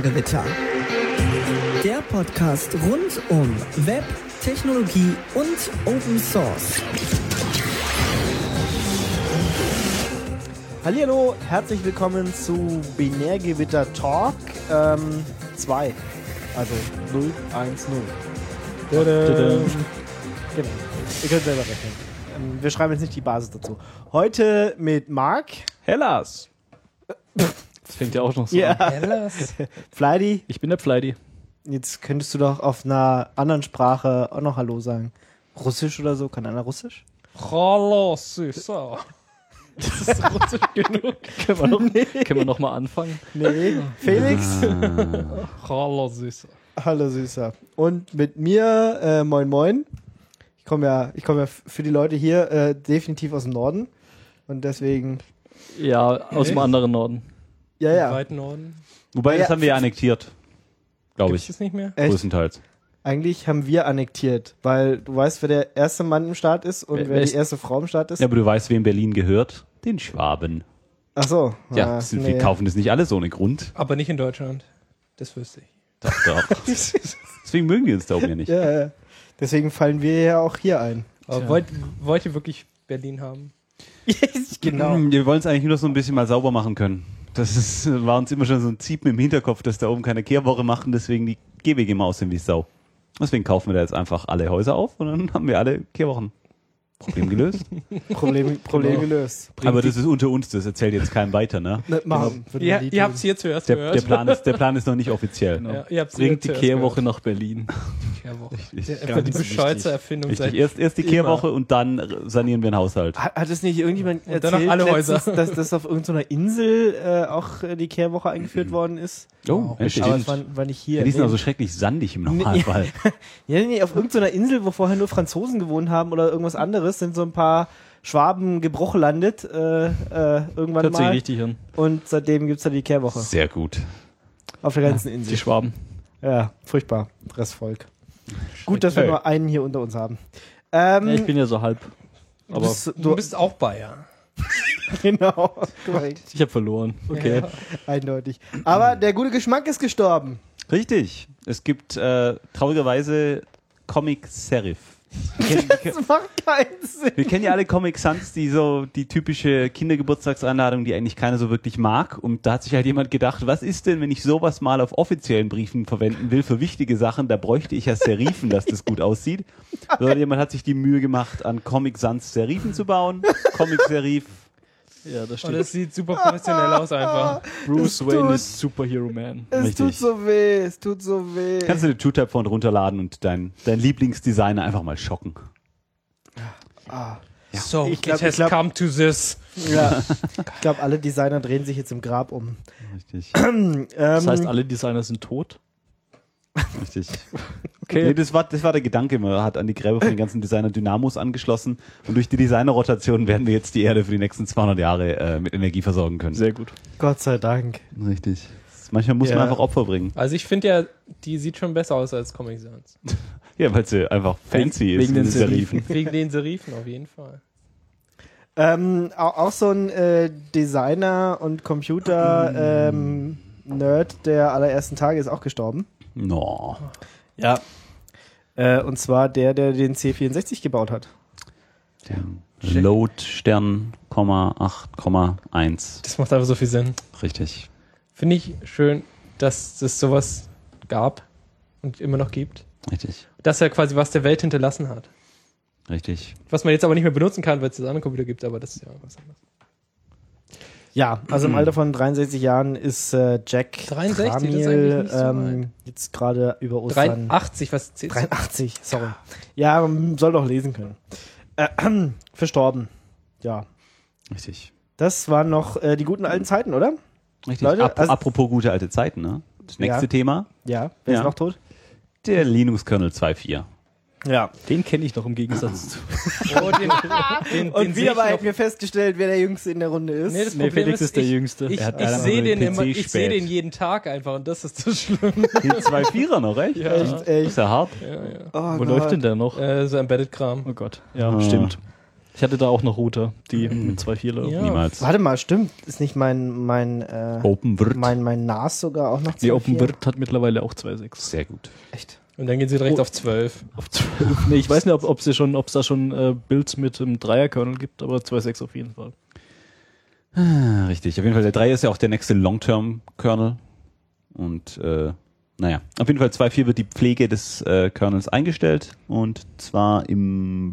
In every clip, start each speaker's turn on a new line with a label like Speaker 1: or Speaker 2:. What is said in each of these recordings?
Speaker 1: Binärgewitter. Der Podcast rund um Web, Technologie und Open Source.
Speaker 2: Hallihallo, herzlich willkommen zu Binärgewitter Talk 2. Also 010. Genau. Ihr könnt selber rechnen. Wir schreiben jetzt nicht die Basis dazu. Heute mit Marc.
Speaker 3: Hellas. Das fängt ja auch noch so
Speaker 2: Ja.
Speaker 3: an.
Speaker 2: Hellas. Fleidy.
Speaker 3: Ich bin der Fleidy.
Speaker 2: Jetzt könntest du doch auf einer anderen Sprache auch noch Hallo sagen. Russisch oder so? Kann einer Russisch?
Speaker 3: Hallo, Süßer. Das ist russisch genug. Können wir noch mal anfangen?
Speaker 2: Nee. Felix.
Speaker 3: Hallo, Süßer.
Speaker 2: Hallo Süßer. Und mit mir, moin moin. Ich komme ja für die Leute hier definitiv aus dem Norden. Und deswegen...
Speaker 3: Ja, aus dem anderen Norden.
Speaker 2: Ja, ja.
Speaker 4: Im weiten Norden.
Speaker 5: Wobei, das haben wir ja annektiert. Glaube
Speaker 4: Gibt's
Speaker 5: ich.
Speaker 4: das nicht mehr?
Speaker 2: Echt?
Speaker 5: Größtenteils.
Speaker 2: Eigentlich haben wir annektiert, weil du weißt, wer der erste Mann im Staat ist und wer die erste Frau im Staat ist.
Speaker 5: Ja, aber du weißt, wem Berlin gehört? Den Schwaben.
Speaker 2: Ach so.
Speaker 5: Ja, wir kaufen das nicht alles ohne Grund.
Speaker 4: Aber nicht in Deutschland. Das wüsste ich.
Speaker 5: Doch. Deswegen mögen wir uns da oben ja nicht.
Speaker 2: Ja. Deswegen fallen wir ja auch hier ein.
Speaker 4: Aber wollt ihr wirklich Berlin haben?
Speaker 2: Genau.
Speaker 5: Wir wollen es eigentlich nur so ein bisschen mal sauber machen können. War uns immer schon so ein Ziepen im Hinterkopf, dass da oben keine Kehrwoche machen, deswegen die Gehwege immer aussehen wie Sau. Deswegen kaufen wir da jetzt einfach alle Häuser auf und dann haben wir alle Kehrwochen. Problem gelöst.
Speaker 2: Problem gelöst.
Speaker 5: Aber das ist unter uns, das erzählt jetzt keinem weiter, ne?
Speaker 2: Nicht machen.
Speaker 4: Ja, ihr habt es hier zuerst
Speaker 5: Der
Speaker 4: gehört.
Speaker 5: Plan ist noch nicht offiziell.
Speaker 4: Ja, ihr habt's
Speaker 3: Bringt die
Speaker 4: zuerst
Speaker 3: Kehrwoche nach Berlin.
Speaker 4: Kehrwoche.
Speaker 5: Richtig.
Speaker 4: Einfach die bescheuerte Erfindung
Speaker 5: Richtig.
Speaker 4: seit
Speaker 5: Erst die Kehrwoche und dann sanieren wir einen Haushalt.
Speaker 2: Hat es nicht irgendjemand
Speaker 4: Und dann
Speaker 2: erzählt,
Speaker 4: noch alle Häuser.
Speaker 2: letztens, dass auf irgendeiner Insel auch die Kehrwoche eingeführt worden ist?
Speaker 5: Oh, endlich.
Speaker 2: Aber es war nicht hier.
Speaker 5: Ja, die sind
Speaker 2: Nee.
Speaker 5: also schrecklich sandig im Normalfall.
Speaker 2: Nee, auf irgendeiner Insel, wo vorher nur Franzosen gewohnt haben oder irgendwas anderes, sind so ein paar Schwaben gebruchlandet irgendwann
Speaker 3: Hört sich
Speaker 2: mal.
Speaker 3: richtig an.
Speaker 2: Und seitdem gibt's da die Kehrwoche.
Speaker 5: Sehr gut.
Speaker 2: Auf der ganzen Insel.
Speaker 3: Die Schwaben.
Speaker 2: Ja, furchtbar. Restvolk. Gut, dass wir nur einen hier unter uns haben.
Speaker 3: Ja, ich bin ja so halb. Aber
Speaker 4: Du bist auch Bayer.
Speaker 2: Genau. Korrekt.
Speaker 3: ich habe verloren. Okay.
Speaker 4: Ja.
Speaker 2: Eindeutig. Aber der gute Geschmack ist gestorben.
Speaker 5: Richtig. Es gibt traurigerweise Comic Serif.
Speaker 2: Das macht keinen Sinn.
Speaker 5: Wir kennen ja alle Comic Sans, die typische Kindergeburtstagseinladung, die eigentlich keiner so wirklich mag. Und da hat sich halt jemand gedacht, was ist denn, wenn ich sowas mal auf offiziellen Briefen verwenden will für wichtige Sachen? Da bräuchte ich ja Serifen, dass das gut aussieht. So, jemand hat sich die Mühe gemacht, an Comic Sans Serifen zu bauen. Comic Serif.
Speaker 3: Ja, das
Speaker 4: Und
Speaker 3: steht.
Speaker 4: das sieht super professionell aus einfach.
Speaker 3: Bruce Wayne ist Superhero Man.
Speaker 2: Es
Speaker 5: Richtig.
Speaker 2: tut so weh, es tut so weh.
Speaker 5: Kannst du den TwoType-Font runterladen und dein Lieblingsdesigner einfach mal schocken.
Speaker 4: So,
Speaker 2: Ich glaub-
Speaker 4: it has
Speaker 2: ich glaub-
Speaker 4: come to this.
Speaker 2: Ja. Ich glaube, alle Designer drehen sich jetzt im Grab um.
Speaker 5: Richtig.
Speaker 3: Das heißt, alle Designer sind tot.
Speaker 5: Richtig.
Speaker 3: Okay.
Speaker 5: Nee, das war der Gedanke. Man hat an die Gräber von den ganzen Designern Dynamos angeschlossen und durch die Designerrotation werden wir jetzt die Erde für die nächsten 200 Jahre mit Energie versorgen können.
Speaker 3: Sehr gut.
Speaker 2: Gott sei Dank.
Speaker 5: Richtig. Manchmal muss man
Speaker 2: Ja.
Speaker 5: einfach Opfer bringen.
Speaker 4: Also ich finde ja, die sieht schon besser aus als Comic Sans.
Speaker 5: Ja, weil sie einfach fancy ist.
Speaker 3: wegen den
Speaker 5: diese
Speaker 3: Serifen.
Speaker 4: Wegen den Serifen auf jeden Fall.
Speaker 2: Auch so ein Designer und Computer Nerd der allerersten Tage ist auch gestorben.
Speaker 5: No.
Speaker 2: Ja. Und zwar der den C64 gebaut hat.
Speaker 5: Load Stern, 8,1.
Speaker 4: Das macht einfach so viel Sinn.
Speaker 5: Richtig.
Speaker 4: Finde ich schön, dass es sowas gab und immer noch gibt.
Speaker 5: Richtig.
Speaker 4: Dass er quasi was der Welt hinterlassen hat.
Speaker 5: Richtig.
Speaker 4: Was man jetzt aber nicht mehr benutzen kann, weil es das andere Computer gibt, aber das ist ja was anderes.
Speaker 2: Ja, also im Alter von 63 Jahren ist Jack
Speaker 4: 63, das ist
Speaker 2: Tramiel,
Speaker 4: eigentlich nicht so alt.
Speaker 2: jetzt gerade über Ostern.
Speaker 4: 83, was zählst du?
Speaker 2: 83, sorry. Ja, man soll doch lesen können. Verstorben. Ja.
Speaker 5: Richtig.
Speaker 2: Das waren noch die guten alten Zeiten, oder?
Speaker 5: Richtig.
Speaker 2: Leute, also-
Speaker 5: Apropos gute alte Zeiten, ne? Das nächste
Speaker 2: Ja.
Speaker 5: Thema,
Speaker 2: Ja. Wer
Speaker 5: Ja.
Speaker 2: ist noch tot?
Speaker 5: der Linux-Kernel 2.4.
Speaker 2: Ja.
Speaker 3: Den kenne ich noch im Gegensatz zu.
Speaker 4: Oh, den
Speaker 2: Und
Speaker 4: sehe
Speaker 2: wieder
Speaker 4: ich
Speaker 2: mal
Speaker 4: noch-
Speaker 2: hätten wir festgestellt, wer der Jüngste in der Runde ist.
Speaker 4: Nee, das
Speaker 3: Nee,
Speaker 4: Problem
Speaker 3: Felix ist der Jüngste.
Speaker 4: Ich,
Speaker 3: Er hat
Speaker 4: ich
Speaker 5: einen
Speaker 4: sehe den
Speaker 5: PC
Speaker 4: immer, ich sehe
Speaker 5: spät.
Speaker 4: den jeden Tag einfach und das ist so schlimm.
Speaker 5: Den 2.4er noch, echt?
Speaker 4: Ja.
Speaker 2: Echt, echt.
Speaker 5: Ist ja hart.
Speaker 4: Ja, ja.
Speaker 2: Oh
Speaker 3: Wo
Speaker 2: Gott.
Speaker 3: läuft denn der noch?
Speaker 4: So Embedded-Kram.
Speaker 3: Oh Gott. Ja,
Speaker 5: Ah.
Speaker 3: stimmt. Ich hatte da auch noch Router, die mit 2.4 laufen.
Speaker 4: Ja.
Speaker 5: Niemals.
Speaker 2: Warte mal, stimmt. Ist nicht mein
Speaker 5: Open wird.
Speaker 2: mein NAS sogar auch noch
Speaker 3: Die
Speaker 2: 2.4?
Speaker 3: OpenWrt hat mittlerweile auch 2.6.
Speaker 5: Sehr gut.
Speaker 2: Echt?
Speaker 4: Und dann gehen sie direkt auf 12.
Speaker 3: Auf 12. Nee, ich weiß nicht, ob es da schon Builds mit einem Dreier-Kernel gibt, aber 2.6 auf jeden Fall.
Speaker 5: Ah, richtig. Auf jeden Fall, der 3 ist ja auch der nächste Long-Term-Kernel. Und naja, auf jeden Fall 2.4 wird die Pflege des Kernels eingestellt. Und zwar im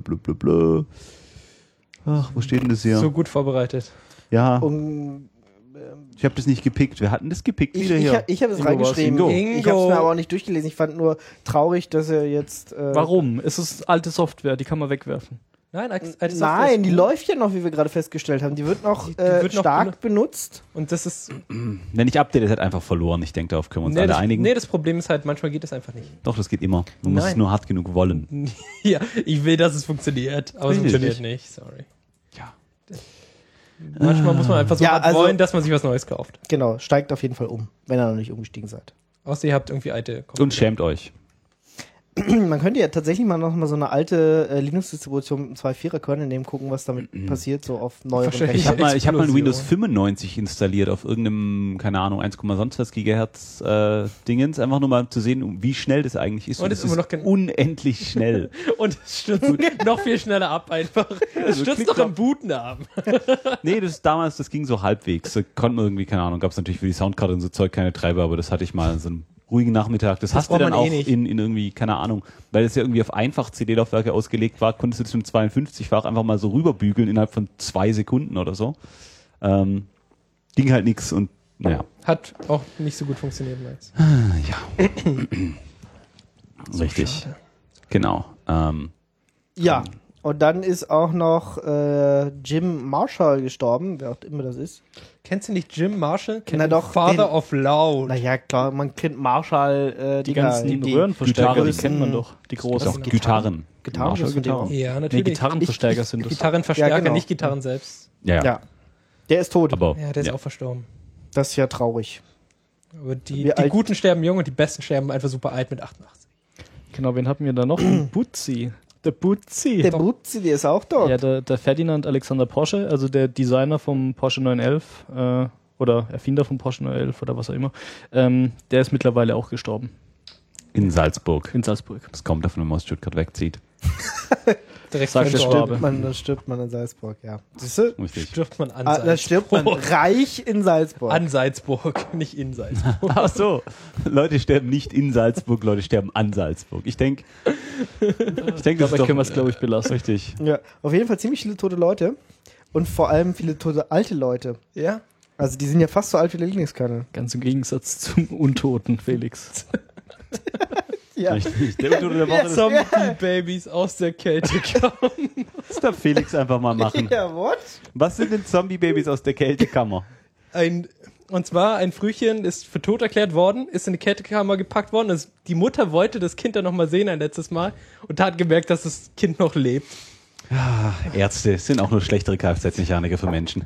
Speaker 5: Ach, wo steht denn das hier?
Speaker 4: So gut vorbereitet.
Speaker 5: Ja,
Speaker 2: Und,
Speaker 5: ich habe das nicht gepickt. Wir hatten das gepickt wieder hier.
Speaker 2: ich habe es
Speaker 3: Ingo
Speaker 2: reingeschrieben.
Speaker 5: war's.
Speaker 4: Ingo.
Speaker 2: Ich habe es mir aber auch nicht durchgelesen. Ich fand nur traurig, dass er jetzt...
Speaker 3: Warum? Es ist alte Software, die kann man wegwerfen.
Speaker 4: Nein, alte Software
Speaker 2: Nein,
Speaker 4: ist
Speaker 2: die
Speaker 4: gut.
Speaker 2: läuft ja noch, wie wir gerade festgestellt haben. Die wird noch,
Speaker 4: Die wird noch
Speaker 2: stark benutzt.
Speaker 4: Und das ist.
Speaker 5: Wenn ich update, ist halt einfach verloren. Ich denke, darauf können wir uns alle einigen.
Speaker 4: Nee, das Problem ist halt, manchmal geht es einfach nicht.
Speaker 5: Doch, das geht immer. Man muss
Speaker 4: Nein.
Speaker 5: es nur hart genug wollen.
Speaker 4: Ja, ich will, dass es funktioniert, aber es
Speaker 5: Richtig.
Speaker 4: funktioniert nicht. Sorry.
Speaker 5: Ja.
Speaker 4: Manchmal muss man einfach so
Speaker 2: Ja,
Speaker 4: hart
Speaker 2: also-
Speaker 4: wollen, dass man sich was Neues kauft.
Speaker 2: Genau, steigt auf jeden Fall um, wenn ihr noch nicht umgestiegen seid.
Speaker 4: Außer ihr habt irgendwie alte
Speaker 5: Und schämt euch.
Speaker 2: Man könnte ja tatsächlich mal noch mal so eine alte Linux-Distribution mit 2.4er-Kernel nehmen, gucken, was damit passiert, so auf neueren
Speaker 4: Wahrscheinlich.
Speaker 5: Ich
Speaker 2: Rechnern.
Speaker 5: habe mal ein
Speaker 4: Explosion.
Speaker 5: Windows 95 installiert auf irgendeinem, keine Ahnung, 1, sonst was Gigahertz Dingens, einfach nur mal zu sehen, wie schnell das eigentlich ist.
Speaker 4: Und es ist immer noch kein-
Speaker 5: unendlich schnell.
Speaker 4: Und es stürzt noch viel schneller ab einfach. Es stürzt noch im Booten ab.
Speaker 5: Nee, das ging so halbwegs. Da konnte man irgendwie, keine Ahnung, gab es natürlich für die Soundkarte und so Zeug keine Treiber, aber das hatte ich mal an so einem ruhigen Nachmittag. Das hast du
Speaker 4: braucht
Speaker 5: dann
Speaker 4: man
Speaker 5: auch
Speaker 4: nicht.
Speaker 5: in irgendwie, keine Ahnung, weil es ja irgendwie auf einfach CD-Laufwerke ausgelegt war, konntest du das mit 52-fach einfach mal so rüberbügeln innerhalb von 2 Sekunden oder so. Ging halt nix und naja.
Speaker 4: Hat auch nicht so gut funktioniert, Max.
Speaker 5: Ja. Richtig.
Speaker 4: schade.
Speaker 5: Genau.
Speaker 2: Ja, und dann ist auch noch Jim Marshall gestorben, wer auch immer das ist.
Speaker 4: Kennst du nicht Jim Marshall?
Speaker 2: Na doch,
Speaker 4: Father
Speaker 2: den-
Speaker 4: of Loud.
Speaker 2: Naja, klar, man kennt Marshall,
Speaker 3: Die ganzen Röhrenverstärker, die
Speaker 2: größten
Speaker 3: kennt man doch. Die
Speaker 5: ist
Speaker 3: großen.
Speaker 5: auch Gitarren.
Speaker 2: Gitarren
Speaker 5: Marshall
Speaker 2: von dem
Speaker 5: Gitarren.
Speaker 2: auch.
Speaker 4: Ja,
Speaker 3: Nee,
Speaker 4: natürlich.
Speaker 3: Gitarrenverstärker sind das.
Speaker 4: Gitarrenverstärker,
Speaker 2: Ja, genau.
Speaker 4: nicht Gitarren selbst.
Speaker 5: Ja.
Speaker 2: Ja, der ist tot.
Speaker 5: Aber
Speaker 4: Ja, der ist
Speaker 5: ja.
Speaker 4: auch verstorben.
Speaker 2: Das ist ja traurig.
Speaker 4: Aber die
Speaker 2: Wie alt-
Speaker 4: Guten sterben jung und die Besten sterben einfach super alt mit 88.
Speaker 3: Genau, wen hatten wir da noch? Den Butzi. Der Butzi.
Speaker 2: Der Butzi, der ist auch tot.
Speaker 3: Ja, der Ferdinand Alexander Porsche, also der Designer vom Porsche 911 oder Erfinder vom Porsche 911 oder was auch immer, der ist mittlerweile auch gestorben
Speaker 5: In Salzburg.
Speaker 3: in Salzburg.
Speaker 5: Das kommt davon, wenn man aus Stuttgart wegzieht.
Speaker 4: Direkt
Speaker 3: Sagt der
Speaker 4: verstorben.
Speaker 3: Schwabe.
Speaker 2: Dann stirbt man in Salzburg, ja. Siehst du?
Speaker 5: Richtig.
Speaker 4: Stirbt man an
Speaker 2: Da stirbt man reich in Salzburg.
Speaker 4: An Salzburg, nicht in Salzburg.
Speaker 5: Ach so. Leute sterben nicht in Salzburg, Leute sterben an Salzburg. Ich denke, das
Speaker 3: Dabei
Speaker 5: ist doch
Speaker 3: können wir es, glaube ich, belassen.
Speaker 5: richtig.
Speaker 2: Ja, auf jeden Fall ziemlich viele tote Leute. Und vor allem viele tote alte Leute.
Speaker 4: Ja?
Speaker 2: Also die sind ja fast so alt wie der Linux-Kernel.
Speaker 3: Ganz im Gegensatz zum Untoten Felix.
Speaker 2: Ja.
Speaker 5: Richtig. Der Untote der Woche, das
Speaker 4: Zombie-Babys aus der Kälte kommen.
Speaker 5: darf Felix einfach mal machen.
Speaker 2: Ja, what?
Speaker 5: Was sind denn Zombie-Babys aus der Kältekammer?
Speaker 4: Und zwar ein Frühchen ist für tot erklärt worden, ist in die Kältekammer gepackt worden. Die Mutter wollte das Kind dann nochmal sehen ein letztes Mal und hat gemerkt, dass das Kind noch lebt.
Speaker 5: Ärzte sind auch nur schlechtere Kfz-Mechaniker für Menschen.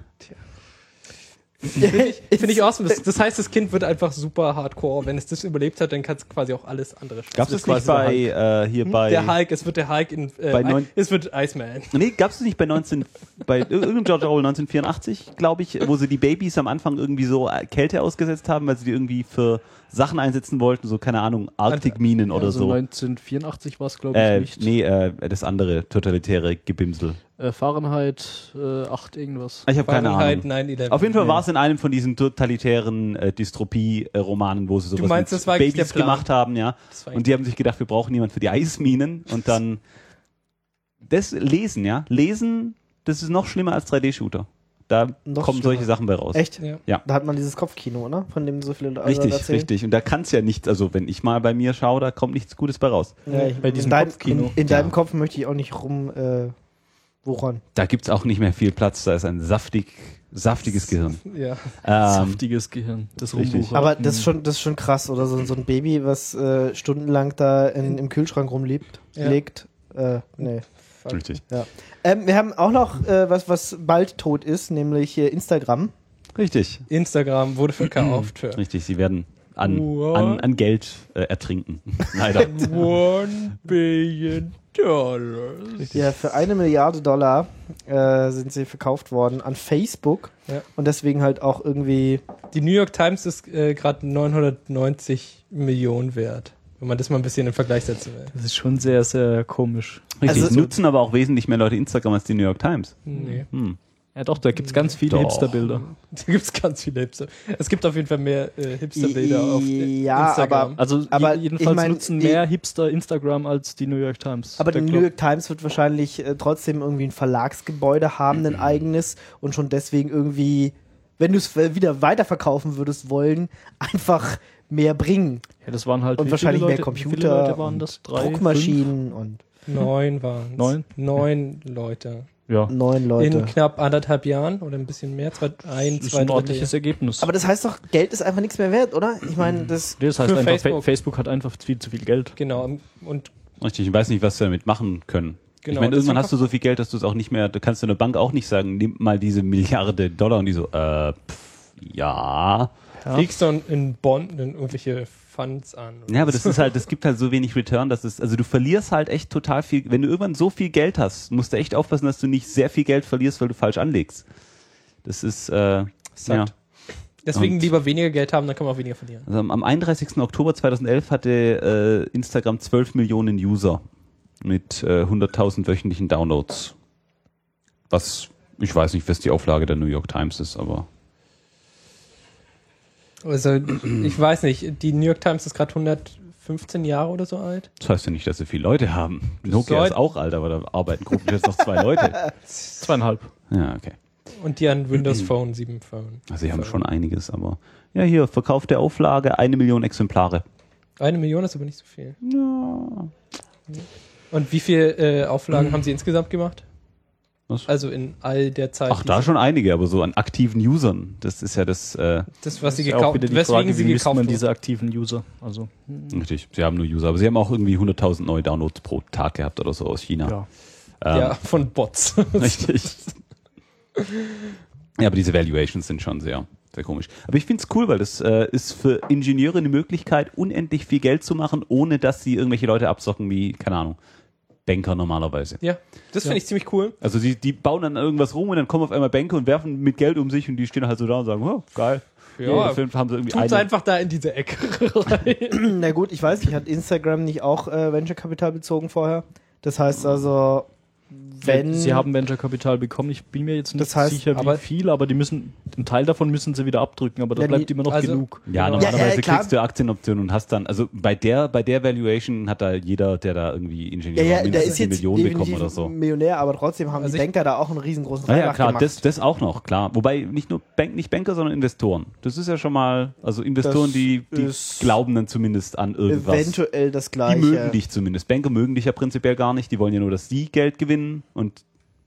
Speaker 4: Finde ich awesome. Das heißt, das Kind wird einfach super hardcore. Wenn es das überlebt hat, dann kann es quasi auch alles andere schaffen.
Speaker 5: Gab es das nicht bei, hier bei...
Speaker 4: Der Hulk, es wird der Hulk in... es wird Iceman.
Speaker 5: Nee, gab es nicht bei irgendeinem George Orwell 1984, glaube ich, wo sie die Babys am Anfang irgendwie so Kälte ausgesetzt haben, weil sie die irgendwie für Sachen einsetzen wollten, so, keine Ahnung, Arktikminen oder
Speaker 3: Also
Speaker 5: so.
Speaker 3: 1984 war es, glaube ich, nicht.
Speaker 5: Nee, das andere totalitäre Gebimsel.
Speaker 3: Fahrenheit 8 irgendwas.
Speaker 5: Ich habe keine
Speaker 4: Fahrenheit
Speaker 5: Ahnung.
Speaker 4: 9/11.
Speaker 5: Auf jeden Fall war es in einem von diesen totalitären Dystropie-Romanen, wo sie sowas
Speaker 4: meinst,
Speaker 5: mit
Speaker 4: das war eigentlich
Speaker 5: Babys
Speaker 4: der Plan?
Speaker 5: gemacht haben, ja.
Speaker 4: Das war
Speaker 5: Und die haben sich gedacht, wir brauchen jemanden für die Eisminen und dann das Lesen, ja. Lesen, das ist noch schlimmer als 3D-Shooter. Da
Speaker 2: Noch
Speaker 5: kommen solche
Speaker 2: schlimmer.
Speaker 5: Sachen bei raus.
Speaker 2: Echt?
Speaker 4: Ja.
Speaker 5: Ja.
Speaker 2: Da hat man dieses Kopfkino, oder? Von dem so viele Leute
Speaker 5: Richtig,
Speaker 2: erzählen.
Speaker 5: richtig. Und da kann es ja nichts, also wenn ich mal bei mir schaue, da kommt nichts Gutes bei raus.
Speaker 2: Ja,
Speaker 3: Bei diesem
Speaker 2: in deinem,
Speaker 3: Kopfkino.
Speaker 2: in deinem
Speaker 5: Ja.
Speaker 2: Kopf möchte ich auch nicht wuchern.
Speaker 5: Da gibt's auch nicht mehr viel Platz, da ist ein saftiges Gehirn.
Speaker 4: Ja.
Speaker 3: Saftiges Gehirn. Das
Speaker 5: Richtig.
Speaker 3: Rumbucher.
Speaker 2: Aber das ist schon krass, oder? So ein Baby, was stundenlang da im Kühlschrank rumlebt.
Speaker 4: Ja.
Speaker 2: Legt. Nee.
Speaker 5: Richtig.
Speaker 2: Ja. Wir haben auch noch was bald tot ist, nämlich Instagram.
Speaker 5: Richtig.
Speaker 4: Instagram wurde verkauft für
Speaker 5: Richtig, sie werden an
Speaker 4: What?
Speaker 5: Geld ertrinken. Leider.
Speaker 4: 1 Billion
Speaker 2: Ja, für $1 Milliarde sind sie verkauft worden an Facebook.
Speaker 4: Ja.
Speaker 2: Und deswegen halt auch irgendwie.
Speaker 4: Die New York Times ist gerade 990 Millionen wert. Wenn man das mal ein bisschen in Vergleich setzen will.
Speaker 3: Das ist schon sehr, sehr komisch.
Speaker 5: Richtig,
Speaker 2: Also-
Speaker 5: nutzen aber auch wesentlich mehr Leute Instagram als die New York Times.
Speaker 4: Nee.
Speaker 3: Ja doch, da gibt's ganz viele
Speaker 5: Doch.
Speaker 3: Hipster-Bilder.
Speaker 4: Da gibt's ganz viele Hipster. Es gibt auf jeden Fall mehr Hipster-Bilder auf
Speaker 2: Ja,
Speaker 4: Instagram.
Speaker 3: Also
Speaker 2: Aber
Speaker 3: jedenfalls
Speaker 2: ich mein,
Speaker 3: nutzen
Speaker 2: die-
Speaker 3: mehr Hipster Instagram als die New York Times.
Speaker 2: Aber die
Speaker 3: Der
Speaker 2: New
Speaker 3: Club.
Speaker 2: York Times wird wahrscheinlich trotzdem irgendwie ein Verlagsgebäude haben, ein eigenes, und schon deswegen irgendwie, wenn du es wieder weiterverkaufen würdest wollen, einfach mehr bringen.
Speaker 3: Ja, das waren halt
Speaker 2: Und
Speaker 3: wie
Speaker 2: wahrscheinlich
Speaker 3: viele
Speaker 2: mehr
Speaker 3: Leute, wie viele
Speaker 2: Computer,
Speaker 3: Leute waren das? 3,
Speaker 2: Druckmaschinen und
Speaker 4: 9 waren
Speaker 3: 9?
Speaker 4: Leute.
Speaker 3: 5? Ja.
Speaker 2: 9 Leute.
Speaker 4: In knapp 1,5 Jahren oder ein bisschen mehr.
Speaker 3: Das ist ein
Speaker 4: Drittel.
Speaker 3: ordentliches Ergebnis.
Speaker 2: Aber das heißt doch, Geld ist einfach nichts mehr wert, oder? Ich meine, das.
Speaker 3: das heißt
Speaker 4: für
Speaker 3: einfach,
Speaker 4: Facebook.
Speaker 3: Facebook hat einfach viel zu viel Geld.
Speaker 4: Genau. Und
Speaker 5: Richtig, ich weiß nicht, was sie damit machen können.
Speaker 4: Genau,
Speaker 5: ich meine,
Speaker 4: das
Speaker 5: irgendwann
Speaker 4: ist
Speaker 5: hast du so viel Geld, dass du es auch nicht mehr, du kannst in der Bank auch nicht sagen, nimm mal diese $1 Milliarde und die so, ja.
Speaker 4: legst du in Bond in irgendwelche Funds an.
Speaker 5: Ja, aber das ist halt, das gibt halt so wenig Return, dass es, also du verlierst halt echt total viel, wenn du irgendwann so viel Geld hast, musst du echt aufpassen, dass du nicht sehr viel Geld verlierst, weil du falsch anlegst. Das ist, ja.
Speaker 4: Deswegen
Speaker 5: Und-
Speaker 4: lieber weniger Geld haben, dann kann man auch weniger verlieren.
Speaker 5: Also am 31. Oktober 2011 hatte Instagram 12 Millionen User mit 100.000 wöchentlichen Downloads. Was, ich weiß nicht, was die Auflage der New York Times ist, aber
Speaker 4: Also, ich weiß nicht, die New York Times ist gerade 115 Jahre oder so alt.
Speaker 5: das heißt ja nicht, dass sie viele Leute haben. Nokia
Speaker 4: Soll-
Speaker 5: ist auch alt, aber da arbeiten grundsätzlich jetzt noch 2 Leute.
Speaker 3: 2,5.
Speaker 5: Ja, okay.
Speaker 4: Und die an Windows Phone 7 Phone.
Speaker 5: Also sie haben schon einiges, aber ja, hier, Verkauf der Auflage, 1 Million Exemplare.
Speaker 4: 1 Million ist aber nicht so viel.
Speaker 5: Ja.
Speaker 4: Und wie viele Auflagen haben sie insgesamt gemacht?
Speaker 5: Was?
Speaker 4: Also in all der Zeit.
Speaker 5: Ach, da schon einige, aber so an aktiven Usern. Das ist ja das,
Speaker 4: Das, was sie
Speaker 3: Ist ja auch
Speaker 4: gekauft
Speaker 3: wieder die
Speaker 4: weswegen
Speaker 3: Frage,
Speaker 4: sie
Speaker 3: wie misst
Speaker 4: gekauft
Speaker 3: man
Speaker 4: wurden.
Speaker 3: diese aktiven User? Also,
Speaker 5: richtig, sie haben nur User, aber sie haben auch irgendwie 100.000 neue Downloads pro Tag gehabt oder so aus China.
Speaker 3: ja.
Speaker 4: Ja, von Bots.
Speaker 5: Richtig. Ja, aber diese Valuations sind schon sehr, sehr komisch. Aber ich finde es cool, weil das ist für Ingenieure eine Möglichkeit, unendlich viel Geld zu machen, ohne dass sie irgendwelche Leute abzocken wie, keine Ahnung, Banker normalerweise.
Speaker 4: Ja, das finde ich ziemlich cool.
Speaker 5: Also die bauen dann irgendwas rum und dann kommen auf einmal Banker und werfen mit Geld um sich und die stehen halt so da und sagen, oh, geil.
Speaker 4: Ja,
Speaker 5: dafür haben sie irgendwie
Speaker 4: Tut's einfach da in diese Ecke rein.
Speaker 2: Na gut, ich weiß nicht, hat Instagram nicht auch Venture Capital bezogen vorher? Das heißt also, wenn.
Speaker 3: Sie haben Venture-Kapital bekommen. Ich bin mir jetzt nicht
Speaker 2: Das heißt,
Speaker 3: sicher, wie
Speaker 4: aber-
Speaker 3: viel, aber die müssen, einen Teil davon müssen sie wieder abdrücken, aber da
Speaker 2: Ja,
Speaker 3: bleibt
Speaker 2: die-
Speaker 3: immer noch
Speaker 4: also-
Speaker 3: genug.
Speaker 5: Ja,
Speaker 4: Genau.
Speaker 5: normalerweise
Speaker 2: Ja, klar.
Speaker 5: kriegst du Aktienoptionen und hast dann, also bei der Valuation hat da jeder, der da irgendwie Ingenieur
Speaker 2: ja, der
Speaker 5: mindestens
Speaker 2: ist
Speaker 5: eine
Speaker 2: jetzt
Speaker 5: Million bekommen
Speaker 2: definitiv
Speaker 5: oder so.
Speaker 2: ein Millionär, aber trotzdem haben
Speaker 4: Also
Speaker 2: die
Speaker 4: ich-
Speaker 2: Banker da auch einen riesengroßen
Speaker 5: Ja, ja,
Speaker 2: Reibach
Speaker 5: klar,
Speaker 2: gemacht.
Speaker 5: das auch noch, klar. Wobei nicht nur nicht Banker, sondern Investoren. Das ist ja schon mal, also Investoren,
Speaker 2: Das
Speaker 5: die
Speaker 2: ist
Speaker 5: glauben dann zumindest an irgendwas.
Speaker 2: Eventuell das
Speaker 5: Die
Speaker 2: Gleiche.
Speaker 5: mögen dich zumindest. Banker mögen dich ja prinzipiell gar nicht. Die wollen ja nur, dass sie Geld gewinnen und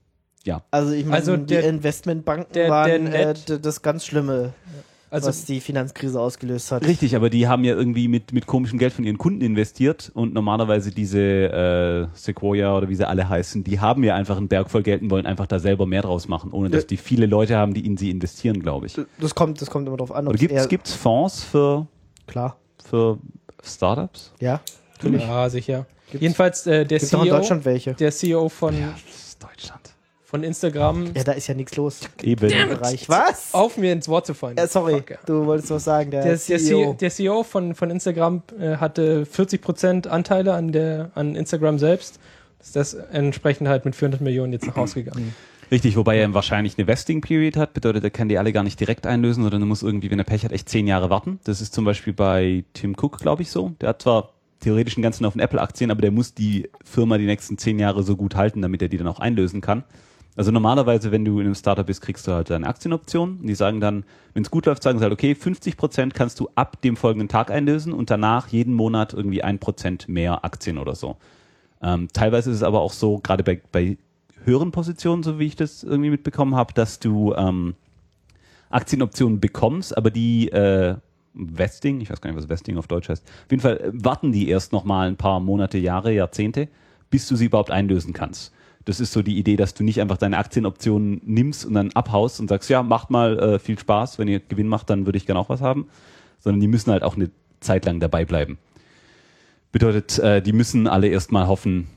Speaker 2: Also ich meine,
Speaker 4: Also
Speaker 2: die
Speaker 4: der-
Speaker 2: Investmentbanken
Speaker 4: der
Speaker 2: waren
Speaker 4: Net-
Speaker 2: das ganz Schlimme,
Speaker 4: Also
Speaker 2: was die Finanzkrise ausgelöst hat.
Speaker 5: richtig, aber die haben ja irgendwie mit komischem Geld von ihren Kunden investiert und normalerweise diese Sequoia oder wie sie alle heißen, die haben ja einfach einen Berg voll Geld und wollen einfach da selber mehr draus machen, ohne dass
Speaker 2: Ja.
Speaker 5: die viele Leute haben, die in sie investieren, glaube ich.
Speaker 2: Das kommt immer drauf an.
Speaker 5: Oder
Speaker 2: ob's eher-
Speaker 5: gibt's Fonds für
Speaker 2: Klar,
Speaker 5: Startups?
Speaker 2: ja.
Speaker 4: ja, sicher. Jedenfalls der
Speaker 2: Gibt doch in
Speaker 4: CEO,
Speaker 2: Deutschland welche.
Speaker 4: der CEO von
Speaker 5: Das ist Deutschland.
Speaker 4: Instagram,
Speaker 2: Ja, da ist ja nichts los.
Speaker 5: Eben.
Speaker 2: Im Bereich. Was?
Speaker 4: auf mir ins Wort zu fallen.
Speaker 2: Sorry,
Speaker 4: Fucker.
Speaker 2: du wolltest was sagen. Der
Speaker 4: Der
Speaker 2: CEO.
Speaker 4: CEO von Instagram hatte 40% Anteile an Instagram selbst. Ist das entsprechend halt mit 400 Millionen jetzt nach Hause gegangen.
Speaker 5: Richtig, wobei er wahrscheinlich eine Vesting Period hat, bedeutet, er kann die alle gar nicht direkt einlösen, sondern er muss irgendwie, wenn er Pech hat, echt 10 Jahre warten. Das ist zum Beispiel bei Tim Cook, glaube ich, so. Der hat zwar theoretisch einen ganzen Haufen Apple-Aktien, aber der muss die Firma die nächsten 10 Jahre so gut halten, damit er die dann auch einlösen kann. Also normalerweise, wenn du in einem Startup bist, kriegst du halt deine Aktienoption. Und die sagen dann, wenn es gut läuft, sagen sie halt, okay, 50% kannst du ab dem folgenden Tag einlösen und danach jeden Monat irgendwie 1% mehr Aktien oder so. Teilweise ist es aber auch so, gerade bei höheren Positionen, so wie ich das irgendwie mitbekommen habe, dass du Aktienoptionen bekommst, aber die Vesting, ich weiß gar nicht, was Vesting auf Deutsch heißt, auf jeden Fall warten die erst noch mal ein paar Monate, Jahre, Jahrzehnte, bis du sie überhaupt einlösen kannst. Das ist so die Idee, dass du nicht einfach deine Aktienoptionen nimmst und dann abhaust und sagst, ja, macht mal viel Spaß, wenn ihr Gewinn macht, dann würde ich gerne auch was haben, sondern die müssen halt auch eine Zeit lang dabei bleiben. Bedeutet, die müssen alle erstmal hoffen,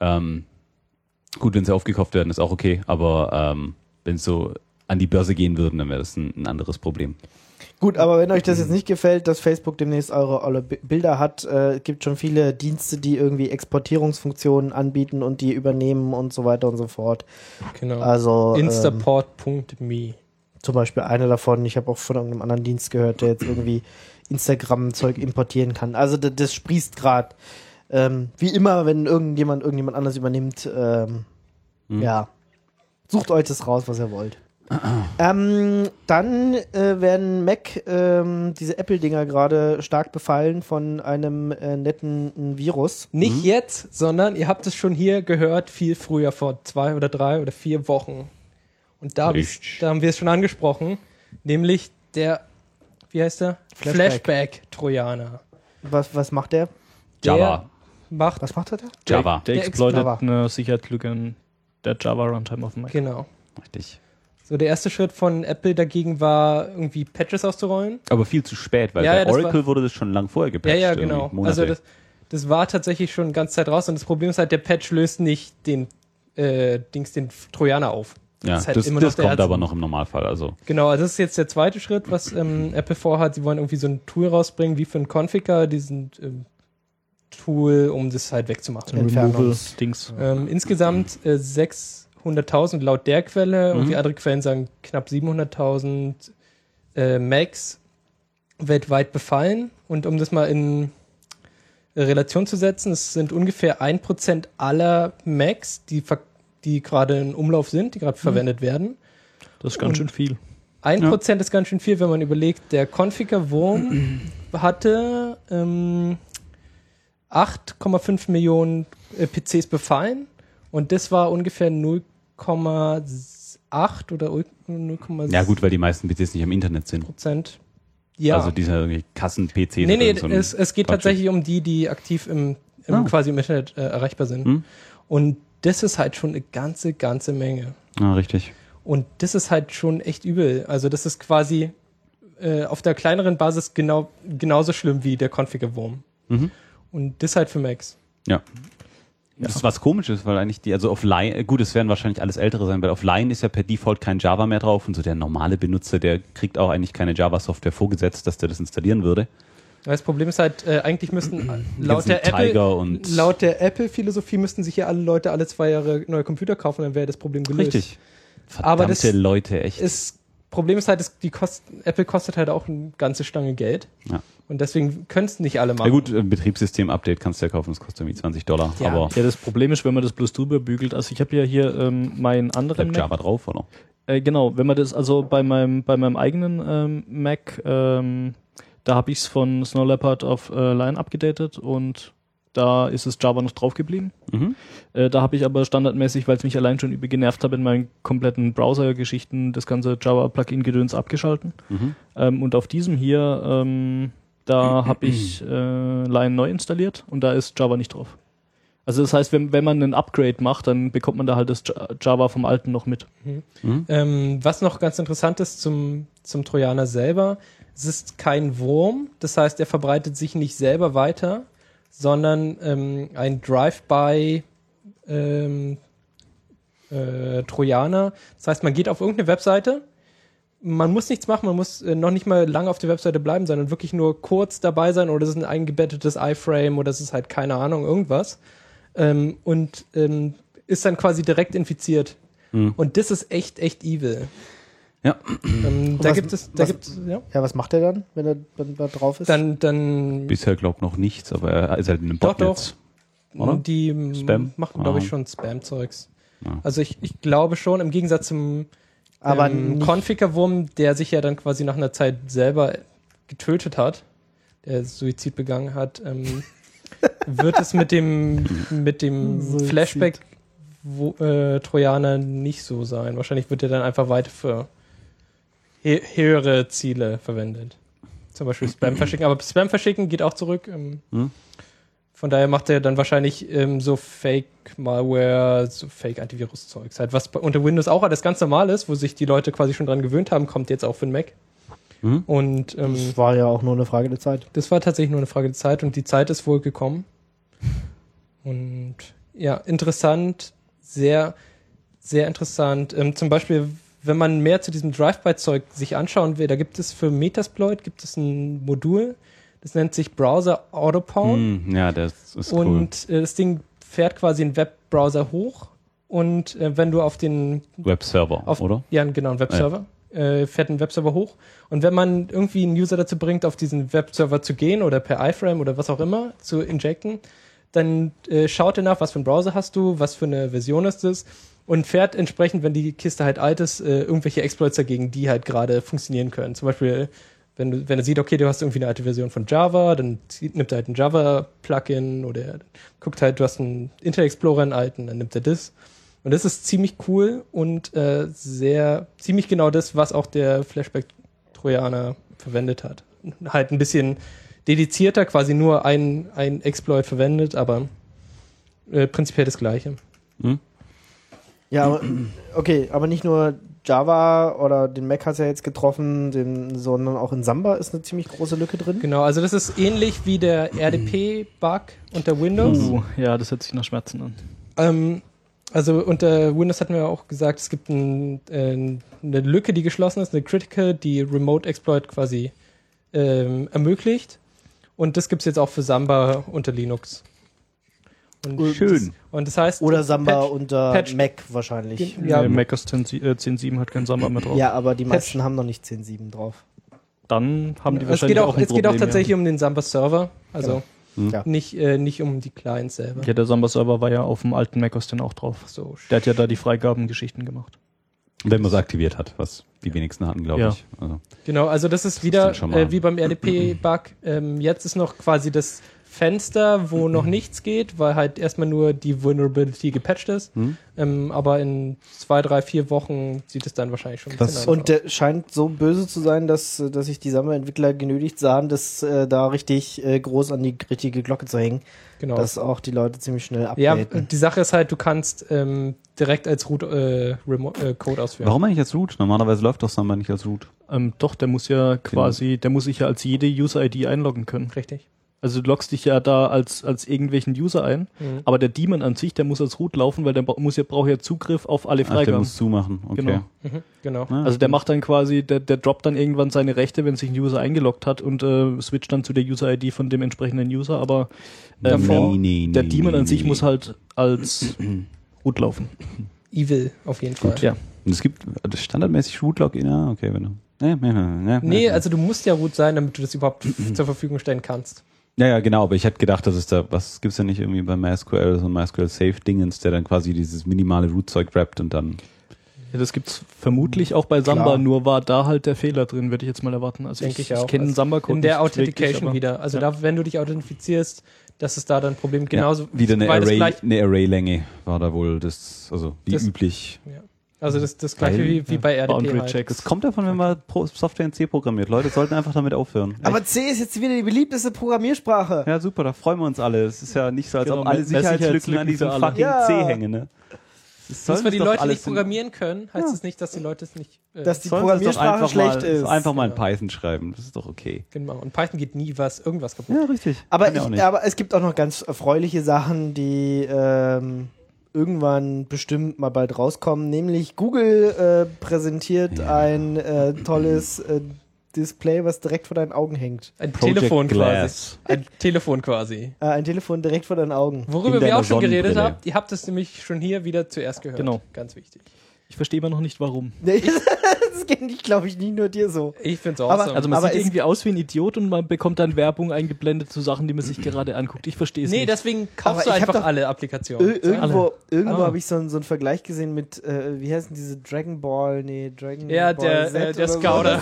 Speaker 5: Gut, wenn sie aufgekauft werden, ist auch okay, aber wenn es so an die Börse gehen würden, dann wäre das ein anderes Problem.
Speaker 2: Gut, aber wenn euch das jetzt nicht gefällt, dass Facebook demnächst eure Bilder hat, gibt schon viele Dienste, die irgendwie Exportierungsfunktionen anbieten und die übernehmen und so weiter und so fort.
Speaker 4: Genau.
Speaker 2: Also
Speaker 4: Instaport.me.
Speaker 2: zum Beispiel einer davon. Ich habe auch von irgendeinem anderen Dienst gehört, der jetzt irgendwie Instagram-Zeug importieren kann. Also das sprießt gerade. Wie immer, wenn irgendjemand anders übernimmt, ja, sucht euch das raus, was ihr wollt. Dann werden Mac diese Apple-Dinger gerade stark befallen von einem netten Virus.
Speaker 4: Nicht jetzt, sondern ihr habt es schon hier gehört, viel früher, vor 2 oder 3 oder 4 Wochen. Und da haben wir es schon angesprochen, nämlich der, wie heißt der? Flashback-Trojaner.
Speaker 2: Was macht der?
Speaker 5: Java.
Speaker 2: Was macht er da?
Speaker 5: Java.
Speaker 3: Der exploitet
Speaker 2: Java.
Speaker 3: eine Sicherheitslücke in der Java Runtime auf dem Mac.
Speaker 4: Genau.
Speaker 5: Richtig.
Speaker 4: So, der erste Schritt von Apple dagegen war, irgendwie Patches auszurollen.
Speaker 5: Aber viel zu spät, weil
Speaker 4: Ja,
Speaker 5: bei
Speaker 4: das
Speaker 5: Oracle wurde das schon lang vorher gepatcht.
Speaker 4: Ja, genau.
Speaker 5: Monate.
Speaker 4: Also das war tatsächlich schon eine ganze Zeit raus und das Problem ist halt, der Patch löst nicht den Trojaner auf.
Speaker 5: ja,
Speaker 4: ist halt
Speaker 5: das
Speaker 4: immer noch der
Speaker 5: kommt aber noch im Normalfall. Also
Speaker 4: Genau, also das ist jetzt der zweite Schritt, was Apple vorhat. Sie wollen irgendwie so ein Tool rausbringen, wie für einen Configure, diesen Tool, um das halt wegzumachen.
Speaker 3: Removal-Dings.
Speaker 4: Insgesamt 600.000 laut der Quelle und die andere Quellen sagen knapp 700.000 Macs weltweit befallen. Und um das mal in Relation zu setzen, es sind ungefähr 1% aller Macs, die gerade in Umlauf sind, die gerade verwendet werden.
Speaker 3: Das ist ganz schön viel.
Speaker 4: 1% ist ganz schön viel, wenn man überlegt, der Configure-Wurm hatte 8,5 Millionen PCs befallen und das war ungefähr 0,8 oder 0,7%.
Speaker 5: ja gut, weil die meisten PCs nicht im Internet sind.
Speaker 4: Ja.
Speaker 5: Also diese Kassen-PCs.
Speaker 4: Nee,
Speaker 5: so
Speaker 4: es geht tatsächlich um die aktiv quasi im Internet erreichbar sind. Und das ist halt schon eine ganze Menge.
Speaker 5: Ja, richtig.
Speaker 4: Und das ist halt schon echt übel. Also das ist quasi auf der kleineren Basis genauso schlimm wie der Configure-Wurm. Und das halt für Macs.
Speaker 5: Ja. Das ist was Komisches, weil eigentlich also auf Lion, gut, es werden wahrscheinlich alles ältere sein, weil auf Lion ist ja per Default kein Java mehr drauf und so der normale Benutzer, der kriegt auch eigentlich keine Java-Software vorgesetzt, dass der das installieren würde.
Speaker 4: Das Problem ist halt, eigentlich müssten laut der Apple-Philosophie müssten sich ja alle Leute alle 2 Jahre neue Computer kaufen, dann wäre das Problem gelöst.
Speaker 5: Richtig.
Speaker 4: Aber das
Speaker 5: Leute, echt.
Speaker 4: Das Problem ist halt, Apple kostet halt auch eine ganze Stange Geld.
Speaker 5: Ja.
Speaker 4: Und deswegen können es nicht alle machen.
Speaker 5: Ja gut, ein Betriebssystem-Update kannst du ja kaufen, das kostet irgendwie $20.
Speaker 4: Ja.
Speaker 5: Aber
Speaker 3: Ja, das Problem ist, wenn man das bloß drüber bügelt, also ich habe ja hier meinen anderen
Speaker 5: bleibt Java drauf, oder?
Speaker 3: Genau, wenn man das also bei meinem eigenen Mac, da habe ich es von Snow Leopard auf Lion abgedatet und da ist es Java noch drauf geblieben. Da habe ich aber standardmäßig, weil es mich allein schon übel genervt hat, in meinen kompletten Browser-Geschichten das ganze Java-Plugin-Gedöns abgeschalten. Und auf diesem hier, da habe ich Lion neu installiert und da ist Java nicht drauf. Also das heißt, wenn man einen Upgrade macht, dann bekommt man da halt das Java vom alten noch mit.
Speaker 4: Was noch ganz interessant ist zum Trojaner selber, es ist kein Wurm, das heißt, er verbreitet sich nicht selber weiter, sondern ein Drive-by Trojaner. Das heißt, man geht auf irgendeine Webseite, man muss nichts machen, man muss noch nicht mal lange auf der Webseite bleiben, sondern wirklich nur kurz dabei sein oder es ist ein eingebettetes iFrame oder es ist halt keine Ahnung, irgendwas. Und ist dann quasi direkt infiziert. Und das ist echt evil.
Speaker 5: Ja.
Speaker 2: Was macht er dann, wenn er da drauf ist?
Speaker 4: Dann
Speaker 5: Bisher glaubt noch nichts, aber er ist halt in einem Botnetz. Oder?
Speaker 4: Die
Speaker 5: Spam?
Speaker 4: machen, glaube ich, schon Spam-Zeugs.
Speaker 5: Ja.
Speaker 4: Also ich glaube schon, im Gegensatz zum
Speaker 2: aber
Speaker 4: Configure-Wurm, der sich ja dann quasi nach einer Zeit selber getötet hat, der Suizid begangen hat, wird es mit dem Flashback-Trojaner nicht so sein. Wahrscheinlich wird er dann einfach weiter für höhere Ziele verwendet. Zum Beispiel Spam verschicken. Aber Spam verschicken geht auch zurück. Von daher macht er dann wahrscheinlich so Fake-Malware, so Fake-Antivirus-Zeugs. Halt, was unter Windows auch alles ganz normal ist, wo sich die Leute quasi schon dran gewöhnt haben, kommt jetzt auch für den Mac. Und
Speaker 2: das war ja auch nur eine Frage der Zeit.
Speaker 4: Das war tatsächlich nur eine Frage der Zeit und die Zeit ist wohl gekommen. Und Ja, interessant, sehr, sehr interessant. Zum Beispiel, wenn man mehr zu diesem Drive-by-Zeug sich anschauen will, da gibt es für Metasploit ein Modul, das nennt sich Browser Autopower.
Speaker 5: Ja, das ist cool.
Speaker 4: Und das Ding fährt quasi einen Webbrowser hoch und wenn du auf den
Speaker 5: Webserver, oder?
Speaker 4: Ja, genau, ein Webserver. Fährt einen Webserver hoch. Und wenn man irgendwie einen User dazu bringt, auf diesen Webserver zu gehen oder per iframe oder was auch immer zu injecten, dann schaut er nach, was für einen Browser hast du, was für eine Version ist es und fährt entsprechend, wenn die Kiste halt alt ist, irgendwelche Exploits dagegen, die halt gerade funktionieren können. Zum Beispiel, wenn er sieht, okay, du hast irgendwie eine alte Version von Java, dann nimmt er halt ein Java-Plugin oder guckt halt, du hast einen Internet Explorer, einen alten, dann nimmt er das. Und das ist ziemlich cool und ziemlich genau das, was auch der Flashback-Trojaner verwendet hat. Halt ein bisschen dedizierter, quasi nur ein Exploit verwendet, aber prinzipiell das Gleiche.
Speaker 2: Ja, aber, okay, aber nicht nur Java oder den Mac hat es ja jetzt getroffen, sondern auch in Samba ist eine ziemlich große Lücke drin.
Speaker 4: Genau, also das ist ähnlich wie der RDP-Bug unter Windows.
Speaker 3: Ja, das hört sich nach Schmerzen an.
Speaker 4: Also unter Windows hatten wir ja auch gesagt, es gibt eine Lücke, die geschlossen ist, eine Critical, die Remote Exploit quasi ermöglicht. Und das gibt es jetzt auch für Samba unter Linux. Und
Speaker 5: Schön.
Speaker 4: Das heißt...
Speaker 2: Oder Samba
Speaker 4: Patch-
Speaker 2: unter
Speaker 4: Patch-
Speaker 2: Mac wahrscheinlich.
Speaker 4: Ja,
Speaker 3: Mac OS 10.7 hat kein Samba mehr drauf.
Speaker 2: Ja, aber die meisten haben noch nicht 10.7 drauf.
Speaker 3: Dann haben die
Speaker 4: es
Speaker 3: wahrscheinlich
Speaker 4: geht auch,
Speaker 3: auch ein
Speaker 4: es geht auch
Speaker 3: Problem,
Speaker 4: tatsächlich
Speaker 3: ja.
Speaker 4: um den Samba-Server, also
Speaker 2: Ja.
Speaker 4: nicht um die Clients selber.
Speaker 3: Ja, der Samba-Server war ja auf dem alten Mac OS 10 auch drauf.
Speaker 4: So,
Speaker 3: Der hat ja da die Freigabengeschichten gemacht.
Speaker 5: Wenn man es aktiviert hat, was die wenigsten hatten, glaube
Speaker 3: Ja.
Speaker 5: ich. Also,
Speaker 4: genau, also das ist
Speaker 5: dann
Speaker 4: wieder
Speaker 5: schon mal-
Speaker 4: wie beim RDP-Bug. Jetzt ist noch quasi das Fenster, wo noch nichts geht, weil halt erstmal nur die Vulnerability gepatcht ist. Aber in 2, 3, 4 Wochen sieht es dann wahrscheinlich schon ein bisschen einfacher
Speaker 2: Und der scheint so böse zu sein, dass sich die Samba-Entwickler genötigt sahen, das da richtig groß an die richtige Glocke zu hängen,
Speaker 4: genau.
Speaker 2: dass auch die Leute ziemlich schnell
Speaker 4: Ja,
Speaker 2: updaten.
Speaker 4: die Sache ist halt, du kannst direkt als Root Code ausführen.
Speaker 5: warum eigentlich als Root? Normalerweise läuft doch Samba nicht als Root.
Speaker 3: Doch, der muss ja quasi, der muss sich ja als jede User-ID einloggen können.
Speaker 4: Richtig.
Speaker 3: Also du loggst dich ja da als irgendwelchen User ein, aber der Daemon an sich, der muss als Root laufen, weil der braucht ja Zugriff auf alle
Speaker 5: Ach, der
Speaker 3: Freigaben.
Speaker 5: muss zumachen. Okay.
Speaker 3: Genau.
Speaker 4: Genau.
Speaker 5: Ah,
Speaker 3: Also der macht dann quasi, der droppt dann irgendwann seine Rechte, wenn sich ein User eingeloggt hat und switcht dann zu der User-ID von dem entsprechenden User, aber
Speaker 4: Davor,
Speaker 3: der Daemon an sich muss halt als Root laufen.
Speaker 4: Evil auf jeden Fall.
Speaker 3: Ja.
Speaker 5: Und es gibt standardmäßig Root-Login. Ja, okay, wenn du.
Speaker 4: Nee, also du musst ja Root sein, damit du das überhaupt zur Verfügung stellen kannst.
Speaker 5: Ja, genau, aber ich hätte gedacht, dass es da, was gibt's denn nicht irgendwie bei MySQL, so ein MySQL-Safe-Dingens, der dann quasi dieses minimale Root-Zeug rappt und dann.
Speaker 3: Ja, das gibt's vermutlich auch bei Samba,
Speaker 2: Klar.
Speaker 3: nur war da halt der Fehler drin, würde ich jetzt mal erwarten. Also
Speaker 4: Denke ich
Speaker 3: ich
Speaker 4: auch.
Speaker 3: kenne
Speaker 4: Also
Speaker 3: Samba-Code
Speaker 4: in der
Speaker 3: nicht wirklich,
Speaker 4: Authentication
Speaker 3: aber-
Speaker 4: wieder. Also
Speaker 3: ja.
Speaker 4: da, wenn du dich authentifizierst, dass es da dann ein Problem genauso
Speaker 5: wieder eine
Speaker 4: weil das gleich-
Speaker 5: Array-Länge war da wohl das, also wie
Speaker 4: Das-
Speaker 5: üblich.
Speaker 4: Ja. Also das gleiche
Speaker 5: Geil.
Speaker 4: wie bei RDP
Speaker 3: Boundary
Speaker 4: halt.
Speaker 3: Checks.
Speaker 5: Das kommt davon, wenn man Software in C programmiert. Leute sollten einfach damit aufhören.
Speaker 2: Aber C ist jetzt wieder die beliebteste Programmiersprache.
Speaker 5: Ja, super, da freuen wir uns alle. Es ist ja nicht so, als
Speaker 3: Genau,
Speaker 5: ob alle
Speaker 3: mehr
Speaker 5: Sicherheitslücken an
Speaker 3: Sicherheitslücken
Speaker 5: diesem
Speaker 3: für alle.
Speaker 5: fucking
Speaker 2: Ja.
Speaker 5: C hängen, ne? Das
Speaker 4: Bloß weil die
Speaker 5: doch
Speaker 4: Leute
Speaker 5: alles
Speaker 4: nicht programmieren können, heißt es nicht, dass die Leute es nicht
Speaker 2: Dass die
Speaker 5: sollen sie doch
Speaker 2: Programmiersprache
Speaker 5: einfach
Speaker 2: schlecht
Speaker 5: mal,
Speaker 2: ist.
Speaker 5: Einfach mal in
Speaker 4: Genau.
Speaker 5: Python schreiben. Das ist doch okay.
Speaker 4: genau. Und Python geht nie irgendwas kaputt.
Speaker 5: Ja, richtig.
Speaker 2: Aber,
Speaker 5: Kann ja auch nicht.
Speaker 2: aber es gibt auch noch ganz erfreuliche Sachen, die irgendwann bestimmt mal bald rauskommen. Nämlich Google präsentiert ein tolles Display, was direkt vor deinen Augen hängt.
Speaker 4: Ein
Speaker 5: Project
Speaker 4: Telefon
Speaker 5: Glass.
Speaker 4: quasi. Ein Telefon quasi.
Speaker 2: Ein Telefon direkt vor deinen Augen.
Speaker 4: Worüber
Speaker 5: In
Speaker 4: wir
Speaker 5: deiner
Speaker 4: auch schon geredet
Speaker 5: Sonnenbrille.
Speaker 4: haben. Ihr habt es nämlich schon hier wieder zuerst gehört.
Speaker 3: Genau.
Speaker 4: Ganz wichtig.
Speaker 3: Ich verstehe immer noch nicht, warum.
Speaker 2: Nee, das geht nicht, glaube ich, nicht nur dir so.
Speaker 4: Ich finde es
Speaker 2: Aber-
Speaker 4: awesome.
Speaker 3: Also man
Speaker 2: Aber
Speaker 3: sieht
Speaker 2: es-
Speaker 3: irgendwie aus wie ein Idiot und man bekommt dann Werbung eingeblendet zu Sachen, die man sich gerade anguckt. Ich verstehe es
Speaker 4: nee,
Speaker 3: nicht.
Speaker 4: deswegen
Speaker 2: Aber
Speaker 4: kaufst du
Speaker 2: ich hab
Speaker 4: einfach
Speaker 2: doch-
Speaker 4: alle Applikationen.
Speaker 2: Irgendwo
Speaker 3: Ah.
Speaker 2: habe ich so einen Vergleich gesehen mit, wie heißen diese Dragon Ball, Dragon
Speaker 4: Ja,
Speaker 2: Ball
Speaker 4: der
Speaker 2: Z oder so.
Speaker 4: Scouter.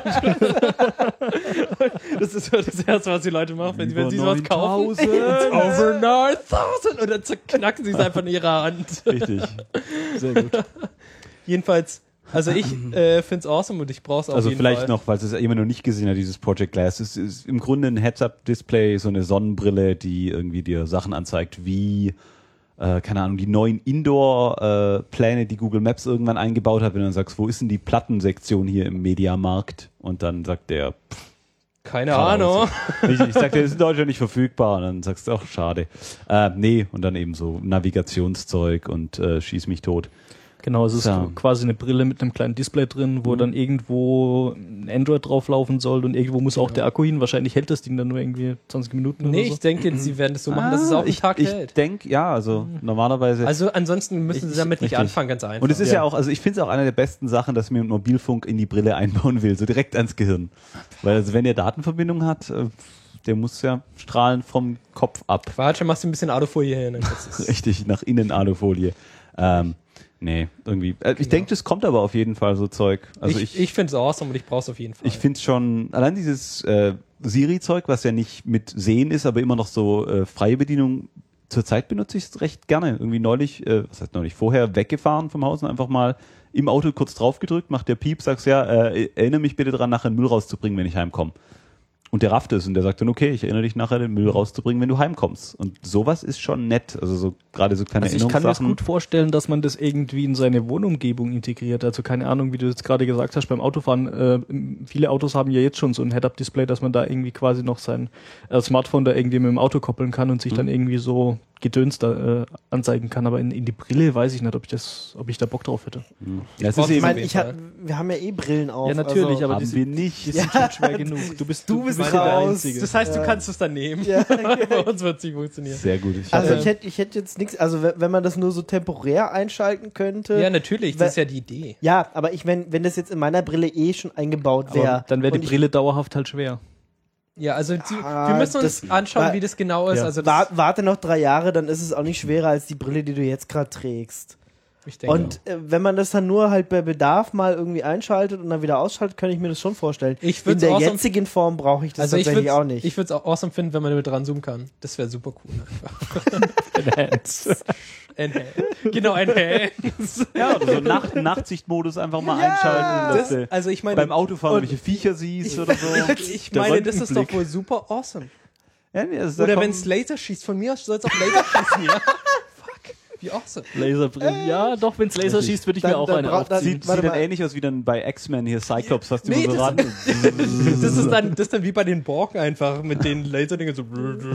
Speaker 4: Das ist so das Erste, was die Leute machen, wenn sie sowas kaufen. It's over 9000 und dann zerknacken sie es einfach in ihrer Hand.
Speaker 5: Richtig.
Speaker 3: Sehr gut.
Speaker 4: Jedenfalls, also ich finde es awesome und ich brauche es auf
Speaker 5: Also
Speaker 4: jeden
Speaker 5: vielleicht
Speaker 4: Fall.
Speaker 5: noch, falls es jemand noch nicht gesehen hat, dieses Project Glass. Es ist im Grunde ein Heads-Up-Display, so eine Sonnenbrille, die irgendwie dir Sachen anzeigt, wie, keine Ahnung, die neuen Indoor-Pläne, die Google Maps irgendwann eingebaut hat, wenn du dann sagst, wo ist denn die Plattensektion hier im Mediamarkt? Und dann sagt der,
Speaker 4: Keine Ahnung.
Speaker 5: Ich sagte, das ist in Deutschland nicht verfügbar. Und dann sagst du, ach, schade. Nee, und dann eben so Navigationszeug und schieß mich tot.
Speaker 3: Genau, es ist quasi eine Brille mit einem kleinen Display drin, wo dann irgendwo ein Android drauflaufen soll und irgendwo muss auch der Akku hin. Wahrscheinlich hält das Ding dann nur irgendwie 20 Minuten oder so.
Speaker 4: Ich denke, sie werden das so machen, dass es auch einen Tag hält.
Speaker 5: Ich denke, ja, also normalerweise...
Speaker 4: Also ansonsten müssen sie damit nicht anfangen, ganz einfach.
Speaker 5: Und es ist ja auch, also ich finde es auch eine der besten Sachen, dass man mit Mobilfunk in die Brille einbauen will, so direkt ans Gehirn. Weil also wenn der Datenverbindung hat, der muss ja strahlen vom Kopf ab.
Speaker 4: Quatsch, dann machst du ein bisschen Alufolie hin.
Speaker 5: Richtig, nach innen Alufolie. Nee, irgendwie. Ich denke, das kommt aber auf jeden Fall so Zeug. Also
Speaker 4: ich finde es awesome und ich brauche es auf jeden Fall.
Speaker 5: Ich finde es schon, allein dieses Siri-Zeug, was ja nicht mit Sehen ist, aber immer noch so freie Bedienung, zurzeit benutze ich es recht gerne. Irgendwie neulich, was heißt neulich, vorher weggefahren vom Haus und einfach mal im Auto kurz drauf gedrückt, macht der Piep, sagst ja, erinnere mich bitte dran, nachher den Müll rauszubringen, wenn ich heimkomme. Und der rafft es und der sagt dann, okay, ich erinnere dich nachher, den Müll rauszubringen, wenn du heimkommst. Und sowas ist schon nett. Also so gerade so kleine Erinnerungssachen.
Speaker 3: Ich kann mir gut vorstellen, dass man das irgendwie in seine Wohnumgebung integriert. Also keine Ahnung, wie du jetzt gerade gesagt hast, beim Autofahren. Viele Autos haben ja jetzt schon so ein Head-Up-Display, dass man da irgendwie quasi noch sein Smartphone da irgendwie mit dem Auto koppeln kann und sich dann irgendwie so Gedöns da anzeigen kann. Aber in die Brille weiß ich nicht, ob ich da Bock drauf hätte.
Speaker 5: Ja, es ist eben,
Speaker 2: wir haben ja eh Brillen auf.
Speaker 3: Ja, natürlich,
Speaker 2: also,
Speaker 3: aber
Speaker 5: haben wir nicht.
Speaker 3: die sind schon schwer genug. Du bist
Speaker 2: raus.
Speaker 3: der Einzige.
Speaker 4: Das heißt, du kannst es dann nehmen.
Speaker 2: Ja.
Speaker 4: Bei uns wird es nicht funktionieren.
Speaker 5: Sehr gut.
Speaker 2: Ich hätte jetzt nichts, also wenn man das nur so temporär einschalten könnte.
Speaker 4: Ja, natürlich, das ist ja die Idee.
Speaker 2: Ja, aber wenn das jetzt in meiner Brille eh schon eingebaut wäre.
Speaker 3: Dann wäre die Brille dauerhaft halt schwer.
Speaker 4: Ja, also wir müssen uns anschauen, wie das genau ist.
Speaker 3: Ja.
Speaker 4: Also
Speaker 2: Warte noch 3 Jahre, dann ist es auch nicht schwerer als die Brille, die du jetzt gerade trägst.
Speaker 4: ich denke,
Speaker 2: Und wenn man das dann nur halt bei Bedarf mal irgendwie einschaltet und dann wieder ausschaltet, kann ich mir das schon vorstellen.
Speaker 4: Ich
Speaker 2: In
Speaker 4: würd's
Speaker 2: der
Speaker 4: awesome-
Speaker 2: jetzigen Form brauche ich das tatsächlich auch nicht.
Speaker 4: Ich würde es auch awesome finden, wenn man damit dran zoomen kann. Das wäre super cool.
Speaker 3: Enhance.
Speaker 4: Genau, Enhance.
Speaker 5: Ja, oder so Nachtsichtmodus einfach mal einschalten, dass du
Speaker 4: Also ich meine,
Speaker 5: beim Autofahren welche Viecher siehst oder so.
Speaker 4: ich
Speaker 5: Der
Speaker 4: meine, das ist doch
Speaker 5: Röntgenblick.
Speaker 4: wohl super awesome.
Speaker 5: Ja, nee, also da
Speaker 4: Oder
Speaker 5: kommen-
Speaker 4: wenn es Laser schießt, von mir aus soll es auch Laser schießen, ja. Fuck, wie awesome.
Speaker 3: Laserbrillen. Ja, doch, wenn es Laser schießt, würde ich mir
Speaker 2: Dann-
Speaker 3: auch
Speaker 2: dann
Speaker 3: eine
Speaker 2: braucht- dann-
Speaker 3: aufziehen.
Speaker 5: Sieht
Speaker 2: Warte
Speaker 5: dann
Speaker 2: mal.
Speaker 5: ähnlich aus wie dann bei X-Men hier Cyclops, hast du
Speaker 4: Nee,
Speaker 5: immer so ran.
Speaker 4: Das ist dann wie bei den Borg einfach mit den Laserdingen so.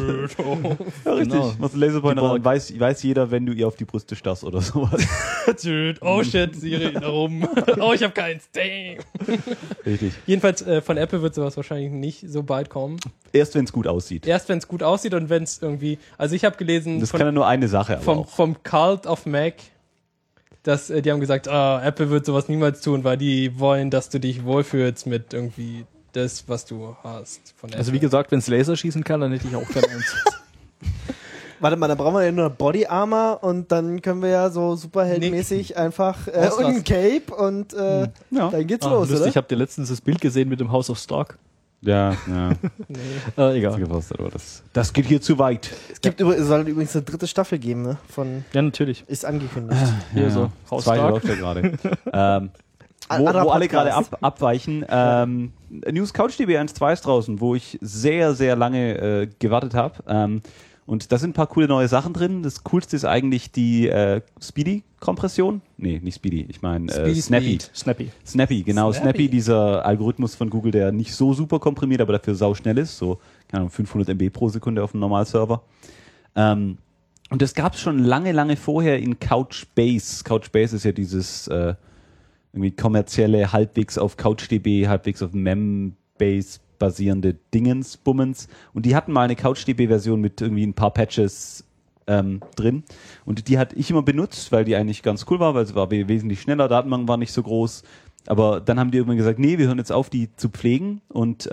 Speaker 5: Ja, richtig.
Speaker 3: Genau.
Speaker 5: Machst einen Laserpointer
Speaker 3: Die
Speaker 5: ran, weiß jeder, wenn du ihr auf die Brüste starrst oder sowas.
Speaker 4: Oh shit, Siri, darum. Oh, ich habe keins. Damn.
Speaker 5: Richtig.
Speaker 4: Jedenfalls von Apple wird sowas wahrscheinlich nicht so bald kommen.
Speaker 5: Erst wenn es gut aussieht.
Speaker 4: Erst wenn es gut aussieht und wenn es irgendwie. Also ich habe gelesen
Speaker 5: Das kann ja nur eine Sache, aber auch.
Speaker 4: vom Cult of Mac, dass die haben gesagt, Apple wird sowas niemals tun, weil die wollen, dass du dich wohlfühlst mit irgendwie das, was du hast. Von
Speaker 3: Also wie gesagt, wenn es Laser schießen kann, dann hätte ich auch gerne eins.
Speaker 2: Warte mal, da brauchen wir ja nur Body Armor und dann können wir ja so superheldmäßig einfach und ein Cape und dann geht's los,
Speaker 3: lustig,
Speaker 2: oder?
Speaker 3: ich habe dir letztens das Bild gesehen mit dem House of Stark.
Speaker 5: Ja.
Speaker 3: Egal.
Speaker 5: Aber das geht hier zu weit.
Speaker 2: Es soll übrigens eine 3. Staffel geben, ne?
Speaker 3: Ja, natürlich.
Speaker 2: Ist angekündigt.
Speaker 3: Hier so, House
Speaker 5: Zweite
Speaker 3: Stark.
Speaker 5: läuft ja gerade. Wo
Speaker 2: Anderer
Speaker 5: alle
Speaker 2: Podcast.
Speaker 5: gerade abweichen. News CouchDB 1.2 ist draußen, wo ich sehr, sehr lange gewartet habe. Und da sind ein paar coole neue Sachen drin. Das Coolste ist eigentlich die Speedy-Kompression. Nee, nicht Speedy, ich meine Snappy. Snappy, genau. Snappy, dieser Algorithmus von Google, der nicht so super komprimiert, aber dafür sauschnell ist. So, keine Ahnung, 500 MB pro Sekunde auf einem Normalserver. Und das gab es schon lange, lange vorher in Couchbase. Couchbase ist ja dieses irgendwie kommerzielle, halbwegs auf CouchDB, halbwegs auf Membase basierende Bummens. Und die hatten mal eine CouchDB-Version mit irgendwie ein paar Patches drin. Und die hatte ich immer benutzt, weil die eigentlich ganz cool war, weil sie war wesentlich schneller, Datenbank war nicht so groß. Aber dann haben die irgendwann gesagt, nee, wir hören jetzt auf, die zu pflegen. Und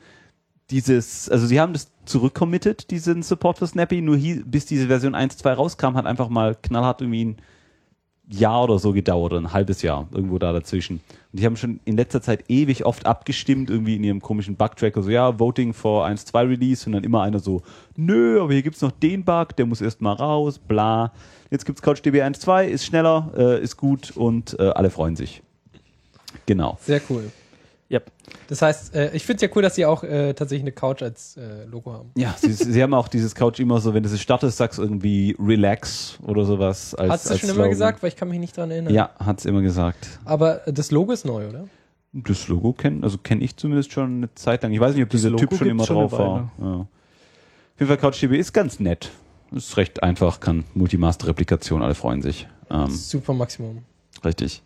Speaker 5: also sie haben das zurückcommitted, diesen Support für Snappy, nur bis diese Version 1.2 rauskam, hat einfach mal knallhart irgendwie ein Jahr oder so gedauert, oder ein halbes Jahr, irgendwo da dazwischen. Und die haben schon in letzter Zeit ewig oft abgestimmt, irgendwie in ihrem komischen Bug-Tracker, so ja, Voting for 1.2 Release, und dann immer einer so, nö, aber hier gibt's noch den Bug, der muss erst mal raus, bla. Jetzt gibt's CouchDB 1.2, ist schneller, ist gut und alle freuen sich. Genau.
Speaker 4: Sehr cool.
Speaker 3: Yep.
Speaker 4: Das heißt, ich finde es ja cool, dass sie auch tatsächlich eine Couch als Logo haben.
Speaker 5: Ja, sie haben auch dieses Couch immer so, wenn du es startest, sagst irgendwie Relax oder sowas.
Speaker 4: Hast du schon immer gesagt? Weil ich kann mich nicht dran erinnern.
Speaker 5: Ja, hat's immer gesagt.
Speaker 4: Aber das Logo ist neu, oder?
Speaker 5: Das Logo kenne ich zumindest schon eine Zeit lang. Ich weiß nicht, ob dieser
Speaker 3: Logo
Speaker 5: Typ schon immer
Speaker 3: gibt's schon
Speaker 5: drauf
Speaker 3: eine
Speaker 5: war. Ja. Auf jeden Fall CouchDB ist ganz nett. Ist recht einfach, kann Multimaster-Replikation, alle freuen sich.
Speaker 4: Super Maximum.
Speaker 5: Richtig.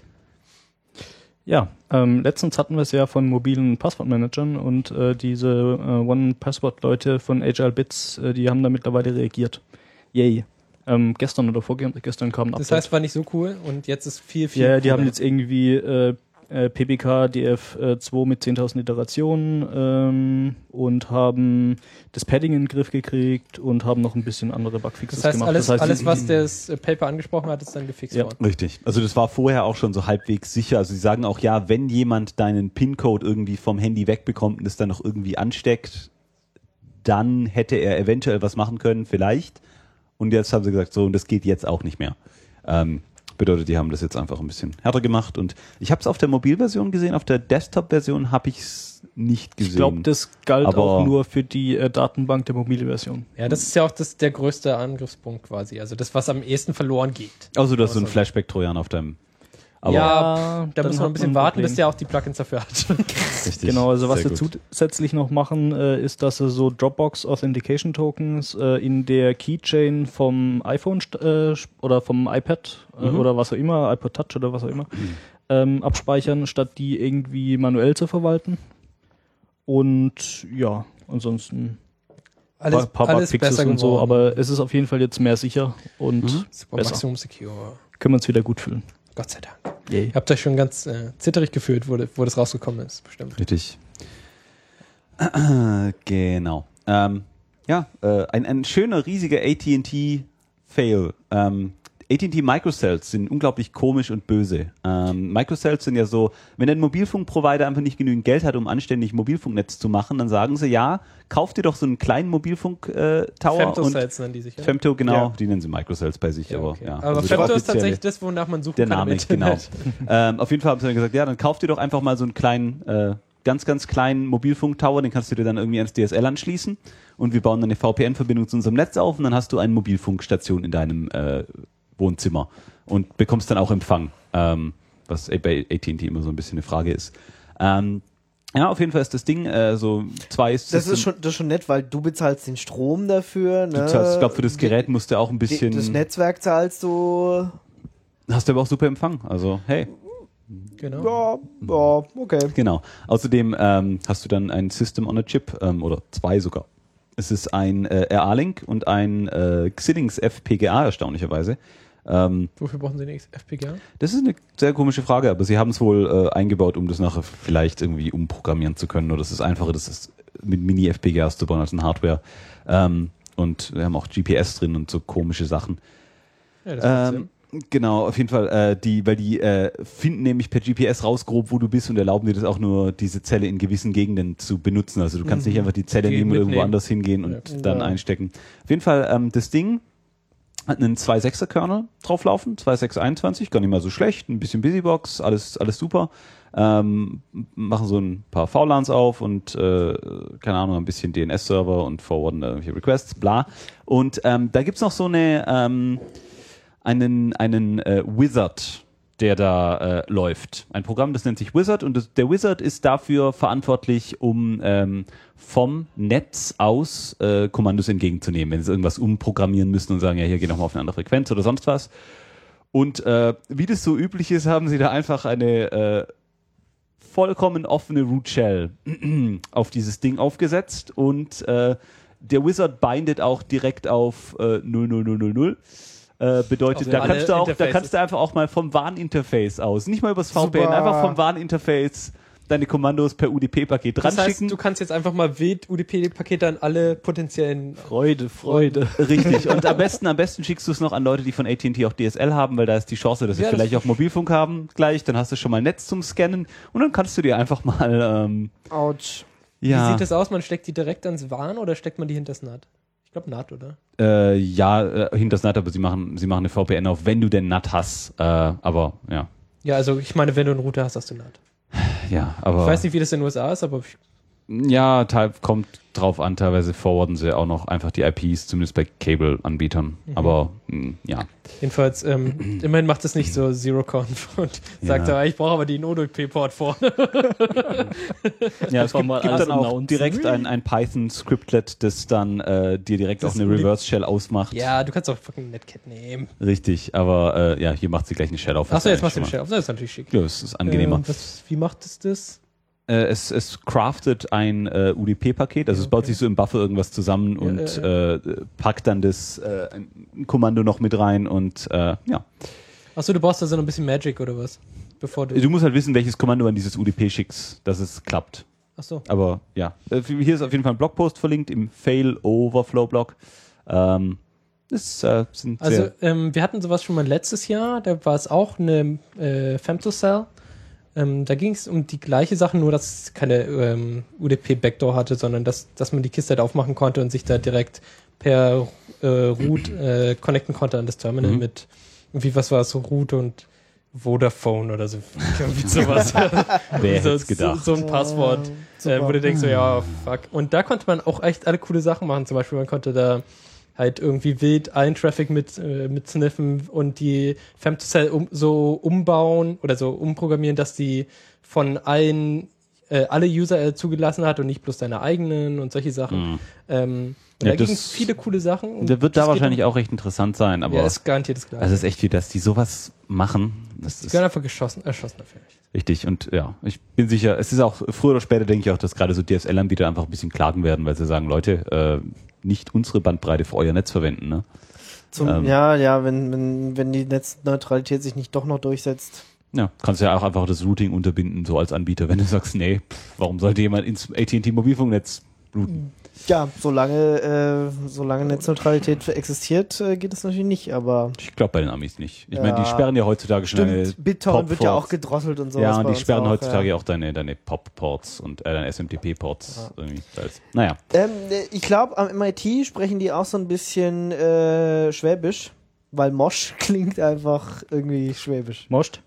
Speaker 3: Ja, letztens hatten wir es ja von mobilen Passwortmanagern und diese One-Password-Leute von Agile Bits, die haben da mittlerweile reagiert. Yay. Gestern oder vorgestern kam ein Update.
Speaker 4: Das heißt, war nicht so cool und jetzt ist viel
Speaker 3: Ja, die
Speaker 4: cooler.
Speaker 3: haben jetzt irgendwie PBK DF2 mit 10.000 Iterationen und haben das Padding in den Griff gekriegt und haben noch ein bisschen andere Bugfixes
Speaker 4: Das heißt,
Speaker 3: gemacht.
Speaker 4: alles, was das Paper angesprochen hat, ist dann gefixt
Speaker 3: Ja.
Speaker 4: worden.
Speaker 5: Richtig. Also das war vorher auch schon so halbwegs sicher. Also sie sagen auch, ja, wenn jemand deinen PIN-Code irgendwie vom Handy wegbekommt und es dann noch irgendwie ansteckt, dann hätte er eventuell was machen können, vielleicht. Und jetzt haben sie gesagt, so, und das geht jetzt auch nicht mehr. Bedeutet, die haben das jetzt einfach ein bisschen härter gemacht. Und ich habe es auf der Mobilversion gesehen, auf der Desktop-Version habe ich es nicht gesehen.
Speaker 3: Ich glaube, das galt
Speaker 5: Aber-
Speaker 3: auch nur für die Datenbank der mobile Version.
Speaker 4: Ja, das ist ja auch der größte Angriffspunkt quasi. Also das, was am ehesten verloren geht.
Speaker 5: Also du hast so einen
Speaker 4: Also-
Speaker 5: Flashback-Trojan auf deinem... Aber
Speaker 4: Ja, da
Speaker 3: dann
Speaker 4: muss man ein
Speaker 3: hat
Speaker 4: bisschen
Speaker 3: man ein
Speaker 4: warten,
Speaker 3: Problem.
Speaker 4: bis der auch die Plugins dafür hat.
Speaker 5: richtig.
Speaker 3: Genau, also was
Speaker 5: Sehr
Speaker 3: wir
Speaker 5: gut.
Speaker 3: zusätzlich noch machen, ist, dass sie so Dropbox Authentication Tokens in der Keychain vom iPhone oder vom iPad oder was auch immer, iPod Touch oder was auch immer, abspeichern, statt die irgendwie manuell zu verwalten. Und ja, ansonsten
Speaker 4: Alles,
Speaker 3: paar
Speaker 4: alles
Speaker 3: Bugfixes
Speaker 4: besser
Speaker 3: und so,
Speaker 4: geworden.
Speaker 3: aber es ist auf jeden Fall jetzt mehr sicher und
Speaker 4: Super
Speaker 3: besser.
Speaker 4: Maximum Secure.
Speaker 3: Können wir uns wieder gut fühlen.
Speaker 4: Gott sei Dank.
Speaker 3: Yay.
Speaker 4: Ihr habt euch schon ganz zitterig gefühlt, wo das rausgekommen ist, bestimmt.
Speaker 5: Richtig. Genau. Ein schöner, riesiger AT&T-Fail. AT&T Microcells sind unglaublich komisch und böse. Microcells sind ja so, wenn ein Mobilfunkprovider einfach nicht genügend Geld hat, um anständig Mobilfunknetz zu machen, dann sagen sie, ja, kauf dir doch so einen kleinen Mobilfunk-Tower.
Speaker 4: Femtocells nennen die sich, ja?
Speaker 5: Femto, genau,
Speaker 2: Ja.
Speaker 5: die nennen sie Microcells bei sich.
Speaker 4: Ja,
Speaker 5: aber
Speaker 4: okay.
Speaker 5: ja,
Speaker 4: Aber
Speaker 5: also der
Speaker 4: Femto ist
Speaker 5: offizielle-
Speaker 4: tatsächlich das, wonach man suchen
Speaker 5: der
Speaker 4: kann
Speaker 5: Name,
Speaker 4: im
Speaker 5: genau.
Speaker 4: Internet.
Speaker 5: Auf jeden Fall haben sie dann gesagt, ja, dann kauf dir doch einfach mal so einen kleinen, ganz kleinen Mobilfunktower, den kannst du dir dann irgendwie ans DSL anschließen und wir bauen dann eine VPN-Verbindung zu unserem Netz auf und dann hast du eine Mobilfunkstation in deinem Wohnzimmer und bekommst dann auch Empfang, was bei AT&T immer so ein bisschen eine Frage ist. Ja, auf jeden Fall ist das Ding so zwei...
Speaker 2: Das ist schon nett, weil du bezahlst den Strom dafür. Ne?
Speaker 5: Ich glaube, für das Gerät musst du auch ein bisschen...
Speaker 2: Das Netzwerk zahlst du.
Speaker 5: Hast du aber auch super Empfang, also hey.
Speaker 4: Genau.
Speaker 2: Ja, okay.
Speaker 5: Genau. Außerdem hast du dann ein System on a Chip oder zwei sogar. Es ist ein RA-Link und ein Xilinx FPGA erstaunlicherweise.
Speaker 4: Wofür brauchen Sie eine FPGA?
Speaker 5: Das ist eine sehr komische Frage, aber sie haben es wohl eingebaut, um das nachher vielleicht irgendwie umprogrammieren zu können. Oder es ist einfacher, das ist mit Mini-FPGAs zu bauen als in Hardware. Und wir haben auch GPS drin und so komische Sachen.
Speaker 4: Ja, das macht Sinn.
Speaker 5: Genau, auf jeden Fall, weil die finden nämlich per GPS raus grob, wo du bist und erlauben dir das auch nur, diese Zelle in gewissen Gegenden zu benutzen. Also du kannst nicht einfach die Zelle
Speaker 4: Die
Speaker 5: nehmen und irgendwo
Speaker 4: mitnehmen.
Speaker 5: anders hingehen und
Speaker 4: Ja.
Speaker 5: dann einstecken. Auf jeden Fall, das Ding hat einen 2.6er Kernel drauflaufen, 2.6.21, gar nicht mal so schlecht, ein bisschen Busybox, alles super. Machen so ein paar VLANs auf und keine Ahnung, ein bisschen DNS-Server und forwarden irgendwelche Requests, bla. Und da gibt's noch so einen Wizard, der da läuft. Ein Programm, das nennt sich Wizard und der Wizard ist dafür verantwortlich, um vom Netz aus Kommandos entgegenzunehmen, wenn sie irgendwas umprogrammieren müssen und sagen, ja, hier geh nochmal auf eine andere Frequenz oder sonst was. Und wie das so üblich ist, haben sie da einfach eine vollkommen offene Root Shell auf dieses Ding aufgesetzt und der Wizard bindet auch direkt auf 00000. Bedeutet,
Speaker 4: Auf
Speaker 5: da
Speaker 4: alle
Speaker 5: kannst du
Speaker 4: Interfaces.
Speaker 5: einfach auch mal vom WAN-Interface aus, nicht mal übers VPN,
Speaker 2: Super.
Speaker 5: einfach vom WAN-Interface deine Kommandos per UDP-Paket
Speaker 4: Das heißt,
Speaker 5: dranschicken.
Speaker 4: du kannst jetzt einfach mal wild UDP-Pakete an alle potenziellen...
Speaker 3: Freude.
Speaker 5: Richtig. Und am besten schickst du es noch an Leute, die von AT&T auch DSL haben, weil da ist die Chance, dass sie
Speaker 4: Ja, das
Speaker 5: vielleicht auch Mobilfunk haben gleich. Dann hast du schon mal Netz zum Scannen und dann kannst du dir einfach mal
Speaker 2: Autsch.
Speaker 4: Wie sieht das aus? Man steckt die direkt ans WAN oder steckt man die hinters NAT? Ich glaube NAT, oder?
Speaker 5: hinters NAT, aber sie machen eine VPN auf, wenn du denn NAT hast. Aber ja.
Speaker 4: Ja, also ich meine, wenn du einen Router hast, hast du NAT.
Speaker 5: Ja, aber
Speaker 4: Ich weiß nicht, wie das in den USA ist, aber
Speaker 5: Ja, kommt drauf an, teilweise forwarden sie auch noch einfach die IPs, zumindest bei Cable-Anbietern. Aber ja.
Speaker 4: Jedenfalls, immerhin macht es nicht so ZeroConf und sagt, ich brauche aber den ODP-Port vorne.
Speaker 5: Ja, es gibt dann auch direkt ein Python-Scriptlet, das dann dir direkt auch eine Reverse-Shell ausmacht.
Speaker 4: Ja, du kannst auch fucking Netcat nehmen.
Speaker 5: Richtig, aber hier macht sie gleich eine Shell auf.
Speaker 4: Achso, jetzt machst du eine Shell auf. Das ist natürlich schick.
Speaker 5: Ja, das ist angenehmer.
Speaker 4: Wie macht es das?
Speaker 5: Es craftet ein UDP-Paket, also es baut sich so im Buffer irgendwas zusammen und packt dann das ein Kommando noch mit rein und ja.
Speaker 4: Achso, du brauchst also noch ein bisschen Magic oder was?
Speaker 5: Du musst halt wissen, welches Kommando an dieses UDP schickst, dass es klappt.
Speaker 4: Achso.
Speaker 5: Aber ja, hier ist auf jeden Fall ein Blogpost verlinkt im Fail-Overflow-Blog. Wir
Speaker 4: hatten sowas schon mal letztes Jahr, da war es auch eine Femtocell. Da ging es um die gleiche Sache, nur dass es keine UDP-Backdoor hatte, sondern dass man die Kiste halt aufmachen konnte und sich da direkt per Root connecten konnte an das Terminal mit, irgendwie, was war es, so Root und Vodafone oder so. Irgendwie sowas.
Speaker 5: Wer hätte es gedacht?
Speaker 4: So ein Passwort, wo du denkst, so, ja, fuck. Und da konnte man auch echt alle coole Sachen machen. Zum Beispiel, man konnte da halt irgendwie wild allen Traffic mit sniffen und die Femtocell umbauen oder so umprogrammieren, dass die von alle User zugelassen hat und nicht bloß deine eigenen und solche Sachen. Da gibt es viele coole Sachen. Und
Speaker 5: der wird da wahrscheinlich auch recht interessant sein, aber.
Speaker 4: Ja, ist garantiert das Gleiche.
Speaker 5: Also es ist echt wie, dass die sowas machen.
Speaker 4: Die werden einfach erschossen dafür.
Speaker 5: Richtig, und ja, ich bin sicher, es ist auch, früher oder später denke ich auch, dass gerade so DSL-Anbieter einfach ein bisschen klagen werden, weil sie sagen, Leute, nicht unsere Bandbreite für euer Netz verwenden, ne?
Speaker 2: Wenn die Netzneutralität sich nicht doch noch durchsetzt.
Speaker 5: Ja, kannst du ja auch einfach das Routing unterbinden, so als Anbieter, wenn du sagst, nee, warum sollte jemand ins AT&T Mobilfunknetz routen?
Speaker 2: Ja, solange Netzneutralität existiert, geht das natürlich nicht, aber...
Speaker 5: Ich glaube bei den Amis nicht. Ich meine, die sperren ja heutzutage schnell
Speaker 2: BitTorrent wird ja auch gedrosselt und sowas.
Speaker 5: Ja, und die sperren heutzutage auch deine POP-Ports und deine SMTP-Ports. Irgendwie. Naja.
Speaker 2: Ich glaube, am MIT sprechen die auch so ein bisschen Schwäbisch, weil Mosch klingt einfach irgendwie schwäbisch.
Speaker 3: Moscht.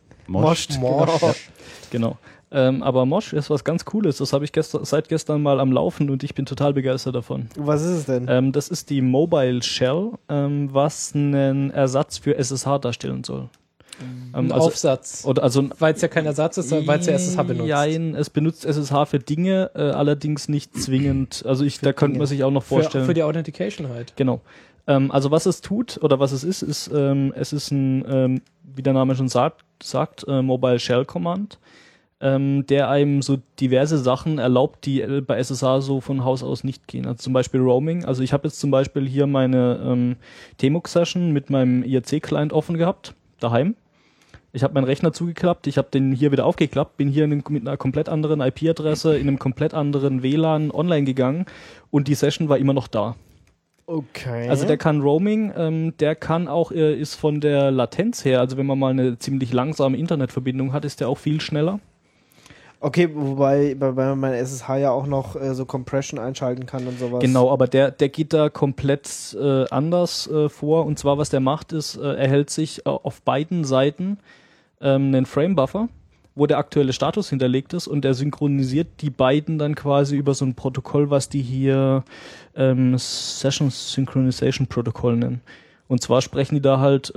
Speaker 3: Genau. Aber Mosh ist was ganz Cooles. Das habe ich seit gestern mal am Laufen und ich bin total begeistert davon.
Speaker 2: Was ist es denn?
Speaker 3: Das ist die Mobile Shell, was einen Ersatz für SSH darstellen soll.
Speaker 4: Aufsatz. Weil es ja kein Ersatz ist, weil es ja SSH benutzt.
Speaker 3: Nein, es benutzt SSH für Dinge, allerdings nicht zwingend. Also da könnte man sich auch noch vorstellen.
Speaker 4: Für die Authentication halt.
Speaker 3: Genau. Also was es tut oder was es ist es ist ein, wie der Name schon sagt, Mobile Shell Command, der einem so diverse Sachen erlaubt, die bei SSH so von Haus aus nicht gehen. Also zum Beispiel Roaming. Also ich habe jetzt zum Beispiel hier meine Tmux-Session mit meinem IRC-Client offen gehabt, daheim. Ich habe meinen Rechner zugeklappt, ich habe den hier wieder aufgeklappt, bin hier mit einer komplett anderen IP-Adresse in einem komplett anderen WLAN online gegangen und die Session war immer noch da.
Speaker 2: Okay.
Speaker 3: Also der kann Roaming, der kann auch, ist von der Latenz her, also wenn man mal eine ziemlich langsame Internetverbindung hat, ist der auch viel schneller.
Speaker 2: Okay, wobei man bei SSH ja auch noch so Compression einschalten kann und sowas.
Speaker 3: Genau, aber der geht da komplett anders vor. Und zwar, was der macht, ist, er hält sich auf beiden Seiten einen Frame-Buffer, wo der aktuelle Status hinterlegt ist und der synchronisiert die beiden dann quasi über so ein Protokoll, was die hier Session Synchronization Protocol nennen. Und zwar sprechen die da halt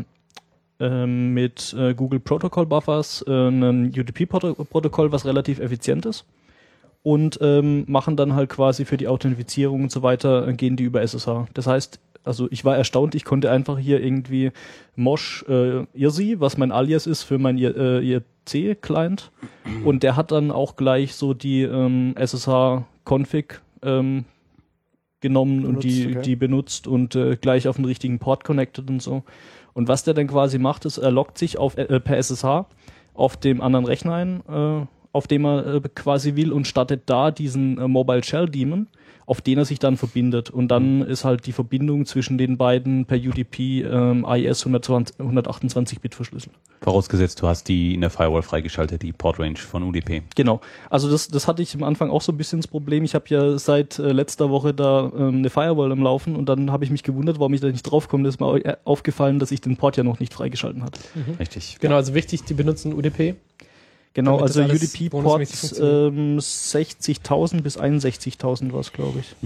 Speaker 3: mit Google Protocol Buffers ein UDP-Protokoll, was relativ effizient ist und machen dann halt quasi für die Authentifizierung und so weiter, gehen die über SSH. Das heißt, also ich war erstaunt, ich konnte einfach hier irgendwie Mosh IRC, was mein Alias ist für mein IRC-Client und der hat dann auch gleich so die SSH-Config genommen und die benutzt und gleich auf den richtigen Port connected und so. Und was der dann quasi macht, ist, er loggt sich per SSH auf dem anderen Rechner ein, auf dem er quasi will und startet da diesen Mobile Shell Daemon, auf den er sich dann verbindet. Und dann ist halt die Verbindung zwischen den beiden per UDP IS 128-Bit verschlüsselt.
Speaker 5: Vorausgesetzt, du hast die in der Firewall freigeschaltet, die Port Range von UDP.
Speaker 3: Genau. Also das hatte ich am Anfang auch so ein bisschen das Problem. Ich habe ja seit letzter Woche da eine Firewall im Laufen und dann habe ich mich gewundert, warum ich da nicht draufkomme. Das ist mir aufgefallen, dass ich den Port ja noch nicht freigeschalten hatte.
Speaker 5: Richtig.
Speaker 4: Genau, also wichtig, die benutzen UDP.
Speaker 3: Genau,
Speaker 4: damit das
Speaker 3: also
Speaker 4: alles
Speaker 3: UDP-Ports
Speaker 4: bonusmäßig
Speaker 3: 60.000 bis 61.000 war es, glaube ich.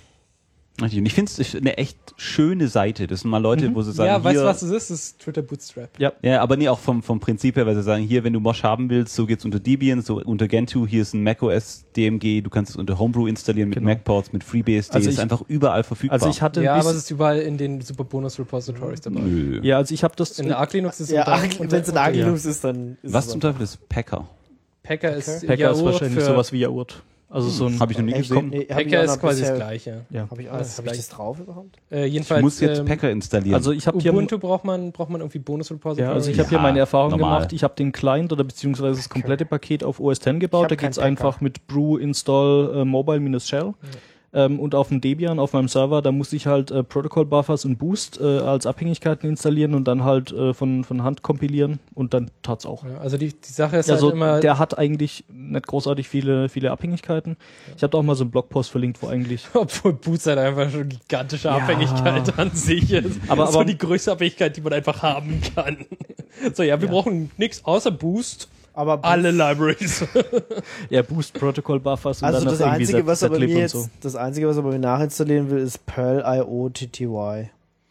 Speaker 5: Und ich finde es eine echt schöne Seite. Das sind mal Leute, wo sie sagen,
Speaker 4: Ja, weißt du,
Speaker 5: hier,
Speaker 4: was es ist? Das ist Twitter Bootstrap.
Speaker 3: Ja.
Speaker 5: ja, aber nie auch vom Prinzip her, weil sie sagen, hier, wenn du Mosh haben willst, so geht's unter Debian, so unter Gentoo, hier ist ein macOS DMG, du kannst es unter Homebrew installieren mit
Speaker 3: Genau.
Speaker 5: MacPorts, mit FreeBSD,
Speaker 3: Also
Speaker 5: ist einfach überall verfügbar.
Speaker 3: Also ich hatte
Speaker 4: Ja,
Speaker 3: ein
Speaker 4: aber es
Speaker 3: bisschen,
Speaker 4: ist überall in den Super Bonus Repositories dabei.
Speaker 5: Nö.
Speaker 3: ja, also ich habe das
Speaker 4: In der Arch Linux ist es
Speaker 2: Ja,
Speaker 4: unter-
Speaker 2: wenn es in Arch Linux ist, dann ist
Speaker 5: Was
Speaker 2: es
Speaker 5: zum
Speaker 2: so.
Speaker 5: Teufel ist Packer?
Speaker 4: Packer ist
Speaker 3: Packer ist
Speaker 4: Yaourt
Speaker 3: wahrscheinlich
Speaker 4: für-
Speaker 3: sowas wie Yaourt. Also so ein
Speaker 5: Habe ich noch nie gesehen.
Speaker 4: Packer ist quasi das Gleiche.
Speaker 3: ja.
Speaker 2: Habe ich,
Speaker 4: Ah, das ist
Speaker 2: hab ich
Speaker 4: gleich.
Speaker 2: das drauf überhaupt?
Speaker 5: Ich
Speaker 4: Jedenfalls
Speaker 5: muss jetzt Packer installieren.
Speaker 3: Also ich habe hier
Speaker 4: Ubuntu braucht man irgendwie Bonus Repositories.
Speaker 3: ja, also ich habe hier
Speaker 5: Ja,
Speaker 3: meine Erfahrung
Speaker 5: normal.
Speaker 3: gemacht. Ich habe den Client oder beziehungsweise das komplette Paket auf OS X gebaut.
Speaker 2: hab
Speaker 3: Da
Speaker 2: keinen
Speaker 3: geht's
Speaker 2: Packer.
Speaker 3: einfach mit brew install mobile-shell. Und auf dem Debian, auf meinem Server, da muss ich halt Protocol Buffers und Boost als Abhängigkeiten installieren und dann halt von Hand kompilieren und dann tat's auch.
Speaker 4: Ja, also die Sache ist
Speaker 3: Also
Speaker 4: halt immer,
Speaker 3: der hat eigentlich nicht großartig viele Abhängigkeiten. Ich habe da auch mal so einen Blogpost verlinkt, wo eigentlich
Speaker 4: obwohl Boost halt einfach schon gigantische Abhängigkeit an sich ist.
Speaker 3: Aber-
Speaker 4: Das ist so
Speaker 3: aber-
Speaker 4: die größte Abhängigkeit, die man einfach haben kann. So, ja, wir brauchen nichts außer Boost.
Speaker 2: Aber
Speaker 4: Alle Libraries.
Speaker 3: ja Boost Protocol Buffers und
Speaker 2: also
Speaker 3: dann noch
Speaker 2: das
Speaker 3: irgendwie
Speaker 2: Einzige, was er bei
Speaker 3: Zlib
Speaker 2: mir
Speaker 3: und
Speaker 2: jetzt,
Speaker 3: so.
Speaker 2: das Einzige, was er bei mir nachinstallieren will, ist Perl.io TTY.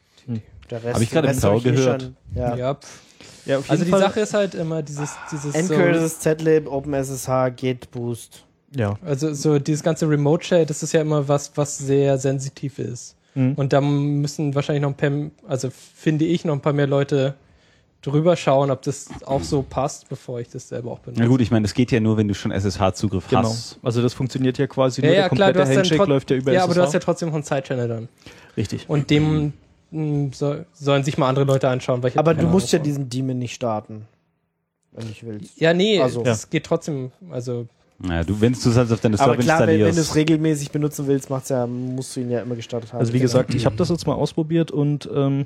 Speaker 2: Der Rest,
Speaker 5: Hab ich gerade
Speaker 2: den
Speaker 5: im
Speaker 2: Rest hab
Speaker 5: Tau
Speaker 2: ich eh
Speaker 5: gehört.
Speaker 2: schon, ja.
Speaker 4: Ja,
Speaker 3: Ja, auf jeden
Speaker 4: also die
Speaker 3: Fall,
Speaker 4: Sache ist halt immer dieses
Speaker 2: Ncurses, Zlib, OpenSSH, Git, Boost.
Speaker 3: ja.
Speaker 4: also so dieses ganze Remote Shell, das ist ja immer was sehr sensitiv ist.
Speaker 3: Mhm.
Speaker 4: Und da müssen wahrscheinlich noch ein paar, also finde ich, noch ein paar mehr Leute drüber schauen, ob das auch so passt, bevor ich das selber auch benutze.
Speaker 5: Na gut, ich meine, das geht ja nur, wenn du schon SSH-Zugriff
Speaker 3: Genau.
Speaker 5: hast.
Speaker 3: Also das funktioniert ja quasi
Speaker 4: Ja,
Speaker 3: nur,
Speaker 4: ja,
Speaker 3: der
Speaker 4: klar,
Speaker 3: komplette
Speaker 4: du hast dann
Speaker 3: Handshake
Speaker 4: trot-
Speaker 3: läuft ja über
Speaker 4: Ja,
Speaker 3: SSH.
Speaker 4: aber du hast ja trotzdem noch einen Side-Channel dann.
Speaker 3: Richtig.
Speaker 4: Und dem sollen sich mal andere Leute anschauen. Weil ich
Speaker 2: Aber
Speaker 4: hab
Speaker 2: du
Speaker 4: keine
Speaker 2: musst ja
Speaker 4: Ahnung
Speaker 2: diesen Daemon nicht starten, wenn du willst.
Speaker 4: von. Ja, nee,
Speaker 2: Also-
Speaker 4: es geht trotzdem, also
Speaker 5: Naja, wenn du es halt auf deine
Speaker 2: Aber
Speaker 5: Server
Speaker 2: klar, wenn du es
Speaker 5: installierst.
Speaker 2: regelmäßig benutzen willst, musst du ihn ja immer gestartet haben.
Speaker 3: Also wie gesagt, ich habe das jetzt mal ausprobiert und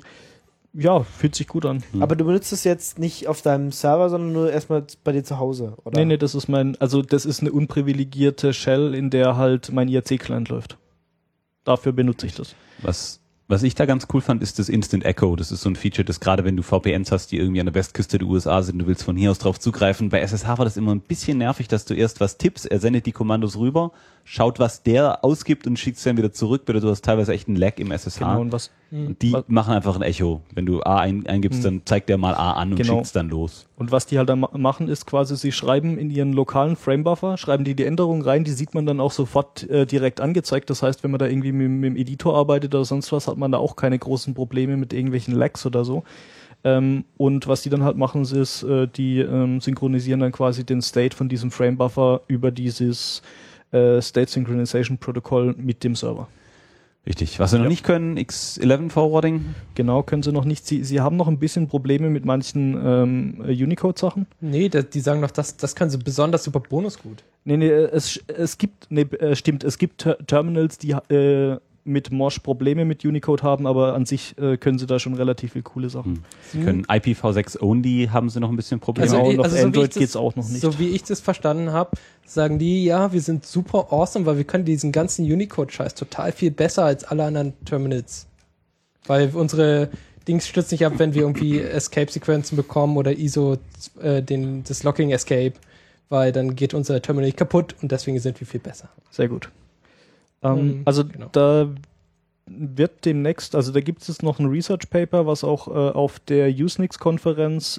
Speaker 3: ja, fühlt sich gut an.
Speaker 2: Aber du benutzt es jetzt nicht auf deinem Server, sondern nur erstmal bei dir zu Hause, oder?
Speaker 3: Nee, das ist das ist eine unprivilegierte Shell, in der halt mein IRC-Client läuft. Dafür benutze ich das.
Speaker 5: Was ich da ganz cool fand, ist das Instant Echo. Das ist so ein Feature, das gerade wenn du VPNs hast, die irgendwie an der Westküste der USA sind, du willst von hier aus drauf zugreifen. Bei SSH war das immer ein bisschen nervig, dass du erst was tippst, er sendet die Kommandos rüber, schaut, was der ausgibt und schickt es dann wieder zurück, oder du hast teilweise echt einen Lag im SSH.
Speaker 3: Genau, und was
Speaker 5: Und die machen einfach ein Echo. Wenn du A eingibst, dann zeigt der mal A an und
Speaker 3: Genau.
Speaker 5: schickt es dann los.
Speaker 3: Und was die halt dann machen, ist quasi, sie schreiben in ihren lokalen Framebuffer, schreiben die Änderungen rein, die sieht man dann auch sofort direkt angezeigt. Das heißt, wenn man da irgendwie mit dem Editor arbeitet oder sonst was, hat man da auch keine großen Probleme mit irgendwelchen Lags oder so. Und was die dann halt machen, ist, die synchronisieren dann quasi den State von diesem Framebuffer über dieses State Synchronization Protokoll mit dem Server.
Speaker 5: Richtig. Was wir noch nicht können, X11 Forwarding.
Speaker 3: Genau, können sie noch nicht. Sie haben noch ein bisschen Probleme mit manchen Unicode-Sachen.
Speaker 4: nee, die sagen doch, das können sie besonders super Bonus gut.
Speaker 3: Nee, es gibt Terminals, die mit Mosh Probleme mit Unicode haben, aber an sich können sie da schon relativ viel coole Sachen.
Speaker 5: Sie können IPv6 only, haben sie noch ein bisschen Probleme.
Speaker 3: Genau, und auf
Speaker 4: so wie
Speaker 3: Android
Speaker 4: ich das-
Speaker 3: geht's auch noch nicht.
Speaker 4: So wie ich das verstanden habe, sagen die, ja, wir sind super awesome, weil wir können diesen ganzen Unicode-Scheiß total viel besser als alle anderen Terminals. Weil unsere Dings stützen nicht ab, wenn wir irgendwie Escape-Sequenzen bekommen oder ISO, das Locking-Escape, weil dann geht unser Terminal nicht kaputt und deswegen sind wir viel besser.
Speaker 3: Sehr gut.
Speaker 4: Mhm,
Speaker 3: Also
Speaker 4: genau.
Speaker 3: da wird demnächst, also da gibt es noch ein Research Paper, was auch auf der Usenix-Konferenz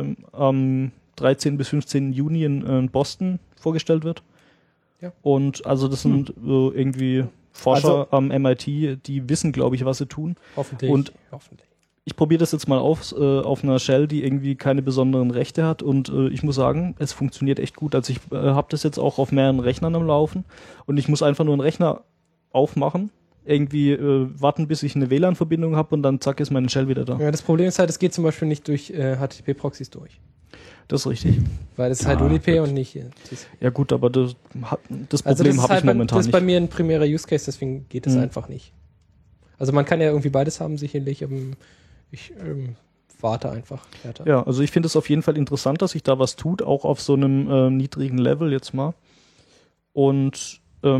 Speaker 3: am 13. bis 15. Juni in Boston vorgestellt wird.
Speaker 4: Ja.
Speaker 3: Und also das sind irgendwie Forscher am MIT, die wissen, glaube ich, was sie tun.
Speaker 4: Hoffentlich.
Speaker 3: Und-
Speaker 4: hoffentlich.
Speaker 3: Ich probiere das jetzt mal auf einer Shell, die irgendwie keine besonderen Rechte hat und ich muss sagen, es funktioniert echt gut. Also ich habe das jetzt auch auf mehreren Rechnern am Laufen und ich muss einfach nur einen Rechner aufmachen, irgendwie warten, bis ich eine WLAN-Verbindung habe und dann zack ist meine Shell wieder da.
Speaker 4: Ja, das Problem ist halt, es geht zum Beispiel nicht durch HTTP-Proxys durch.
Speaker 3: Das ist richtig.
Speaker 4: Weil es ist halt UDP und nicht TCP.
Speaker 3: Ja gut, aber das
Speaker 4: Also
Speaker 3: Problem
Speaker 4: das
Speaker 3: habe
Speaker 4: ist
Speaker 3: ich momentan
Speaker 4: das ist bei
Speaker 3: nicht.
Speaker 4: mir ein primärer Use Case, deswegen geht es
Speaker 3: Mhm.
Speaker 4: einfach nicht. Also man kann ja irgendwie beides haben, sicherlich, aber ich warte einfach. Weiter.
Speaker 3: Ja, also ich finde es auf jeden Fall interessant, dass sich da was tut, auch auf so einem niedrigen Level jetzt mal. Und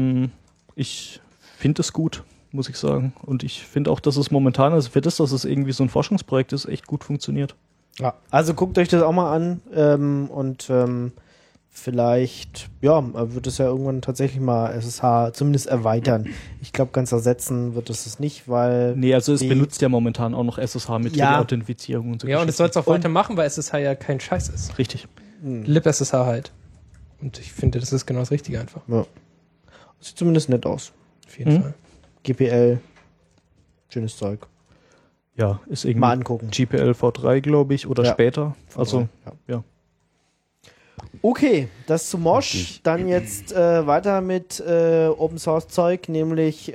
Speaker 3: ich finde es gut, muss ich sagen. Und ich finde auch, dass es momentan, also für das, dass es irgendwie so ein Forschungsprojekt ist, echt gut funktioniert.
Speaker 2: Ja, also guckt euch das auch mal an und vielleicht, wird es ja irgendwann tatsächlich mal SSH zumindest erweitern. Ich glaube, ganz ersetzen wird es nicht, weil...
Speaker 3: Nee, also es benutzt ja momentan auch noch SSH mit
Speaker 2: Ja.
Speaker 3: der Authentifizierung und so.
Speaker 4: Ja, und es soll es auch weitermachen, weil SSH ja kein Scheiß ist.
Speaker 3: Richtig.
Speaker 4: lib-SSH halt. Und ich finde, das ist genau das Richtige einfach.
Speaker 2: Ja. Sieht zumindest nett aus.
Speaker 4: Auf jeden Fall.
Speaker 2: GPL, schönes Zeug.
Speaker 3: Ja, ist irgendwie
Speaker 2: Mal angucken.
Speaker 3: GPL V3, glaube ich, oder
Speaker 2: Ja.
Speaker 3: später. Also,
Speaker 2: ja. Okay, das zu Mosh. Dann jetzt weiter mit Open Source Zeug, nämlich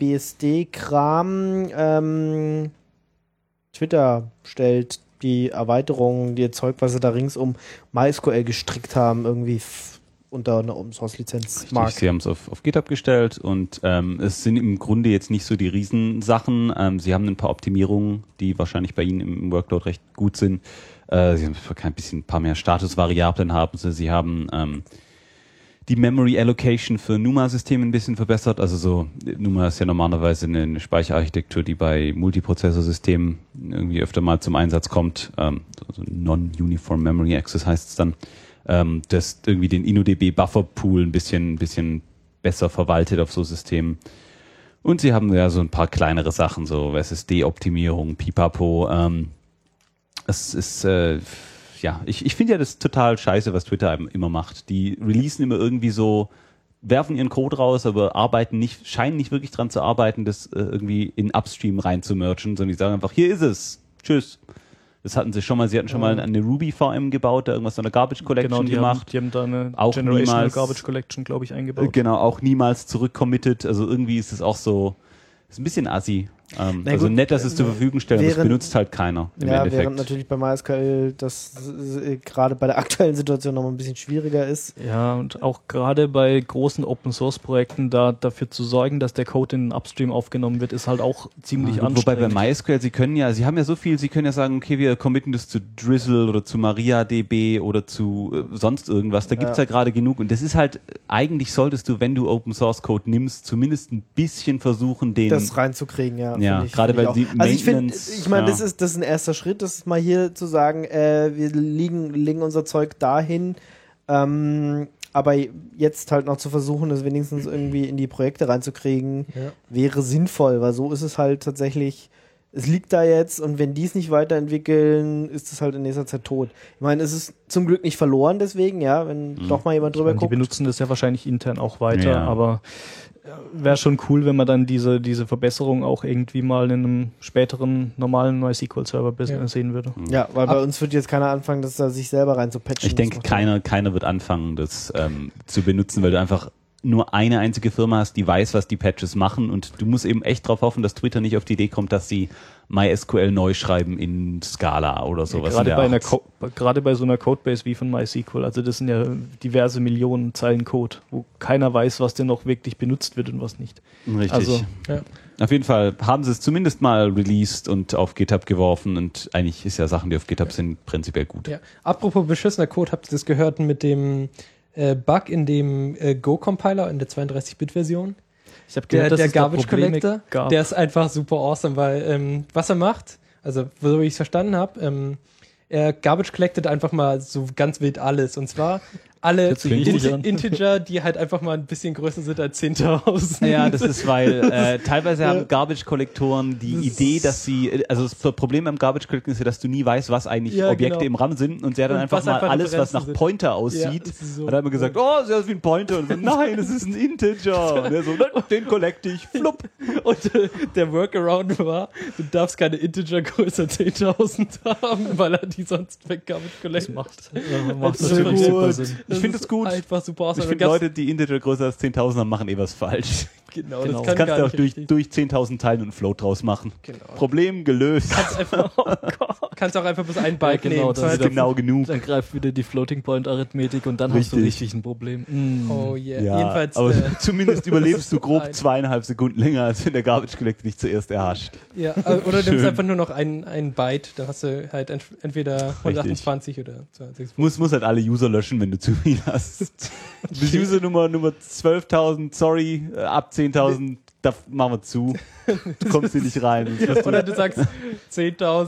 Speaker 2: BSD-Kram. Twitter stellt die Erweiterung, die Zeug, was sie da ringsum MySQL gestrickt haben, irgendwie unter einer Open Source Lizenz.
Speaker 5: Sie haben es auf GitHub gestellt und es sind im Grunde jetzt nicht so die Riesensachen. Sie haben ein paar Optimierungen, die wahrscheinlich bei Ihnen im Workload recht gut sind. Sie haben ein paar mehr Statusvariablen haben sie. Sie haben die Memory Allocation für NUMA-Systeme ein bisschen verbessert. Also so, NUMA ist ja normalerweise eine Speicherarchitektur, die bei Multiprozessorsystemen irgendwie öfter mal zum Einsatz kommt. Also Non-Uniform Memory Access heißt es dann. Das irgendwie den InnoDB-Buffer-Pool ein bisschen besser verwaltet auf so Systemen. Und sie haben ja so ein paar kleinere Sachen, so SSD-Optimierung, Pipapo. Es ist, ich finde ja das total scheiße, was Twitter immer macht. Die releasen immer irgendwie so, werfen ihren Code raus, aber scheinen nicht wirklich dran zu arbeiten, das irgendwie in Upstream rein zu merchen, sondern die sagen einfach, hier ist es, tschüss. Das hatten sie schon mal, sie hatten schon mal eine Ruby-VM gebaut, da irgendwas so eine Garbage Collection gemacht.
Speaker 3: Die haben da eine
Speaker 5: auch
Speaker 3: Generational
Speaker 5: niemals,
Speaker 3: Garbage Collection, glaube ich, eingebaut.
Speaker 5: Genau, auch niemals zurückcommitted. Also irgendwie ist es auch so, ist ein bisschen assi. Also gut, nett, dass es zur Verfügung stellen, das benutzt halt keiner im Endeffekt.
Speaker 2: Während natürlich bei MySQL das gerade bei der aktuellen Situation noch mal ein bisschen schwieriger ist.
Speaker 3: Ja, und auch gerade bei großen Open-Source-Projekten dafür zu sorgen, dass der Code in den Upstream aufgenommen wird, ist halt auch ziemlich anstrengend.
Speaker 5: Wobei bei MySQL, sie können ja sagen, okay, wir committen das zu Drizzle oder zu MariaDB oder zu sonst irgendwas, da gibt's ja gerade genug und das ist halt, eigentlich solltest du, wenn du Open-Source-Code nimmst, zumindest ein bisschen versuchen,
Speaker 2: das reinzukriegen,
Speaker 5: ja, gerade weil sie
Speaker 2: also ich finde, das ist ein erster Schritt, das ist mal hier zu sagen, wir legen unser Zeug dahin, aber jetzt halt noch zu versuchen, das wenigstens irgendwie in die Projekte reinzukriegen, wäre sinnvoll, weil so ist es halt tatsächlich, es liegt da jetzt und wenn die es nicht weiterentwickeln, ist es halt in nächster Zeit tot. Ich meine, es ist zum Glück nicht verloren deswegen, wenn doch mal jemand drüber guckt.
Speaker 3: Die benutzen das ja wahrscheinlich intern auch weiter, aber wäre schon cool, wenn man dann diese Verbesserung auch irgendwie mal in einem späteren normalen MySQL-Server sehen würde.
Speaker 2: Ja, weil bei uns wird jetzt keiner anfangen, das da sich selber rein zu patchen.
Speaker 5: Ich denke, keiner wird anfangen, das zu benutzen, weil du einfach nur eine einzige Firma hast, die weiß, was die Patches machen und du musst eben echt drauf hoffen, dass Twitter nicht auf die Idee kommt, dass sie MySQL neu schreiben in Scala oder sowas.
Speaker 3: Gerade bei so einer Codebase wie von MySQL, also das sind ja diverse Millionen Zeilen Code, wo keiner weiß, was denn noch wirklich benutzt wird und was nicht.
Speaker 5: Richtig.
Speaker 3: Also,
Speaker 5: auf jeden Fall haben sie es zumindest mal released und auf GitHub geworfen und eigentlich ist ja Sachen, die auf GitHub sind, prinzipiell gut.
Speaker 4: Ja. Apropos beschissener Code, habt ihr das gehört mit dem Bug in dem Go-Compiler in der 32-Bit-Version?
Speaker 3: Ich habe gehört,
Speaker 4: der Garbage Collector, der ist einfach super awesome, weil was er macht, also so wie ich es verstanden habe, er Garbage collectet einfach mal so ganz wild alles und zwar alle Integer, die halt einfach mal ein bisschen größer sind als 10.000.
Speaker 5: Ja, das ist, weil teilweise haben Garbage-Kollektoren die Idee, dass sie, also das Problem beim Garbage-Collecting ist ja, dass du nie weißt, was eigentlich Objekte im RAM sind und sie hat dann einfach mal alles, was nach Pointer aussieht, hat er immer gesagt, oh, sieht aus wie ein Pointer und so, nein, es ist ein Integer und er so, den collecte ich, flupp.
Speaker 4: Und der Workaround war, du darfst keine Integer größer 10.000 haben, weil er die sonst weg Garbage Collecting macht.
Speaker 3: Macht natürlich super Sinn.
Speaker 5: Ich finde es gut.
Speaker 4: Einfach super awesome.
Speaker 5: Ich finde Leute, die Integer größer als 10.000 haben, machen was falsch.
Speaker 4: Genau.
Speaker 5: Das kannst du auch durch 10.000 teilen und einen Float draus machen.
Speaker 4: Genau.
Speaker 5: Problem gelöst.
Speaker 4: Kannst auch einfach bloß ein Byte nehmen.
Speaker 5: Das ist genau genug.
Speaker 3: Dann greift wieder die Floating-Point-Arithmetik und dann hast du richtig ein Problem.
Speaker 4: Oh yeah.
Speaker 5: Ja,
Speaker 4: jedenfalls,
Speaker 5: aber zumindest überlebst du grob 2,5 Sekunden länger, als wenn der Garbage Collector dich zuerst erhascht.
Speaker 4: Ja, oder du nimmst einfach nur noch ein Byte, da hast du halt entweder 128 oder 256.
Speaker 5: Muss halt alle User löschen, wenn du zu viel hast. Das User Nummer 12.000, sorry, ab 10.000, da machen wir zu. Du kommst hier nicht rein.
Speaker 4: Oder du sagst 10.000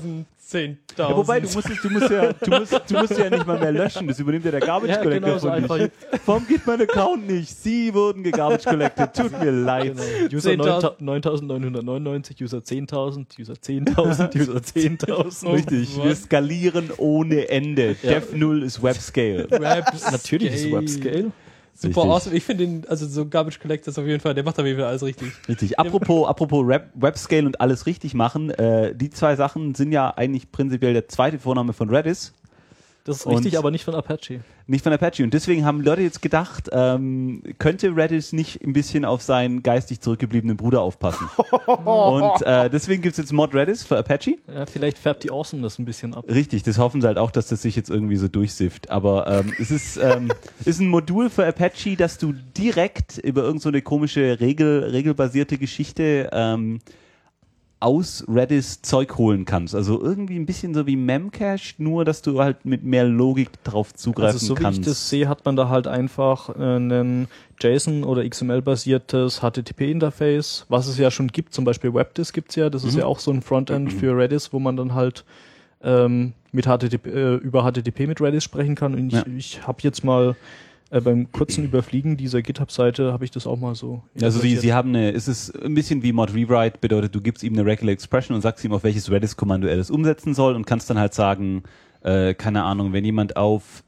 Speaker 4: 10.000.
Speaker 5: Ja, wobei, du musst ja nicht mal mehr löschen. Das übernimmt ja der Garbage Collector
Speaker 3: genau, so
Speaker 5: von
Speaker 3: einfach.
Speaker 5: dich. Warum geht mein Account nicht? Sie wurden gegarbage collected. Tut mir leid.
Speaker 3: User
Speaker 4: 10.000.
Speaker 3: 9.999, User 10.000, User 10.000, User 10.000.
Speaker 5: Richtig. Wir skalieren ohne Ende. Dev 0 ist Webscale.
Speaker 3: Natürlich ist Webscale.
Speaker 4: Super
Speaker 5: Richtig.
Speaker 4: awesome. Ich finde den, also so Garbage Collector ist auf jeden Fall, der macht auf jeden Fall alles richtig.
Speaker 5: Richtig. Apropos Webscale und alles richtig machen. Die zwei Sachen sind ja eigentlich prinzipiell der zweite Vorname von Redis.
Speaker 3: Das ist
Speaker 5: Und-
Speaker 3: richtig, aber nicht von Apache.
Speaker 5: Nicht von Apache. Und deswegen haben Leute jetzt gedacht, könnte Redis nicht ein bisschen auf seinen geistig zurückgebliebenen Bruder aufpassen? Und deswegen gibt's jetzt Mod Redis für Apache.
Speaker 3: Ja, vielleicht färbt die Awesomeness ein bisschen ab.
Speaker 5: Richtig, das hoffen sie halt auch, dass das sich jetzt irgendwie so durchsifft. Aber es ist ein Modul für Apache, dass du direkt über irgend so eine komische regelbasierte Geschichte aus Redis Zeug holen kannst. Also irgendwie ein bisschen so wie Memcache, nur dass du halt mit mehr Logik drauf zugreifen
Speaker 3: Also so wie
Speaker 5: kannst.
Speaker 3: ich das sehe, hat man da halt einfach ein JSON- oder XML-basiertes HTTP-Interface, was es ja schon gibt, zum Beispiel WebDisk gibt's ja, das ist ja auch so ein Frontend für Redis, wo man dann halt mit HTTP, über HTTP mit Redis sprechen kann. Und ich habe jetzt mal beim kurzen Überfliegen dieser GitHub-Seite habe ich das auch mal so.
Speaker 5: Also sie haben es ist ein bisschen wie Mod Rewrite, bedeutet, du gibst ihm eine Regular Expression und sagst ihm, auf welches Redis-Kommando er das umsetzen soll und kannst dann halt sagen, keine Ahnung, wenn jemand auf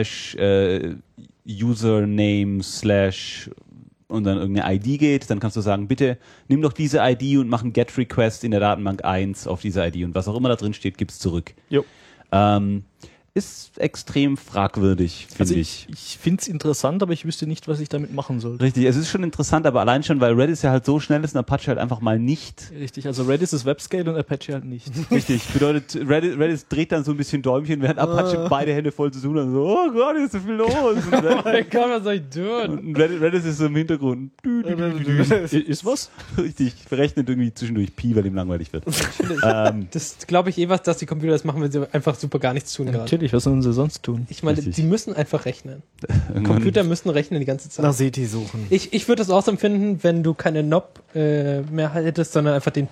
Speaker 5: /username/ und dann irgendeine ID geht, dann kannst du sagen, bitte nimm doch diese ID und mach einen GET-Request in der Datenbank 1 auf diese ID und was auch immer da drin steht, gib's zurück.
Speaker 3: Jo.
Speaker 5: Ist extrem fragwürdig, finde
Speaker 3: Also
Speaker 5: ich.
Speaker 3: ich finde es interessant, aber ich wüsste nicht, was ich damit machen soll.
Speaker 5: Richtig, es ist schon interessant, aber allein schon, weil Redis ja halt so schnell ist und Apache halt einfach mal nicht.
Speaker 3: Richtig, also Redis ist Webscale und Apache halt nicht.
Speaker 5: Richtig, bedeutet, Redis dreht dann so ein bisschen Däumchen, während Apache beide Hände voll zu tun hat, so, oh Gott, ist so viel los. Und
Speaker 4: Oh mein Gott, was soll ich tun?
Speaker 5: und Redis ist so im Hintergrund.
Speaker 3: Ist was?
Speaker 5: Richtig, berechnet irgendwie zwischendurch Pi, weil ihm langweilig wird.
Speaker 4: Das glaube ich was, dass die Computer das machen, wenn sie einfach super gar nichts tun gerade.
Speaker 3: Natürlich, was sollen sie sonst tun?
Speaker 4: Ich meine,
Speaker 5: Richtig.
Speaker 4: die müssen einfach rechnen. Computer müssen rechnen die ganze Zeit.
Speaker 2: Nach SETI suchen.
Speaker 4: Ich würde es auch so empfinden, wenn du keine Knob mehr hättest, sondern einfach den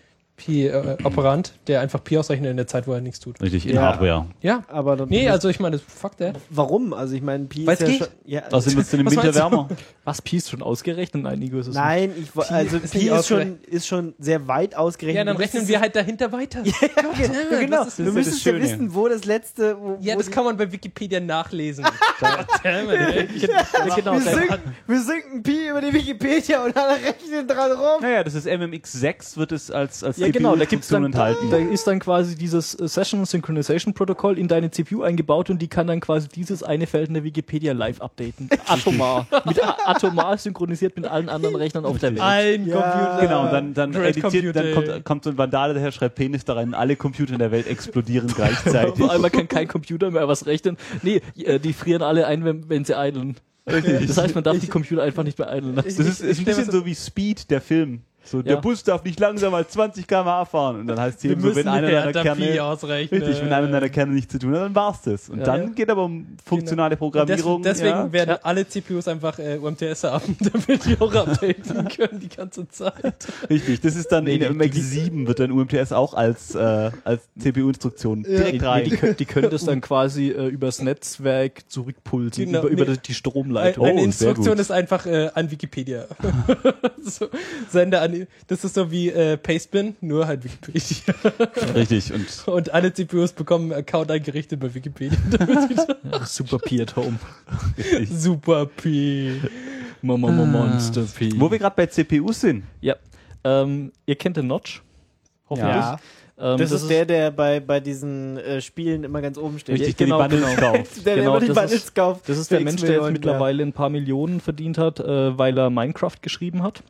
Speaker 4: Pi-Operand, der einfach Pi ausrechnet in der Zeit, wo er nichts tut.
Speaker 5: Richtig, in
Speaker 2: Ja.
Speaker 5: Hardware.
Speaker 4: Ja.
Speaker 2: Aber dann,
Speaker 4: Nee, also ich meine, fuck that.
Speaker 2: warum? Also ich meine, Pi
Speaker 4: Weil's
Speaker 2: ist ja
Speaker 4: geht.
Speaker 2: schon, ja,
Speaker 5: Außerdem wird es dann im
Speaker 4: Was
Speaker 5: Winter
Speaker 4: meinst du?
Speaker 5: wärmer.
Speaker 3: Was, Pi ist schon ausgerechnet? Nein, Nico, ist es
Speaker 2: Nein, also
Speaker 4: ist
Speaker 2: Pi
Speaker 4: nicht
Speaker 2: ist schon sehr weit ausgerechnet.
Speaker 4: Ja, dann
Speaker 2: Du
Speaker 4: rechnen
Speaker 2: müsstest-
Speaker 4: wir halt dahinter weiter.
Speaker 2: Ja, genau.
Speaker 4: das ist
Speaker 2: Du
Speaker 5: das
Speaker 2: müsstest ja
Speaker 5: Schöne.
Speaker 2: wissen, wo das letzte.
Speaker 4: Ja,
Speaker 2: wo
Speaker 4: das
Speaker 2: die-
Speaker 4: kann man bei Wikipedia nachlesen. Damn it,
Speaker 3: Ja, genau,
Speaker 2: wir sinken Pi über die Wikipedia und alle rechnen dran rum.
Speaker 5: Naja, das ist MMX6, wird es als
Speaker 3: ja, genau, da gibt's
Speaker 5: CPU-Funktion
Speaker 3: dann,
Speaker 5: enthalten.
Speaker 3: da ist dann quasi dieses Session Synchronization Protokoll in deine CPU eingebaut und die kann dann quasi dieses eine Feld in der Wikipedia live updaten. Atomar. Atomar synchronisiert mit allen anderen Rechnern auf der Welt.
Speaker 4: Ein
Speaker 2: Ja.
Speaker 4: Computer.
Speaker 5: Genau, und dann
Speaker 4: Great
Speaker 5: editiert, dann
Speaker 4: Computer.
Speaker 5: kommt so ein Vandale, der schreibt Penis da rein, alle Computer in der Welt explodieren gleichzeitig.
Speaker 3: Auf einmal kann kein Computer mehr was rechnen. Nee, die frieren alle ein, wenn sie idlen. Das heißt, man darf die Computer einfach nicht mehr idlen lassen.
Speaker 5: Das ist ein bisschen so wie Speed, der Film. So, der
Speaker 3: Ja.
Speaker 5: Bus darf nicht langsamer als 20 km/h fahren. Und dann heißt es
Speaker 4: Wir
Speaker 5: eben so,
Speaker 4: müssen
Speaker 5: wenn einer deiner
Speaker 4: Hertha Pi
Speaker 5: Kerne,
Speaker 4: ausrechnen.
Speaker 5: richtig, wenn einer deiner Kerne nichts zu tun hat, dann war's das. Und
Speaker 3: Ja.
Speaker 5: dann geht aber um funktionale Programmierung.
Speaker 4: Deswegen
Speaker 5: ja.
Speaker 4: werden alle CPUs einfach UMTS haben, damit die auch updaten können die ganze Zeit.
Speaker 5: Richtig, das ist dann
Speaker 3: Nee,
Speaker 5: in
Speaker 3: die-
Speaker 5: MX7 wird dann UMTS auch als CPU-Instruktion direkt rein.
Speaker 3: Die können das dann quasi übers Netzwerk zurückpulsen,
Speaker 4: Genau,
Speaker 3: über
Speaker 4: nee.
Speaker 3: die Stromleitung.
Speaker 4: Eine
Speaker 5: Oh, sehr
Speaker 4: Instruktion
Speaker 5: gut.
Speaker 4: ist einfach an Wikipedia. So, sende an, das ist so wie Pastebin, nur halt Wikipedia.
Speaker 5: Richtig, und
Speaker 4: Und alle CPUs bekommen einen Account eingerichtet bei Wikipedia.
Speaker 3: Ja, super Pi at Home.
Speaker 4: Super Pi.
Speaker 3: Monster Pi.
Speaker 5: wo wir gerade bei CPUs sind.
Speaker 3: Ja. Ihr kennt den Notch? Hoffentlich.
Speaker 2: Ja. Das ist der bei diesen Spielen immer ganz oben steht.
Speaker 5: Richtig,
Speaker 3: genau,
Speaker 5: der die Bundles
Speaker 3: genau.
Speaker 5: kauft.
Speaker 2: Der
Speaker 3: Genau,
Speaker 2: immer die
Speaker 3: das
Speaker 2: Bundles
Speaker 3: ist-
Speaker 2: kauft.
Speaker 3: Das ist
Speaker 2: für
Speaker 3: der
Speaker 2: X
Speaker 3: Mensch, der jetzt
Speaker 2: Millionen,
Speaker 3: mittlerweile ein paar Millionen verdient hat, weil er Minecraft geschrieben hat.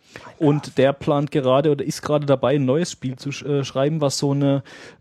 Speaker 3: Und der plant gerade oder ist gerade dabei, ein neues Spiel zu schreiben, was so eine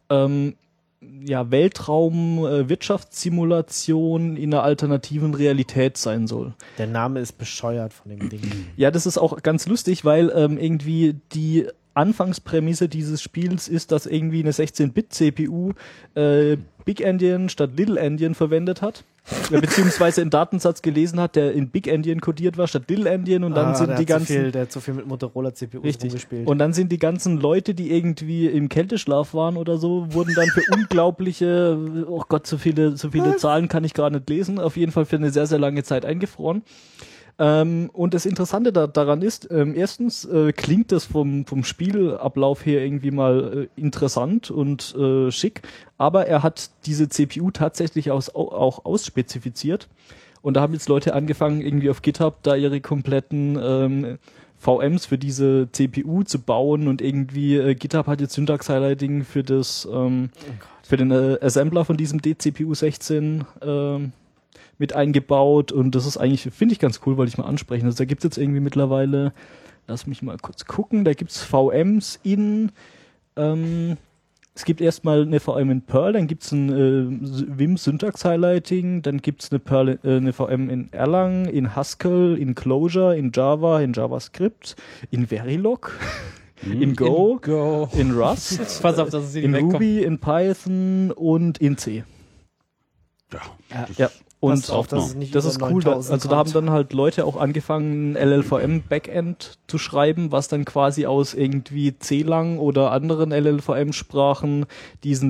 Speaker 3: Weltraum-Wirtschaftssimulation in einer alternativen Realität sein soll.
Speaker 2: Der Name ist bescheuert von dem Ding.
Speaker 3: Ja, das ist auch ganz lustig, weil irgendwie die Anfangsprämisse dieses Spiels ist, dass irgendwie eine 16-Bit-CPU Big Endian statt Little Endian verwendet hat. Beziehungsweise einen Datensatz gelesen hat, der in Big Endian codiert war statt Little Endian und dann sind die ganzen...
Speaker 2: Der hat zu viel mit Motorola-CPUs rumgespielt.
Speaker 3: Und dann sind die ganzen Leute, die irgendwie im Kälteschlaf waren oder so, wurden dann für unglaubliche, oh Gott, so viele Zahlen kann ich gar nicht lesen, auf jeden Fall für eine sehr, sehr lange Zeit eingefroren. Und das Interessante daran ist, erstens klingt das vom Spielablauf her irgendwie mal interessant und schick, aber er hat diese CPU tatsächlich auch ausspezifiziert. Und da haben jetzt Leute angefangen, irgendwie auf GitHub da ihre kompletten VMs für diese CPU zu bauen und irgendwie GitHub hat jetzt Syntax-Highlighting für das für den Assembler von diesem DCPU16 mit eingebaut und das ist eigentlich, finde ich ganz cool, weil ich mal ansprechen. Also da gibt es jetzt irgendwie mittlerweile, lass mich mal kurz gucken, da gibt es VMs es gibt erstmal eine VM in Perl, dann gibt es ein Vim Syntax Highlighting, dann gibt es eine VM in Erlang, in Haskell, in Clojure, in Java, in JavaScript, in Verilog, in Go, in Rust,
Speaker 4: Pass auf, dass es
Speaker 3: in Ruby, in Python und in C. Ja. Und das ist cool, also da haben dann halt Leute auch angefangen, ein LLVM-Backend zu schreiben, was dann quasi aus irgendwie C-Lang oder anderen LLVM-Sprachen diesen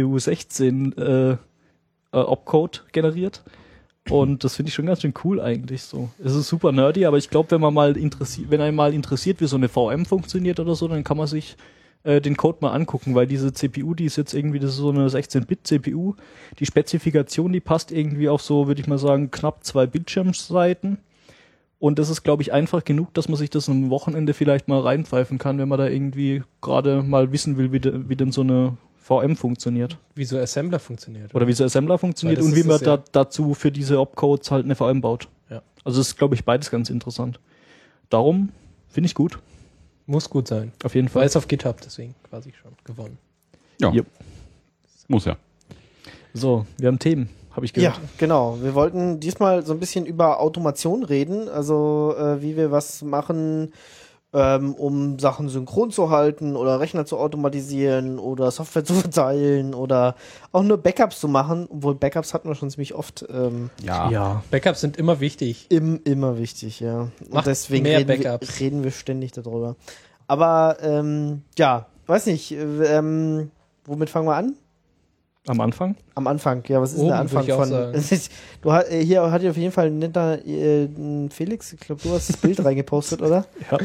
Speaker 3: DCPU16 Opcode generiert. Und das finde ich schon ganz schön cool eigentlich so. Es ist super nerdy, aber ich glaube, wenn einen mal interessiert, wie so eine VM funktioniert oder so, dann kann man sich den Code mal angucken, weil diese CPU, die ist jetzt irgendwie, das ist so eine 16-Bit-CPU. Die Spezifikation, die passt irgendwie auf so, würde ich mal sagen, knapp 2 Bildschirmseiten. Und das ist, glaube ich, einfach genug, dass man sich das am Wochenende vielleicht mal reinpfeifen kann, wenn man da irgendwie gerade mal wissen will, wie denn so eine VM funktioniert.
Speaker 4: Wie so Assembler funktioniert.
Speaker 3: Oder wie so Assembler funktioniert und wie man dazu für diese Opcodes halt eine VM baut.
Speaker 4: Ja.
Speaker 3: Also das ist, glaube ich, beides ganz interessant. Darum finde ich gut.
Speaker 4: Muss gut sein.
Speaker 3: Auf jeden Fall.
Speaker 4: Weil es auf GitHub, deswegen quasi schon gewonnen.
Speaker 5: Ja.
Speaker 3: Yep.
Speaker 5: Muss ja.
Speaker 3: So, wir haben Themen, habe ich gehört.
Speaker 2: Ja, genau. Wir wollten diesmal so ein bisschen über Automation reden, also wie wir was machen, um Sachen synchron zu halten oder Rechner zu automatisieren oder Software zu verteilen oder auch nur Backups zu machen, obwohl Backups hatten wir schon ziemlich oft.
Speaker 3: Ja.
Speaker 4: Backups sind immer wichtig.
Speaker 2: Immer wichtig, ja. Und
Speaker 4: Macht
Speaker 2: deswegen
Speaker 4: mehr
Speaker 2: reden
Speaker 4: Backups.
Speaker 2: reden wir ständig darüber. Aber weiß nicht, womit fangen wir an?
Speaker 3: Am Anfang?
Speaker 2: Am Anfang, ja, was ist denn
Speaker 4: Oben,
Speaker 2: der Anfang
Speaker 4: würde ich auch
Speaker 2: von? Hier hat ja auf jeden Fall ein netter Felix, ich glaube, du hast das Bild reingepostet, oder?
Speaker 3: Ja.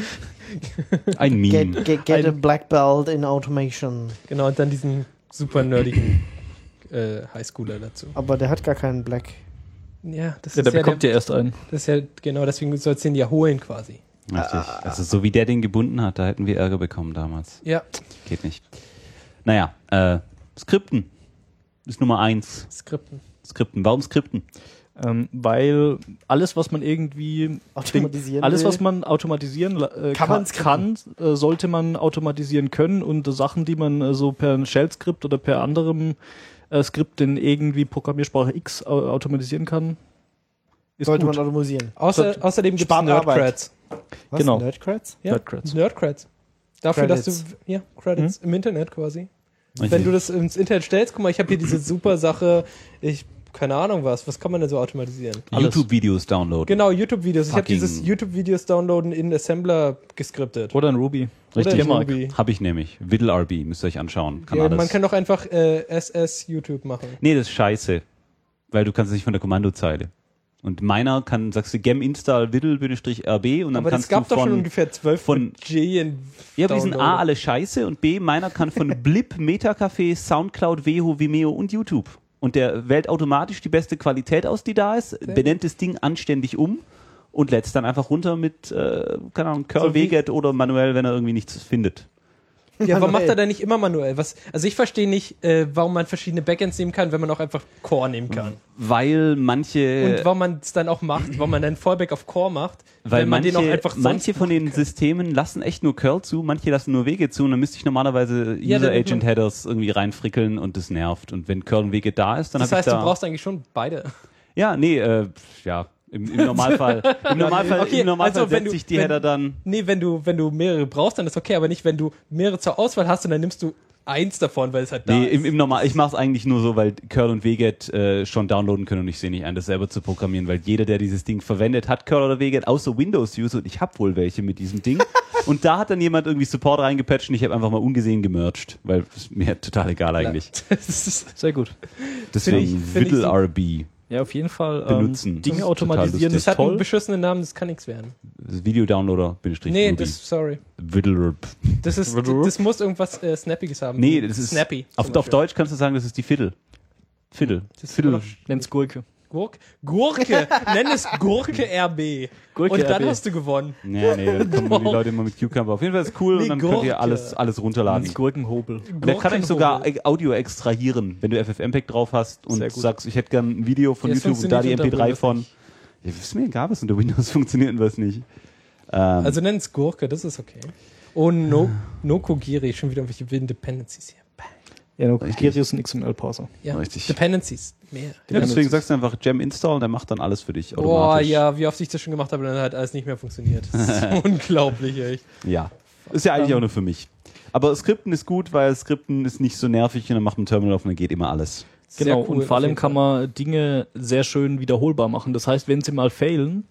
Speaker 5: Ein Meme.
Speaker 2: Get a black belt in automation.
Speaker 4: Genau, und dann diesen super nerdigen Highschooler dazu.
Speaker 2: Aber der hat gar keinen Black.
Speaker 4: Ja, das
Speaker 3: Ja,
Speaker 4: ist
Speaker 3: der bekommt ja erst einen.
Speaker 4: Das ist ja, genau, deswegen sollst du den ja holen quasi.
Speaker 5: Richtig. Also so wie der den gebunden hat, da hätten wir Ärger bekommen damals.
Speaker 4: Ja.
Speaker 5: Geht nicht. Naja, Skripten ist Nummer 1.
Speaker 4: Skripten.
Speaker 5: Warum Skripten?
Speaker 3: Weil alles, was man irgendwie
Speaker 2: Automatisieren
Speaker 3: alles,
Speaker 2: will.
Speaker 3: was man automatisieren kann, sollte man automatisieren können und Sachen, die man so per Shell-Skript oder per anderem Skript in irgendwie Programmiersprache X automatisieren kann, ist
Speaker 2: Sollte
Speaker 3: gut.
Speaker 2: man automatisieren.
Speaker 4: Außerdem gibt es
Speaker 2: Spart Arbeit.
Speaker 4: Nerdcreds.
Speaker 2: Was?
Speaker 3: Genau.
Speaker 2: Nerdcreds?
Speaker 4: Ja,
Speaker 3: Nerdcreds.
Speaker 4: Nerdcreds. Dafür, dass
Speaker 2: Credits.
Speaker 4: du, ja, Credits im Internet quasi.
Speaker 5: Richtig.
Speaker 4: Wenn du das ins Internet stellst, guck mal, ich habe hier diese super Sache, keine Ahnung was kann man denn so automatisieren?
Speaker 5: YouTube-Videos downloaden.
Speaker 4: Genau, YouTube-Videos. Ich habe
Speaker 5: Fucking-
Speaker 4: dieses YouTube-Videos downloaden in Assembler geskriptet.
Speaker 3: Oder in Ruby.
Speaker 5: Richtig.
Speaker 4: Oder in
Speaker 3: Mark.
Speaker 4: Ruby.
Speaker 5: Habe ich nämlich. WiddleRB, müsst ihr euch anschauen. Kann
Speaker 4: Ja,
Speaker 5: alles.
Speaker 4: man kann doch einfach SS-YouTube machen.
Speaker 5: Nee, das ist scheiße. Weil du kannst es nicht von der Kommandozeile. Und meiner sagst du gem install widdle-rb und dann
Speaker 4: Aber das
Speaker 5: kannst
Speaker 4: gab
Speaker 5: du
Speaker 4: doch schon
Speaker 5: von...
Speaker 4: ungefähr 12
Speaker 5: von-
Speaker 4: G in
Speaker 5: Ja, aber die sind
Speaker 4: Download.
Speaker 5: A, alle scheiße und B, meiner kann von Blip, Metacafé, Soundcloud, Veho, Vimeo und YouTube. Und der wählt automatisch die beste Qualität aus, die da ist, benennt das Ding anständig um und lädt es dann einfach runter mit, keine Ahnung, Curl,
Speaker 4: So wie-
Speaker 5: Wget oder manuell, wenn er irgendwie nichts findet.
Speaker 4: Ja, warum
Speaker 2: Manuell.
Speaker 4: macht er denn nicht immer manuell? Also ich verstehe nicht, warum man verschiedene Backends nehmen kann, wenn man auch einfach Core nehmen kann.
Speaker 5: Weil manche...
Speaker 4: Und warum man es dann auch macht, warum man dann Fallback auf Core macht,
Speaker 5: Weil
Speaker 4: wenn man
Speaker 5: manche,
Speaker 4: den auch einfach sonst
Speaker 5: manche von den Systemen lassen echt nur Curl zu, manche lassen nur Wege zu und dann müsste ich normalerweise
Speaker 4: Ja,
Speaker 5: User
Speaker 4: dann-
Speaker 5: Agent Headers irgendwie reinfrickeln und das nervt. Und wenn Curl und Wege da ist, dann
Speaker 4: Das
Speaker 5: habe ich
Speaker 4: heißt,
Speaker 5: da...
Speaker 4: du brauchst eigentlich schon beide.
Speaker 5: ja, nee, ja, im Normalfall. Im Normalfall,
Speaker 4: Okay,
Speaker 5: im Normalfall
Speaker 4: also wenn
Speaker 5: setze
Speaker 4: du-
Speaker 5: ich die
Speaker 4: wenn-
Speaker 5: Header dann...
Speaker 4: Nee, wenn du mehrere brauchst, dann ist okay, aber nicht, wenn du mehrere zur Auswahl hast und dann nimmst du eins davon, weil es halt da
Speaker 5: Nee,
Speaker 4: ist.
Speaker 5: im Normal, ich mache es eigentlich nur so, weil Curl und Wget schon downloaden können und ich sehe nicht ein, das selber zu programmieren, weil jeder, der dieses Ding verwendet, hat Curl oder Wget, außer Windows-User und ich habe wohl welche mit diesem Ding. Und da hat dann jemand irgendwie Support reingepatcht und ich habe einfach mal ungesehen gemerged, weil es mir total egal eigentlich.
Speaker 4: Das ist,
Speaker 3: Sehr gut.
Speaker 5: Deswegen
Speaker 4: find ich
Speaker 5: WiddleRB.
Speaker 3: Ja, auf jeden Fall
Speaker 5: Benutzen.
Speaker 3: Dinge
Speaker 5: Das ist
Speaker 3: automatisieren
Speaker 5: total
Speaker 3: ist
Speaker 4: das hat einen
Speaker 3: toll.
Speaker 4: beschissenen Namen, das kann nichts werden.
Speaker 5: Videodownloader,
Speaker 4: Nee,
Speaker 5: Ruby.
Speaker 4: sorry.
Speaker 5: WiddleRB.
Speaker 4: Das muss irgendwas Snappiges haben.
Speaker 5: Nee, das ist,
Speaker 4: Snappy.
Speaker 5: auf
Speaker 4: zum Beispiel.
Speaker 5: Deutsch kannst du sagen, das ist die Fiddle. Fiddle.
Speaker 4: Das ist
Speaker 5: Fiddle.
Speaker 4: immer
Speaker 3: Nenn's Gurke.
Speaker 4: Gurke. Nenn es Gurke RB.
Speaker 3: Gurke
Speaker 4: Und dann
Speaker 3: RB.
Speaker 4: hast du gewonnen.
Speaker 5: Ja, nee, da kommen die Leute immer mit Cucumber. Auf jeden Fall ist cool
Speaker 4: Nee,
Speaker 5: und dann könnt ihr
Speaker 4: Gurke.
Speaker 5: alles runterladen.
Speaker 3: Nenn's Gurkenhobel.
Speaker 5: Und der kann euch sogar Audio extrahieren, wenn du FFmpeg drauf hast und
Speaker 3: Sehr gut.
Speaker 5: sagst, ich hätte gern ein Video von
Speaker 4: Ja, es
Speaker 5: YouTube und da die
Speaker 4: funktioniert unter
Speaker 5: MP3
Speaker 4: Windows
Speaker 5: von.
Speaker 4: nicht.
Speaker 5: Ja, ist mir egal, was unter Windows funktioniert und was nicht.
Speaker 4: Also nenn es Gurke, das ist okay. Oh, Nokogiri, schon wieder irgendwelche wilden Dependencies hier. Bang.
Speaker 3: Ja, no, Geri ist ein XML-Parser.
Speaker 4: Ja,
Speaker 5: Richtig.
Speaker 4: Dependencies. Mehr.
Speaker 5: Ja, deswegen sagst du einfach Gem install und der macht dann alles für dich
Speaker 4: Boah,
Speaker 5: automatisch.
Speaker 4: ja, wie oft ich das schon gemacht habe, dann hat alles nicht mehr funktioniert. Das ist unglaublich, echt.
Speaker 5: Ja. Ist ja eigentlich auch nur für mich. Aber Skripten ist gut, weil Skripten ist nicht so nervig und dann macht man ein Terminal auf und dann geht immer alles.
Speaker 3: Genau,
Speaker 4: Sehr cool,
Speaker 3: und vor
Speaker 4: auf
Speaker 3: allem
Speaker 4: jeden
Speaker 3: kann
Speaker 4: Fall.
Speaker 3: man Dinge sehr schön wiederholbar machen. Das heißt, wenn sie mal failen,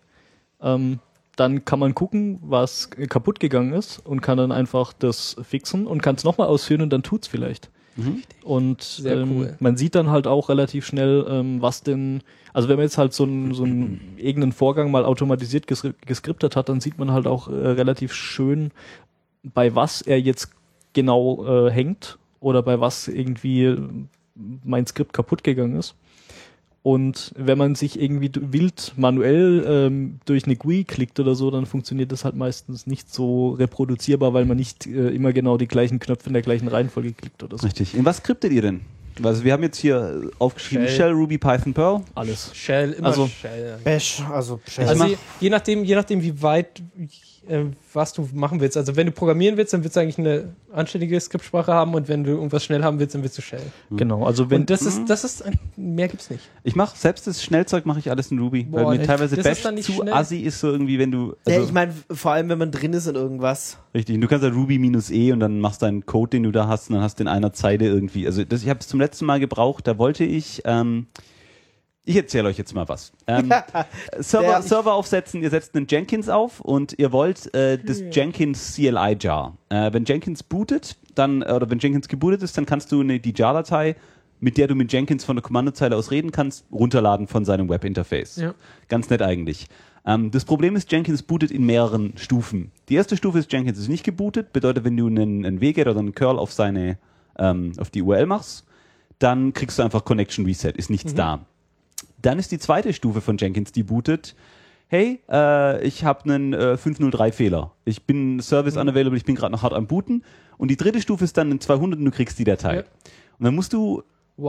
Speaker 3: dann kann man gucken, was kaputt gegangen ist und kann dann einfach das fixen und kann es nochmal ausführen und dann tut's vielleicht. Und
Speaker 4: Sehr cool.
Speaker 3: man sieht dann halt auch relativ schnell, was denn, also wenn man jetzt halt so einen irgendeinen Vorgang mal automatisiert geskriptet hat, dann sieht man halt auch relativ schön, bei was er jetzt genau hängt oder bei was irgendwie mein Skript kaputt gegangen ist. Und wenn man sich irgendwie wild manuell durch eine GUI klickt oder so, dann funktioniert das halt meistens nicht so reproduzierbar, weil man nicht immer genau die gleichen Knöpfe in der gleichen Reihenfolge klickt oder so.
Speaker 5: Richtig. In was skriptet ihr denn? Also wir haben jetzt hier aufgeschrieben
Speaker 4: Shell.
Speaker 5: Shell, Ruby, Python, Perl.
Speaker 3: Alles.
Speaker 4: Shell, immer
Speaker 3: Also-
Speaker 4: Shell.
Speaker 2: Bash, also Shell.
Speaker 4: Also je nachdem, wie weit was du machen willst. Also wenn du programmieren willst, dann willst du eigentlich eine anständige Skriptsprache haben und wenn du irgendwas schnell haben willst, dann willst du Shell.
Speaker 3: Genau, also wenn
Speaker 4: Und das ist mehr gibt's nicht.
Speaker 5: Ich mache selbst das Schnellzeug mache ich alles in Ruby,
Speaker 4: Boah,
Speaker 5: weil mir
Speaker 4: das-
Speaker 5: teilweise
Speaker 4: das
Speaker 5: Bash
Speaker 4: ist dann nicht
Speaker 5: zu
Speaker 4: schnell.
Speaker 5: assi ist, so irgendwie, wenn du
Speaker 2: ja,
Speaker 5: also,
Speaker 2: ich meine, vor allem, wenn man drin ist in irgendwas.
Speaker 5: richtig, du kannst halt Ruby -E und dann machst deinen Code, den du da hast und dann hast du in einer Zeile irgendwie, also ich habe es zum letzten Mal gebraucht, da wollte ich erzähle euch jetzt mal was. Server aufsetzen, ihr setzt einen Jenkins auf und ihr wollt das Jenkins CLI Jar. Wenn Jenkins bootet, dann, oder wenn Jenkins gebootet ist, dann kannst du die Jar-Datei, mit der du mit Jenkins von der Kommandozeile aus reden kannst, runterladen von seinem Webinterface.
Speaker 4: Ja.
Speaker 5: Ganz nett eigentlich. Das Problem ist, Jenkins bootet in mehreren Stufen. Die erste Stufe ist, Jenkins ist nicht gebootet, bedeutet, wenn du einen Wget oder einen Curl auf auf die URL machst, dann kriegst du einfach Connection Reset, ist nichts da. Dann ist die zweite Stufe von Jenkins, die bootet. Hey, ich habe einen 503-Fehler. Ich bin Service unavailable, ich bin gerade noch hart am Booten. Und die dritte Stufe ist dann ein 200 und du kriegst die Datei.
Speaker 4: Ja.
Speaker 5: Und dann musst du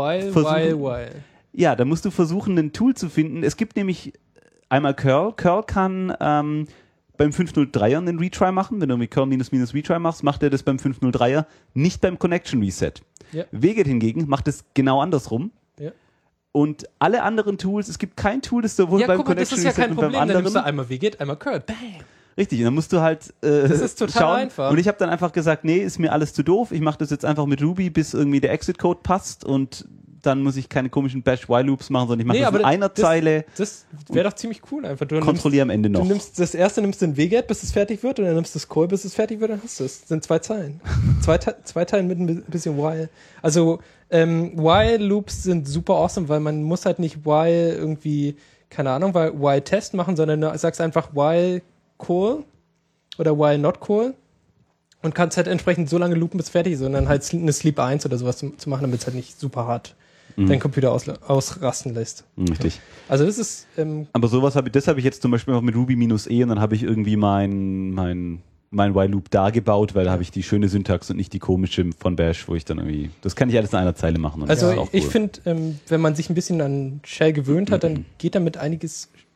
Speaker 4: While.
Speaker 5: ja, da musst du versuchen, ein Tool zu finden. Es gibt nämlich einmal Curl. Curl kann beim 503er einen Retry machen. Wenn du irgendwie Curl -- Retry machst, macht er das beim 503er, nicht beim Connection Reset.
Speaker 4: Ja.
Speaker 5: Wget hingegen macht es genau andersrum.
Speaker 4: Ja.
Speaker 5: Und alle anderen Tools, es gibt kein Tool, das sowohl
Speaker 4: Ja,
Speaker 5: beim
Speaker 4: guck mal, das
Speaker 5: Connection
Speaker 4: ist ja
Speaker 5: Reset
Speaker 4: kein
Speaker 5: und beim
Speaker 4: Problem. Dann nimmst du
Speaker 5: anderen.
Speaker 4: einmal Wget, einmal Curl. Bam.
Speaker 5: Richtig, und dann musst du halt
Speaker 4: ist total
Speaker 5: schauen.
Speaker 4: einfach.
Speaker 5: Und ich habe dann einfach gesagt, nee, ist mir alles zu doof. Ich mache das jetzt einfach mit Ruby, bis irgendwie der Exit-Code passt und dann muss ich keine komischen Bash-While-Loops machen, sondern ich mache das in einer Zeile,
Speaker 4: Das wäre doch ziemlich cool einfach. Du
Speaker 5: kontrolliere am Ende noch.
Speaker 4: Du nimmst das erste, nimmst den Wget, bis es fertig wird, und dann nimmst du das Call, bis es fertig wird, dann hast du es. Das sind 2 Zeilen. zwei Zeilen mit ein bisschen While. Also, While-Loops sind super awesome, weil man muss halt nicht While irgendwie, keine Ahnung, While-Test machen, sondern du sagst einfach While-Call oder While-Not-Call und kannst halt entsprechend so lange loopen, bis es fertig ist, sondern halt eine Sleep 1 oder sowas zu machen, damit es halt nicht super hart deinen Computer ausrasten lässt.
Speaker 5: Richtig.
Speaker 4: Also das ist,
Speaker 5: Aber sowas habe ich jetzt zum Beispiel auch mit Ruby -E und dann habe ich irgendwie mein While-Loop da gebaut, weil da habe ich die schöne Syntax und nicht die komische von Bash, wo ich dann irgendwie, das kann ich alles in einer Zeile machen. Und das ist
Speaker 4: also
Speaker 5: auch
Speaker 4: ich
Speaker 5: cool.
Speaker 4: finde, wenn man sich ein bisschen an Shell gewöhnt hat, dann geht damit einiges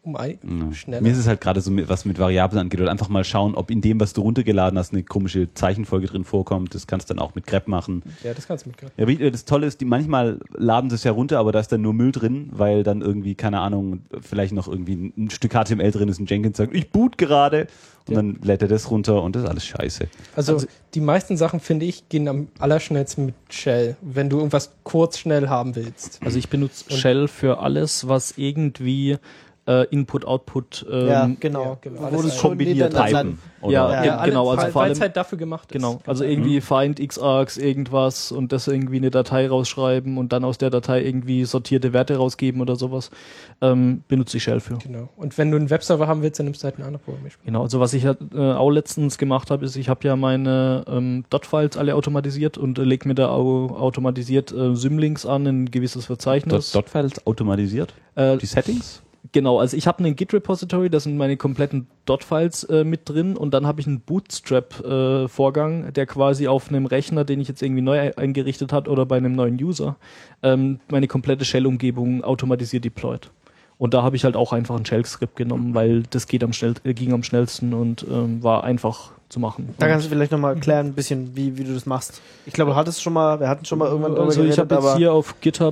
Speaker 4: schneller.
Speaker 5: Mir ist es halt gerade so, was mit Variablen angeht, oder einfach mal schauen, ob in dem, was du runtergeladen hast, eine komische Zeichenfolge drin vorkommt. Das kannst du dann auch mit grep machen.
Speaker 4: Ja, das kannst du mit grep.
Speaker 5: Ja, das Tolle ist, manchmal laden sie es ja runter, aber da ist dann nur Müll drin, weil dann irgendwie, keine Ahnung, vielleicht noch irgendwie ein Stück HTML drin ist und Jenkins sagt, ich boot gerade. Und dann lädt er das runter und das ist alles scheiße.
Speaker 4: Also die meisten Sachen, finde ich, gehen am allerschnellsten mit Shell, wenn du irgendwas kurz schnell haben willst.
Speaker 3: Also ich benutze Shell für alles, was irgendwie Input, Output
Speaker 2: genau.
Speaker 3: wo das kombiniert
Speaker 5: Typen.
Speaker 3: Genau, also vor
Speaker 4: weil
Speaker 3: allem
Speaker 4: es halt dafür gemacht ist.
Speaker 3: Genau, also irgendwie find xargs irgendwas und das irgendwie eine Datei rausschreiben und dann aus der Datei irgendwie sortierte Werte rausgeben oder sowas, benutze ich Shell für.
Speaker 4: Genau. Und wenn du einen Webserver haben willst, dann nimmst du halt eine andere Programmiersprache.
Speaker 3: Genau, also was ich auch letztens gemacht habe, ist, ich habe ja meine Dot-Files alle automatisiert und lege mir da automatisiert Symlinks an, ein gewisses Verzeichnis.
Speaker 5: Dot-Files automatisiert? Die Settings?
Speaker 3: Genau, also ich habe einen Git-Repository, da sind meine kompletten Dot-Files mit drin und dann habe ich einen Bootstrap-Vorgang, der quasi auf einem Rechner, den ich jetzt irgendwie neu eingerichtet habe oder bei einem neuen User, meine komplette Shell-Umgebung automatisiert deployt. Und da habe ich halt auch einfach ein Shell-Skript genommen, weil das ging am schnellsten und war einfach zu machen.
Speaker 2: Da kannst du vielleicht nochmal erklären, ein bisschen, wie du das machst. Ich glaube, wir hatten schon mal irgendwann drüber
Speaker 3: also ich habe jetzt
Speaker 2: aber
Speaker 3: hier auf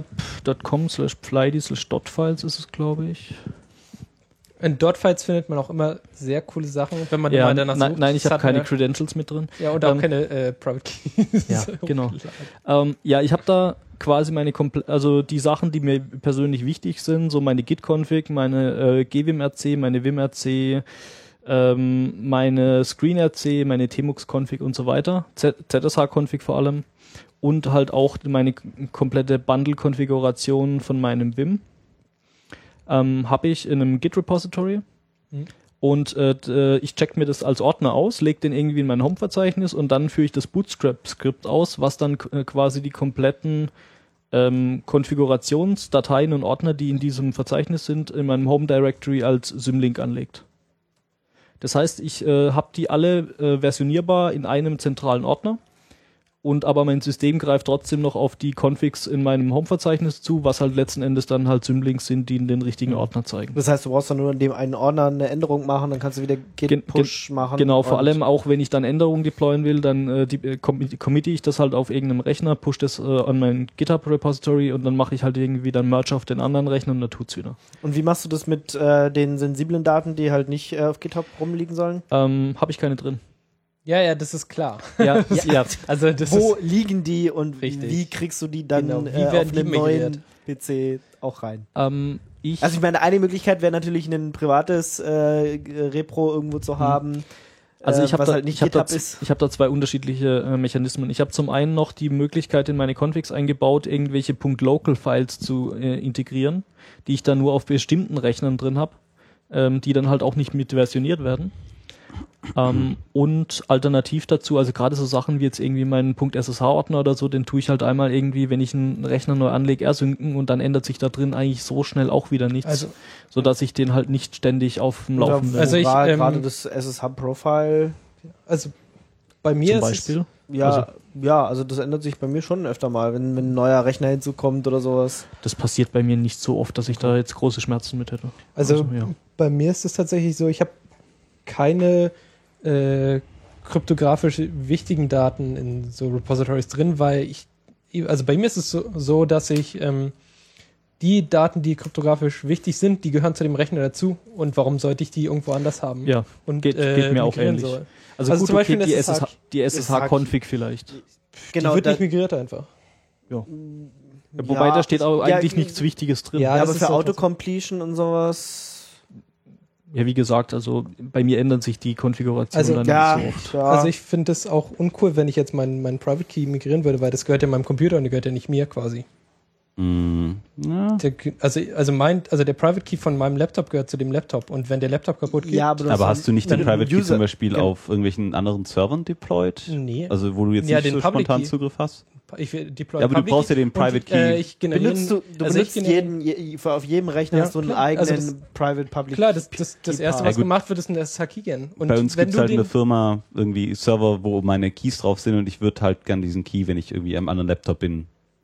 Speaker 3: github.com/pfleidy/dotfiles ist es, glaube ich.
Speaker 4: In Dotfiles findet man auch immer sehr coole Sachen, wenn man
Speaker 3: Ja,
Speaker 4: mal danach sucht.
Speaker 3: nein, ich habe
Speaker 4: Das
Speaker 3: keine
Speaker 4: hat
Speaker 3: Credentials mit drin.
Speaker 4: ja, und auch keine Private Keys.
Speaker 3: Ja, genau. Ja, ich habe da quasi also die Sachen, die mir persönlich wichtig sind, so meine Git-Config, meine gwimrc, meine wimrc, meine screenrc, meine tmux-Config und so weiter, zsh-Config vor allem und halt auch meine komplette Bundle-Konfiguration von meinem Vim habe ich in einem Git-Repository und ich check mir das als Ordner aus, lege den irgendwie in mein Home-Verzeichnis und dann führe ich das Bootstrap-Skript aus, was dann quasi die kompletten Konfigurationsdateien und Ordner, die in diesem Verzeichnis sind, in meinem Home-Directory als Symlink anlegt. Das heißt, ich habe die alle versionierbar in einem zentralen Ordner und aber mein System greift trotzdem noch auf die Configs in meinem Home-Verzeichnis zu, was halt letzten Endes dann halt Symlinks sind, die in den richtigen Ordner zeigen.
Speaker 2: Das heißt, du brauchst dann nur in dem einen Ordner eine Änderung machen, dann kannst du wieder Git-Push machen.
Speaker 3: Genau, vor allem auch, wenn ich dann Änderungen deployen will, dann committe ich das halt auf irgendeinem Rechner, push das an mein GitHub-Repository und dann mache ich halt irgendwie dann Merge auf den anderen Rechner und dann tut's wieder.
Speaker 2: Und wie machst du das mit den sensiblen Daten, die halt nicht auf GitHub rumliegen sollen?
Speaker 3: Habe ich keine drin.
Speaker 4: Ja, das ist klar.
Speaker 3: Ja.
Speaker 4: Also das
Speaker 2: Wo
Speaker 4: ist
Speaker 2: liegen die und
Speaker 4: richtig.
Speaker 2: wie kriegst du die dann
Speaker 4: Genau, wie
Speaker 2: auf
Speaker 4: werden die
Speaker 2: einem neuen PC auch rein? Also ich meine, eine Möglichkeit wäre natürlich ein privates Repro irgendwo zu haben.
Speaker 3: Also ich habe
Speaker 2: hab
Speaker 3: da zwei unterschiedliche Mechanismen. Ich habe zum einen noch die Möglichkeit in meine Configs eingebaut, irgendwelche .local-Files zu integrieren, die ich dann nur auf bestimmten Rechnern drin habe, die dann halt auch nicht mit versioniert werden. Und alternativ dazu, also gerade so Sachen wie jetzt irgendwie meinen .ssh-Ordner oder so, den tue ich halt einmal irgendwie, wenn ich einen Rechner neu anlege, synken und dann ändert sich da drin eigentlich so schnell auch wieder nichts,
Speaker 4: Also,
Speaker 3: sodass ich den halt nicht ständig auf dem Laufenden
Speaker 4: Also ich,
Speaker 2: gerade das SSH-Profile
Speaker 4: also bei mir
Speaker 3: zum
Speaker 4: ist
Speaker 3: Beispiel.
Speaker 2: also das ändert sich bei mir schon öfter mal, wenn ein neuer Rechner hinzukommt oder sowas.
Speaker 3: Das passiert bei mir nicht so oft, dass ich da jetzt große Schmerzen mit hätte.
Speaker 4: Also
Speaker 3: ja.
Speaker 4: bei mir ist es tatsächlich so, ich habe keine kryptografisch wichtigen Daten in so Repositories drin, weil also bei mir ist es so, dass ich die Daten, die kryptografisch wichtig sind, die gehören zu dem Rechner dazu und warum sollte ich die irgendwo anders haben?
Speaker 3: Ja,
Speaker 4: und
Speaker 3: geht mir auch ähnlich.
Speaker 4: soll.
Speaker 3: Also gut,
Speaker 4: zum Beispiel
Speaker 3: okay,
Speaker 4: SSH
Speaker 3: die SSH-Config vielleicht.
Speaker 2: Genau,
Speaker 4: die wird nicht migriert einfach.
Speaker 3: Ja. Wobei da steht auch eigentlich nichts Wichtiges drin.
Speaker 4: Ja,
Speaker 2: Ja,
Speaker 4: das
Speaker 2: aber
Speaker 4: ist
Speaker 2: für
Speaker 4: so
Speaker 2: Autocompletion und sowas.
Speaker 3: Ja, wie gesagt, also bei mir ändern sich die Konfigurationen
Speaker 4: Also,
Speaker 3: dann
Speaker 2: Ja,
Speaker 3: nicht so oft.
Speaker 2: ja.
Speaker 4: Also ich finde es auch uncool, wenn ich jetzt meinen Private Key migrieren würde, weil das gehört ja meinem Computer und der gehört ja nicht mir quasi.
Speaker 5: Ja.
Speaker 4: Also der Private Key von meinem Laptop gehört zu dem Laptop und wenn der Laptop kaputt geht,
Speaker 2: ja, aber
Speaker 5: Aber hast du nicht dein
Speaker 2: wenn du
Speaker 5: Private Key
Speaker 2: User-
Speaker 5: zum Beispiel auf irgendwelchen anderen Servern deployed?
Speaker 4: Nee.
Speaker 5: Also wo du jetzt
Speaker 4: Ja,
Speaker 5: nicht
Speaker 4: den
Speaker 5: so
Speaker 4: Public
Speaker 5: spontan
Speaker 4: Key.
Speaker 5: Zugriff hast?
Speaker 4: ich deploy
Speaker 5: Ja, aber du
Speaker 4: Public
Speaker 5: brauchst ja den
Speaker 4: und,
Speaker 5: Private Key.
Speaker 4: Ich generiere,
Speaker 2: benutzt auf jedem Rechner
Speaker 4: Ja,
Speaker 2: hast du einen
Speaker 4: klar.
Speaker 2: eigenen
Speaker 4: Also
Speaker 2: Private Public.
Speaker 4: klar, das erste,
Speaker 2: Ja,
Speaker 4: was
Speaker 5: gut.
Speaker 4: gemacht wird, ist ein SSH-Key-Gen. Und
Speaker 5: Bei uns
Speaker 4: wenn
Speaker 5: gibt es
Speaker 4: du
Speaker 5: halt in
Speaker 4: den,
Speaker 5: der Firma irgendwie Server, wo meine Keys drauf sind und ich würde halt gern diesen Key, wenn ich irgendwie am anderen Laptop bin,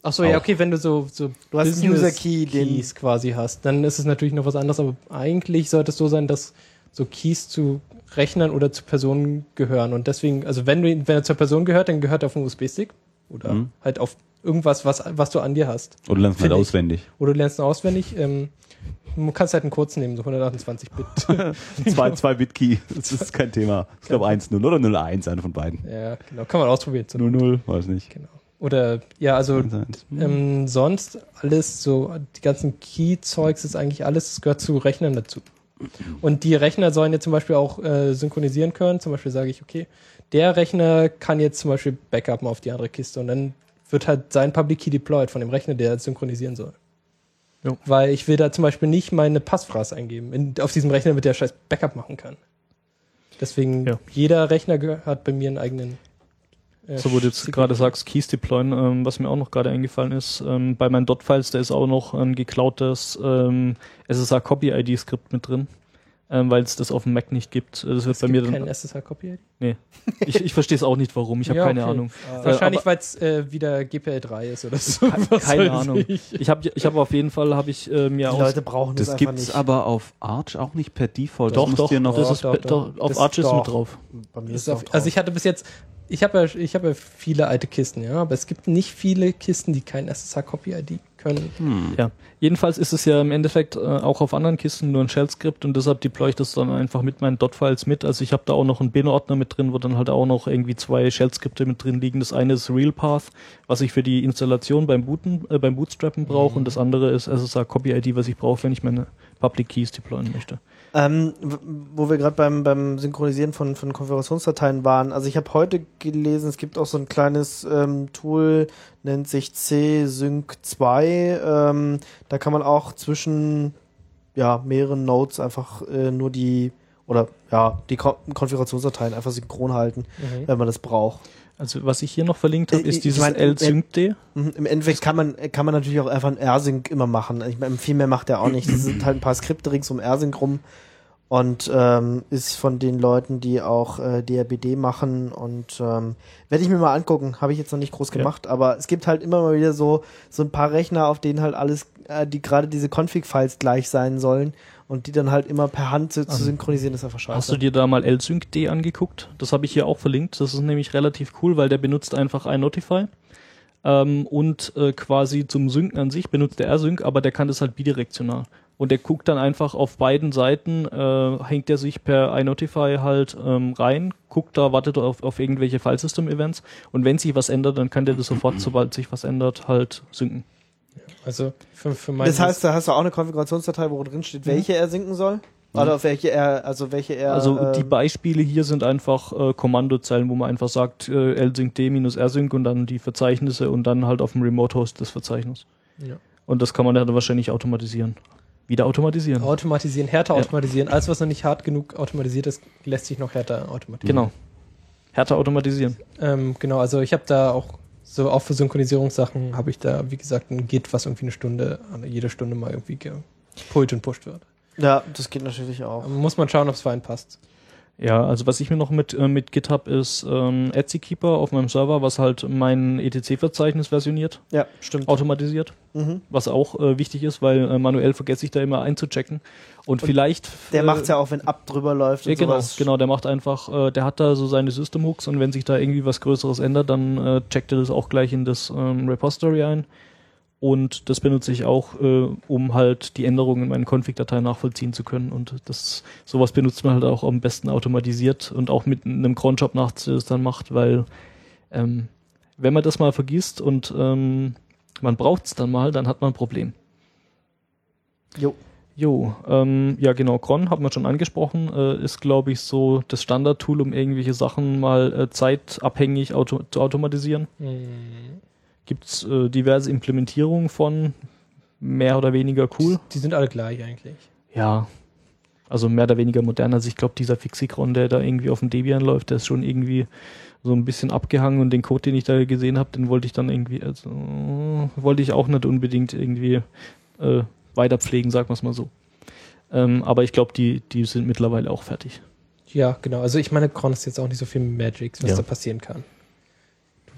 Speaker 4: Ach so, ja, okay, wenn du so
Speaker 2: Du hast einen
Speaker 4: Business
Speaker 2: User Key,
Speaker 4: Keys quasi hast, dann ist es natürlich noch was anderes, aber eigentlich sollte es so sein, dass so Keys zu Rechnern oder zu Personen gehören und deswegen, also wenn er zur Person gehört, dann gehört er auf einen USB-Stick oder halt auf irgendwas, was du an dir hast.
Speaker 5: Oder du lernst halt auswendig.
Speaker 4: Oder du lernst ihn auswendig. Du kannst halt einen kurzen nehmen, so 128 Bit.
Speaker 5: 2-Bit-Key, das ist kein Thema. Ich glaube 1-0 oder 0-1, eine von beiden.
Speaker 4: Ja, genau, kann man ausprobieren.
Speaker 5: 0-0, weiß nicht.
Speaker 4: Genau. Oder, ja, also sonst alles so, die ganzen Key-Zeugs ist eigentlich alles, das gehört zu Rechnern dazu. Und die Rechner sollen jetzt zum Beispiel auch synchronisieren können. Zum Beispiel sage ich, okay, der Rechner kann jetzt zum Beispiel backupen auf die andere Kiste und dann wird halt sein Public Key deployed von dem Rechner, der synchronisieren soll.
Speaker 3: Jo.
Speaker 4: Weil ich will da zum Beispiel nicht meine Passphrase eingeben auf diesem Rechner, damit der scheiß Backup machen kann. Deswegen, jeder Rechner hat bei mir einen eigenen
Speaker 3: so, wo du jetzt gerade sagst, Keys deployen, was mir auch noch gerade eingefallen ist, bei meinen .files, da ist auch noch ein geklautes SSH-Copy-ID-Skript mit drin, weil es das auf dem Mac nicht gibt. Das wird bei mir dann...
Speaker 4: kein SSH-Copy-ID?
Speaker 3: Nee. Ich verstehe es auch nicht, warum. Ich habe keine Ahnung.
Speaker 4: Wahrscheinlich, weil es wieder GPL3 ist oder so.
Speaker 3: Keine Ahnung. Ich hab auf jeden Fall, mir
Speaker 2: die Leute brauchen das einfach nicht.
Speaker 5: Das gibt's aber auf Arch auch nicht per Default.
Speaker 3: Doch,
Speaker 5: das
Speaker 3: auf Arch ist mit drauf.
Speaker 2: Bei mir ist
Speaker 4: drauf. Also ich hatte bis jetzt, ich habe ja viele alte Kisten, ja, aber es gibt nicht viele Kisten, die kein SSH-Copy-ID können.
Speaker 3: Ja, jedenfalls ist es ja im Endeffekt auch auf anderen Kisten nur ein Shell-Skript und deshalb deploy ich das dann einfach mit meinen .files mit. Also ich habe da auch noch einen Bin-Ordner mit drin, wo dann halt auch noch irgendwie 2 Shell-Skripte mit drin liegen. Das eine ist RealPath, was ich für die Installation beim Bootstrappen brauche und das andere ist SSH-Copy-ID, was ich brauche, wenn ich meine Public Keys deployen möchte.
Speaker 2: Wo wir gerade beim Synchronisieren von Konfigurationsdateien waren, also ich habe heute gelesen, es gibt auch so ein kleines Tool, nennt sich C-Sync 2, da kann man auch zwischen mehreren Nodes einfach nur die Konfigurationsdateien einfach synchron halten, wenn man das braucht.
Speaker 3: Also was ich hier noch verlinkt habe, ist dieses L-Sync-D.
Speaker 2: Im Endeffekt kann man natürlich auch einfach ein R-Sync immer machen. Ich meine, viel mehr macht er auch nicht. Das sind halt ein paar Skripte rings um R-Sync rum und ist von den Leuten, die auch DRBD machen und werde ich mir mal angucken. Habe ich jetzt noch nicht groß gemacht, aber es gibt halt immer mal wieder so ein paar Rechner, auf denen halt alles, die gerade diese Config-Files gleich sein sollen und die dann halt immer per Hand zu synchronisieren, ist einfach scheiße. Hast
Speaker 3: du dir da mal L-Sync-D angeguckt? Das habe ich hier auch verlinkt. Das ist nämlich relativ cool, weil der benutzt einfach iNotify und quasi zum Synken an sich benutzt der R-Sync, aber der kann das halt bidirektional. Und der guckt dann einfach auf beiden Seiten, hängt er sich per iNotify halt rein, guckt da, wartet auf irgendwelche Filesystem-Events und wenn sich was ändert, dann kann der das sofort, sobald sich was ändert, halt synken.
Speaker 4: Also für
Speaker 2: das heißt, da hast du auch eine Konfigurationsdatei, wo drin steht, welche er synken soll? Oder auf welche er.
Speaker 3: Also die Beispiele hier sind einfach Kommandozeilen, wo man einfach sagt lsyncd -rsync und dann die Verzeichnisse und dann halt auf dem Remote-Host das Verzeichnis. Ja. Und das kann man dann wahrscheinlich automatisieren. Wieder automatisieren.
Speaker 4: Härter automatisieren. Alles, was noch nicht hart genug automatisiert ist, lässt sich noch härter automatisieren.
Speaker 3: Genau. Härter automatisieren.
Speaker 4: Genau, also ich habe da auch für Synchronisierungssachen habe ich da, wie gesagt, ein Git, was irgendwie jede Stunde mal irgendwie gepult und pusht wird.
Speaker 2: Ja, das geht natürlich auch.
Speaker 4: Muss man schauen, ob es für einen passt.
Speaker 3: Ja, also was ich mir noch mit Git habe, ist Etsy Keeper auf meinem Server, was halt mein ETC-Verzeichnis versioniert.
Speaker 2: Ja, stimmt.
Speaker 3: Automatisiert. Was auch wichtig ist, weil manuell vergesse ich da immer einzuchecken. Und vielleicht...
Speaker 2: Der macht's ja auch, wenn Up drüber läuft und sowas.
Speaker 3: Genau, der macht einfach, der hat da so seine System-Hooks und wenn sich da irgendwie was Größeres ändert, dann checkt er das auch gleich in das Repository ein. Und das benutze ich auch, um halt die Änderungen in meinen Config-Dateien nachvollziehen zu können. Und sowas benutzt man halt auch am besten automatisiert und auch mit einem Cronjob nachts das dann macht, weil wenn man das mal vergisst und man braucht es dann mal, dann hat man ein Problem. Ja genau, Cron hat man schon angesprochen, ist glaube ich so das Standardtool, um irgendwelche Sachen mal zeitabhängig zu automatisieren. Gibt es diverse Implementierungen von, mehr oder weniger cool.
Speaker 4: Die sind alle gleich eigentlich.
Speaker 3: Ja, also mehr oder weniger modern. Also ich glaube, dieser Fixicron, der da irgendwie auf dem Debian läuft, der ist schon irgendwie so ein bisschen abgehangen und den Code, den ich da gesehen habe, den wollte ich dann irgendwie, wollte ich auch nicht unbedingt irgendwie weiter pflegen, sagen wir es mal so. Aber ich glaube, die sind mittlerweile auch fertig.
Speaker 4: Ja, genau. Also ich meine, Cron ist jetzt auch nicht so viel Magic, was da passieren kann.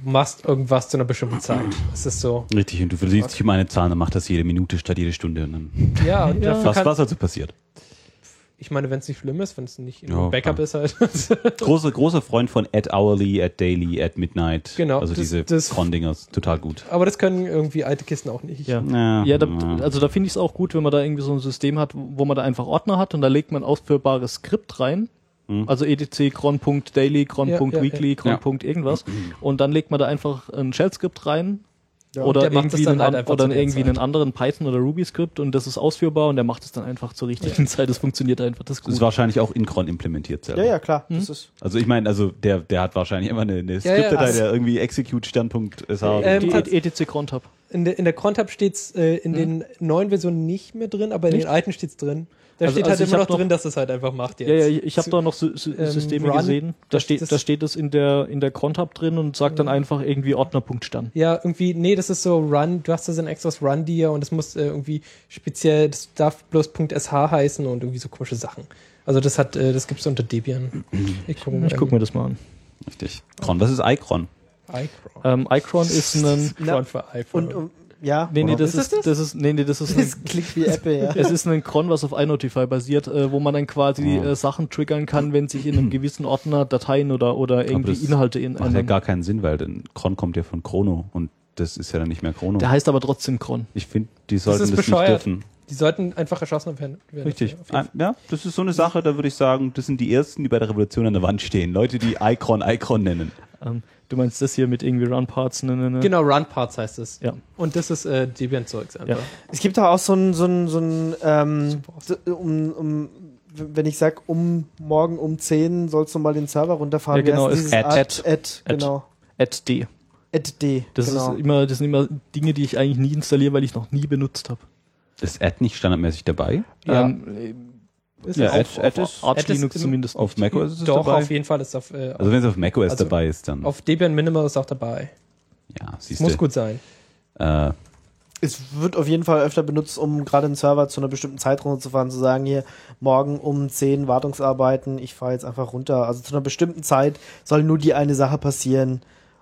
Speaker 4: machst irgendwas zu einer bestimmten Zeit. Es ist so.
Speaker 5: Richtig, und du versiehst dich um eine Zahl und machst das jede Minute statt jede Stunde. Und dann
Speaker 4: Ja, und dafür
Speaker 5: was also passiert?
Speaker 4: ich meine, wenn es nicht schlimm ist, wenn es nicht
Speaker 5: Ja,
Speaker 4: ein Backup ist halt.
Speaker 5: Großer Freund von @hourly, @daily, @midnight.
Speaker 4: Genau,
Speaker 5: Also diese Cron-Dinger, total gut.
Speaker 4: Aber das können irgendwie alte Kisten auch nicht.
Speaker 3: Ja, also da finde ich es auch gut, wenn man da irgendwie so ein System hat, wo man da einfach Ordner hat und da legt man ausführbares Skript rein. Also etc cron.daily, cron.weekly, cron. irgendwas. Und dann legt man da einfach ein Shell-Skript rein.
Speaker 4: Ja,
Speaker 3: oder
Speaker 4: der macht
Speaker 3: irgendwie,
Speaker 4: das dann halt einfach zu der
Speaker 3: einen anderen Python- oder Ruby-Skript und das ist ausführbar und der macht es dann einfach zur richtigen Zeit. Das funktioniert einfach. Das ist gut.
Speaker 5: Das ist wahrscheinlich auch in Cron implementiert selber.
Speaker 2: Ja, klar. Das ist
Speaker 5: Also ich meine, der hat wahrscheinlich immer eine Skriptdatei, der irgendwie execute Stern.sh.
Speaker 3: etc cron-tab.
Speaker 4: In der Cron-Tab steht's in den neuen Versionen nicht mehr drin, aber in den alten steht's drin. Da steht halt immer noch drin, dass es halt einfach macht jetzt.
Speaker 3: Ja, ich habe da noch Systeme gesehen. Da steht es in der Cron-Tab drin und sagt dann einfach irgendwie Ordner.stern.
Speaker 4: Ja, irgendwie, nee, das ist so Run, du hast da so ein extras Run-Dir und das muss irgendwie speziell, das darf bloß .sh heißen und irgendwie so komische Sachen. Also das gibt's unter Debian. Ich guck
Speaker 3: mir das mal an.
Speaker 5: Richtig. Cron, was ist iCron?
Speaker 3: iCron ist ein...
Speaker 4: Cron für iPhone.
Speaker 2: Ja.
Speaker 3: Das
Speaker 2: klingt wie Apple, ja.
Speaker 3: Es ist ein Cron, was auf iNotify basiert, wo man dann quasi Sachen triggern kann, wenn sich in einem gewissen Ordner Dateien oder irgendwie Inhalte
Speaker 5: ändern. Macht ja gar keinen Sinn, weil denn Cron kommt ja von Chrono und das ist ja dann nicht mehr Chrono.
Speaker 3: Der heißt aber trotzdem Cron.
Speaker 5: Ich finde, die sollten das nicht dürfen.
Speaker 4: Die sollten einfach erschossen werden.
Speaker 5: Richtig. Ja, das ist so eine Sache, da würde ich sagen, das sind die Ersten, die bei der Revolution an der Wand stehen. Leute, die iCron nennen.
Speaker 3: Du meinst das hier mit irgendwie Run-Parts?
Speaker 4: Genau, Run-Parts heißt es.
Speaker 3: Ja.
Speaker 4: Und das ist Debian-Zeugs einfach.
Speaker 3: Ja.
Speaker 2: Es gibt da auch so ein wenn ich sag, morgen um 10 sollst du mal den Server runterfahren.
Speaker 3: Ja, genau, ist
Speaker 2: genau.
Speaker 3: @d.
Speaker 2: @d.
Speaker 3: Das sind immer Dinge, die ich eigentlich nie installiere, weil ich noch nie benutzt habe.
Speaker 5: Ist nicht standardmäßig dabei?
Speaker 3: Auf Arch Linux zumindest.
Speaker 5: Auf macOS ist es
Speaker 4: Doch,
Speaker 5: dabei?
Speaker 4: auf jeden Fall ist es auf...
Speaker 5: also wenn es auf macOS dabei ist, dann...
Speaker 4: Auf Debian Minimal ist auch dabei.
Speaker 5: Ja, siehst du.
Speaker 4: Muss gut sein.
Speaker 2: Es wird auf jeden Fall öfter benutzt, um gerade einen Server zu einer bestimmten Zeit runterzufahren, zu sagen, hier, morgen um 10 Wartungsarbeiten, ich fahre jetzt einfach runter. Also zu einer bestimmten Zeit soll nur die eine Sache passieren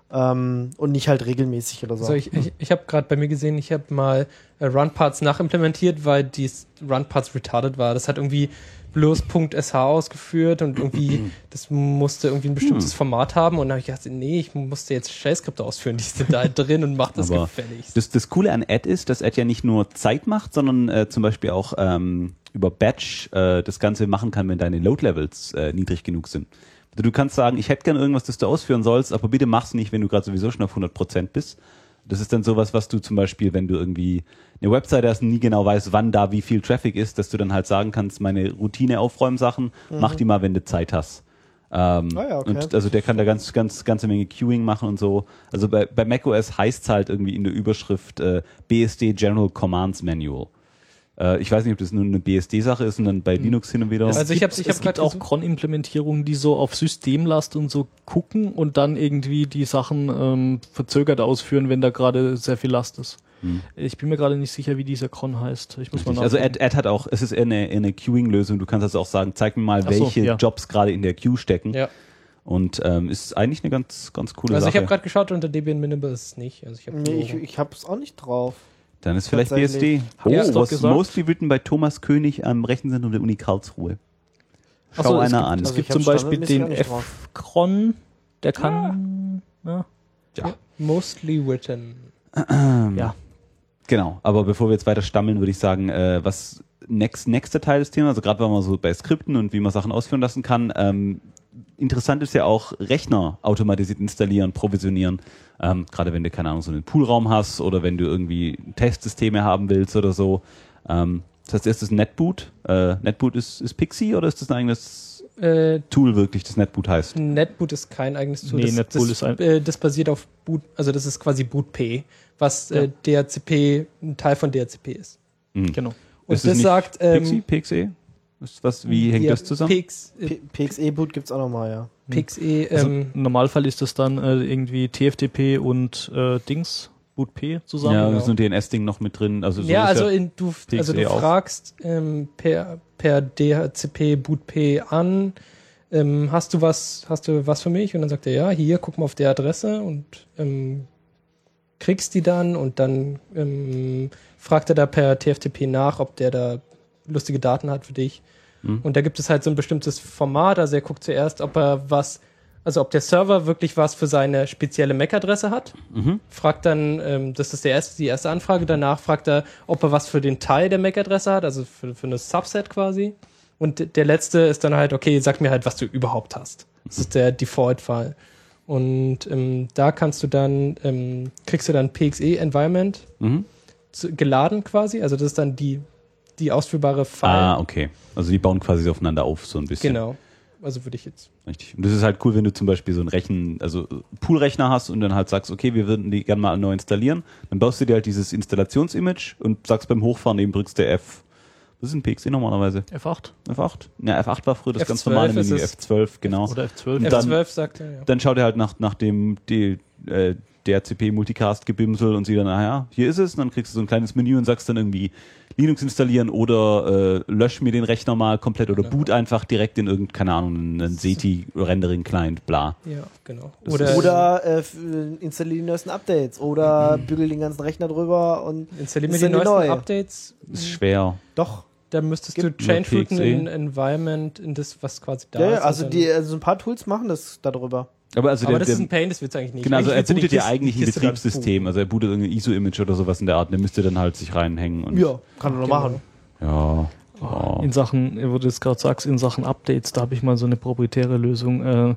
Speaker 2: und nicht halt regelmäßig oder so.
Speaker 4: Also ich habe gerade bei mir gesehen, ich habe mal Run-Parts nachimplementiert, weil die Run-Parts retarded war. Das hat irgendwie bloß .sh ausgeführt und irgendwie, das musste irgendwie ein bestimmtes Format haben und dann habe ich gedacht, nee, ich musste jetzt Shell-Skripte ausführen, die sind da drin und mach das gefälligst.
Speaker 5: Das Coole an Add ist, dass Add ja nicht nur Zeit macht, sondern zum Beispiel auch über Batch das Ganze machen kann, wenn deine Load-Levels niedrig genug sind. Also du kannst sagen, ich hätte gern irgendwas, das du ausführen sollst, aber bitte mach's nicht, wenn du gerade sowieso schon auf 100% bist. Das ist dann sowas, was du zum Beispiel, wenn du irgendwie eine Webseite hast und nie genau weißt, wann da wie viel Traffic ist, dass du dann halt sagen kannst, meine Routine-Aufräumsachen, mach die mal, wenn du Zeit hast.
Speaker 2: Okay.
Speaker 5: Und also der kann da ganze Menge Queuing machen und so. Also bei macOS heißt es halt irgendwie in der Überschrift BSD General Commands Manual. Ich weiß nicht, ob das nur eine BSD-Sache ist und dann bei Linux hin und wieder.
Speaker 3: Also es gibt auch Cron-Implementierungen, die so auf Systemlast und so gucken und dann irgendwie die Sachen verzögert ausführen, wenn da gerade sehr viel Last ist. Ich bin mir gerade nicht sicher, wie dieser Cron heißt. Ich muss mal nachdenken.
Speaker 5: Also Add hat auch, es ist eher eine Queuing-Lösung. Du kannst also auch sagen, zeig mir mal, welche Jobs gerade in der Queue stecken. Ja. Und ist eigentlich eine ganz coole Sache.
Speaker 4: Also ich habe gerade geschaut, unter Debian Minimal ist es nicht. Also
Speaker 2: ich habe es auch nicht drauf.
Speaker 5: Dann ist vielleicht BSD. Was mostly written bei Thomas König am Rechenzentrum der Uni Karlsruhe. Schau einer an.
Speaker 3: Es gibt zum Beispiel den F-Cron, der kann... Ja.
Speaker 4: Mostly written.
Speaker 3: Ja.
Speaker 5: Genau, aber bevor wir jetzt weiter stammeln, würde ich sagen, was nächster Teil des Themas, also gerade wenn man so bei Skripten und wie man Sachen ausführen lassen kann, interessant ist ja auch Rechner automatisiert installieren, provisionieren. Gerade wenn du, keine Ahnung, so einen Poolraum hast oder wenn du irgendwie Testsysteme haben willst oder so. Das heißt, ist das Netboot? Netboot ist Pixie oder ist das ein eigenes Tool wirklich, das Netboot heißt?
Speaker 4: Netboot ist kein eigenes Tool.
Speaker 3: Nee,
Speaker 4: das basiert auf Boot, also das ist quasi BootP, was DHCP, ein Teil von DHCP ist.
Speaker 5: Genau.
Speaker 4: Und ist das sagt
Speaker 5: PXE? Wie hängt das zusammen?
Speaker 2: PXE-Boot gibt's auch nochmal, ja.
Speaker 4: PXE,
Speaker 3: im Normalfall ist das dann irgendwie TFTP und BootP zusammen.
Speaker 5: Ja, so ein DNS-Ding noch mit drin. Also so
Speaker 4: du fragst per DHCP BootP an, hast du was für mich? Und dann sagt er, ja, hier, guck mal auf der Adresse und kriegst die dann und dann fragt er da per TFTP nach, ob der da lustige Daten hat für dich. Und da gibt es halt so ein bestimmtes Format, also er guckt zuerst, ob ob der Server wirklich was für seine spezielle MAC-Adresse hat, fragt dann, das ist die erste Anfrage, danach fragt er, ob er was für den Teil der MAC-Adresse hat, also für eine Subset quasi. Und der letzte ist dann halt, okay, sag mir halt, was du überhaupt hast. Das ist der Default-Fall. Und da kannst du dann, kriegst du dann PXE-Environment geladen quasi, also das ist dann die ausführbare File.
Speaker 5: Ah, okay. Also die bauen quasi aufeinander auf, so ein bisschen.
Speaker 4: Genau. Also würde ich jetzt.
Speaker 5: Richtig. Und das ist halt cool, wenn du zum Beispiel so einen Poolrechner hast und dann halt sagst, okay, wir würden die gerne mal neu installieren. Dann baust du dir halt dieses Installationsimage und sagst beim Hochfahren eben drückst der F. Was ist ein PXE normalerweise?
Speaker 3: F8.
Speaker 5: F8? Ja, F8 war früher das
Speaker 4: F12
Speaker 5: ganz normale Menü. F12, genau.
Speaker 3: Oder F12.
Speaker 5: Und
Speaker 4: F12 sagt er, ja.
Speaker 5: Dann schaut er halt nach dem DHCP-Multicast-Gebimsel und sieht dann, naja, hier ist es. Und dann kriegst du so ein kleines Menü und sagst dann irgendwie Linux installieren oder lösch mir den Rechner mal komplett oder boot einfach direkt in keine Ahnung, einen SETI-Rendering-Client, bla.
Speaker 4: Ja, genau.
Speaker 2: Oder installiere die neuesten Updates oder bügel den ganzen Rechner drüber und
Speaker 4: installiere mir die neuesten Updates.
Speaker 5: Ist schwer.
Speaker 2: Doch.
Speaker 4: Da müsstest du change-rooten in Environment, in das, was quasi da ist.
Speaker 2: Ja, also ein paar Tools machen das darüber.
Speaker 5: Aber
Speaker 4: das ist ein Pain, das willst du eigentlich nicht.
Speaker 5: Genau, also er
Speaker 4: Eigentlich willst
Speaker 5: bootet
Speaker 4: du
Speaker 5: ja eigentlich ein Betriebssystem. Also er bootet irgendein ISO-Image oder sowas in der Art. Der müsste dann halt sich reinhängen. Und
Speaker 2: Ja, kann er noch machen.
Speaker 5: Ja.
Speaker 3: In Sachen, wo du jetzt gerade sagst, in Sachen Updates, da habe ich mal so eine proprietäre Lösung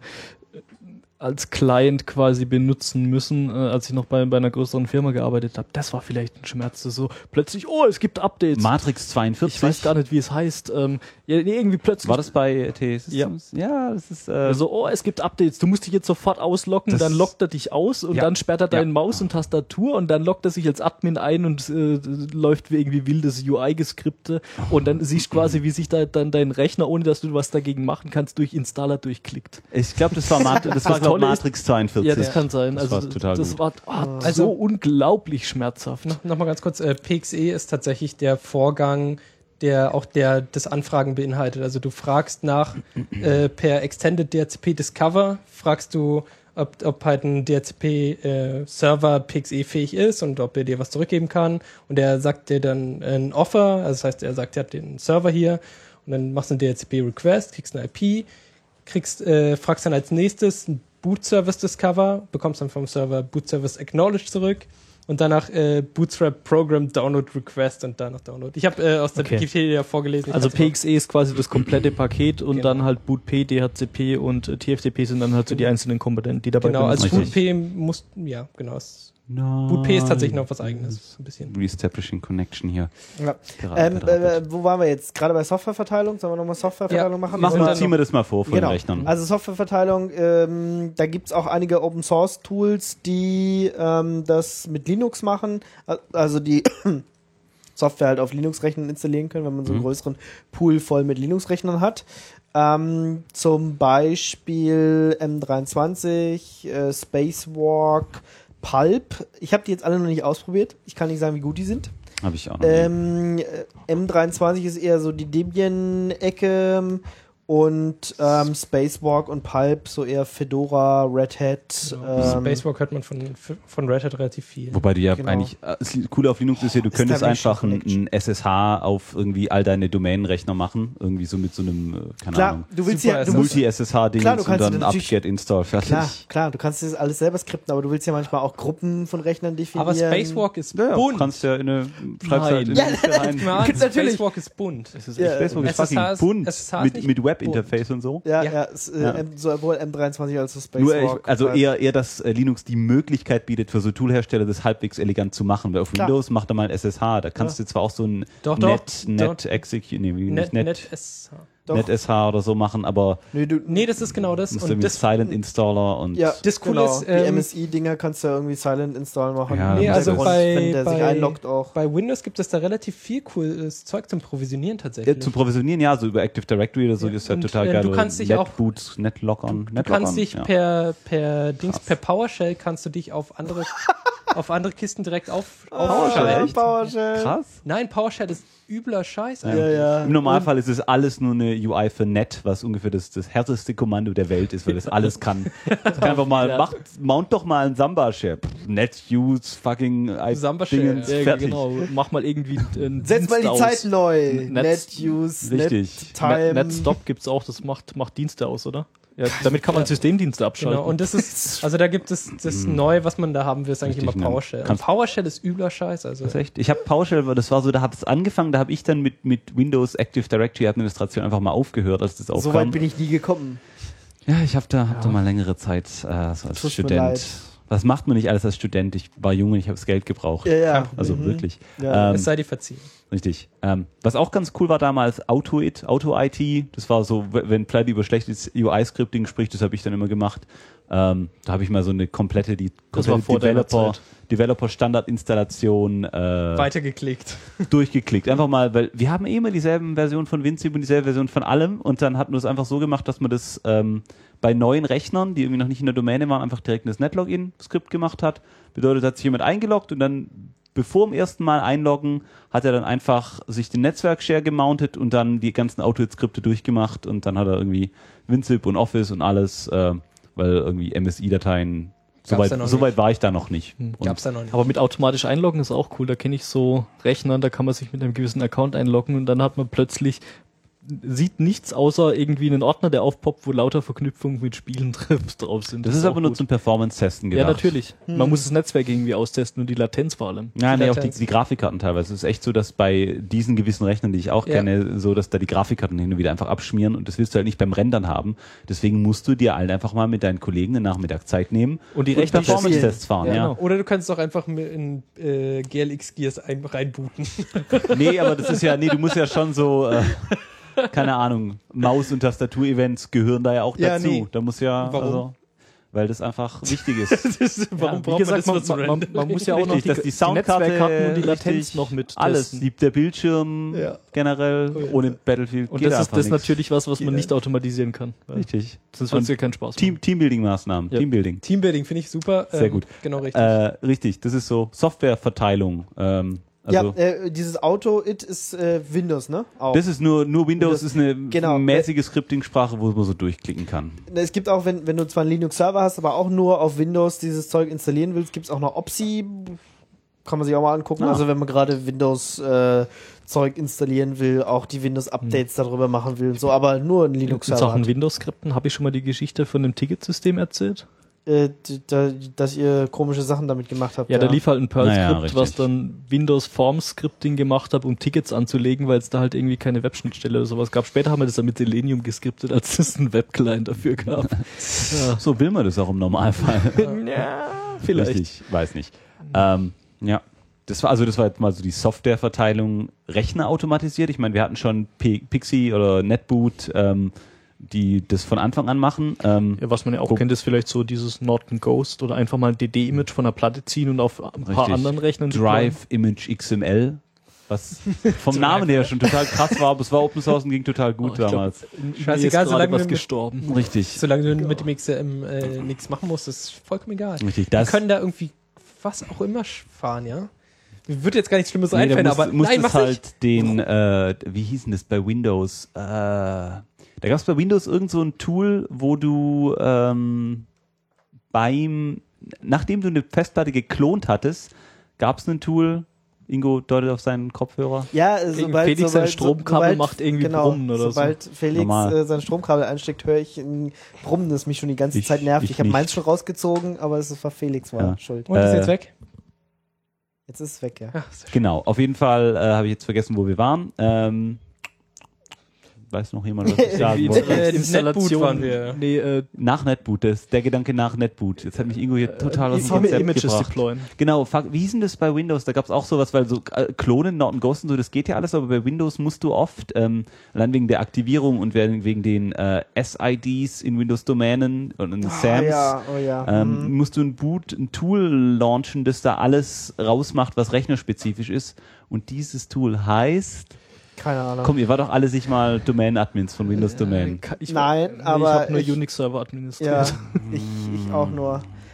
Speaker 3: als Client quasi benutzen müssen, als ich noch bei einer größeren Firma gearbeitet habe. Das war vielleicht ein Schmerz, das so plötzlich, es gibt Updates.
Speaker 5: Matrix 42.
Speaker 3: Ich weiß gar nicht, wie es heißt. Irgendwie plötzlich.
Speaker 5: War das bei T-Systems? Ja, das ist
Speaker 3: es gibt Updates. Du musst dich jetzt sofort ausloggen, dann lockt er dich aus und dann sperrt er deine Maus und Tastatur und dann lockt er sich als Admin ein und läuft wie irgendwie wildes UI-Geskripte und dann siehst du quasi, wie sich da dann dein Rechner, ohne dass du was dagegen machen kannst, durch Installer durchklickt.
Speaker 5: Ich glaube, das war Matrix 42.
Speaker 3: Ja, das kann sein.
Speaker 5: Das war
Speaker 3: so unglaublich schmerzhaft.
Speaker 4: Nochmal ganz kurz, PXE ist tatsächlich der Vorgang, der das Anfragen beinhaltet. Also du fragst nach per Extended DHCP Discover, fragst du, ob halt ein DHCP-Server PXE-fähig ist und ob er dir was zurückgeben kann. Und er sagt dir dann ein Offer, also das heißt, er sagt, er hat den Server hier und dann machst du einen DHCP-Request, kriegst eine IP, fragst dann als nächstes ein Boot-Service Discover, bekommst dann vom Server Boot-Service Acknowledge zurück und danach Bootstrap Program Download Request und danach Download. Ich habe aus der Wikipedia vorgelesen.
Speaker 3: Also PXE ist quasi das komplette Paket und dann halt BootP, DHCP und TFTP sind dann halt so die einzelnen Komponenten, die dabei
Speaker 4: genau, also
Speaker 3: benutzt
Speaker 4: BootP BootP ist tatsächlich noch was Eigenes. Ein bisschen.
Speaker 5: Reestablishing Connection hier.
Speaker 2: Ja. Wo waren wir jetzt? Gerade bei Softwareverteilung? Sollen wir nochmal Softwareverteilung machen?
Speaker 5: Ziehen wir das mal vor den Rechnern.
Speaker 2: Also Softwareverteilung, da gibt es auch einige Open-Source-Tools, die das mit Linux machen. Also die Software halt auf Linux-Rechnern installieren können, wenn man so einen größeren Pool voll mit Linux-Rechnern hat. Zum Beispiel M23, Spacewalk, Pulp. Ich habe die jetzt alle noch nicht ausprobiert. Ich kann nicht sagen, wie gut die sind.
Speaker 5: Habe ich auch noch
Speaker 2: M23 ist eher so die Debian-Ecke und Spacewalk und Pulp so eher Fedora, Red Hat.
Speaker 4: Spacewalk hört man von Red Hat relativ viel.
Speaker 5: Wobei du eigentlich, das Coole auf Linux ist ja, du könntest einfach ein SSH auf irgendwie all deine Domänenrechner machen. Irgendwie so mit so einem, keine Ahnung,
Speaker 2: du willst
Speaker 5: Multi-SSH-Ding und dann apt-get-install fertig.
Speaker 2: Klar, du kannst das alles selber skripten, aber du willst ja manchmal auch Gruppen von Rechnern definieren.
Speaker 4: Aber Spacewalk ist bunt.
Speaker 5: Du kannst ja schreibst halt in
Speaker 4: rein. Spacewalk ist bunt.
Speaker 5: Spacewalk ist fucking bunt. Mit Web-Interface und so.
Speaker 2: Sowohl M23 als auch Spacewalk.
Speaker 5: Eher, dass Linux die Möglichkeit bietet, für so Toolhersteller das halbwegs elegant zu machen. Weil auf Windows macht er mal ein SSH. Da kannst du zwar auch so ein NetSH oder so machen, aber
Speaker 4: das ist genau das.
Speaker 5: Und das Silent Installer und
Speaker 4: das Coole ist,
Speaker 2: die MSI-Dinger kannst du ja irgendwie Silent Install machen.
Speaker 5: Ja,
Speaker 2: wenn der sich einloggt auch.
Speaker 4: Bei Windows gibt es da relativ viel cooles Zeug zum Provisionieren tatsächlich.
Speaker 5: Zum Provisionieren, so über Active Directory oder so ist ja total geil.
Speaker 4: Du kannst dich
Speaker 5: Netlock-on.
Speaker 4: Du kannst dich per PowerShell kannst du dich auf andere auf andere Kisten direkt
Speaker 5: PowerShell, echt?
Speaker 2: PowerShell.
Speaker 5: Krass.
Speaker 4: Nein, PowerShell ist übler Scheiß.
Speaker 2: Ja.
Speaker 5: Im Normalfall ist es alles nur eine UI für Net, was ungefähr das härteste Kommando der Welt ist, weil das alles kann. Das kann einfach mal, mount doch mal ein Samba-Share. Net use fucking
Speaker 4: Samba-Share.
Speaker 5: fertig.
Speaker 3: Genau, mach mal irgendwie
Speaker 2: Setz mal die Zeit neu.
Speaker 3: Netz-
Speaker 2: Net-Use,
Speaker 5: Richtig.
Speaker 2: Net-Time.
Speaker 3: NetStop gibt's auch, das macht Dienste aus, oder? Ja, damit kann man Systemdienste abschalten.
Speaker 4: Genau, und das ist, also da gibt es das Neue, was man da haben will, ist eigentlich
Speaker 5: Richtig,
Speaker 4: immer PowerShell.
Speaker 5: ne?
Speaker 4: Und PowerShell ist übler Scheiß. Also
Speaker 5: Das ist echt. Ich habe PowerShell, das war so, da hat es angefangen, da habe ich dann mit Windows Active Directory Administration einfach mal aufgehört, als das
Speaker 2: So
Speaker 5: aufkam.
Speaker 2: weit bin ich nie gekommen.
Speaker 5: Ja, ich habe da mal längere Zeit so als
Speaker 2: Tut mir
Speaker 5: Student.
Speaker 2: leid.
Speaker 5: Was macht man nicht alles als Student? Ich war jung und ich habe das Geld gebraucht.
Speaker 2: Ja.
Speaker 5: Also wirklich.
Speaker 2: Ja.
Speaker 4: es sei dir verziehen.
Speaker 5: Richtig. Was auch ganz cool war damals, Auto-IT. Das war so, wenn Pleite über schlechtes UI-Scripting spricht, das habe ich dann immer gemacht. Da habe ich mal so eine komplette
Speaker 3: Das war vor deiner Zeit.
Speaker 5: Developer-Standard-Installation
Speaker 4: Weitergeklickt.
Speaker 5: durchgeklickt. Einfach mal, weil wir haben immer dieselben Versionen von WinZip und dieselbe Version von allem und dann hatten wir es einfach so gemacht, dass man das bei neuen Rechnern, die irgendwie noch nicht in der Domäne waren, einfach direkt das Netlogin-Skript gemacht hat. Bedeutet, hat sich jemand eingeloggt und dann bevor dem ersten Mal einloggen, hat er dann einfach sich den Netzwerk-Share gemountet und dann die ganzen Auto-Skripte durchgemacht und dann hat er irgendwie WinZip und Office und alles, weil irgendwie MSI-Dateien, so weit war ich da noch nicht.
Speaker 4: Gab's da noch nicht.
Speaker 3: Aber mit automatisch einloggen ist auch cool. Da kenne ich so Rechner, da kann man sich mit einem gewissen Account einloggen und dann hat man plötzlich, sieht nichts außer irgendwie einen Ordner, der aufpoppt, wo lauter Verknüpfungen mit Spielen drauf sind.
Speaker 5: Das ist
Speaker 3: auch
Speaker 5: aber nur
Speaker 3: gut.
Speaker 5: zum Performance-Testen gedacht.
Speaker 3: Ja, natürlich. Man muss das Netzwerk irgendwie austesten und die Latenz vor allem.
Speaker 5: Ja, nee, auch
Speaker 4: Latenz.
Speaker 5: die Grafikkarten teilweise. Es ist echt so, dass bei diesen gewissen Rechnern, die ich auch kenne, so, dass da die Grafikkarten hin und wieder einfach abschmieren und das willst du halt nicht beim Rendern haben. Deswegen musst du dir halt einfach mal mit deinen Kollegen eine Nachmittagszeit nehmen
Speaker 3: Und die Rechner
Speaker 5: Performance-Tests fahren,
Speaker 3: Ja,
Speaker 5: ja.
Speaker 3: genau.
Speaker 4: Oder du kannst doch einfach in GLX Gears reinbooten.
Speaker 5: Nee, aber das ist ja, du musst ja schon so, keine Ahnung, Maus- und Tastatur-Events gehören da ja auch
Speaker 4: Ja,
Speaker 5: dazu.
Speaker 4: nee.
Speaker 5: Da muss ja,
Speaker 4: Warum?
Speaker 5: also, weil das einfach wichtig ist.
Speaker 4: Warum
Speaker 3: Wie
Speaker 4: braucht
Speaker 3: gesagt,
Speaker 4: man das nur zu rendern?
Speaker 3: man muss ja auch noch
Speaker 5: Richtig, dass die Soundkarte
Speaker 3: Netzwerkkarten und die Latenz
Speaker 5: richtig,
Speaker 3: noch mit
Speaker 5: alles,
Speaker 3: testen.
Speaker 5: der Bildschirm
Speaker 2: Ja.
Speaker 5: generell, ohne Battlefield
Speaker 3: Und
Speaker 5: geht
Speaker 3: das ist
Speaker 5: einfach
Speaker 3: das
Speaker 5: nix.
Speaker 3: natürlich was man nicht automatisieren kann. Weil
Speaker 5: Richtig.
Speaker 3: sonst wird es ja keinen Spaß machen.
Speaker 5: Teambuilding-Maßnahmen,
Speaker 3: Ja.
Speaker 5: Teambuilding.
Speaker 4: Teambuilding finde ich super.
Speaker 5: Sehr gut.
Speaker 4: Genau richtig.
Speaker 5: Richtig, das ist so Softwareverteilung. Also,
Speaker 2: dieses Auto-It ist Windows, ne? Auch.
Speaker 5: das ist nur Windows, ist eine
Speaker 2: Genau.
Speaker 5: mäßige Scripting-Sprache, wo man so durchklicken kann.
Speaker 2: Es gibt auch, wenn du zwar einen Linux-Server hast, aber auch nur auf Windows dieses Zeug installieren willst, gibt es auch noch Opsi. Kann man sich auch mal angucken.
Speaker 5: Ah.
Speaker 2: Also wenn man gerade Windows-Zeug installieren will, auch die Windows-Updates darüber machen will und so, aber nur ein
Speaker 3: Gibt es
Speaker 2: Linux-Server.
Speaker 3: auch ein
Speaker 2: hat.
Speaker 3: Windows-Skripten? Habe ich schon mal die Geschichte von dem Ticketsystem erzählt?
Speaker 2: Dass ihr komische Sachen damit gemacht habt.
Speaker 3: Ja, da lief halt ein Perl-Skript,
Speaker 5: Naja, richtig.
Speaker 3: was dann Windows Form-Scripting gemacht hat, um Tickets anzulegen, weil es da halt irgendwie keine Webschnittstelle oder sowas gab. Später haben wir das dann mit Selenium geskriptet, als es einen Webclient dafür gab. Ja.
Speaker 5: So will man das auch im Normalfall.
Speaker 3: Ja, vielleicht.
Speaker 5: Richtig, weiß nicht. Ja. Das war jetzt mal so die Softwareverteilung Rechner automatisiert. Ich meine, wir hatten schon Pixie oder Netboot, die das von Anfang an machen.
Speaker 3: Ja, was man ja auch kennt, ist vielleicht so dieses Norton Ghost oder einfach mal ein DD-Image von der Platte ziehen und auf ein paar
Speaker 5: Richtig.
Speaker 3: anderen Rechnern
Speaker 5: Drive Image XML, was vom Namen her schon total krass war, aber es war Open Source und ging total gut damals.
Speaker 4: Scheißegal, solange
Speaker 3: was
Speaker 4: wir mit-
Speaker 3: gestorben.
Speaker 5: Richtig.
Speaker 4: Solange du mit dem XM nichts machen musst, ist vollkommen egal.
Speaker 5: Richtig.
Speaker 4: Wir
Speaker 5: Das
Speaker 4: können da irgendwie was auch immer fahren, ja? Mir wird jetzt gar nichts Schlimmes
Speaker 5: da
Speaker 4: einfallen, aber
Speaker 5: musst
Speaker 4: nein,
Speaker 5: es
Speaker 4: mach's
Speaker 5: halt
Speaker 4: nicht.
Speaker 5: den, wie hieß denn das bei Windows? Da gab es bei Windows irgend so ein Tool, wo du nachdem du eine Festplatte geklont hattest, gab es ein Tool, Ingo deutet auf seinen Kopfhörer.
Speaker 2: Ja,
Speaker 3: Felix sein Stromkabel macht irgendwie Brummen oder so.
Speaker 2: Sobald Felix
Speaker 5: Normal.
Speaker 2: sein Stromkabel einsteckt, höre ich ein Brummen, das mich schon die ganze
Speaker 5: Ich-
Speaker 2: Zeit nervt.
Speaker 5: ich
Speaker 2: Ich habe
Speaker 5: nicht.
Speaker 2: meins schon rausgezogen, aber es war Felix
Speaker 5: Ja.
Speaker 2: schuld.
Speaker 4: Und ist jetzt weg?
Speaker 2: Jetzt ist es weg, ja.
Speaker 4: Ach, sehr schön.
Speaker 5: Genau, auf jeden Fall habe ich jetzt vergessen, wo wir waren. Weiß noch jemand, was ich sagen wollte?
Speaker 4: Netboot waren wir.
Speaker 3: Nee,
Speaker 5: Nach Netboot, der Gedanke nach Netboot. Jetzt hat mich Ingo hier total aus dem Konzept
Speaker 3: Images
Speaker 5: gebracht.
Speaker 3: deployen.
Speaker 5: Genau, wie hieß denn das bei Windows? Da gab es auch sowas, weil so Klonen, Norton Ghost und so, das geht ja alles, aber bei Windows musst du oft, allein wegen der Aktivierung und wegen den SIDs in Windows-Domänen und in SAMs,
Speaker 2: Oh ja.
Speaker 5: musst du ein Tool launchen, das da alles rausmacht, was rechnerspezifisch ist. Und dieses Tool heißt...
Speaker 2: Keine Ahnung.
Speaker 5: Komm, ihr wart doch alle sich mal Domain-Admins von Windows Domain.
Speaker 2: Nein,
Speaker 3: Ich
Speaker 2: aber
Speaker 3: habe nur
Speaker 2: ich-
Speaker 3: Unix-Server administriert.
Speaker 2: Ja, ich auch nur.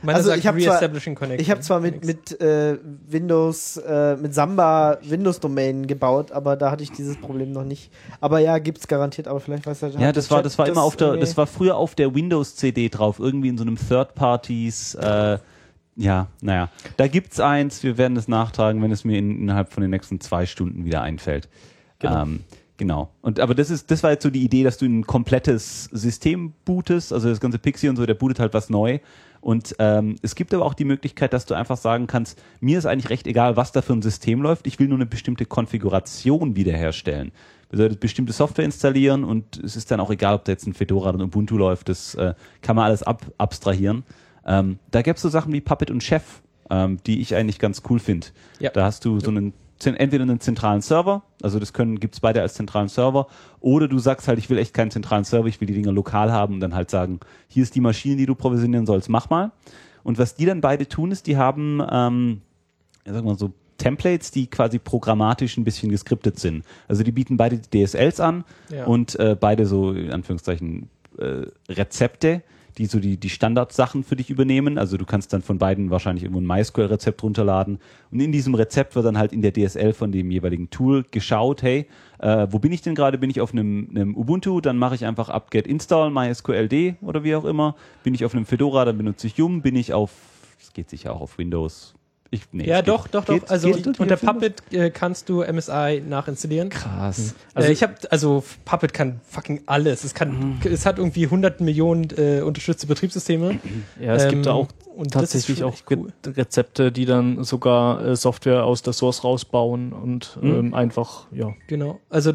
Speaker 4: Meiner
Speaker 2: Also
Speaker 4: sagt
Speaker 2: ich habe
Speaker 4: Reestablishing Connection.
Speaker 2: zwar mit Windows, mit Samba Windows-Domain gebaut, aber da hatte ich dieses Problem noch nicht. Aber ja, gibt's garantiert, aber vielleicht weiß er.
Speaker 5: Ja, das war immer das war früher auf der Windows-CD drauf, irgendwie in so einem Third-Parties, ja, naja. Da gibt's eins, wir werden es nachtragen, wenn es mir innerhalb von den nächsten 2 Stunden wieder einfällt. Genau. Aber das war jetzt so die Idee, dass du ein komplettes System bootest, also das ganze Pixie und so, der bootet halt was neu. Und es gibt aber auch die Möglichkeit, dass du einfach sagen kannst, mir ist eigentlich recht egal, was da für ein System läuft, ich will nur eine bestimmte Konfiguration wiederherstellen. Bedeutet, bestimmte Software installieren und es ist dann auch egal, ob da jetzt ein Fedora oder ein Ubuntu läuft, das kann man alles abstrahieren. Da gäbe es so Sachen wie Puppet und Chef, die ich eigentlich ganz cool finde. Ja. Da hast du so entweder einen zentralen Server, also gibt's beide als zentralen Server, oder du sagst halt, ich will echt keinen zentralen Server, ich will die Dinger lokal haben und dann halt sagen, hier ist die Maschine, die du provisionieren sollst, mach mal. Und was die dann beide tun, ist, die haben, sagen wir mal so, Templates, die quasi programmatisch ein bisschen geskriptet sind. Also die bieten beide die DSLs an und beide so, in Anführungszeichen, Rezepte, die so die Standardsachen für dich übernehmen. Also du kannst dann von beiden wahrscheinlich irgendwo ein MySQL-Rezept runterladen. Und in diesem Rezept wird dann halt in der DSL von dem jeweiligen Tool geschaut, hey, wo bin ich denn gerade? Bin ich auf einem Ubuntu? Dann mache ich einfach apt-get install mysqld oder wie auch immer. Bin ich auf einem Fedora? Dann benutze ich Yum. Bin ich das geht sicher auch auf Windows. Doch. Also unter Puppet kannst du MSI nachinstallieren.
Speaker 4: Krass. Also Puppet kann fucking alles. Es hat irgendwie 100 Millionen unterstützte Betriebssysteme.
Speaker 3: Ja, es gibt da auch tatsächlich auch cool. Rezepte, die dann sogar Software aus der Source rausbauen und einfach, ja.
Speaker 4: Genau. Also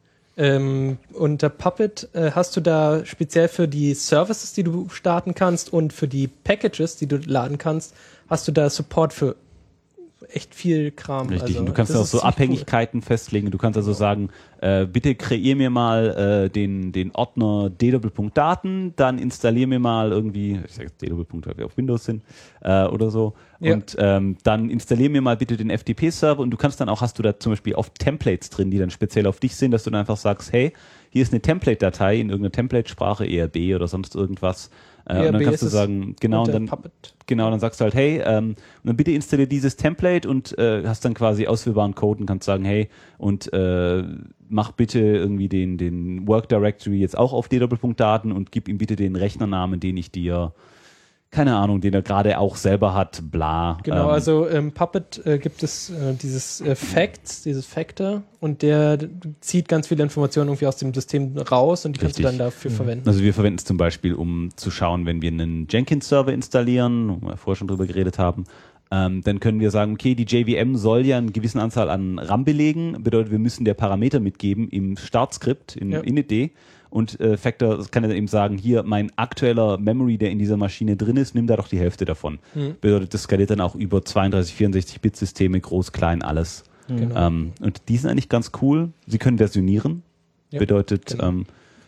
Speaker 4: unter Puppet hast du da speziell für die Services, die du starten kannst und für die Packages, die du laden kannst, hast du da Support für echt viel Kram.
Speaker 5: Richtig, und du kannst auch so Abhängigkeiten festlegen. Du kannst also sagen, bitte kreier mir mal den Ordner d-Daten, dann installier mir mal irgendwie, ich sage jetzt d-Punkt, weil wir auf Windows sind, oder so. Ja. Und dann installier mir mal bitte den FTP-Server und du kannst dann auch, hast du da zum Beispiel oft Templates drin, die dann speziell auf dich sind, dass du dann einfach sagst, hey, hier ist eine Template-Datei in irgendeiner Template-Sprache, ERB oder sonst irgendwas. Und dann kannst du sagen, dann sagst du halt, hey, und dann bitte installiere dieses Template und hast dann quasi ausführbaren Code und kannst sagen, hey, und mach bitte irgendwie den Work Directory jetzt auch auf d-Daten und gib ihm bitte den Rechnernamen, den ich dir, keine Ahnung, den er gerade auch selber hat, bla.
Speaker 4: Genau, also im Puppet gibt es dieses Factor und der zieht ganz viele Informationen irgendwie aus dem System raus und die kannst du dann dafür verwenden.
Speaker 5: Also wir verwenden es zum Beispiel, um zu schauen, wenn wir einen Jenkins-Server installieren, wo wir vorher schon drüber geredet haben, dann können wir sagen, okay, die JVM soll ja eine gewisse Anzahl an RAM belegen, bedeutet, wir müssen der Parameter mitgeben im Startskript, in init. Und Factor kann dann eben sagen, hier, mein aktueller Memory, der in dieser Maschine drin ist, nimm da doch die Hälfte davon. Bedeutet, das skaliert dann auch über 32, 64-Bit-Systeme, groß, klein, alles. Genau. Und die sind eigentlich ganz cool. Sie können versionieren. Ja, bedeutet, genau.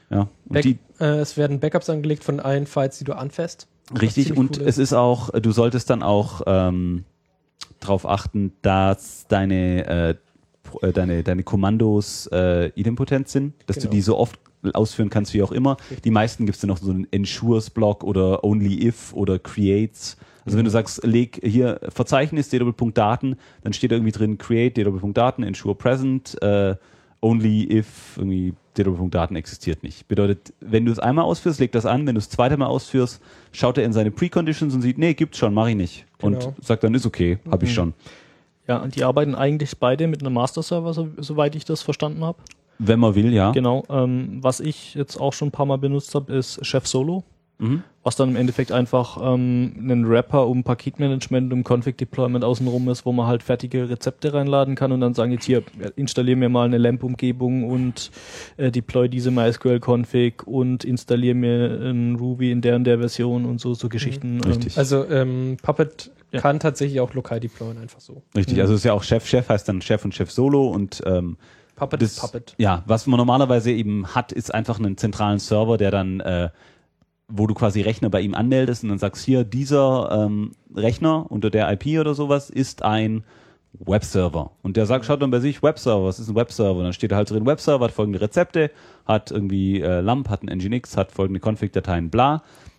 Speaker 4: Es werden Backups angelegt von allen Files, die du anfasst.
Speaker 5: Richtig, und cool es ist auch, du solltest dann auch darauf achten, dass deine Kommandos idempotent sind, dass du die so oft ausführen kannst, wie auch immer. Die meisten gibt es dann noch so einen Ensures-Block oder Only If oder Creates. Also wenn du sagst, leg hier Verzeichnis d-Daten, dann steht da irgendwie drin Create d-Daten, Ensure Present, Only If irgendwie d-Daten existiert nicht. Bedeutet, wenn du es einmal ausführst, leg das an. Wenn du es zweite Mal ausführst, schaut er in seine Preconditions und sieht, nee, gibt's schon, mach ich nicht. Genau. Und sagt dann, ist okay, hab ich schon.
Speaker 3: Ja, und die arbeiten eigentlich beide mit einem Master-Server, soweit ich das verstanden habe.
Speaker 5: Wenn man will, ja.
Speaker 3: Genau. Was ich jetzt auch schon ein paar Mal benutzt habe, ist Chef Solo. Was dann im Endeffekt einfach ein Wrapper um Paketmanagement, um Config-Deployment außenrum ist, wo man halt fertige Rezepte reinladen kann und dann sagen, jetzt hier, installier mir mal eine LAMP-Umgebung und deploy diese MySQL-Config und installier mir ein Ruby in der und der Version und so Geschichten.
Speaker 5: Richtig.
Speaker 4: Also Puppet kann tatsächlich auch lokal deployen, einfach so.
Speaker 5: Richtig, also es ist ja auch Chef heißt dann Chef und Chef Solo und
Speaker 4: Puppet ist Puppet.
Speaker 5: Ja, was man normalerweise eben hat, ist einfach einen zentralen Server, der dann wo du quasi Rechner bei ihm anmeldest und dann sagst, hier, dieser Rechner unter der IP oder sowas ist ein Webserver. Und der sagt, schaut dann bei sich, Webserver, was ist ein Webserver? Und dann steht da halt drin, Webserver hat folgende Rezepte, hat irgendwie LAMP, hat ein Nginx, hat folgende Config-Dateien, bla.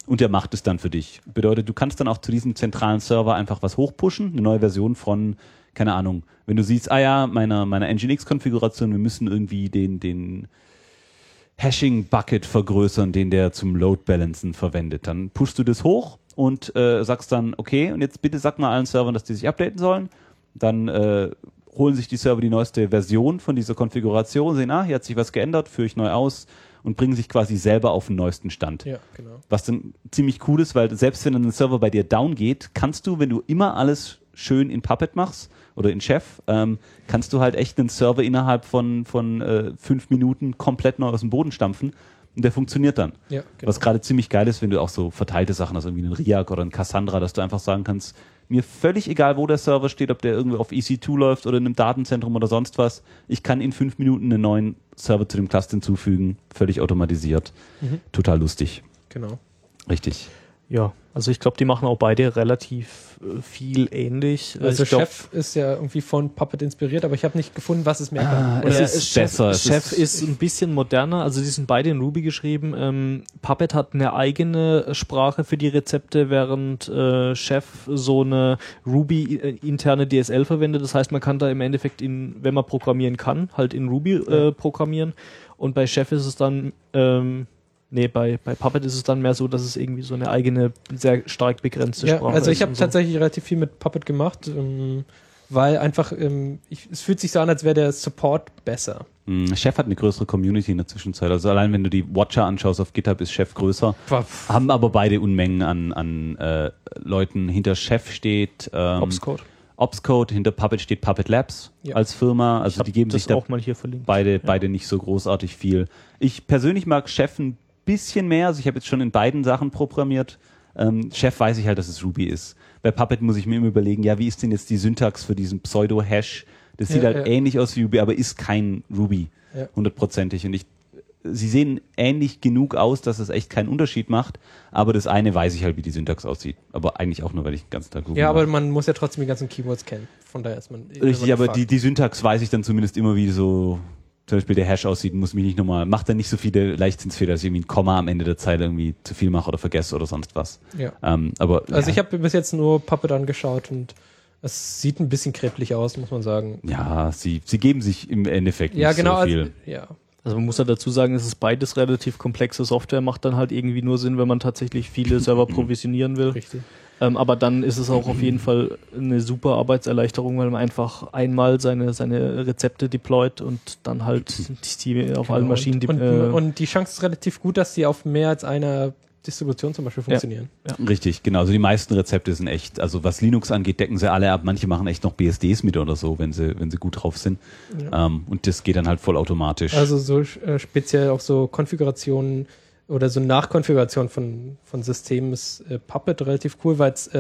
Speaker 5: und der macht es dann für dich. Bedeutet, du kannst dann auch zu diesem zentralen Server einfach was hochpushen, eine neue Version von, keine Ahnung, wenn du siehst, meiner Nginx-Konfiguration, wir müssen irgendwie den Hashing-Bucket vergrößern, den der zum Load-Balancen verwendet. Dann pushst du das hoch und sagst dann, okay, und jetzt bitte sag mal allen Servern, dass die sich updaten sollen. Dann holen sich die Server die neueste Version von dieser Konfiguration, sehen, hier hat sich was geändert, führe ich neu aus und bringen sich quasi selber auf den neuesten Stand.
Speaker 4: Ja, genau.
Speaker 5: Was dann ziemlich cool ist, weil selbst wenn dann ein Server bei dir down geht, kannst du, wenn du immer alles schön in Puppet machst oder in Chef, kannst du halt echt einen Server innerhalb von 5 Minuten komplett neu aus dem Boden stampfen und der funktioniert dann.
Speaker 4: Ja, genau.
Speaker 5: Was gerade ziemlich geil ist, wenn du auch so verteilte Sachen hast, irgendwie einen Riak oder einen Cassandra, dass du einfach sagen kannst, mir völlig egal, wo der Server steht, ob der irgendwie auf EC2 läuft oder in einem Datenzentrum oder sonst was. Ich kann in 5 Minuten einen neuen Server zu dem Cluster hinzufügen, völlig automatisiert. Total lustig.
Speaker 4: Genau.
Speaker 5: Richtig.
Speaker 3: Ja, also ich glaube, die machen auch beide relativ viel ähnlich.
Speaker 4: Also
Speaker 3: ich glaub,
Speaker 4: Chef ist ja irgendwie von Puppet inspiriert, aber ich habe nicht gefunden, was es mehr kann.
Speaker 5: Es ist besser.
Speaker 3: Chef ist ein bisschen moderner, also die sind beide in Ruby geschrieben. Puppet hat eine eigene Sprache für die Rezepte, während Chef so eine Ruby-interne DSL verwendet. Das heißt, man kann da im Endeffekt, wenn man programmieren kann, halt in Ruby programmieren. Und bei Chef ist es dann bei Puppet ist es dann mehr so, dass es irgendwie so eine eigene, sehr stark begrenzte Sprache ist.
Speaker 4: Also ich habe
Speaker 3: so.
Speaker 4: tatsächlich relativ viel mit Puppet gemacht, weil einfach, es fühlt sich so an, als wäre der Support besser.
Speaker 5: Chef hat eine größere Community in der Zwischenzeit. Also allein wenn du die Watcher anschaust auf GitHub, ist Chef größer. Haben aber beide Unmengen an Leuten. Hinter Chef steht Opscode, hinter Puppet steht Puppet Labs als Firma. Also die geben sich da
Speaker 3: auch mal hier verlinkt.
Speaker 5: Beide nicht so großartig viel. Ich persönlich mag Chef ein bisschen mehr. Also ich habe jetzt schon in beiden Sachen programmiert. Chef weiß ich halt, dass es Ruby ist. Bei Puppet muss ich mir immer überlegen, wie ist denn jetzt die Syntax für diesen Pseudo-Hash? Das sieht ähnlich aus wie Ruby, aber ist kein Ruby. 100%ig. Und sie sehen ähnlich genug aus, dass es echt keinen Unterschied macht. Aber das eine weiß ich halt, wie die Syntax aussieht. Aber eigentlich auch nur, weil ich den ganzen Tag Ruby mache.
Speaker 4: Aber man muss ja trotzdem die ganzen Keywords kennen. Von daher ist man...
Speaker 5: Richtig, aber die Syntax weiß ich dann zumindest immer, wie so zum Beispiel der Hash aussieht, muss mich nicht nochmal, macht dann nicht so viele Leichtsinnsfehler, dass ich irgendwie ein Komma am Ende der Zeile irgendwie zu viel mache oder vergesse oder sonst was.
Speaker 4: Ja.
Speaker 5: Also
Speaker 4: ich habe bis jetzt nur Puppet angeschaut und es sieht ein bisschen kräftig aus, muss man sagen.
Speaker 5: Ja, sie geben sich im Endeffekt nicht so viel.
Speaker 3: Also man muss ja dazu sagen, es ist beides relativ komplexe Software, macht dann halt irgendwie nur Sinn, wenn man tatsächlich viele Server provisionieren will.
Speaker 4: Richtig.
Speaker 3: Aber dann ist es auch auf jeden Fall eine super Arbeitserleichterung, weil man einfach einmal seine Rezepte deployt und dann halt die auf allen Maschinen...
Speaker 4: Und die Chance ist relativ gut, dass die auf mehr als einer Distribution zum Beispiel funktionieren.
Speaker 5: Ja. Richtig, genau. Also die meisten Rezepte sind echt, also was Linux angeht, decken sie alle ab. Manche machen echt noch BSDs mit oder so, wenn sie gut drauf sind. Ja. Und das geht dann halt vollautomatisch.
Speaker 4: Also so speziell auch so Konfigurationen oder so Nachkonfiguration von Systemen ist Puppet relativ cool, weil es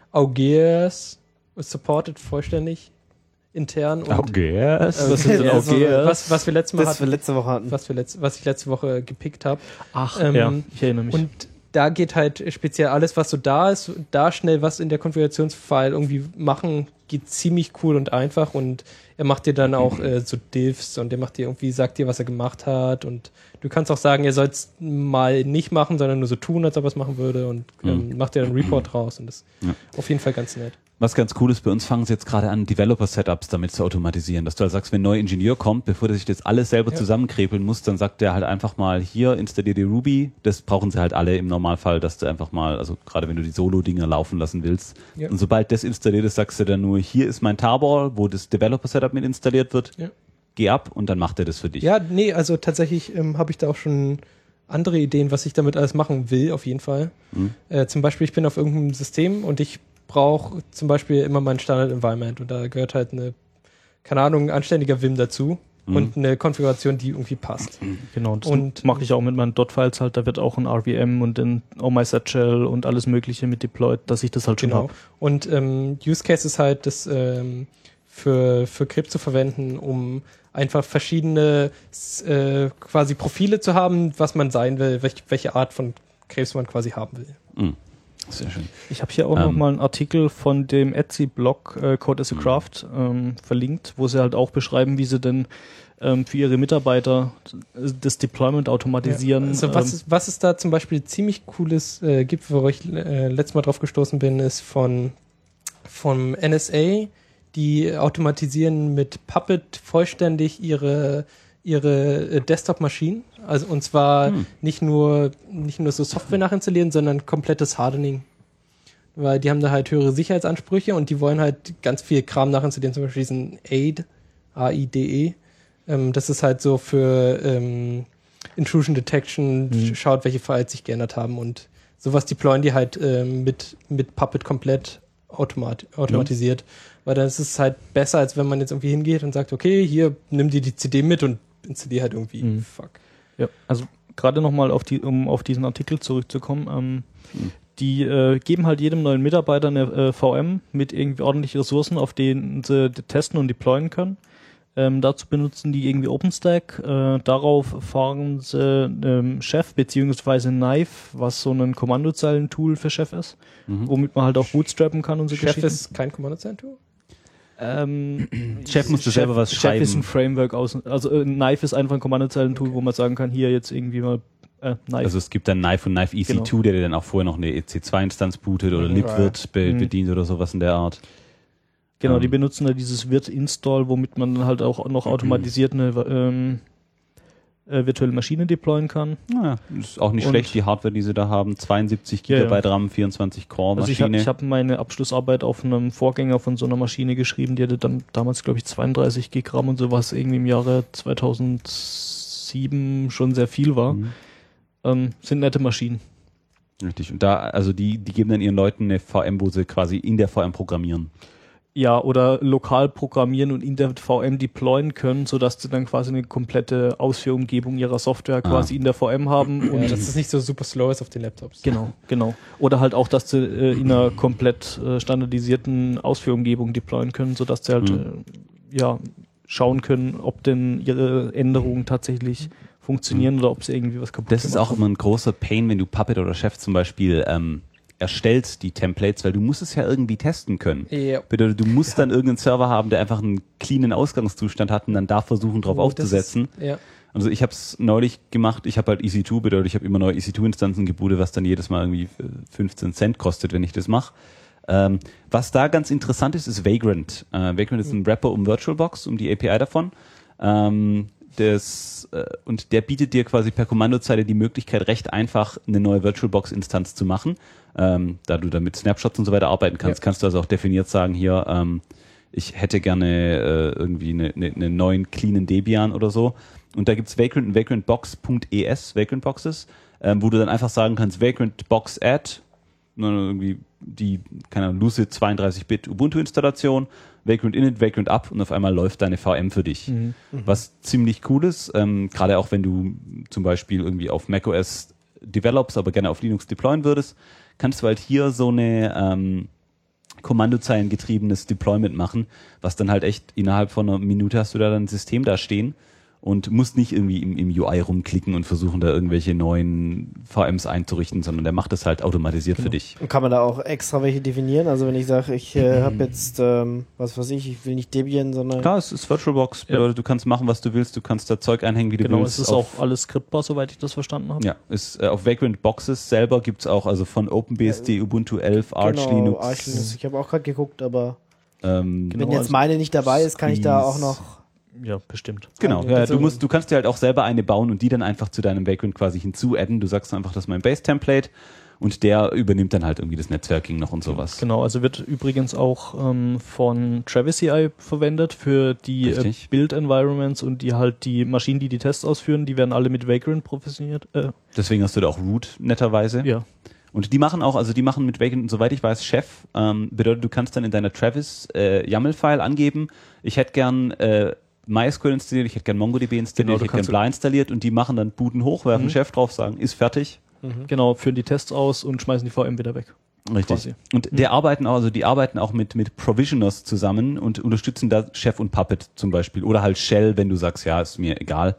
Speaker 4: Augeas supportet vollständig intern.
Speaker 5: Augeas?
Speaker 3: Was sind denn Augeas?
Speaker 4: Was wir letztes Mal hatten.
Speaker 2: letzte Woche hatten.
Speaker 4: Was ich letzte Woche gepickt habe.
Speaker 3: Ich erinnere mich.
Speaker 4: Und da geht halt speziell alles, was so da ist, da schnell was in der Konfigurationsfile irgendwie machen, geht ziemlich cool und einfach und er macht dir dann auch so Diffs und sagt dir, was er gemacht hat und du kannst auch sagen, er soll es mal nicht machen, sondern nur so tun, als ob er es machen würde und macht dir dann einen Report raus und das ist auf jeden Fall ganz nett.
Speaker 5: Was ganz cool ist, bei uns fangen sie jetzt gerade an, Developer-Setups damit zu automatisieren. Dass du halt sagst, wenn ein neuer Ingenieur kommt, bevor der sich das alles selber zusammenkrepeln muss, dann sagt der halt einfach mal, hier, installier dir Ruby. Das brauchen sie halt alle im Normalfall, dass du einfach mal, also gerade wenn du die Solo-Dinger laufen lassen willst. Ja. Und sobald das installiert ist, sagst du dann nur, hier ist mein Tarball, wo das Developer-Setup mit installiert wird. Ja. Geh ab und dann macht er das für dich.
Speaker 4: Ja, nee, also tatsächlich habe ich da auch schon andere Ideen, was ich damit alles machen will, auf jeden Fall. Zum Beispiel, ich bin auf irgendeinem System und ich brauche zum Beispiel immer mein Standard-Environment und da gehört halt ein anständiger Vim dazu und eine Konfiguration, die irgendwie passt.
Speaker 3: Genau, und mache ich auch mit meinen .files halt, da wird auch ein RVM und ein OhmySetShell und alles mögliche mit deployed, dass ich das halt schon habe.
Speaker 4: Und Use Case ist halt, das für Crypt zu verwenden, um einfach verschiedene quasi Profile zu haben, was man sein will, welche Art von Krebs man quasi haben will.
Speaker 5: Sehr schön.
Speaker 3: Ich habe hier auch nochmal einen Artikel von dem Etsy-Blog Code as a Craft verlinkt, wo sie halt auch beschreiben, wie sie denn für ihre Mitarbeiter das Deployment automatisieren.
Speaker 4: Ja, also was es da zum Beispiel ziemlich cooles gibt, wo ich letztes Mal drauf gestoßen bin, ist vom NSA, die automatisieren mit Puppet vollständig ihre Desktop-Maschinen. Also und zwar nicht nur so Software nachinstallieren, sondern komplettes Hardening. Weil die haben da halt höhere Sicherheitsansprüche und die wollen halt ganz viel Kram nachinstallieren, zum Beispiel diesen AIDE, AIDE. Das ist halt so für Intrusion Detection, schaut, welche Files sich geändert haben und sowas deployen die halt mit Puppet komplett automatisiert. Weil dann ist es halt besser, als wenn man jetzt irgendwie hingeht und sagt, okay, hier, nimm dir die CD mit und installier halt irgendwie. Fuck.
Speaker 3: Ja, also gerade nochmal um auf diesen Artikel zurückzukommen, die geben halt jedem neuen Mitarbeiter eine VM mit irgendwie ordentlichen Ressourcen, auf denen sie testen und deployen können. Dazu benutzen die irgendwie OpenStack. Darauf fahren sie Chef beziehungsweise Knife, was so ein Kommandozeilen-Tool für Chef ist, womit man halt auch bootstrappen kann und so
Speaker 4: Chef
Speaker 3: Geschichten.
Speaker 4: ist kein Kommandozeilen-Tool?
Speaker 5: Chef musste selber was schreiben.
Speaker 3: Chef ist ein Framework also Knife ist einfach ein Kommandozeilen-Tool, wo man sagen kann, hier jetzt irgendwie mal Knife.
Speaker 5: Also es gibt dann Knife und Knife EC2,
Speaker 3: Genau.
Speaker 5: der dir dann auch vorher noch eine EC2-Instanz bootet oder libvirt bedient oder sowas in der Art.
Speaker 3: Genau, die benutzen da dieses virt-install, womit man dann halt auch noch automatisiert eine virtuelle Maschine deployen kann.
Speaker 5: Naja, ist auch nicht
Speaker 3: Und-
Speaker 5: schlecht, die Hardware, die sie da haben. 72 GB RAM, 24 Core
Speaker 3: Also
Speaker 5: Maschine.
Speaker 3: ich hab meine Abschlussarbeit auf einem Vorgänger von so einer Maschine geschrieben, die hatte dann damals, glaube ich, 32 GB RAM und sowas irgendwie im Jahre 2007 schon sehr viel war. Sind nette Maschinen.
Speaker 5: Richtig. Und da, also die geben dann ihren Leuten eine VM, wo sie quasi in der VM programmieren.
Speaker 3: Ja, oder lokal programmieren und in der VM deployen können, sodass sie dann quasi eine komplette Ausführumgebung ihrer Software quasi in der VM haben. Und
Speaker 4: Ja, dass es nicht so super slow ist auf den Laptops.
Speaker 3: Genau. Oder halt auch, dass sie in einer komplett standardisierten Ausführumgebung deployen können, sodass sie halt schauen können, ob denn ihre Änderungen tatsächlich funktionieren oder ob sie irgendwie was kaputt
Speaker 5: Das ist auch immer ein großer Pain, wenn du Puppet oder Chef zum Beispiel erstellst, die Templates, weil du musst es ja irgendwie testen können.
Speaker 4: Ja.
Speaker 5: Bedeutet, du musst dann irgendeinen Server haben, der einfach einen cleanen Ausgangszustand hat und dann da versuchen, drauf aufzusetzen.
Speaker 4: Ja.
Speaker 5: Also ich habe es neulich gemacht, ich habe halt EC2, bedeutet, ich habe immer neue EC2-Instanzen gebootet, was dann jedes Mal irgendwie 15 Cent kostet, wenn ich das mache. Was da ganz interessant ist Vagrant. Vagrant ist ein Wrapper um VirtualBox, um die API davon. Und der bietet dir quasi per Kommandozeile die Möglichkeit, recht einfach eine neue VirtualBox-Instanz zu machen. Da du dann mit Snapshots und so weiter arbeiten kannst, kannst du also auch definiert sagen, hier, ich hätte gerne irgendwie einen neuen cleanen Debian oder so. Und da gibt's Vagrant und vagrantbox.es, Vagrant Boxes, wo du dann einfach sagen kannst, Vagrant Box Add, irgendwie die, keine Ahnung, Lucid 32-Bit Ubuntu-Installation, Vagrant Init, Vagrant Up und auf einmal läuft deine VM für dich. Was ziemlich cool ist, gerade auch wenn du zum Beispiel irgendwie auf macOS developst, aber gerne auf Linux deployen würdest, kannst du halt hier so eine kommandozeilengetriebenes Deployment machen, was dann halt echt innerhalb von einer Minute hast du da dann ein System da stehen und musst nicht irgendwie im UI rumklicken und versuchen, da irgendwelche neuen VMs einzurichten, sondern der macht das halt automatisiert für dich.
Speaker 2: Und kann man da auch extra welche definieren? Also wenn ich sage, ich habe jetzt, was weiß ich will nicht Debian, sondern...
Speaker 5: Klar, es ist VirtualBox, bedeutet, du kannst machen, was du willst, du kannst da Zeug einhängen, wie du willst.
Speaker 3: Genau, es ist auch alles skriptbar, soweit ich das verstanden habe.
Speaker 5: Ja, ist auf Vagrant Boxes selber gibt's auch, also von OpenBSD, Ubuntu 11, Arch Linux.
Speaker 2: Arch Linux. Ich habe auch gerade geguckt, aber
Speaker 5: Genau,
Speaker 2: wenn jetzt meine nicht dabei ist, kann ich da auch noch...
Speaker 3: Ja, bestimmt.
Speaker 5: Genau, ja,
Speaker 2: Also-
Speaker 5: du kannst dir halt auch selber eine bauen und die dann einfach zu deinem Vagrant quasi hinzuadden. Du sagst einfach, das ist mein Base-Template und der übernimmt dann halt irgendwie das Netzwerking noch und sowas.
Speaker 3: Genau, also wird übrigens auch von Travis CI verwendet für die
Speaker 5: Richtig.
Speaker 3: Build-Environments und die halt die Maschinen, die Tests ausführen, die werden alle mit Vagrant professioniert.
Speaker 5: Deswegen hast du da auch Root netterweise.
Speaker 3: Ja.
Speaker 5: Und die machen auch, also die machen mit Vagrant, soweit ich weiß, Chef. Bedeutet, du kannst dann in deiner Travis YAML-File angeben, ich hätte gern MySQL installiert, ich hätte gern MongoDB installiert,
Speaker 3: Genau,
Speaker 5: ich hätte gern Bla installiert und die machen dann booten hoch, werfen Chef drauf, sagen, ist fertig.
Speaker 3: Genau, führen die Tests aus und schmeißen die VM wieder weg.
Speaker 5: Richtig.
Speaker 3: Quasi.
Speaker 5: Und die arbeiten auch mit Provisioners zusammen und unterstützen da Chef und Puppet zum Beispiel. Oder halt Shell, wenn du sagst, ja, ist mir egal,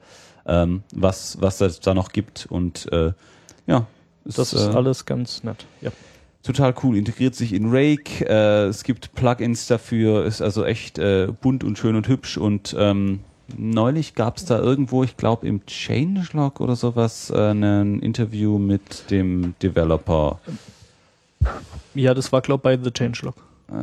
Speaker 5: was es da noch gibt. Und ja.
Speaker 3: Das ist alles ganz nett. Ja.
Speaker 5: Total cool, integriert sich in Rake, es gibt Plugins dafür, ist also echt bunt und schön und hübsch und neulich gab es da irgendwo, ich glaube im Changelog oder sowas, ein Interview mit dem Developer.
Speaker 3: Ja, das war, glaube ich, bei The Changelog.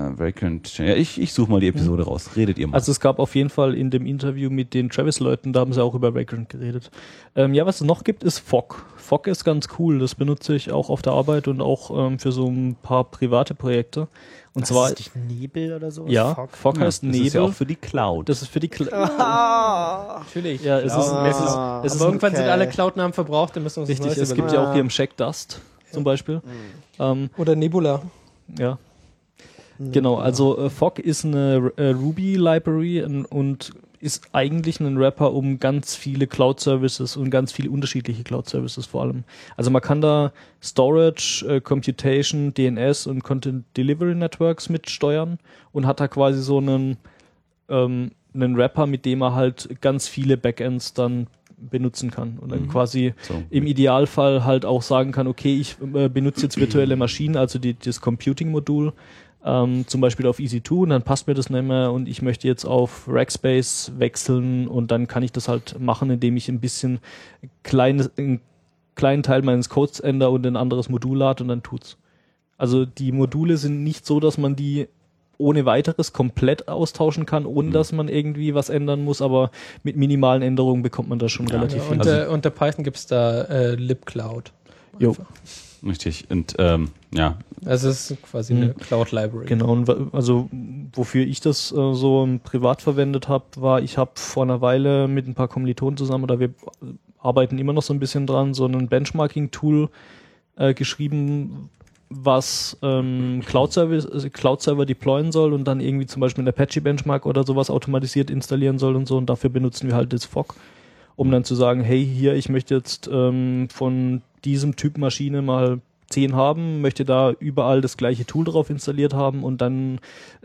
Speaker 5: Ja, ich suche mal die Episode raus. Redet ihr mal.
Speaker 3: Also es gab auf jeden Fall in dem Interview mit den Travis-Leuten, da haben sie auch über Vagrant geredet. Ja, was es noch gibt, ist Fog. Fog ist ganz cool. Das benutze ich auch auf der Arbeit und auch für so ein paar private Projekte. Und
Speaker 2: Was
Speaker 3: zwar
Speaker 2: ist nicht Nebel oder so?
Speaker 3: ja, Fog heißt
Speaker 5: das
Speaker 3: Nebel.
Speaker 5: ist ja auch für die Cloud.
Speaker 3: Das ist für die
Speaker 4: Natürlich.
Speaker 3: Ja, es ist
Speaker 4: Aber irgendwann sind alle Cloud-Namen verbraucht, dann müssen wir uns
Speaker 3: richtig.
Speaker 4: was Neues
Speaker 3: Es gibt ja auch hier im Shack Dust zum Beispiel.
Speaker 4: Oder Nebula.
Speaker 3: Ja. Genau, also Fog ist eine Ruby-Library und ist eigentlich ein Wrapper um ganz viele Cloud-Services und ganz viele unterschiedliche Cloud-Services vor allem. Also man kann da Storage, Computation, DNS und Content Delivery Networks mitsteuern und hat da quasi so einen Wrapper, mit dem man halt ganz viele Backends dann benutzen kann und dann quasi im Idealfall halt auch sagen kann, okay, ich benutze jetzt virtuelle Maschinen, also das Computing-Modul, zum Beispiel auf EC2 und dann passt mir das nicht mehr und ich möchte jetzt auf Rackspace wechseln und dann kann ich das halt machen, indem ich ein bisschen einen kleinen Teil meines Codes ändere und ein anderes Modul lade und dann tut's. Also die Module sind nicht so, dass man die ohne weiteres komplett austauschen kann, ohne dass man irgendwie was ändern muss, aber mit minimalen Änderungen bekommt man da schon relativ viel.
Speaker 4: Und unter Python gibt's da libcloud.
Speaker 3: Jo.
Speaker 5: Richtig. Und ja.
Speaker 4: Also es ist quasi eine Cloud-Library.
Speaker 3: Genau, und also wofür ich das so privat verwendet habe, war, ich habe vor einer Weile mit ein paar Kommilitonen zusammen, oder wir arbeiten immer noch so ein bisschen dran, so ein Benchmarking-Tool geschrieben, was Cloud-Server deployen soll und dann irgendwie zum Beispiel ein Apache-Benchmark oder sowas automatisiert installieren soll und so, und dafür benutzen wir halt das Fog, um dann zu sagen, hey, hier, ich möchte jetzt von diesem Typ Maschine mal 10 haben, möchte da überall das gleiche Tool drauf installiert haben und dann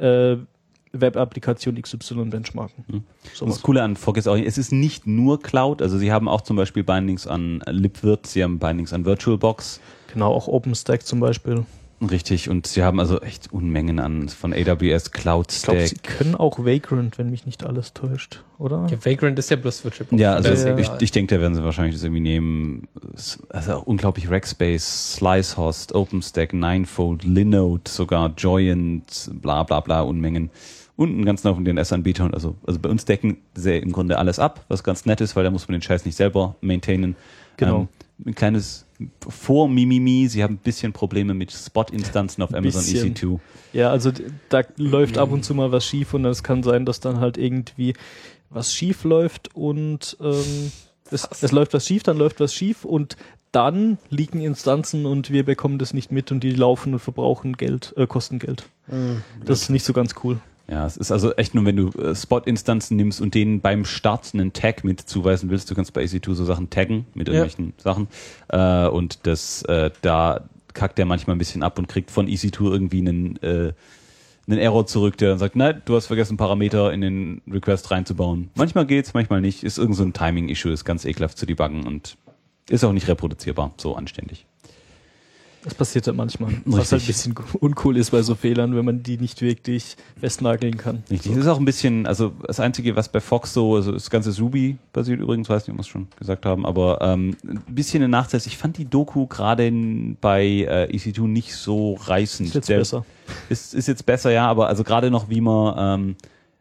Speaker 3: Web-Applikation XY benchmarken.
Speaker 5: Das Coole an Fog ist auch, es ist nicht nur Cloud, also sie haben auch zum Beispiel Bindings an libvirt, sie haben Bindings an VirtualBox.
Speaker 3: Genau, auch OpenStack zum Beispiel.
Speaker 5: Richtig, und sie haben also echt Unmengen von AWS Cloud Stack.
Speaker 3: Ich glaube, sie können auch Vagrant, wenn mich nicht alles täuscht, oder?
Speaker 4: Ja, Vagrant ist ja bloß VirtualBox.
Speaker 5: Ja, also ich denke, da werden sie wahrscheinlich das irgendwie nehmen. Also auch unglaublich Rackspace, Slicehost, OpenStack, Ninefold, Linode, sogar Joyent, bla bla bla, Unmengen. Und einen ganzen Haufen DNS-Anbietern. Also bei uns decken sie im Grunde alles ab, was ganz nett ist, weil da muss man den Scheiß nicht selber maintainen.
Speaker 3: Genau.
Speaker 5: Ein kleines Vor-Mimimi, sie haben ein bisschen Probleme mit Spot-Instanzen auf Amazon EC2.
Speaker 3: Ja, also da läuft ab und zu mal was schief und es kann sein, dass dann halt irgendwie was schief läuft und es läuft was schief, dann läuft was schief und dann liegen Instanzen und wir bekommen das nicht mit und die laufen und verbrauchen Geld, kosten Geld. Das ist nicht so ganz cool.
Speaker 5: Ja, es ist also echt nur, wenn du Spot-Instanzen nimmst und denen beim Start einen Tag mit zuweisen willst, du kannst bei EC2 so Sachen taggen mit irgendwelchen Sachen und das da kackt der manchmal ein bisschen ab und kriegt von EC2 irgendwie einen Error zurück, der dann sagt, nein, du hast vergessen, Parameter in den Request reinzubauen. Manchmal geht's, manchmal nicht. Ist irgend so ein Timing-Issue, ist ganz ekelhaft zu debuggen und ist auch nicht reproduzierbar, so anständig.
Speaker 3: Das passiert ja manchmal. Was halt ein bisschen uncool ist bei so Fehlern, wenn man die nicht wirklich festnageln kann.
Speaker 5: Richtig. Das ist auch ein bisschen, also das Einzige, was bei Fox so, also das ganze Ruby basiert übrigens, weiß nicht, ob wir es schon gesagt haben, aber ein bisschen ein Nachteil ist, ich fand die Doku gerade bei EC2 nicht so reißend.
Speaker 3: Ist jetzt besser.
Speaker 5: Ist jetzt besser, ja, aber also gerade noch, wie man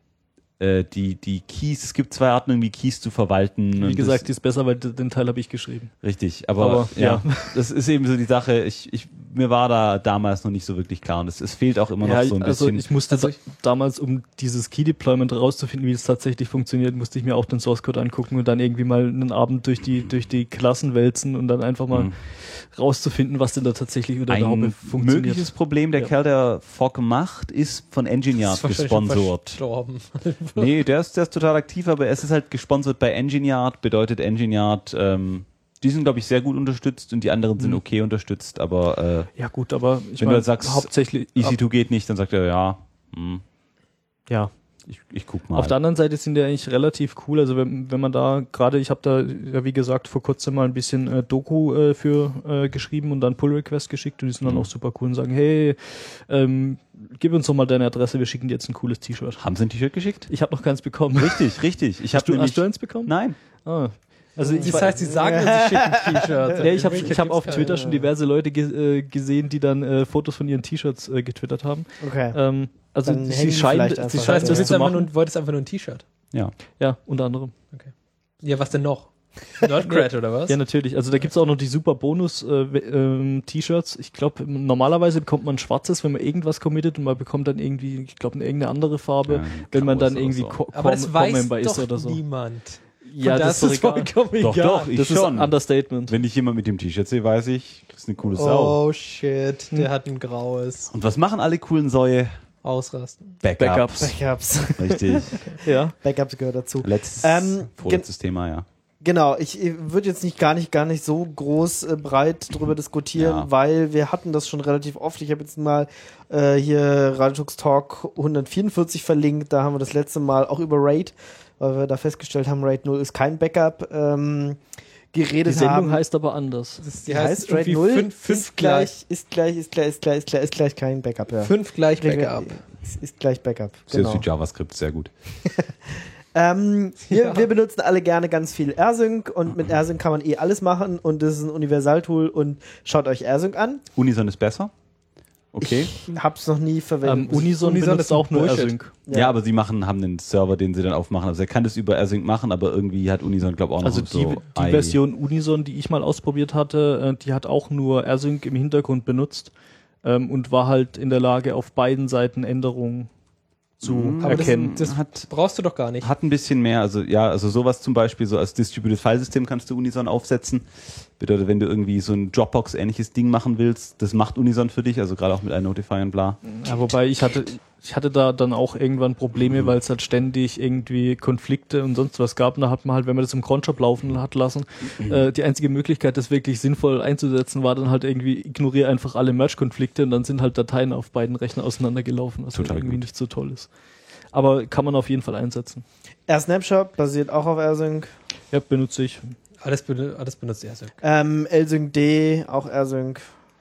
Speaker 5: die Keys, es gibt 2 Arten, irgendwie Keys zu verwalten.
Speaker 3: Wie gesagt, die ist besser, weil den Teil habe ich geschrieben.
Speaker 5: Richtig, aber ja, das ist eben so die Sache, mir war da damals noch nicht so wirklich klar und es fehlt auch immer noch so ein bisschen.
Speaker 3: Ich musste damals, um dieses Key-Deployment rauszufinden, wie es tatsächlich funktioniert, musste ich mir auch den Source-Code angucken und dann irgendwie mal einen Abend durch die Klassen wälzen und dann einfach mal rauszufinden, was denn da tatsächlich unter der Haube funktioniert.
Speaker 5: Ein mögliches Problem, der Kerl, der Fog macht, ist von Engineard gesponsert. Nee, der ist total aktiv, aber es ist halt gesponsert bei Engineard, bedeutet Engineard, die sind, glaube ich, sehr gut unterstützt und die anderen sind okay unterstützt, aber
Speaker 3: ja gut, aber
Speaker 5: wenn du halt sagst,
Speaker 3: hauptsächlich
Speaker 5: EC2 geht nicht, dann sagt er, ja.
Speaker 3: Ja.
Speaker 5: Ich guck mal.
Speaker 3: Auf der anderen Seite sind die eigentlich relativ cool. Also wenn man da, gerade ich habe da ja wie gesagt vor kurzem mal ein bisschen Doku für geschrieben und dann Pull-Request geschickt und die sind dann auch super cool und sagen, hey, gib uns doch mal deine Adresse, wir schicken dir jetzt ein cooles T-Shirt.
Speaker 5: Haben sie ein T-Shirt geschickt?
Speaker 3: Ich habe noch keins bekommen.
Speaker 5: Richtig.
Speaker 3: Hast du eins bekommen?
Speaker 5: Nein.
Speaker 3: Ah. Also
Speaker 4: Das heißt, sie sagen uns, sie schicken T-Shirts.
Speaker 3: Ja, ich hab auf Twitter schon diverse Leute gesehen, die dann Fotos von ihren T-Shirts getwittert haben.
Speaker 2: Okay.
Speaker 3: Also
Speaker 2: Dann hängen
Speaker 3: sie
Speaker 2: die
Speaker 3: scheinen
Speaker 2: vielleicht einfach.
Speaker 3: das zu machen.
Speaker 4: Du wolltest einfach nur ein T-Shirt.
Speaker 5: Ja.
Speaker 3: Ja, unter anderem.
Speaker 4: Ja, was denn noch? Nerdcred oder was?
Speaker 3: Ja, natürlich. Also da gibt's auch noch die super Bonus-T-Shirts. Ich glaube, normalerweise bekommt man ein schwarzes, wenn man irgendwas committet und man bekommt dann irgendwie, ich glaube, irgendeine andere Farbe,
Speaker 5: Ja,
Speaker 3: wenn man dann
Speaker 5: graues
Speaker 3: irgendwie
Speaker 5: oder so.
Speaker 4: Aber das weiß
Speaker 3: Co-Member ist
Speaker 4: doch
Speaker 3: oder so.
Speaker 4: niemand.
Speaker 3: Ja,
Speaker 4: Und
Speaker 3: das ist doch egal.
Speaker 4: vollkommen egal.
Speaker 5: Doch, ich
Speaker 3: Das ist
Speaker 5: schon.
Speaker 3: ein Understatement.
Speaker 5: Wenn ich jemand mit dem T-Shirt sehe, weiß ich, das ist eine coole Sau.
Speaker 4: Oh shit, der hat ein graues.
Speaker 5: Und was machen alle coolen Säue?
Speaker 4: Ausrasten.
Speaker 5: Backups.
Speaker 2: Backups.
Speaker 5: Richtig.
Speaker 3: Ja.
Speaker 2: Backups gehört dazu.
Speaker 5: Vorletztes Thema, ja.
Speaker 2: Genau, ich würde jetzt gar nicht so groß breit drüber diskutieren,
Speaker 5: Ja.
Speaker 2: weil wir hatten das schon relativ oft. Ich habe jetzt mal hier Radiotux Talk 144 verlinkt, da haben wir das letzte Mal auch über RAID, weil wir da festgestellt haben, RAID 0 ist kein Backup, geredet
Speaker 3: Die Sendung
Speaker 2: haben.
Speaker 3: heißt aber anders.
Speaker 2: Die heißt RAID 0 ist gleich kein Backup. Ja.
Speaker 4: 5 gleich Backup.
Speaker 2: Ist gleich Backup.
Speaker 5: Selbst wie JavaScript, sehr gut.
Speaker 2: Wir benutzen alle gerne ganz viel AirSync und mit AirSync kann man alles machen und das ist ein Universaltool und schaut euch AirSync an.
Speaker 5: Unison ist besser. Okay.
Speaker 2: Ich hab's noch nie verwendet.
Speaker 3: Unison benutzt
Speaker 4: ist
Speaker 3: auch nur
Speaker 4: Bullshit.
Speaker 3: AirSync.
Speaker 5: Ja, aber sie haben einen Server, den sie dann aufmachen. Also er kann das über AirSync machen, aber irgendwie hat Unison, glaube ich, auch noch
Speaker 3: Also die Version Unison, die ich mal ausprobiert hatte, die hat auch nur AirSync im Hintergrund benutzt und war halt in der Lage, auf beiden Seiten Änderungen zu
Speaker 4: Aber
Speaker 3: erkennen.
Speaker 4: das brauchst du doch gar nicht.
Speaker 5: Hat ein bisschen mehr, also sowas zum Beispiel, so als Distributed File System kannst du Unison aufsetzen. Bedeutet, wenn du irgendwie so ein Dropbox-ähnliches Ding machen willst, das macht Unison für dich, also gerade auch mit iNotify und bla.
Speaker 3: Ja, wobei ich hatte da dann auch irgendwann Probleme, weil es halt ständig irgendwie Konflikte und sonst was gab. Und da hat man halt, wenn man das im Cronjob laufen hat lassen, die einzige Möglichkeit, das wirklich sinnvoll einzusetzen, war dann halt irgendwie, ignoriere einfach alle Merge-Konflikte und dann sind halt Dateien auf beiden Rechnern auseinandergelaufen, was halt
Speaker 5: Total
Speaker 3: irgendwie
Speaker 5: gut.
Speaker 3: nicht so toll ist. Aber kann man auf jeden Fall einsetzen.
Speaker 2: AirSnapshot basiert auch auf AirSync.
Speaker 3: Ja, benutze ich.
Speaker 4: Alles benutzt AirSync.
Speaker 2: LSync-D, auch AirSync.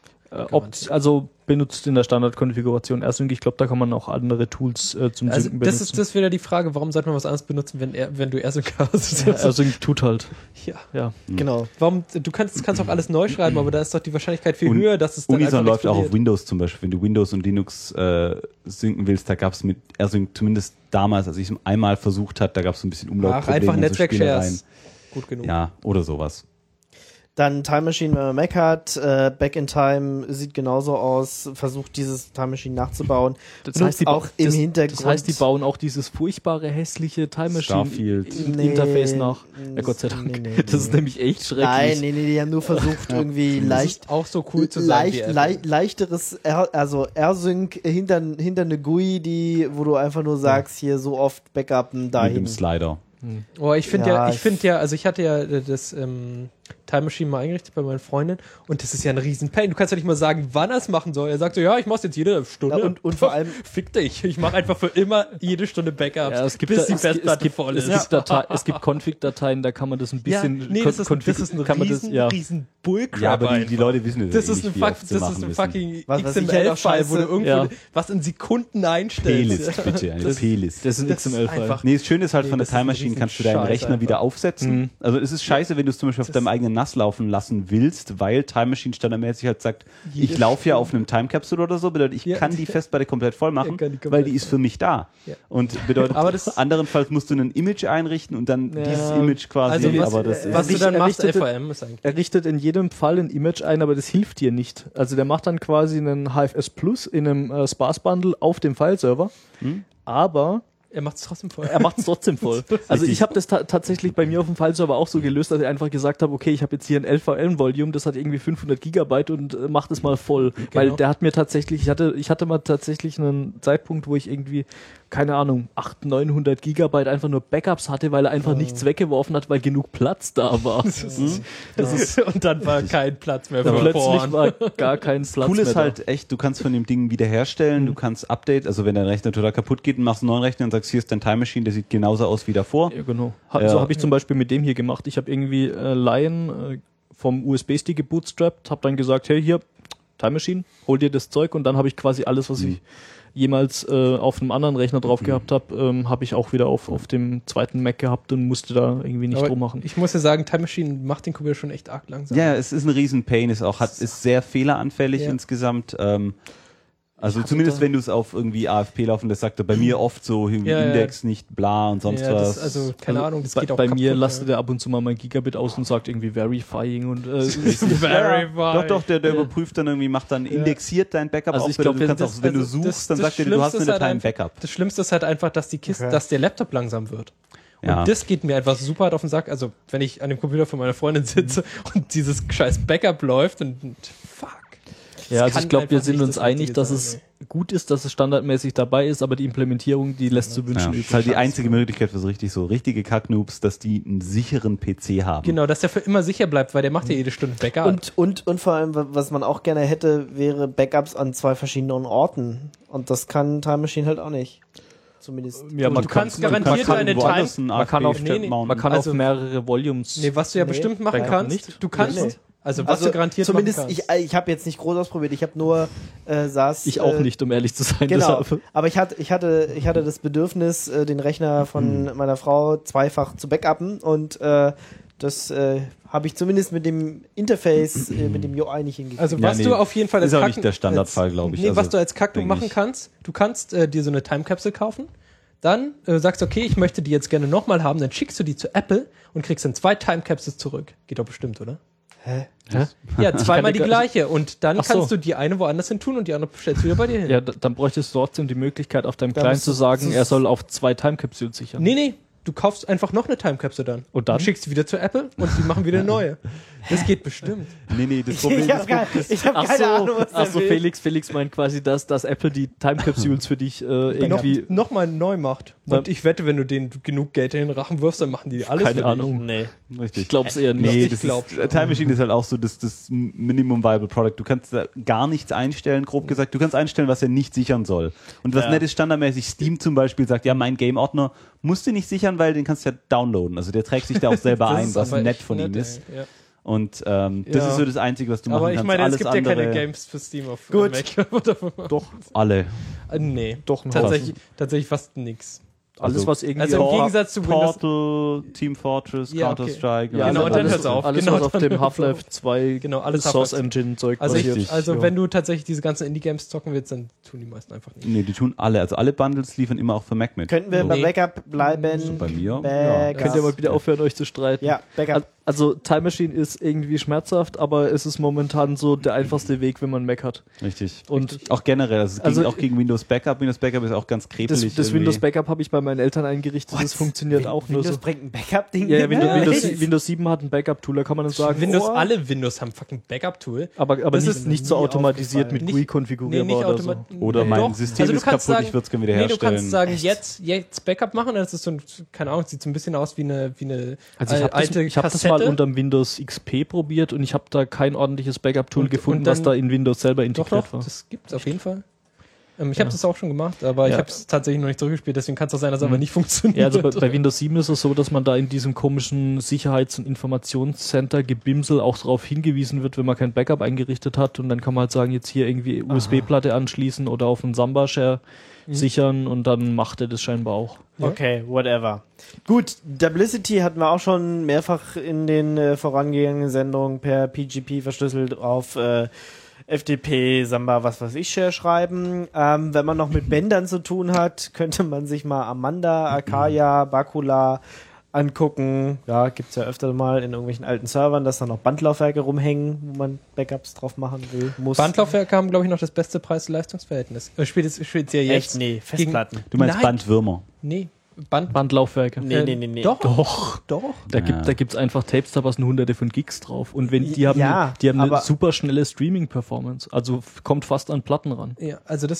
Speaker 3: Also benutzt in der Standardkonfiguration AirSync. Ich glaube, da kann man auch andere Tools zum
Speaker 4: Also
Speaker 3: Synken
Speaker 4: das
Speaker 3: benutzen.
Speaker 4: ist wieder die Frage, warum sollte man was anderes benutzen, wenn du AirSync hast?
Speaker 3: AirSync tut halt. Ja.
Speaker 2: Genau.
Speaker 4: Warum, du kannst auch alles neu schreiben, aber da ist doch die Wahrscheinlichkeit viel höher, dass es dann
Speaker 5: Unison
Speaker 4: einfach
Speaker 5: läuft auch auf
Speaker 4: explodiert.
Speaker 5: Windows zum Beispiel. Wenn du Windows und Linux synken willst, da gab es mit AirSync zumindest damals, als ich es einmal versucht habe, da gab es so ein bisschen Umlaufprobleme.
Speaker 4: einfach
Speaker 5: und so
Speaker 4: Netzwerk-Shares. Gut genug.
Speaker 5: Ja, oder sowas.
Speaker 2: Dann Time Machine, wenn man Mac hat. Back in Time sieht genauso aus. Versucht dieses Time Machine nachzubauen.
Speaker 3: Das
Speaker 2: Benutzt
Speaker 3: heißt, die
Speaker 2: auch im
Speaker 3: das,
Speaker 2: Hintergrund.
Speaker 3: Das heißt, die bauen auch dieses furchtbare, hässliche Time Machine
Speaker 5: Starfield.
Speaker 3: Interface nach. Ja, Gott sei Dank. Das ist nämlich echt schrecklich.
Speaker 2: Nein, die haben nur versucht, irgendwie
Speaker 4: Das ist auch so cool zu sein. wie Apple.
Speaker 2: leichteres, also AirSync hinter eine GUI, wo du einfach nur sagst, hier so oft Backuppen
Speaker 5: Mit
Speaker 2: dahin.
Speaker 5: dem Slider.
Speaker 4: Oh, ich finde
Speaker 2: Ja,
Speaker 4: also ich hatte ja das Time Machine mal eingerichtet bei meiner Freundin und das ist ja ein riesen Pain. Du kannst ja nicht mal sagen, wann er es machen soll. Er sagt so, ja, ich mach's jetzt jede Stunde.
Speaker 2: Ja, und vor allem-
Speaker 4: fick dich. Ich mache einfach für immer jede Stunde Backups,
Speaker 3: Ja, es gibt
Speaker 4: bis
Speaker 3: da-
Speaker 4: die Festplatte voll ist.
Speaker 3: Es gibt Config-Dateien, da kann man das ein bisschen
Speaker 4: das ist ein
Speaker 3: kann man das,
Speaker 4: riesen Bullcrap.
Speaker 5: Ja, aber die
Speaker 4: einfach.
Speaker 5: Leute wissen
Speaker 4: Das
Speaker 5: ja
Speaker 4: ist
Speaker 5: nicht,
Speaker 4: ein,
Speaker 5: wie oft sie
Speaker 4: das
Speaker 5: machen
Speaker 4: ist ein
Speaker 5: müssen.
Speaker 4: fucking
Speaker 2: Was ich halt auch
Speaker 4: XML-File, wo du
Speaker 2: scheiße-
Speaker 4: irgendwo
Speaker 3: Ja.
Speaker 4: was in Sekunden einstellst.
Speaker 5: P-List, bitte, eine P-List.
Speaker 3: Das ist ein
Speaker 4: Das ist
Speaker 3: XML-File.
Speaker 4: einfach-
Speaker 5: Nee, das Schöne ist halt, von der
Speaker 4: das ist
Speaker 5: Time
Speaker 4: ein
Speaker 5: Machine
Speaker 4: riesen
Speaker 5: kannst du deinen
Speaker 4: Scheiß
Speaker 5: Rechner
Speaker 4: einfach.
Speaker 5: wieder aufsetzen. Also es ist scheiße, wenn du es zum Beispiel auf deinem eigenen NAS laufen lassen willst, weil Time Machine standardmäßig halt sagt, ich laufe ja auf einem Time Capsule oder so, bedeutet, ich
Speaker 4: Ja.
Speaker 5: kann die Festplatte komplett voll machen,
Speaker 4: kann die komplett
Speaker 5: weil die ist für mich da.
Speaker 4: Ja.
Speaker 5: Und bedeutet,
Speaker 4: Aber das-
Speaker 5: anderenfalls musst du ein Image einrichten und dann
Speaker 3: Ja.
Speaker 5: dieses Image quasi,
Speaker 4: Also
Speaker 5: aber das
Speaker 4: was
Speaker 5: ist
Speaker 4: du dann machst,
Speaker 3: errichtete-
Speaker 4: LVM ist eigentlich.
Speaker 3: Er richtet in jedem Fall ein Image ein, aber das hilft dir nicht. Also der macht dann quasi einen HFS Plus in einem Sparse-Bundle auf dem Fileserver, aber
Speaker 4: Er macht es trotzdem voll.
Speaker 3: er macht es trotzdem voll. Also ich habe das tatsächlich bei mir auf dem Fileserver auch so gelöst, dass ich einfach gesagt habe, okay, ich habe jetzt hier ein LVM-Volume, das hat irgendwie 500 Gigabyte und macht es mal voll. Weil der hat mir tatsächlich, ich hatte mal tatsächlich einen Zeitpunkt, wo ich irgendwie keine Ahnung, 800, 900 Gigabyte einfach nur Backups hatte, weil er einfach nichts weggeworfen hat, weil genug Platz da war.
Speaker 4: Das ist, und dann war kein Platz mehr für
Speaker 3: Plötzlich
Speaker 4: Porn.
Speaker 3: war gar kein Platz
Speaker 5: Cool
Speaker 3: mehr
Speaker 5: ist halt echt, du kannst von dem Ding wiederherstellen, du kannst Update, also wenn dein Rechner total kaputt geht und machst einen neuen Rechner und sagst, hier ist dein Time Machine, der sieht genauso aus wie davor.
Speaker 3: Ja, genau.
Speaker 5: Ja.
Speaker 3: So habe ich zum Beispiel mit dem hier gemacht. Ich habe irgendwie Lion vom USB-Stick gebootstrapped, habe dann gesagt, hey, hier, Time Machine, hol dir das Zeug und dann habe ich quasi alles, was ich jemals auf einem anderen Rechner drauf gehabt habe, habe ich auch wieder auf dem zweiten Mac gehabt und musste da irgendwie nicht
Speaker 4: Aber
Speaker 3: drum machen.
Speaker 4: ich muss ja sagen, Time Machine macht den Computer schon echt arg langsam.
Speaker 5: Ja, es ist ein riesen Pain, ist sehr fehleranfällig insgesamt. Also zumindest wenn du es auf irgendwie AFP laufen lässt, sagt er bei mir oft so Index nicht bla und sonst was.
Speaker 4: Also keine Ahnung, das geht auch
Speaker 3: bei
Speaker 4: kaputt,
Speaker 3: mir lastet er ab und zu mal mein Gigabit aus und sagt irgendwie Verifying und
Speaker 5: Doch, der überprüft dann irgendwie, macht dann, indexiert dein Backup
Speaker 3: Also
Speaker 5: auch
Speaker 3: ich
Speaker 5: wieder.
Speaker 3: glaub,
Speaker 5: Du kannst auch, wenn du suchst, dann sagt er, du hast eine Datei im Backup.
Speaker 4: Das Schlimmste ist halt einfach, dass die Kiste, dass der Laptop langsam wird.
Speaker 5: Ja.
Speaker 4: Und das geht mir einfach super hart auf den Sack. Also, wenn ich an dem Computer von meiner Freundin sitze und dieses scheiß Backup läuft und fuck.
Speaker 3: Ja, also
Speaker 4: kann
Speaker 3: ich glaube, wir
Speaker 4: einfach
Speaker 3: sind
Speaker 4: nicht
Speaker 3: uns
Speaker 4: das
Speaker 3: einig,
Speaker 4: Richtige
Speaker 3: dass
Speaker 4: sein,
Speaker 3: es gut ist, dass es standardmäßig dabei ist, aber die Implementierung, die lässt zu wünschen
Speaker 5: Das
Speaker 3: übrig.
Speaker 5: ist halt die einzige Möglichkeit für so richtige Kacknoobs, dass die einen sicheren PC haben.
Speaker 4: Genau, dass der für immer sicher bleibt, weil der macht ja jede Stunde Backup.
Speaker 2: Und vor allem, was man auch gerne hätte, wäre Backups an 2 verschiedenen Orten. Und das kann Time Machine halt auch nicht. Zumindest.
Speaker 3: Ja,
Speaker 4: du kannst garantiert eine Time...
Speaker 3: Man kann auf
Speaker 4: Also-
Speaker 3: mehrere Volumes.
Speaker 4: Nee, was du ja bestimmt machen
Speaker 3: Backup
Speaker 4: kannst,
Speaker 3: nicht.
Speaker 4: du kannst...
Speaker 2: Nee.
Speaker 4: Also was du garantiert
Speaker 2: zumindest
Speaker 4: machen kannst.
Speaker 2: ich habe jetzt nicht groß ausprobiert, ich habe nur saß
Speaker 3: Ich auch nicht, um ehrlich zu sein.
Speaker 2: Genau,
Speaker 3: Deshalb.
Speaker 2: aber ich hatte das Bedürfnis, den Rechner von meiner Frau zweifach zu backuppen und das habe ich zumindest mit dem Interface, mit dem UI nicht hingekriegt.
Speaker 4: Also was du auf jeden Fall
Speaker 5: ist auch nicht der Standardfall, glaube ich.
Speaker 4: Nee,
Speaker 5: Also,
Speaker 4: was du als Kacknob
Speaker 5: denke
Speaker 4: machen
Speaker 5: ich.
Speaker 4: kannst, du kannst dir so eine Time Capsule kaufen, dann sagst okay, ich möchte die jetzt gerne nochmal haben, dann schickst du die zu Apple und kriegst dann 2 Time Capsules zurück. Geht doch bestimmt, oder?
Speaker 2: Hä?
Speaker 4: Ja, zweimal die
Speaker 3: gar-
Speaker 4: gleiche und dann
Speaker 3: Ach so.
Speaker 4: kannst du die eine woanders hin tun und die andere stellst du wieder bei dir hin.
Speaker 3: Ja, dann bräuchtest du trotzdem die Möglichkeit, auf deinem
Speaker 2: Da
Speaker 3: Client
Speaker 2: musst
Speaker 3: zu
Speaker 2: du-
Speaker 3: sagen, er soll auf 2 Time-Capsules sichern.
Speaker 4: Nee, du kaufst einfach noch eine Time Capsule dann.
Speaker 3: Und dann?
Speaker 4: schickst die wieder zu Apple und die machen wieder eine neue. Das geht bestimmt.
Speaker 5: Nee, das Problem
Speaker 2: Ich habe keine Ahnung, was
Speaker 3: Ach so,
Speaker 2: der will.
Speaker 3: Felix meint quasi, dass Apple die Time-Capsules für dich irgendwie...
Speaker 4: Nochmal neu macht. Und ich wette, wenn du denen genug Geld in den Rachen wirfst, dann machen die alles
Speaker 3: Keine
Speaker 4: für
Speaker 3: Ahnung.
Speaker 2: Nee.
Speaker 5: Richtig.
Speaker 3: Ich glaube es eher nicht.
Speaker 5: Nee,
Speaker 4: Ich
Speaker 5: das
Speaker 4: glaub
Speaker 5: ist,
Speaker 4: schon.
Speaker 5: Time Machine ist halt auch so das Minimum Viable Product. Du kannst da gar nichts einstellen, grob gesagt. Du kannst einstellen, was er nicht sichern soll. Und was nett ist, standardmäßig Steam zum Beispiel sagt, ja, mein Game-Ordner musst du nicht sichern, weil den kannst du ja downloaden. Also der trägt sich da auch selber
Speaker 4: Das
Speaker 5: ein,
Speaker 4: ist
Speaker 5: was
Speaker 4: aber
Speaker 5: nett
Speaker 4: echt
Speaker 5: von ihm
Speaker 4: nett,
Speaker 5: ist.
Speaker 4: ey. Ja.
Speaker 5: Und das ist so das Einzige, was du machen
Speaker 4: Aber ich
Speaker 5: kannst.
Speaker 4: meine, es
Speaker 5: Alles
Speaker 4: gibt ja
Speaker 5: andere,
Speaker 4: keine Games für Steam auf
Speaker 2: Gut.
Speaker 4: Mac.
Speaker 3: Doch,
Speaker 5: alle.
Speaker 4: Nee,
Speaker 3: doch noch.
Speaker 4: tatsächlich fast nix.
Speaker 3: Alles,
Speaker 5: Also-
Speaker 3: was irgendwie...
Speaker 4: Also im
Speaker 3: auf-
Speaker 4: Gegensatz zu Windows...
Speaker 5: Portal, Team Fortress,
Speaker 4: Ja, okay.
Speaker 5: Counter-Strike.
Speaker 3: Ja,
Speaker 4: Genau,
Speaker 3: also
Speaker 4: und dann
Speaker 3: alles,
Speaker 4: hört's auf.
Speaker 3: alles
Speaker 4: Genau,
Speaker 3: was auf
Speaker 4: dann
Speaker 3: dem
Speaker 4: hört's
Speaker 3: Half-Life 2
Speaker 4: Genau, alles
Speaker 3: Source
Speaker 4: Half-Life.
Speaker 3: Engine-Zeug
Speaker 4: Also,
Speaker 3: basiert.
Speaker 5: ja.
Speaker 4: wenn du tatsächlich diese ganzen Indie-Games zocken willst, dann tun die meisten einfach nicht.
Speaker 5: Nee, die tun alle. Also alle Bundles liefern immer auch für Mac mit.
Speaker 2: Könnten wir
Speaker 5: So.
Speaker 2: bei
Speaker 4: Nee.
Speaker 2: Backup bleiben?
Speaker 5: Bei mir?
Speaker 2: Backup.
Speaker 3: Könnt ihr mal wieder aufhören, euch zu streiten?
Speaker 2: Ja, Backup.
Speaker 3: Also Time Machine ist irgendwie schmerzhaft, aber es ist momentan so der einfachste Weg, wenn man Mac hat.
Speaker 5: Richtig.
Speaker 3: Und
Speaker 5: Auch generell, also,
Speaker 3: Also-
Speaker 5: auch gegen Windows Backup. Windows Backup ist auch ganz krepelig.
Speaker 3: das
Speaker 5: irgendwie.
Speaker 3: Windows Backup habe ich bei meinen Eltern eingerichtet, das funktioniert auch nur
Speaker 2: Windows
Speaker 3: so.
Speaker 2: bringt ein Backup-Ding.
Speaker 3: Ja,
Speaker 2: mit?
Speaker 3: Windows 7 hat ein Backup-Tool, da kann man dann sagen,
Speaker 4: Alle Windows haben fucking Backup-Tool.
Speaker 3: aber
Speaker 4: Das
Speaker 3: nicht,
Speaker 4: ist
Speaker 3: nicht so
Speaker 2: nie
Speaker 3: automatisiert
Speaker 2: aufgefallen.
Speaker 3: mit
Speaker 4: Nicht-
Speaker 3: GUI konfigurierbar oder so.
Speaker 5: Oder mein
Speaker 4: Doch.
Speaker 5: System
Speaker 4: Also du
Speaker 5: ist
Speaker 4: kannst
Speaker 5: kaputt,
Speaker 4: sagen-
Speaker 5: ich würde es gerne
Speaker 4: Nee, du
Speaker 5: wiederherstellen.
Speaker 4: kannst sagen, jetzt Backup machen, das ist so ein, keine Ahnung, sieht so ein bisschen aus wie eine
Speaker 3: Also ich habe
Speaker 4: alte
Speaker 3: hab das
Speaker 4: Kassette.
Speaker 3: mal unterm Windows XP probiert und ich habe da kein ordentliches Backup-Tool
Speaker 4: Und
Speaker 3: gefunden,
Speaker 4: dann-
Speaker 3: was da in Windows selber
Speaker 4: Doch,
Speaker 3: integriert war.
Speaker 4: das gibt's auf jeden Fall. Ich habe das auch schon gemacht, aber ich
Speaker 3: Ja.
Speaker 4: habe es tatsächlich noch nicht zurückgespielt, deswegen kann es auch sein, dass es aber nicht funktioniert.
Speaker 3: Ja, also bei Windows 7 ist es so, dass man da in diesem komischen Sicherheits- und Informationscenter-Gebimsel auch darauf hingewiesen wird, wenn man kein Backup eingerichtet hat und dann kann man halt sagen, jetzt hier irgendwie USB-Platte anschließen oder auf einen Samba-Share sichern und dann macht er das scheinbar auch.
Speaker 2: Okay, whatever. Gut, Duplicity hatten wir auch schon mehrfach in den vorangegangenen Sendungen per PGP verschlüsselt auf FTP, Samba, was weiß ich, Share schreiben. Wenn man noch mit Bändern zu tun hat, könnte man sich mal Amanda, Akaya, Bakula angucken. Ja, gibt's ja öfter mal in irgendwelchen alten Servern, dass da noch Bandlaufwerke rumhängen, wo man Backups drauf machen will, muss.
Speaker 4: Bandlaufwerke haben, glaube ich, noch das beste Preis-Leistungs-Verhältnis. Speziell jetzt.
Speaker 2: Echt? Nee, Festplatten.
Speaker 5: Du meinst
Speaker 4: Nein.
Speaker 5: Bandwürmer.
Speaker 4: Nee,
Speaker 3: Bandlaufwerke.
Speaker 2: Nee.
Speaker 4: Doch.
Speaker 3: Da gibt's einfach Tapes, da passen hunderte von Gigs drauf. Und wenn die haben,
Speaker 2: Ja,
Speaker 3: die haben eine
Speaker 2: aber-
Speaker 3: super schnelle Streaming-Performance. Also kommt fast an Platten ran.
Speaker 4: Ja, also das ist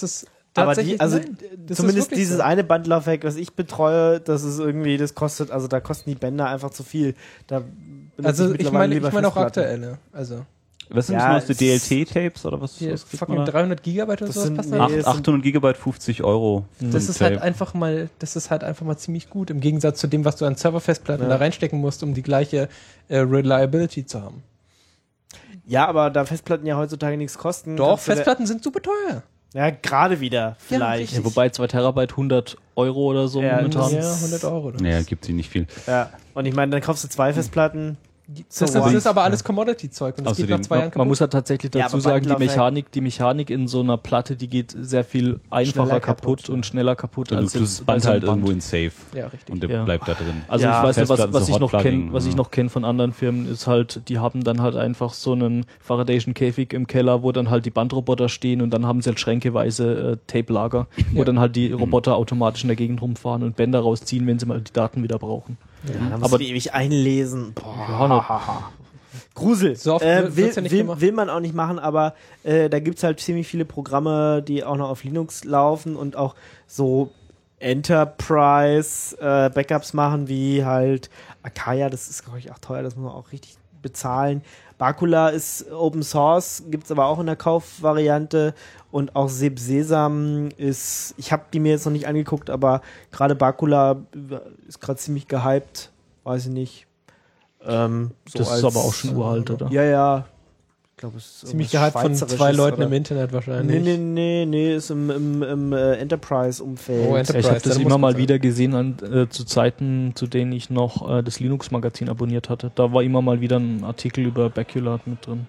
Speaker 2: Aber
Speaker 4: Tatsächlich,
Speaker 2: also
Speaker 4: nein. Das ist
Speaker 2: zumindest
Speaker 4: wirklich
Speaker 2: dieses
Speaker 4: so.
Speaker 2: eine Bandlaufwerk, was ich betreue, das ist irgendwie, das kostet, also da kosten die Bänder einfach zu viel. Da benutze
Speaker 4: Also ich
Speaker 2: mittlerweile
Speaker 4: meine
Speaker 2: lieber
Speaker 4: auch
Speaker 2: Festplatten.
Speaker 4: aktuelle. Also
Speaker 5: Was sind
Speaker 2: Ja,
Speaker 5: das neueste
Speaker 2: es-
Speaker 5: DLT-Tapes oder was?
Speaker 4: hier
Speaker 5: was kriegt
Speaker 4: fucking
Speaker 5: man da?
Speaker 4: 300 Gigabyte oder
Speaker 2: Das
Speaker 4: sowas
Speaker 2: sind-
Speaker 4: passen
Speaker 2: nee,
Speaker 4: da.
Speaker 2: es sind-
Speaker 5: 800 Gigabyte, 50 Euro.
Speaker 4: Das ist halt einfach mal ziemlich gut, im Gegensatz zu dem, was du an Serverfestplatten
Speaker 2: Ja.
Speaker 4: da reinstecken musst, um die gleiche Reliability zu haben.
Speaker 2: Ja, aber da Festplatten ja heutzutage nichts kosten.
Speaker 4: Doch,
Speaker 2: kannst du da-
Speaker 4: Festplatten sind super teuer.
Speaker 2: Ja, gerade wieder, vielleicht.
Speaker 4: richtig.
Speaker 3: Ja, wobei 2 Terabyte 100 Euro oder so
Speaker 2: Ja,
Speaker 3: momentan.
Speaker 2: das-
Speaker 4: Ja, 100 Euro. Oder?
Speaker 5: Naja, gibt sie nicht viel.
Speaker 2: Ja. Und ich meine, dann kaufst du 2 Festplatten.
Speaker 4: Das ist aber alles Commodity-Zeug und das geht nach
Speaker 5: Außerdem-
Speaker 4: 2 Jahren
Speaker 3: Man
Speaker 4: kaputt.
Speaker 3: muss halt tatsächlich
Speaker 2: Ja,
Speaker 3: dazu
Speaker 2: aber
Speaker 3: sagen,
Speaker 2: Bandlaufwerk-
Speaker 3: die Mechanik in so einer Platte, die geht sehr viel einfacher
Speaker 2: Schneller
Speaker 3: kaputt
Speaker 2: kaputt,
Speaker 3: und schneller kaputt
Speaker 5: Du
Speaker 3: als
Speaker 5: tust
Speaker 3: jetzt
Speaker 5: das Band
Speaker 3: so einem
Speaker 5: halt irgendwo in Safe.
Speaker 4: Ja, richtig.
Speaker 5: Und der
Speaker 3: Ja.
Speaker 5: bleibt da drin.
Speaker 3: Also
Speaker 2: Ja,
Speaker 3: ich weiß nicht,
Speaker 5: Festplatten
Speaker 3: was
Speaker 5: so
Speaker 3: ich noch
Speaker 5: Hotplugging,
Speaker 3: kenne, was ich
Speaker 5: ja.
Speaker 3: noch kenne von anderen Firmen, ist halt, die haben dann halt einfach so einen Faradayschen Käfig im Keller, wo dann halt die Bandroboter stehen und dann haben sie halt schränkeweise Tape-Lager, wo dann halt die Roboter automatisch in der Gegend rumfahren und Bänder rausziehen, wenn sie mal die Daten wieder brauchen.
Speaker 2: Ja, da musst
Speaker 3: Aber-
Speaker 2: du die ewig einlesen. Boah.
Speaker 3: Ja, noch-
Speaker 2: Grusel.
Speaker 4: So oft wird's ja nicht gemacht.
Speaker 2: will man auch nicht machen, aber da gibt's halt ziemlich viele Programme, die auch noch auf Linux laufen und auch so Enterprise Backups machen, wie halt Akaya, das ist, glaube ich, auch teuer, das muss man auch richtig bezahlen. Bacula ist Open Source, gibt's aber auch in der Kaufvariante und auch Seb Sesam ist, ich habe die mir jetzt noch nicht angeguckt, aber gerade Bacula ist gerade ziemlich gehypt, weiß ich nicht. So
Speaker 3: Das ist
Speaker 2: als-
Speaker 3: aber auch schon uralt, oder?
Speaker 2: Ja, ja. Ich glaube, es ist
Speaker 4: Ziemlich
Speaker 2: irgendwas
Speaker 4: gehypt von
Speaker 2: Schweizerisches
Speaker 4: 2 Leuten
Speaker 2: oder-
Speaker 4: im Internet wahrscheinlich.
Speaker 2: Nee, ist im Enterprise-Umfeld.
Speaker 4: Oh,
Speaker 3: Ja, ich habe
Speaker 4: Enterprise,
Speaker 3: das
Speaker 4: dann
Speaker 3: immer
Speaker 4: muss
Speaker 3: mal
Speaker 4: man
Speaker 3: wieder gesehen zu Zeiten, zu denen ich noch das Linux-Magazin abonniert hatte. Da war immer mal wieder ein Artikel über Bacula mit drin.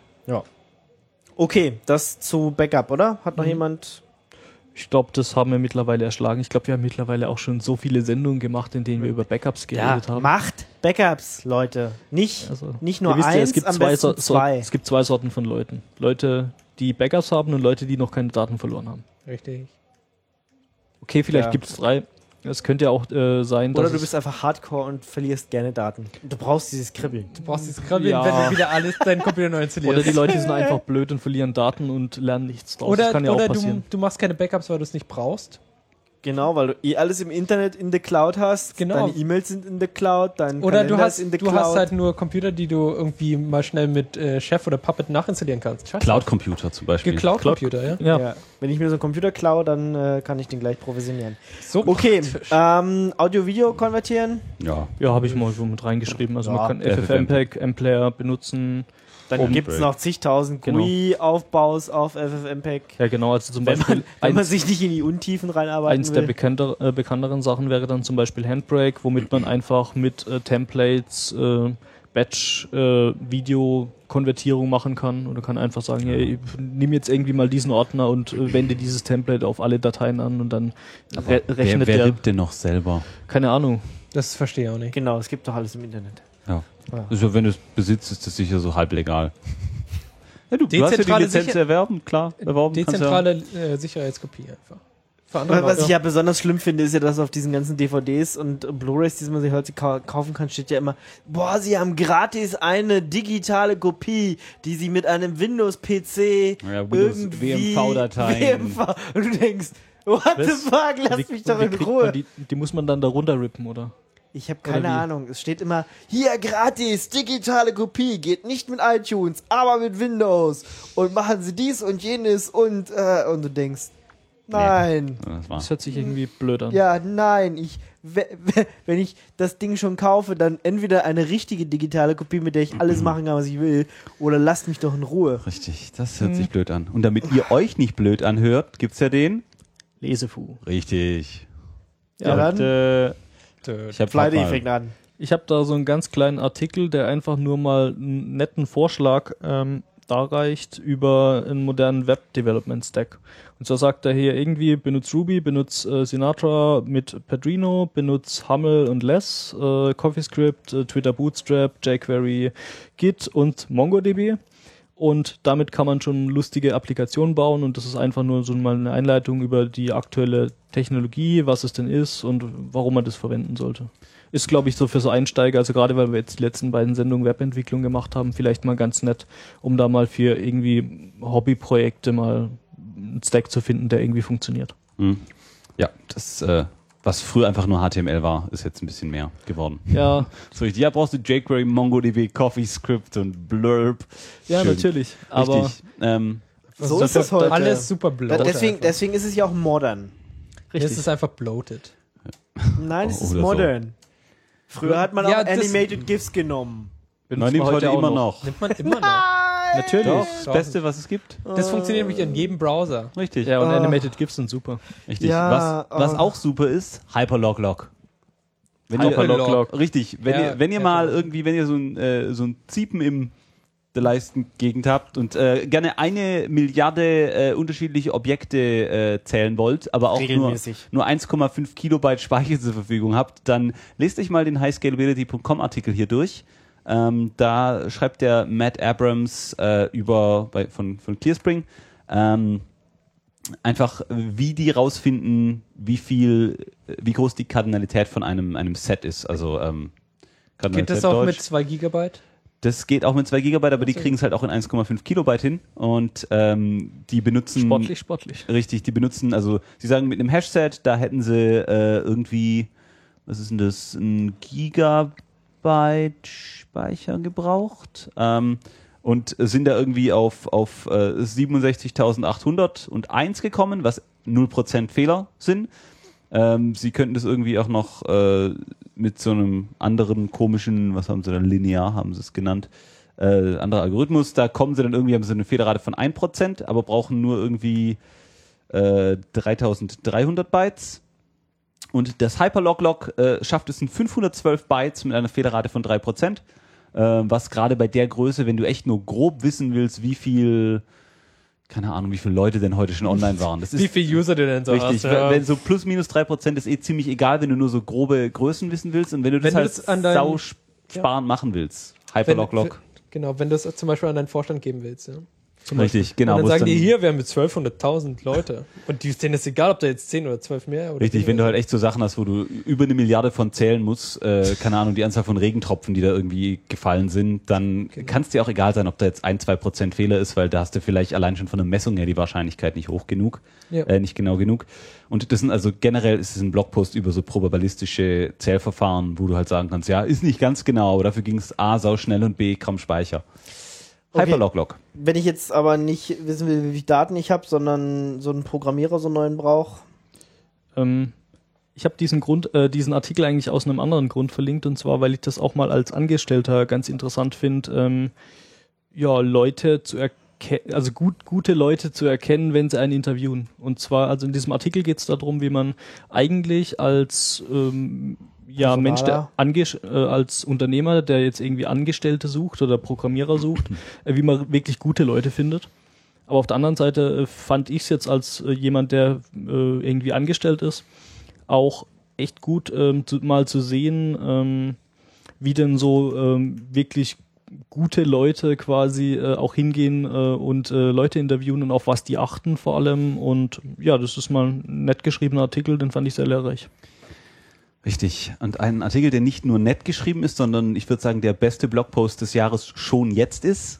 Speaker 2: Okay, das zu Backup, oder? Hat noch jemand?
Speaker 3: Ich glaube, das haben wir mittlerweile erschlagen. Ich glaube, wir haben mittlerweile auch schon so viele Sendungen gemacht, in denen wir über Backups geredet haben.
Speaker 2: macht Backups, Leute. Nicht
Speaker 3: Also,
Speaker 2: nur
Speaker 3: ihr wisst
Speaker 2: eins,
Speaker 3: ja, es gibt
Speaker 2: am
Speaker 3: zwei,
Speaker 2: besten zwei.
Speaker 3: es gibt 2 Sorten von Leuten. Leute, die Backups haben und Leute, die noch keine Daten verloren haben.
Speaker 4: Richtig.
Speaker 3: Okay, vielleicht
Speaker 2: Ja.
Speaker 3: gibt es 3. Es könnte ja auch sein,
Speaker 2: Oder
Speaker 3: dass
Speaker 2: du bist einfach Hardcore und verlierst gerne Daten. Du brauchst dieses Kribbeln.
Speaker 4: Du brauchst dieses Krabbeln,
Speaker 3: Ja.
Speaker 4: wenn du wieder alles deinen Computer neu installierst.
Speaker 3: oder die Leute sind einfach blöd und verlieren Daten und lernen nichts draus.
Speaker 4: Oder,
Speaker 3: das kann ja auch
Speaker 4: oder
Speaker 3: passieren.
Speaker 4: du machst keine Backups, weil du es nicht brauchst.
Speaker 2: Genau, weil du alles im Internet in der Cloud hast.
Speaker 4: Genau.
Speaker 2: Deine E-Mails sind in der Cloud, dein
Speaker 4: Oder
Speaker 2: Kalender
Speaker 4: du hast,
Speaker 2: ist in der
Speaker 4: du
Speaker 2: Cloud.
Speaker 4: hast halt nur Computer, die du irgendwie mal schnell mit Chef oder Puppet nachinstallieren kannst. Scheiße.
Speaker 5: Cloud-Computer zum Beispiel.
Speaker 4: Cloud-Computer, ja.
Speaker 3: Ja.
Speaker 2: Ja. Wenn ich mir so einen Computer klaue, dann kann ich den gleich provisionieren.
Speaker 4: So
Speaker 2: Okay,
Speaker 4: praktisch.
Speaker 2: Audio-Video konvertieren.
Speaker 5: Ja.
Speaker 3: Ja, habe ich mal so mit reingeschrieben. Also
Speaker 2: Ja,
Speaker 3: man kann
Speaker 5: FFmpeg,
Speaker 3: FFmpeg, M-Player benutzen.
Speaker 2: Dann
Speaker 3: Um-
Speaker 2: gibt es noch zigtausend
Speaker 3: Genau.
Speaker 2: GUI-Aufbaus auf FFmpeg.
Speaker 3: Ja, genau. Also zum
Speaker 2: Wenn
Speaker 3: Beispiel
Speaker 2: man
Speaker 3: eins,
Speaker 2: sich nicht in die Untiefen reinarbeiten
Speaker 3: eins der
Speaker 2: will.
Speaker 3: bekannteren Sachen wäre dann zum Beispiel Handbrake, womit man einfach mit Templates Batch-Video-Konvertierung machen kann. Oder kann einfach sagen, ja, ich nimm jetzt irgendwie mal diesen Ordner und wende dieses Template auf alle Dateien an und dann rechnet
Speaker 5: wer
Speaker 3: der.
Speaker 5: rippt denn noch selber?
Speaker 3: Keine Ahnung.
Speaker 4: Das verstehe ich auch nicht.
Speaker 2: Genau, es gibt doch alles im Internet.
Speaker 5: Ja.
Speaker 2: Ja.
Speaker 5: Also wenn du es besitzt, ist das sicher so halb legal. Ja, du hast ja die
Speaker 4: Dezentrale
Speaker 5: Lizenz
Speaker 4: Sicher-
Speaker 5: erwerben, klar. Erworben kannst
Speaker 4: Dezentrale Sicherheitskopie einfach. Für andere
Speaker 2: Was ich
Speaker 4: Leute.
Speaker 2: ja besonders schlimm finde, ist ja, dass auf diesen ganzen DVDs und Blu-rays, die man sich heute kaufen kann, steht ja immer, boah, sie haben gratis eine digitale Kopie, die sie mit einem Windows-PC
Speaker 5: Ja, Windows
Speaker 2: irgendwie
Speaker 5: WMV-Dateien.
Speaker 2: WMV. Und du denkst, what the
Speaker 3: Was?
Speaker 2: fuck, lass mich doch in
Speaker 3: kriegt
Speaker 2: Ruhe.
Speaker 3: man die muss man dann da runterrippen, oder?
Speaker 2: Ich habe
Speaker 3: Oder
Speaker 2: keine
Speaker 3: wie?
Speaker 2: Ahnung. Es steht immer, hier gratis, digitale Kopie, geht nicht mit iTunes, aber mit Windows. Und machen Sie dies und jenes und du denkst, nein.
Speaker 5: Das war.
Speaker 3: Das hört sich irgendwie blöd an.
Speaker 2: Ja, nein, wenn ich das Ding schon kaufe, dann entweder eine richtige digitale Kopie, mit der ich alles machen kann, was ich will, oder lasst mich doch in Ruhe.
Speaker 5: Richtig, das hört sich blöd an. Und damit ihr euch nicht blöd anhört, gibt's ja den.
Speaker 3: Lesefu.
Speaker 5: Richtig.
Speaker 2: Ja, dann
Speaker 5: Ich hab
Speaker 2: Fly
Speaker 5: grad mal-
Speaker 2: Defekt an.
Speaker 3: Ich habe da so einen ganz kleinen Artikel, der einfach nur mal einen netten Vorschlag darreicht über einen modernen Web-Development-Stack. Und zwar sagt er hier irgendwie, benutzt Ruby, benutzt Sinatra mit Padrino, benutzt Hummel und Less, CoffeeScript, Twitter Bootstrap, jQuery, Git und MongoDB. Und damit kann man schon lustige Applikationen bauen und das ist einfach nur so mal eine Einleitung über die aktuelle Technologie, was es denn ist und warum man das verwenden sollte. Ist, glaube ich, so für so Einsteiger, also gerade weil wir jetzt die letzten beiden Sendungen Webentwicklung gemacht haben, vielleicht mal ganz nett, um da mal für irgendwie Hobbyprojekte mal einen Stack zu finden, der irgendwie funktioniert.
Speaker 5: Ja, das, was früher einfach nur HTML war, ist jetzt ein bisschen mehr geworden.
Speaker 3: Ja,
Speaker 5: So richtig, ja, brauchst du jQuery, MongoDB, CoffeeScript und Blurb.
Speaker 3: ja,
Speaker 5: Schön.
Speaker 3: natürlich. Aber
Speaker 5: Richtig.
Speaker 2: So
Speaker 4: das
Speaker 2: ist es heute.
Speaker 4: Alles super bloated.
Speaker 2: Deswegen ist es ja auch modern.
Speaker 4: Jetzt ist es einfach bloated.
Speaker 2: Nein, es ist
Speaker 5: Oder so.
Speaker 2: modern. Früher hat man
Speaker 4: Ja,
Speaker 2: auch
Speaker 4: das-
Speaker 2: Animated GIFs genommen.
Speaker 5: Man nimmt heute
Speaker 3: auch
Speaker 5: immer noch.
Speaker 4: Nimmt man immer noch.
Speaker 3: Natürlich.
Speaker 5: Doch, das Beste, was es gibt.
Speaker 4: Das funktioniert nämlich in jedem Browser.
Speaker 5: Richtig.
Speaker 3: Ja, und
Speaker 2: Ah.
Speaker 3: Animated GIFs sind super.
Speaker 5: Richtig.
Speaker 2: Ja,
Speaker 5: was auch super ist, Hyperlog-Log.
Speaker 4: Hyperlog.
Speaker 5: Richtig. Wenn ihr mal irgendwie, wenn ihr so ein Ziepen in der Leistengegend habt und gerne 1 Milliarde unterschiedliche Objekte zählen wollt, aber auch
Speaker 2: Regelmäßig.
Speaker 5: nur 1,5 Kilobyte Speicher zur Verfügung habt, dann lest euch mal den highscalability.com Artikel hier durch. Da schreibt der Matt Abrams von ClearSpring einfach, wie die rausfinden, wie groß die Kardinalität von einem Set ist. Also
Speaker 4: Geht das auch mit 2 Gigabyte?
Speaker 5: Das geht auch mit 2 Gigabyte, aber die kriegen es halt auch in 1,5 Kilobyte hin und die benutzen
Speaker 3: Sportlich.
Speaker 5: richtig, die benutzen, also sie sagen mit einem Hashset, da hätten sie irgendwie, was ist denn das, ein Gigabyte Speicher gebraucht und sind da irgendwie auf 67.801 gekommen, was 0% Fehler sind. Sie könnten das irgendwie auch noch mit so einem anderen komischen, was haben sie dann, linear haben sie es genannt, anderer Algorithmus, da kommen sie dann irgendwie, haben sie eine Fehlerrate von 1%, aber brauchen nur irgendwie 3300 Bytes. Und das Hyperlog-Log schafft es in 512 Bytes mit einer Fehlerrate von 3%, was gerade bei der Größe, wenn du echt nur grob wissen willst, wie viele Leute denn heute schon online waren. Das ist
Speaker 4: Wie viele User du denn so
Speaker 5: richtig.
Speaker 4: hast? Ja.
Speaker 5: Wenn so plus minus 3% ist ziemlich egal, wenn du nur so grobe Größen wissen willst und wenn du das
Speaker 4: Wenn du
Speaker 5: halt
Speaker 4: das an dein-
Speaker 5: sparen machen willst. Hyperlog-Log.
Speaker 4: Genau, wenn du es zum Beispiel an deinen Vorstand geben willst. Ja.
Speaker 5: Richtig, genau.
Speaker 4: Und dann
Speaker 5: wo es
Speaker 4: sagen die, hier, wir haben mit 1200.000 Leute. Und denen ist egal, ob da jetzt 10 oder 12 mehr oder
Speaker 5: Richtig,
Speaker 4: weniger
Speaker 5: wenn du halt
Speaker 4: sind.
Speaker 5: echt so Sachen hast, wo du über 1 Milliarde von zählen musst, keine Ahnung, die Anzahl von Regentropfen, die da irgendwie gefallen sind, dann kann es dir auch egal sein, ob da jetzt 1-2% Fehler ist, weil da hast du vielleicht allein schon von der Messung her die Wahrscheinlichkeit nicht hoch genug,
Speaker 4: Ja.
Speaker 5: nicht genau genug. Und das sind also generell ist es ein Blogpost über so probabilistische Zählverfahren, wo du halt sagen kannst, ja, ist nicht ganz genau, aber dafür ging es A, sau schnell und B, kaum Speicher.
Speaker 2: Okay.
Speaker 5: Hyperlog-Log.
Speaker 2: Wenn ich jetzt aber nicht wissen will, wie viele Daten ich habe, sondern so einen Programmierer so einen neuen brauche.
Speaker 3: Ich habe diesen Artikel eigentlich aus einem anderen Grund verlinkt, und zwar, weil ich das auch mal als Angestellter ganz interessant finde, Leute zu erkennen, also gute Leute zu erkennen, wenn sie einen interviewen. Und zwar, also in diesem Artikel geht es darum, wie man eigentlich als Mensch, der als Unternehmer, der jetzt irgendwie Angestellte sucht oder Programmierer sucht, wie man wirklich gute Leute findet. Aber auf der anderen Seite fand ich es jetzt als jemand, der irgendwie angestellt ist, auch echt gut mal zu sehen, wie denn so wirklich gute Leute quasi auch hingehen und Leute interviewen und auf was die achten vor allem. Und ja, das ist mal ein nett geschriebener Artikel, den fand ich sehr lehrreich.
Speaker 5: Richtig. Und ein Artikel, der nicht nur nett geschrieben ist, sondern ich würde sagen, der beste Blogpost des Jahres schon jetzt ist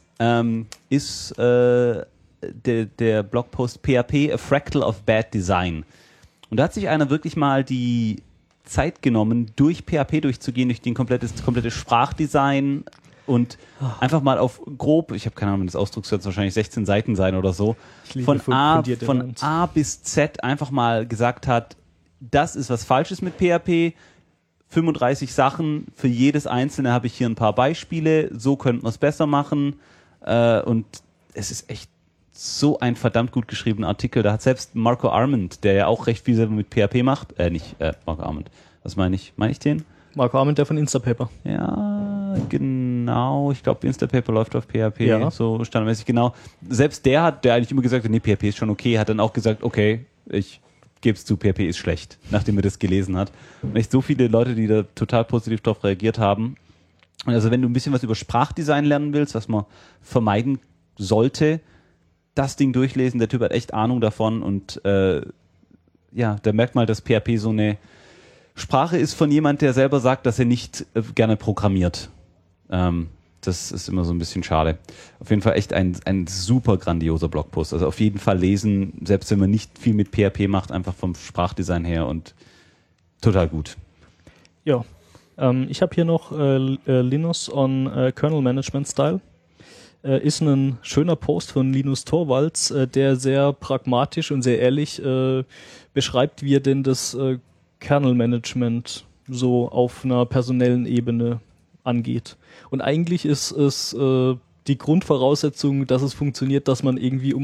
Speaker 5: der Blogpost PHP, A Fractal of Bad Design. Und da hat sich einer wirklich mal die Zeit genommen, durch PHP durchzugehen, durch das komplette Sprachdesign und einfach mal auf grob, ich habe keine Ahnung, das Ausdruck wird wahrscheinlich 16 Seiten sein oder so, von A bis Z einfach mal gesagt hat, das ist was Falsches mit PHP, 35 Sachen, für jedes einzelne habe ich hier ein paar Beispiele, so könnte man es besser machen und es ist echt so ein verdammt gut geschriebener Artikel, da hat selbst Marco Arment, der ja auch recht viel selber mit PHP macht, Marco Arment, was meine ich? Meine ich den?
Speaker 3: Marco Arment, der von Instapaper.
Speaker 5: Ja, genau. Ich glaube, Instapaper läuft auf PHP,
Speaker 3: ja.
Speaker 5: So standardmäßig, genau. Selbst der eigentlich immer gesagt hat, nee, PHP ist schon okay, hat dann auch gesagt, okay, ich gebe es zu, PHP ist schlecht, nachdem er das gelesen hat. Und echt so viele Leute, die da total positiv darauf reagiert haben. Und also wenn du ein bisschen was über Sprachdesign lernen willst, was man vermeiden sollte, das Ding durchlesen, der Typ hat echt Ahnung davon und da merkt man, dass PHP so eine Sprache ist von jemand, der selber sagt, dass er nicht gerne programmiert. Das ist immer so ein bisschen schade. Auf jeden Fall echt ein super grandioser Blogpost. Also auf jeden Fall lesen, selbst wenn man nicht viel mit PHP macht, einfach vom Sprachdesign her und total gut.
Speaker 3: Ja, ich habe hier noch Linus on Kernel Management Style. Ist ein schöner Post von Linus Torvalds, der sehr pragmatisch und sehr ehrlich beschreibt, wie er denn das Kernel Management so auf einer personellen Ebene angeht. Und eigentlich ist es die Grundvoraussetzung, dass es funktioniert, dass man irgendwie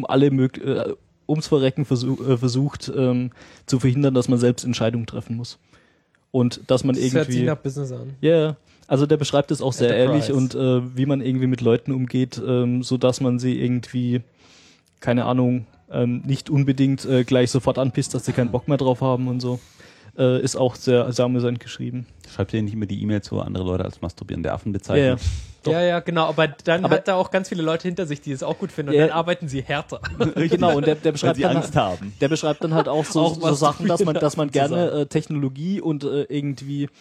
Speaker 3: ums Verrecken versucht zu verhindern, dass man selbst Entscheidungen treffen muss. Und dass man irgendwie... Das hört sich
Speaker 4: nach Business an.
Speaker 3: Ja, yeah, also der beschreibt es auch sehr
Speaker 4: Enterprise.
Speaker 3: ehrlich und wie man irgendwie mit Leuten umgeht, so dass man sie irgendwie, keine Ahnung, nicht unbedingt gleich sofort anpisst, dass sie keinen Bock mehr drauf haben und so. Ist auch sehr, sehr amüsant geschrieben.
Speaker 5: Schreibt ihr nicht immer die E-Mails, wo andere Leute als masturbierende Affen bezeichnen?
Speaker 4: Ja, genau, aber dann hat er auch ganz viele Leute hinter sich, die es auch gut finden und dann arbeiten sie härter.
Speaker 3: Genau, und der beschreibt
Speaker 5: sie
Speaker 3: dann
Speaker 5: Angst haben.
Speaker 3: Der beschreibt dann halt auch so Sachen, dass man gerne Technologie und irgendwie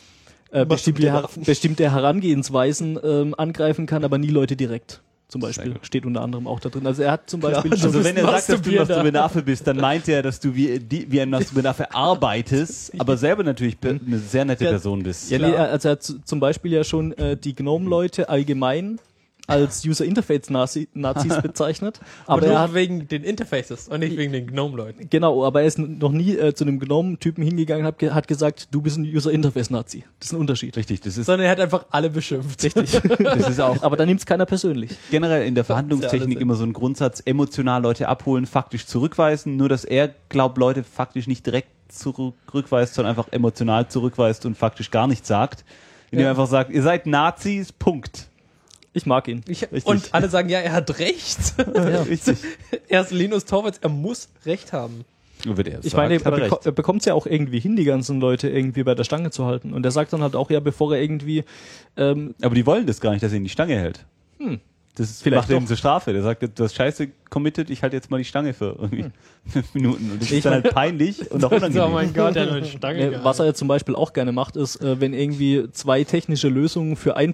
Speaker 3: bestimmte Herangehensweisen angreifen kann, aber nie Leute direkt. Zum Beispiel steht unter anderem auch da drin. Also er hat zum Beispiel...
Speaker 5: Also wenn er sagt, dass du masturbierender Affe bist, dann meint er, dass du wie ein masturbierender Affe arbeitest, aber selber natürlich eine sehr nette Person bist.
Speaker 3: Ja, nee, also er hat zum Beispiel ja schon die GNOME-Leute allgemein als User-Interface-Nazis bezeichnet. Aber
Speaker 4: nur
Speaker 3: er hat,
Speaker 4: wegen den Interfaces und nicht wegen den GNOME-Leuten.
Speaker 3: Genau, aber er ist noch nie zu einem GNOME-Typen hingegangen und hat gesagt, du bist ein User-Interface-Nazi. Das ist ein Unterschied.
Speaker 5: Richtig, das ist...
Speaker 4: Sondern er hat einfach alle beschimpft.
Speaker 3: Richtig.
Speaker 5: Das ist auch...
Speaker 3: Aber da nimmt es keiner persönlich.
Speaker 5: Generell in der Verhandlungstechnik immer so ein Grundsatz, emotional Leute abholen, faktisch zurückweisen. Nur, dass er glaubt, Leute faktisch nicht direkt zurückweist, sondern einfach emotional zurückweist und faktisch gar nichts sagt. Indem er einfach sagt, ihr seid Nazis, Punkt.
Speaker 3: Ich mag ihn.
Speaker 4: Und alle sagen, ja, er hat recht.
Speaker 3: Ja.
Speaker 5: Richtig.
Speaker 4: Er ist Linus Torvalds, er muss recht haben.
Speaker 3: Ich meine, er bekommt es ja auch irgendwie hin, die ganzen Leute irgendwie bei der Stange zu halten. Und er sagt dann halt auch, ja, bevor er irgendwie...
Speaker 5: aber die wollen das gar nicht, dass er ihn die Stange hält. Das ist vielleicht macht ihm zur Strafe. Der sagt, du hast Scheiße committed, ich halte jetzt mal die Stange für irgendwie 5 Minuten. Und das ist dann halt peinlich und auch unangenehm.
Speaker 4: Oh mein Gott, er hat eine Stange gehalten.
Speaker 3: Was er ja zum Beispiel auch gerne macht, ist, wenn irgendwie zwei technische Lösungen für ein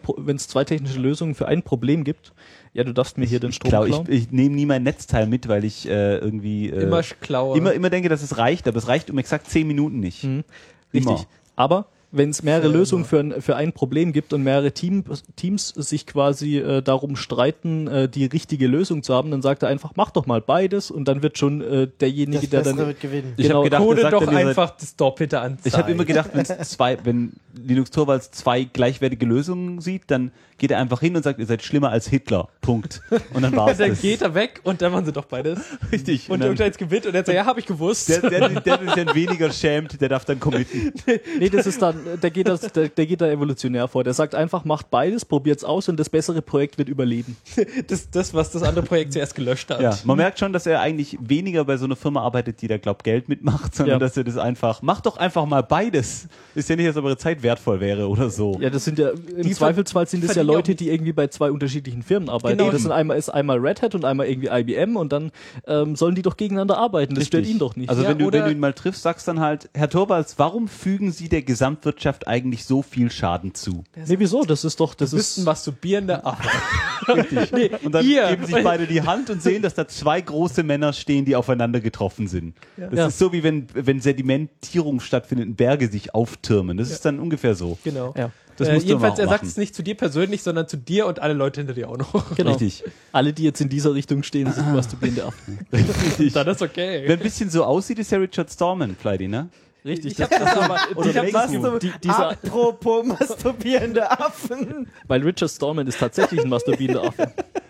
Speaker 3: Problem gibt, ja, du darfst mir hier den Strom klauen.
Speaker 5: Ich nehme nie mein Netzteil mit, weil ich irgendwie
Speaker 4: immer klaue.
Speaker 5: Immer denke, dass es reicht, aber es reicht um exakt 10 Minuten nicht.
Speaker 3: Richtig. Aber wenn es mehrere Lösungen für ein Problem gibt und mehrere Teams sich quasi darum streiten, die richtige Lösung zu haben, dann sagt er einfach, mach doch mal beides und dann wird schon derjenige, der dann...
Speaker 2: wird gewinnen.
Speaker 5: Ich habe gedacht,
Speaker 4: Code doch einfach das Doppelte an.
Speaker 5: Ich habe immer gedacht, wenn Linus Torvalds 2 gleichwertige Lösungen sieht, dann geht er einfach hin und sagt, ihr seid schlimmer als Hitler. Punkt. Und dann war's
Speaker 4: dann
Speaker 5: das.
Speaker 4: geht er weg und dann waren sie doch beides.
Speaker 5: Richtig.
Speaker 4: Und irgendeiner jetzt gewinnt und er sagt, ja, habe ich gewusst.
Speaker 5: Der sich dann weniger schämt, der darf dann committen.
Speaker 3: Nee, das ist dann, der geht da evolutionär vor. Der sagt einfach, macht beides, probiert's aus und das bessere Projekt wird überleben.
Speaker 4: Das was das andere Projekt zuerst gelöscht hat.
Speaker 5: Ja, man merkt schon, dass er eigentlich weniger bei so einer Firma arbeitet, die da, glaubt, Geld mitmacht, sondern dass er das einfach, macht doch einfach mal beides. Ist ja nicht, dass eure Zeit wertvoll wäre oder so.
Speaker 3: Ja, das sind ja, im Zweifelsfall sind es ja Leute, die irgendwie bei 2 unterschiedlichen Firmen arbeiten.
Speaker 4: Genau.
Speaker 3: Das sind einmal Red Hat und einmal irgendwie IBM und dann sollen die doch gegeneinander arbeiten. Das stört ihn doch nicht.
Speaker 5: Also
Speaker 4: Ja,
Speaker 5: wenn du
Speaker 4: oder-
Speaker 5: ihn mal triffst, sagst dann halt, Herr Torvalds, warum fügen Sie der Gesamtwirtschaft eigentlich so viel Schaden zu?
Speaker 3: Nee, wieso? Das ist
Speaker 4: Du bist ein masturbierender Affe.
Speaker 5: Nee, und dann
Speaker 4: ihr-
Speaker 5: geben sich beide die Hand und sehen, dass da 2 große Männer stehen, die aufeinander getroffen sind. Das ist so, wie wenn Sedimentierung stattfindet und Berge sich auftürmen. Das ist dann ungefähr so.
Speaker 4: Genau.
Speaker 3: Ja.
Speaker 5: Das musst du
Speaker 4: jedenfalls,
Speaker 5: aber
Speaker 4: er
Speaker 5: auch
Speaker 4: sagt
Speaker 5: machen.
Speaker 4: es nicht zu dir persönlich, sondern zu dir und alle Leute hinter dir auch noch.
Speaker 3: Genau.
Speaker 5: Richtig.
Speaker 3: Alle, die jetzt in dieser Richtung stehen, sind masturbierende Affen.
Speaker 4: Dann ist okay.
Speaker 5: Wer ein bisschen so aussieht, ist ja Richard Stallman, Flighty, ne?
Speaker 3: Richtig.
Speaker 4: Ich hab das aber, ich hab das,
Speaker 2: Apropos masturbierende Affen.
Speaker 3: Weil Richard Stallman ist tatsächlich ein masturbierender Affe.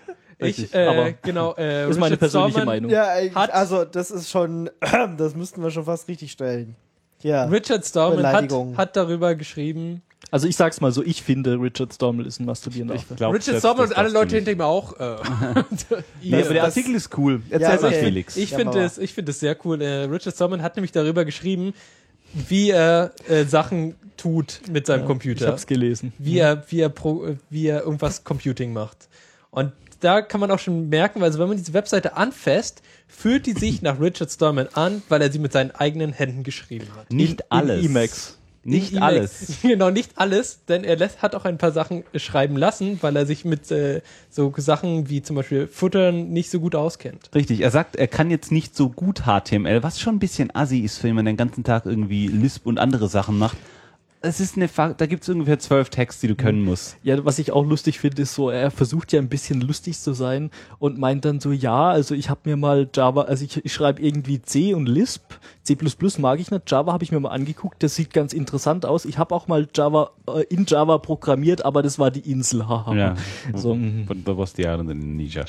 Speaker 3: aber
Speaker 4: genau,
Speaker 3: ist meine
Speaker 4: Richard
Speaker 3: persönliche
Speaker 4: Stallman-
Speaker 3: Meinung.
Speaker 2: Ja, eigentlich,
Speaker 4: Hat-
Speaker 2: also das ist schon, das müssten wir schon fast richtig stellen. Ja.
Speaker 4: Richard Stallman
Speaker 2: Beleidigung.
Speaker 4: hat darüber geschrieben.
Speaker 3: Also ich sag's mal so, ich finde, Richard Stallman ist ein masturbierender Affe.
Speaker 4: Richard Stallman und alle Leute hinter ihm auch.
Speaker 5: Ja, aber der Artikel ist cool. Erzähl mal,
Speaker 2: okay.
Speaker 5: Felix.
Speaker 4: Ich
Speaker 2: Ja,
Speaker 4: finde
Speaker 2: Mama.
Speaker 4: es sehr cool. Richard Stallman hat nämlich darüber geschrieben, wie er Sachen tut mit seinem
Speaker 3: Ich
Speaker 4: Computer.
Speaker 3: hab's gelesen.
Speaker 4: Wie er irgendwas Computing macht. Und da kann man auch schon merken, weil also wenn man diese Webseite anfasst, fühlt die sich nach Richard Stallman an, weil er sie mit seinen eigenen Händen geschrieben hat.
Speaker 5: Nicht alles.
Speaker 3: In Emacs.
Speaker 5: Nicht
Speaker 4: E-Mails.
Speaker 5: alles.
Speaker 4: Genau, nicht alles, denn er hat auch ein paar Sachen schreiben lassen, weil er sich mit so Sachen wie zum Beispiel Futtern nicht so gut auskennt.
Speaker 5: Richtig, er sagt, er kann jetzt nicht so gut HTML, was schon ein bisschen assi ist für jemanden, der den ganzen Tag irgendwie Lisp und andere Sachen macht. Es ist da gibt es ungefähr 12 Tags, die du können musst.
Speaker 3: Ja, was ich auch lustig finde, ist so, er versucht ja ein bisschen lustig zu sein und meint dann so, ja, also ich habe mir mal Java, also ich schreibe irgendwie C und Lisp, C++ mag ich nicht, Java habe ich mir mal angeguckt, das sieht ganz interessant aus. Ich habe auch mal in Java programmiert, aber das war die Insel, haha.
Speaker 5: Ja,
Speaker 3: So,
Speaker 5: von was die Jahre in Indonesia.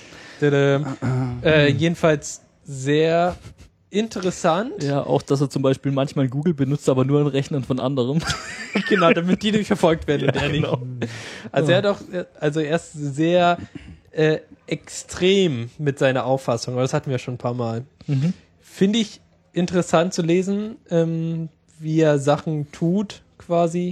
Speaker 3: ja.
Speaker 4: Jedenfalls sehr interessant.
Speaker 3: Ja, auch, dass er zum Beispiel manchmal Google benutzt, aber nur an Rechnern von anderen.
Speaker 4: Genau, damit die nicht verfolgt werden und er nicht.
Speaker 3: Genau.
Speaker 4: Also er ist sehr extrem mit seiner Auffassung, aber das hatten wir schon ein paar Mal. Finde ich interessant zu lesen, wie er Sachen tut, quasi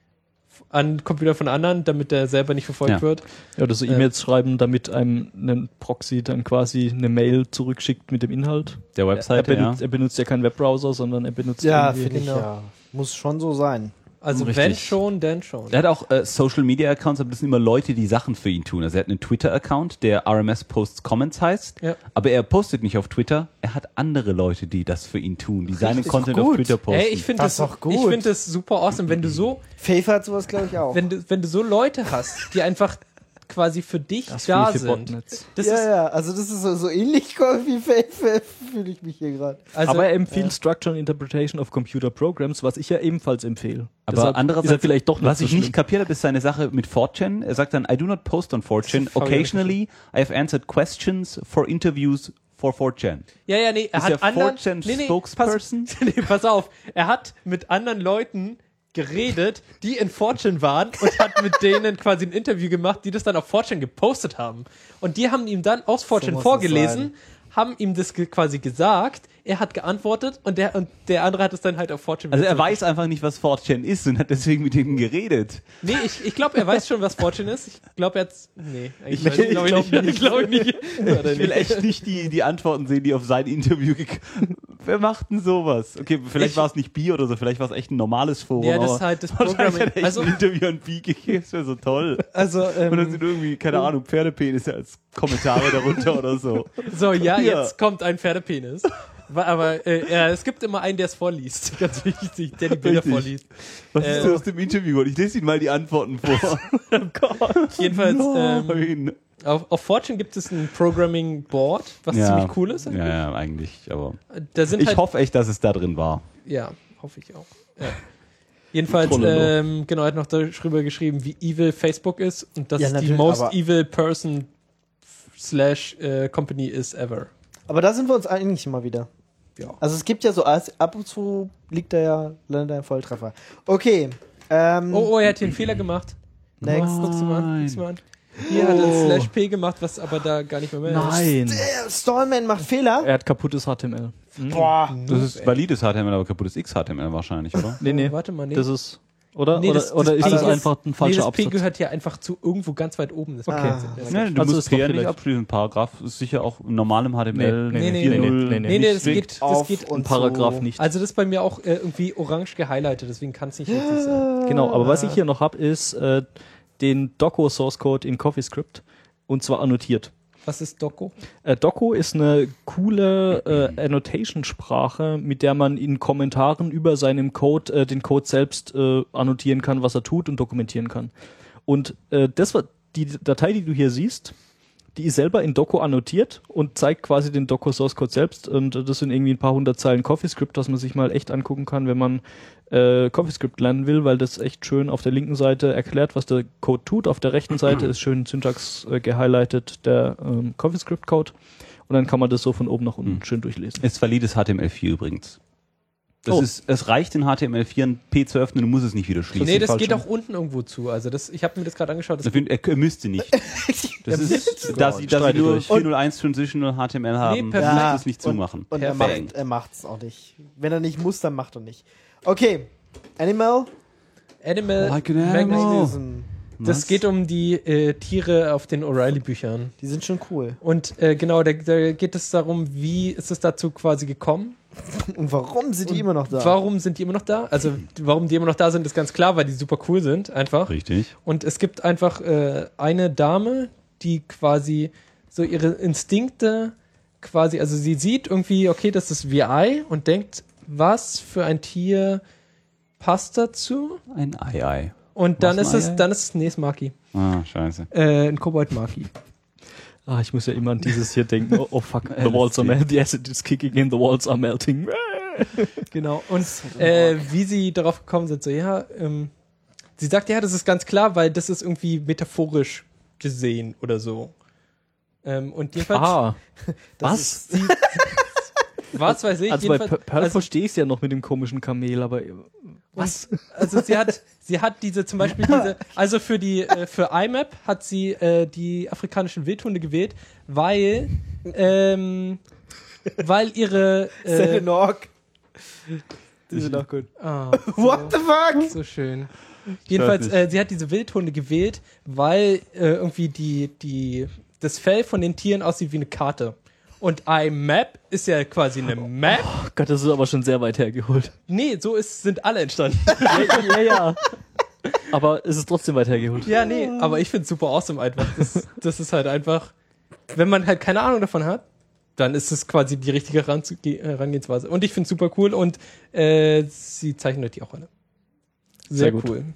Speaker 4: an Computer von anderen, damit er selber nicht verfolgt wird.
Speaker 3: Ja, oder so E-Mails schreiben, damit einem ein Proxy dann quasi eine Mail zurückschickt mit dem Inhalt.
Speaker 5: Der Webseite,
Speaker 3: Er benutzt ja keinen Webbrowser, sondern er benutzt
Speaker 2: Ja,
Speaker 3: irgendwie-
Speaker 2: finde ich ja. Muss schon so sein.
Speaker 4: Also
Speaker 5: Richtig.
Speaker 4: wenn schon, denn schon.
Speaker 5: Er hat auch Social Media Accounts, aber das sind immer Leute, die Sachen für ihn tun. Also er hat einen Twitter-Account, der RMS Posts Comments heißt,
Speaker 4: Ja.
Speaker 5: aber er postet nicht auf Twitter. Er hat andere Leute, die das für ihn tun, die seinen
Speaker 2: Richtig
Speaker 5: Content
Speaker 2: gut.
Speaker 5: auf Twitter posten.
Speaker 4: Ey, ich finde
Speaker 2: Das
Speaker 4: das,
Speaker 2: ist doch gut.
Speaker 4: ich find das super awesome, wenn du so,
Speaker 2: Faith hat sowas, glaube ich, auch.
Speaker 4: wenn du so Leute hast, die einfach quasi für dich
Speaker 3: Das
Speaker 4: da
Speaker 3: viele
Speaker 4: sind.
Speaker 3: Botnets.
Speaker 4: Das ist,
Speaker 2: ja, also das ist so ähnlich wie Faith, fühle ich mich hier gerade.
Speaker 4: also,
Speaker 3: aber er empfiehlt Structure and Interpretation of Computer Programs, was ich ja ebenfalls empfehle.
Speaker 5: Aber
Speaker 3: Deshalb
Speaker 5: andererseits,
Speaker 3: ist er vielleicht doch
Speaker 5: was
Speaker 3: so
Speaker 5: ich
Speaker 3: schlimm.
Speaker 5: nicht kapiert habe, ist seine Sache mit 4chan. Er sagt dann, I do not post on 4chan.
Speaker 4: Das habe ich
Speaker 5: Occasionally, I have answered questions for interviews for 4chan.
Speaker 4: ja, nee, er
Speaker 5: Ist
Speaker 4: hat
Speaker 5: der
Speaker 4: anderen,
Speaker 5: 4chan
Speaker 4: nee,
Speaker 5: Spokesperson?
Speaker 4: pass auf, er hat mit anderen Leuten geredet, die in 4chan waren und hat mit denen quasi ein Interview gemacht, die das dann auf 4chan gepostet haben. Und die haben ihm dann aus 4chan
Speaker 2: muss es
Speaker 4: vorgelesen, haben ihm das quasi gesagt, er hat geantwortet und der andere hat es dann halt auf 4chan
Speaker 5: Also er
Speaker 4: zurück-
Speaker 5: weiß einfach nicht, was 4chan ist und hat deswegen mit denen geredet.
Speaker 4: Nee, ich glaube, er weiß schon, was 4chan ist. Ich glaube, er hat's. Nee,
Speaker 5: Ich
Speaker 4: glaube
Speaker 5: glaub
Speaker 4: nicht. Ich glaube nicht.
Speaker 5: Ich will echt nicht die Antworten sehen, die auf sein Interview Wer macht denn sowas? Okay, vielleicht war es nicht Bi oder so, vielleicht war es echt ein normales Forum.
Speaker 4: Ja, das
Speaker 5: aber
Speaker 4: ist halt das
Speaker 5: wahrscheinlich
Speaker 4: Programming.
Speaker 5: hat er echt
Speaker 4: Also,
Speaker 5: ein Interview an Bi gegeben, das wäre so toll.
Speaker 4: also
Speaker 5: Und dann sind irgendwie, keine Ahnung, Pferdepenisse als Kommentare darunter oder so.
Speaker 4: so, ja,
Speaker 5: Ja.
Speaker 4: jetzt kommt ein Pferdepenis. Aber es gibt immer einen, der es vorliest. Ganz wichtig, der die Bilder
Speaker 5: Richtig.
Speaker 4: vorliest.
Speaker 5: Was ist denn aus dem Interview? Ich lese Ihnen mal die Antworten vor.
Speaker 4: Jedenfalls,
Speaker 5: Nein.
Speaker 4: auf 4chan gibt es ein Programming Board, was ziemlich cool ist.
Speaker 5: Ja, eigentlich, aber
Speaker 4: Da sind
Speaker 5: ich
Speaker 4: halt,
Speaker 5: hoffe echt, dass es da drin war.
Speaker 4: ja, hoffe ich auch. Ja. Jedenfalls,
Speaker 3: Trollolo.
Speaker 4: genau, er hat noch darüber geschrieben, wie evil Facebook ist und dass
Speaker 2: Ja,
Speaker 4: es die
Speaker 2: natürlich,
Speaker 4: most
Speaker 2: aber-
Speaker 4: evil person / company is ever.
Speaker 2: Aber da sind wir uns eigentlich immer wieder.
Speaker 4: Ja.
Speaker 2: Also es gibt ja so, ab und zu landet ein Volltreffer. Okay.
Speaker 4: Oh, er hat hier einen Fehler gemacht.
Speaker 2: Next.
Speaker 4: Guck's dir mal an. Guck's dir mal an. Hier hat er /p gemacht, was aber da gar nicht mehr ist.
Speaker 3: Nein.
Speaker 2: Stallman macht Fehler.
Speaker 3: Er hat kaputtes HTML.
Speaker 2: Boah.
Speaker 5: Das ist valides HTML, aber kaputtes XHTML wahrscheinlich, oder?
Speaker 3: Nee.
Speaker 4: Warte mal, nee.
Speaker 3: Das ist, oder?
Speaker 4: Nee,
Speaker 3: oder ist
Speaker 4: P
Speaker 3: das einfach ein falscher
Speaker 4: das P
Speaker 3: Absatz?
Speaker 4: gehört hier einfach zu irgendwo ganz weit oben. Das
Speaker 2: Okay.
Speaker 5: Nein, du
Speaker 3: Also
Speaker 5: musst
Speaker 3: ist doch
Speaker 5: P ja nicht
Speaker 3: vielleicht-
Speaker 5: abschließen. Paragraph ist sicher auch in normalem HTML.
Speaker 4: Nee,
Speaker 5: 4.0.
Speaker 4: Nee, das
Speaker 5: strikt
Speaker 4: geht
Speaker 3: Und Paragraph nicht.
Speaker 4: Also das ist bei mir auch irgendwie orange gehighlightet, deswegen kann es nicht richtig sein.
Speaker 3: Genau, aber was ich hier noch habe, ist den Doco Source Code in CoffeeScript und zwar annotiert.
Speaker 4: Was ist Doco?
Speaker 3: Doco ist eine coole Annotation-Sprache, mit der man in Kommentaren über seinem Code den Code selbst annotieren kann, was er tut und dokumentieren kann. Und die Datei, die du hier siehst, die ist selber in Doco annotiert und zeigt quasi den Doco Source Code selbst. Und das sind irgendwie ein paar hundert Zeilen CoffeeScript, was man sich mal echt angucken kann, wenn man CoffeeScript lernen will, weil das echt schön auf der linken Seite erklärt, was der Code tut. Auf der rechten Seite ist schön Syntax gehighlightet, der CoffeeScript-Code. Und dann kann man das so von oben nach unten schön durchlesen.
Speaker 5: Ist valides HTML4 übrigens.
Speaker 3: Oh.
Speaker 5: Es reicht in HTML4 ein P zu öffnen, du musst es nicht wieder schließen.
Speaker 4: Nee, das
Speaker 3: falsch
Speaker 4: geht
Speaker 3: schon.
Speaker 4: auch unten irgendwo zu. Also ich habe mir das gerade angeschaut. Das
Speaker 5: Ich finde, er müsste nicht. Das ist, da sie
Speaker 3: Streitet
Speaker 5: nur
Speaker 3: euch.
Speaker 5: 401 Transitional HTML haben,
Speaker 4: perfekt.
Speaker 5: muss es nicht zumachen.
Speaker 2: Und
Speaker 4: Perfekt.
Speaker 2: er macht's auch nicht. Wenn er nicht muss, dann macht er nicht. Okay. Animal.
Speaker 4: Animal
Speaker 5: Like an animal.
Speaker 2: Magnetism.
Speaker 4: Das geht um die Tiere auf den O'Reilly-Büchern.
Speaker 2: Die sind schon cool.
Speaker 4: Und genau, da geht es darum, wie ist es dazu quasi gekommen?
Speaker 2: Und warum sind die immer noch da?
Speaker 4: Warum sind die immer noch da? Also, warum die immer noch da sind, ist ganz klar, weil die super cool sind, einfach.
Speaker 5: Richtig.
Speaker 4: Und es gibt einfach eine Dame, die quasi so ihre Instinkte quasi, also sie sieht irgendwie, okay, das ist VI und denkt, was für ein Tier passt dazu?
Speaker 5: Ein Ei.
Speaker 4: Und dann
Speaker 5: Was,
Speaker 4: ist
Speaker 5: ein Ei?
Speaker 4: es, nee, ist Maki.
Speaker 5: Ah, scheiße.
Speaker 4: Ein Kobold-Maki.
Speaker 3: Ah, ich muss ja immer an dieses hier denken. Oh fuck, the walls are melting. The acid is kicking in, the walls are melting.
Speaker 4: Genau. Und wie sie darauf gekommen sind, so, ja, sie sagt, ja, das ist ganz klar, weil das ist irgendwie metaphorisch gesehen oder so. Und jedenfalls,
Speaker 3: Ah, was?
Speaker 4: was weiß ich,
Speaker 3: Also bei
Speaker 4: jedenfalls,
Speaker 3: Pearl verstehe ich es ja noch mit dem komischen Kamel, aber was?
Speaker 4: Also sie hat diese zum Beispiel also für IMAP hat sie die afrikanischen Wildhunde gewählt, weil ihre
Speaker 2: Selenorg. Die sind auch gut. What the fuck?
Speaker 4: So schön. Jedenfalls, sie hat diese Wildhunde gewählt, weil irgendwie das Fell von den Tieren aussieht wie eine Karte. Und IMAP ist ja quasi eine Map.
Speaker 3: Oh Gott, das ist aber schon sehr weit hergeholt.
Speaker 4: Nee, sind alle entstanden.
Speaker 3: Ja. Aber es ist trotzdem weit hergeholt.
Speaker 4: Ja, nee, aber ich find's super awesome einfach. Das ist halt einfach, wenn man halt keine Ahnung davon hat, dann ist es quasi die richtige Herangehensweise. Und ich find's super cool und sie zeichnet die auch alle. Sehr
Speaker 3: gut.
Speaker 4: cool.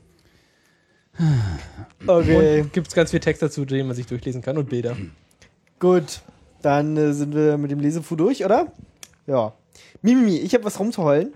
Speaker 2: Okay,
Speaker 4: Und gibt's ganz viel Text dazu, den man sich durchlesen kann und Bilder.
Speaker 2: gut. Dann sind wir mit dem Lesefu durch, oder? Ja. Mimimi, ich habe was rumzuheulen.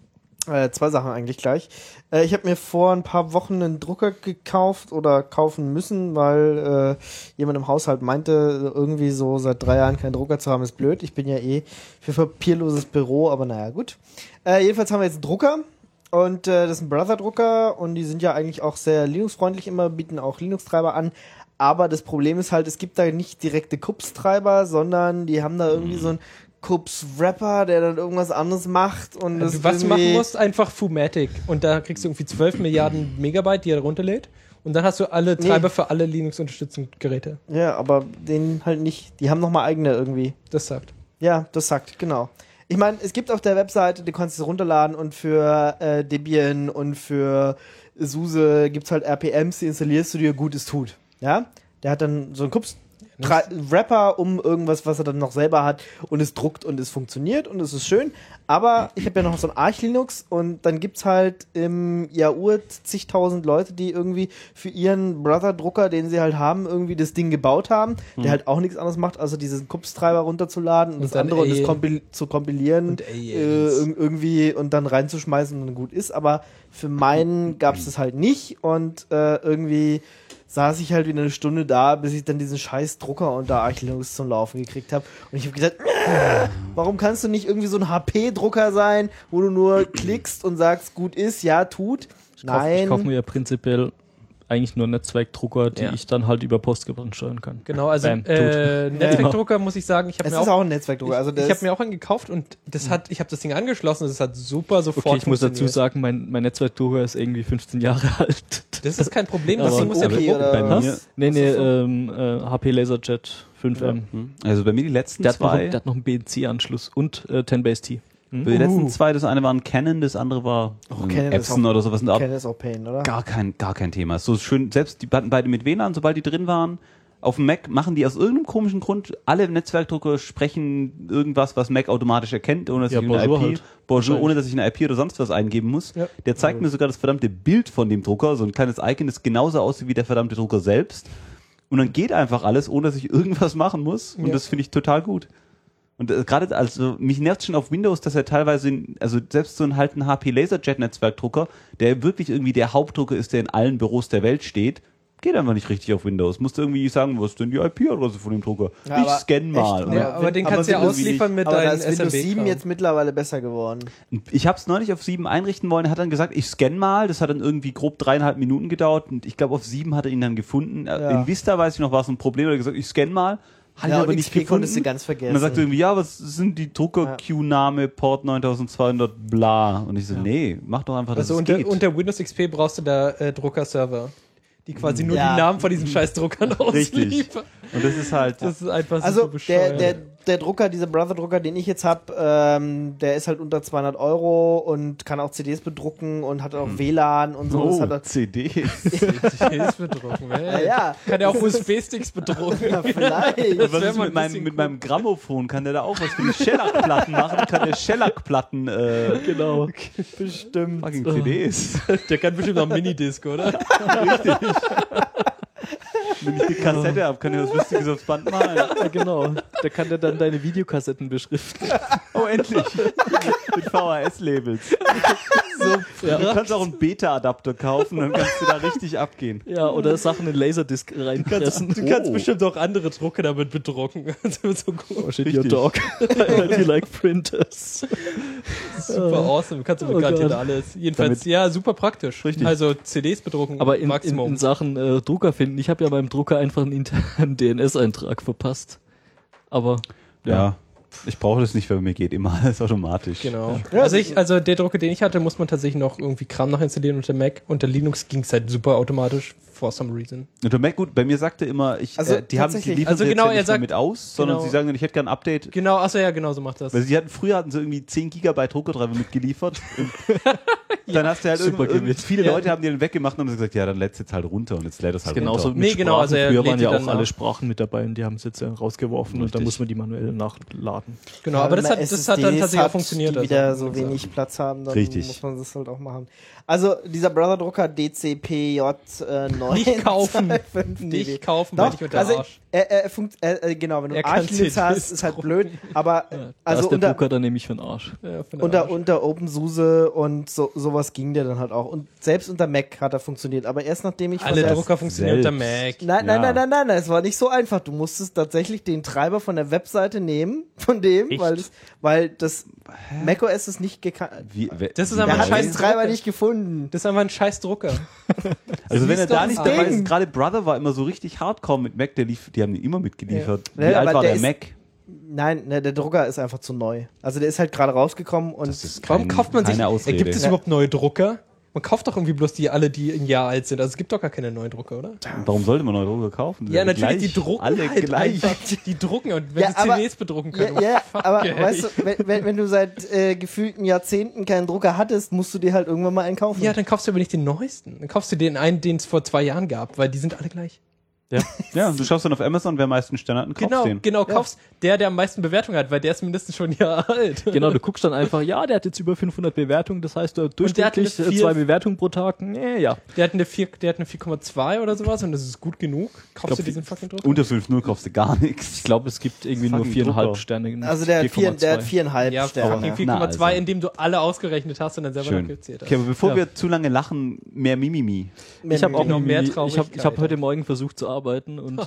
Speaker 2: 2 Sachen eigentlich gleich. Ich habe mir vor ein paar Wochen einen Drucker gekauft oder kaufen müssen, weil jemand im Haushalt meinte, irgendwie so seit 3 Jahren keinen Drucker zu haben, ist blöd. Ich bin ja für papierloses Büro, aber naja, gut. Jedenfalls haben wir jetzt einen Drucker und das ist ein Brother-Drucker und die sind ja eigentlich auch sehr Linux-freundlich immer, bieten auch Linux-Treiber an. Aber das Problem ist halt, es gibt da nicht direkte Kups-Treiber, sondern die haben da irgendwie so einen Kups-Wrapper, der dann irgendwas anderes macht. Und das
Speaker 4: Was du machen musst, einfach Fumatic. Und da kriegst du irgendwie 12 Milliarden Megabyte, die er runterlädt. Und dann hast du alle Treiber für alle Linux-unterstützenden Geräte.
Speaker 2: Ja, aber denen halt nicht. Die haben nochmal eigene irgendwie.
Speaker 4: Das sagt.
Speaker 2: Ja, das sagt, genau. Ich meine, es gibt auf der Webseite, du kannst es runterladen und für Debian und für SUSE gibt's halt RPMs, die installierst du dir, Gutes tut. Ja, der hat dann so einen Wrapper um irgendwas, was er dann noch selber hat und es druckt und es funktioniert und es ist schön. Aber ich habe ja noch so ein Arch Linux und dann gibt's halt im Jahr zigtausend Leute, die irgendwie für ihren Brother-Drucker, den sie halt haben, irgendwie das Ding gebaut haben, der halt auch nichts anderes macht, also diesen Kups-Treiber runterzuladen und das andere und das zu kompilieren
Speaker 4: und
Speaker 2: irgendwie und dann reinzuschmeißen und dann gut ist. Aber für meinen gab's das halt nicht und irgendwie saß ich halt wieder eine Stunde da, bis ich dann diesen scheiß Drucker unter Arch Linux zum Laufen gekriegt habe. Und ich habe gedacht, warum kannst du nicht irgendwie so ein HP-Drucker sein, wo du nur klickst und sagst, gut ist, ja, tut.
Speaker 3: Ich kaufe mir ja prinzipiell eigentlich nur Netzwerkdrucker, die
Speaker 4: Ja.
Speaker 3: ich dann halt über Postgeband steuern kann.
Speaker 4: Genau, also
Speaker 3: Bam, tut.
Speaker 4: Netzwerkdrucker muss ich sagen, ich habe
Speaker 2: Es
Speaker 4: mir
Speaker 2: ist
Speaker 4: auch
Speaker 2: auch ein Netzwerkdrucker. Also
Speaker 4: ich habe mir auch einen gekauft und ich habe das Ding angeschlossen und es hat super sofort
Speaker 3: Okay, ich muss dazu
Speaker 4: funktioniert.
Speaker 3: sagen, mein Netzwerkdrucker ist irgendwie 15 Jahre alt.
Speaker 4: Das ist kein Problem, das
Speaker 3: Aber
Speaker 4: Ding muss ja
Speaker 2: okay, oder
Speaker 5: bei
Speaker 2: was?
Speaker 5: mir,
Speaker 3: Nee, HP Laserjet 5M.
Speaker 5: also bei mir die letzten
Speaker 3: Der hat
Speaker 5: zwei,
Speaker 3: noch einen BNC-Anschluss und 10BASE-T.
Speaker 5: die letzten zwei, das eine war ein Canon, das andere war
Speaker 2: Canon ist
Speaker 5: Epson
Speaker 2: auch-
Speaker 5: oder sowas. Und
Speaker 2: Canon ist auch Pain, oder?
Speaker 5: gar kein Thema. So schön, selbst die hatten beide mit WLAN, sobald die drin waren. Auf dem Mac machen die aus irgendeinem komischen Grund, alle Netzwerkdrucker sprechen irgendwas, was Mac automatisch erkennt, ohne dass
Speaker 3: Ja,
Speaker 5: ich eine
Speaker 3: Bonjour
Speaker 5: IP,
Speaker 3: halt.
Speaker 5: Bonjour, ohne dass ich eine IP oder sonst was eingeben muss.
Speaker 4: Ja.
Speaker 5: Der zeigt mir sogar das verdammte Bild von dem Drucker, so ein kleines Icon, das genauso aussieht wie der verdammte Drucker selbst. Und dann geht einfach alles, ohne dass ich irgendwas machen muss. Und
Speaker 4: Ja.
Speaker 5: das finde ich total gut. Und gerade, also mich nervt schon auf Windows, dass er teilweise, also selbst so ein halt ein HP Laserjet Netzwerkdrucker, der wirklich irgendwie der Hauptdrucker ist, der in allen Büros der Welt steht, geht einfach nicht richtig auf Windows. Musst du irgendwie sagen, was ist denn die IP-Adresse von dem Drucker?
Speaker 2: Ja,
Speaker 5: ich
Speaker 2: aber
Speaker 5: scanne mal.
Speaker 2: echt,
Speaker 5: Und
Speaker 4: Ja, aber den kannst du ja
Speaker 2: Windows
Speaker 4: ausliefern mit
Speaker 2: Aber da
Speaker 4: deinem
Speaker 2: ist Windows 7
Speaker 4: SMB-Kram.
Speaker 2: jetzt mittlerweile besser geworden.
Speaker 5: ich habe es neulich auf 7 einrichten wollen, er hat dann gesagt, ich scanne mal, das hat dann irgendwie grob 3,5 Minuten gedauert und ich glaube auf 7 hat er ihn dann gefunden.
Speaker 2: Ja.
Speaker 5: In Vista weiß ich noch, war es ein Problem, er hat gesagt, ich scanne mal, hat ihn
Speaker 2: Ja,
Speaker 5: aber
Speaker 2: und
Speaker 5: nicht
Speaker 2: XP konntest du
Speaker 5: gefunden.
Speaker 2: ganz vergessen.
Speaker 5: Und dann sagt er irgendwie, ja, was sind die Drucker-Q-Name, Port 9200, bla. Und ich so, nee, mach doch einfach, dass
Speaker 4: Also
Speaker 5: es geht.
Speaker 4: unter Windows XP brauchst du da Drucker-Server, die quasi nur
Speaker 2: Ja.
Speaker 4: die Namen von diesen scheiß Druckern
Speaker 5: Richtig.
Speaker 4: ausliefern.
Speaker 5: Und das ist halt,
Speaker 4: Das ist einfach
Speaker 2: Also
Speaker 4: super bescheuert.
Speaker 2: der Drucker, dieser Brother-Drucker, den ich jetzt habe, der ist halt unter 200 € und kann auch CDs bedrucken und hat auch WLAN und so. Das hat
Speaker 5: CDs.
Speaker 4: CDs bedrucken,
Speaker 2: ja.
Speaker 4: Kann der auch USB-Sticks bedrucken?
Speaker 2: Ja, vielleicht.
Speaker 5: Was ist mit meinem Grammophon? Kann der da auch was für die Shellac-Platten machen? Kann der Shellac-Platten,
Speaker 2: Genau. Bestimmt.
Speaker 5: fucking CDs.
Speaker 4: Der kann bestimmt auch Minidisc, oder?
Speaker 5: Richtig. Wenn ich die Kassette habe, kann ich was Lustiges aufs Band malen.
Speaker 3: Ja, genau. Da kann der dann deine Videokassetten beschriften.
Speaker 5: Oh, endlich. Mit VHS-Labels.
Speaker 3: So, ja.
Speaker 5: Du kannst auch einen Beta-Adapter kaufen, dann kannst du da richtig abgehen.
Speaker 3: Ja, oder Sachen in Laserdisc reinpressen.
Speaker 4: Du kannst bestimmt auch andere Drucker damit bedrucken. Das wird so gut.
Speaker 3: Oh shit, your dog. I do like printers.
Speaker 4: Super awesome. Kannst du mit
Speaker 3: Oh
Speaker 4: garantiert
Speaker 3: Gott.
Speaker 4: alles. Jedenfalls, ja, super praktisch.
Speaker 5: Richtig.
Speaker 4: Also CDs bedrucken,
Speaker 3: Aber in
Speaker 4: Maximum.
Speaker 3: Sachen Drucker finden, ich habe ja beim Drucker einfach einen internen DNS-Eintrag verpasst. Aber
Speaker 5: Ja. Ich brauche das nicht, weil mir geht immer alles automatisch.
Speaker 4: Genau.
Speaker 2: Ja.
Speaker 4: Also der Drucker, den ich hatte, muss man tatsächlich noch irgendwie Kram nachinstallieren unter Mac. Unter Linux ging es halt super automatisch, for some reason.
Speaker 5: Und der Mac, gut, bei mir sagte immer, die haben die
Speaker 2: tatsächlich.
Speaker 5: liefern
Speaker 4: Also
Speaker 5: sie
Speaker 4: genau,
Speaker 5: jetzt ja
Speaker 4: er
Speaker 5: nicht mehr
Speaker 4: sagt-
Speaker 5: mit aus, sondern
Speaker 4: genau.
Speaker 5: sie sagen dann, ich hätte gern ein Update.
Speaker 4: Genau, achso, ja, genau, so macht das.
Speaker 5: Weil früher hatten sie irgendwie 10 GB Druckerdriver mitgeliefert. Und dann hast du halt
Speaker 3: Super gewählt.
Speaker 5: viele
Speaker 4: Ja.
Speaker 5: Leute haben die dann weggemacht und haben gesagt, ja, dann lädst du jetzt halt runter und jetzt lädt das halt
Speaker 3: genauso
Speaker 5: runter.
Speaker 3: mit
Speaker 4: Nee, genau, also er
Speaker 3: Früher
Speaker 4: lädt
Speaker 3: waren
Speaker 4: die
Speaker 3: ja
Speaker 4: dann
Speaker 3: auch alle
Speaker 4: nach.
Speaker 3: Sprachen mit dabei und die haben es jetzt rausgeworfen und dann
Speaker 5: Richtig.
Speaker 3: muss man die manuell nachladen.
Speaker 4: Genau, aber das hat dann tatsächlich auch
Speaker 2: hat,
Speaker 4: funktioniert.
Speaker 2: die wieder
Speaker 4: also,
Speaker 2: so wenig Platz haben, dann
Speaker 5: Richtig.
Speaker 2: muss man das halt auch machen. Also dieser Brother-Drucker DCPJ9.
Speaker 4: Nicht kaufen.
Speaker 2: 5
Speaker 4: Nicht kaufen, weil
Speaker 2: Doch,
Speaker 4: ich unter
Speaker 2: also
Speaker 4: Arsch.
Speaker 2: genau, wenn du
Speaker 4: Er kann
Speaker 2: Arch-Linux
Speaker 4: CDs
Speaker 2: hast, ist halt blöd, aber
Speaker 3: Da
Speaker 2: also
Speaker 3: ist der
Speaker 2: unter,
Speaker 3: Drucker dann nämlich für den Arsch.
Speaker 4: Ja, für den Arsch.
Speaker 2: unter OpenSUSE und sowas ging der dann halt auch. Und selbst unter Mac hat er funktioniert, aber erst nachdem ich
Speaker 4: Alle
Speaker 2: von der-
Speaker 4: Drucker funktionieren unter
Speaker 5: Selbst.
Speaker 4: Mac.
Speaker 2: Nein, es war nicht so einfach. Du musstest tatsächlich den Treiber von der Webseite nehmen, von dem,
Speaker 5: Echt?
Speaker 2: weil das macOS ist nicht gekannt.
Speaker 4: Das ist
Speaker 2: Der
Speaker 4: aber
Speaker 2: hat
Speaker 4: scheiß
Speaker 2: den Treiber
Speaker 4: Drucker.
Speaker 2: nicht gefunden.
Speaker 4: Das ist einfach ein scheiß Drucker.
Speaker 5: Also wenn er
Speaker 4: ist doch
Speaker 5: da nicht
Speaker 2: das
Speaker 5: dabei
Speaker 2: Ding.
Speaker 5: ist, gerade Brother war immer so richtig hardcore mit Mac, die haben den immer mitgeliefert.
Speaker 2: Ja.
Speaker 5: Wie
Speaker 2: Ja,
Speaker 5: alt
Speaker 2: aber
Speaker 5: war
Speaker 2: der
Speaker 5: der
Speaker 2: ist-
Speaker 5: Mac?
Speaker 2: Nein, der Drucker ist einfach zu neu. Also der ist halt gerade rausgekommen und
Speaker 5: Das ist
Speaker 4: Warum kauft man sich,
Speaker 5: keine Ausrede.
Speaker 4: gibt es überhaupt neue Drucker? Man kauft doch irgendwie bloß die alle, die ein Jahr alt sind. Also es gibt doch gar keine neuen Drucker, oder?
Speaker 5: Warum sollte man neue Drucker kaufen?
Speaker 4: Ja,
Speaker 5: Sind
Speaker 4: natürlich,
Speaker 5: gleich.
Speaker 4: die drucken
Speaker 5: Alle
Speaker 4: halt
Speaker 5: gleich.
Speaker 4: einfach. Die drucken und wenn
Speaker 2: Ja,
Speaker 4: sie
Speaker 2: aber-
Speaker 4: CDs bedrucken können.
Speaker 2: ja, aber
Speaker 4: okay.
Speaker 2: weißt du, wenn du seit gefühlten Jahrzehnten keinen Drucker hattest, musst du dir halt irgendwann mal einen kaufen.
Speaker 4: Ja, dann kaufst du aber nicht den neuesten. Dann kaufst du den einen, den es vor 2 Jahren gab, weil die sind alle gleich.
Speaker 5: Ja, du schaust dann auf Amazon, wer am meisten Sterne hat und kaufst den.
Speaker 4: Genau, kaufst der am meisten Bewertungen hat, weil der ist mindestens schon ein Jahr alt.
Speaker 3: Genau, du guckst dann einfach, ja, der hat jetzt über 500 Bewertungen, das heißt,
Speaker 4: der hat
Speaker 3: durchschnittlich
Speaker 4: eine
Speaker 3: 2 Bewertungen pro Tag. Nee, ja.
Speaker 4: Der hat eine 4,2 oder sowas und das ist gut genug. Kaufst du diesen fucking Drucker?
Speaker 5: Unter 5.0 kaufst du gar nichts.
Speaker 3: Ich glaube, es gibt irgendwie nur
Speaker 5: Fucking
Speaker 3: 4,5
Speaker 5: Drucker.
Speaker 3: Sterne.
Speaker 2: Also der hat
Speaker 3: 4,2.
Speaker 2: 4,5
Speaker 4: Ja,
Speaker 2: Sterne.
Speaker 4: fucking
Speaker 5: Na,
Speaker 4: 4,2,
Speaker 5: also.
Speaker 4: indem du alle ausgerechnet hast und dann selber noch
Speaker 5: Schön.
Speaker 4: gezählt hast.
Speaker 5: Okay, aber bevor
Speaker 3: Ja.
Speaker 5: wir zu lange lachen, mehr Mimimi.
Speaker 3: Ich habe auch
Speaker 4: Noch mehr
Speaker 3: ich
Speaker 4: Traurigkeit.
Speaker 3: hab heute Morgen versucht zu arbeiten und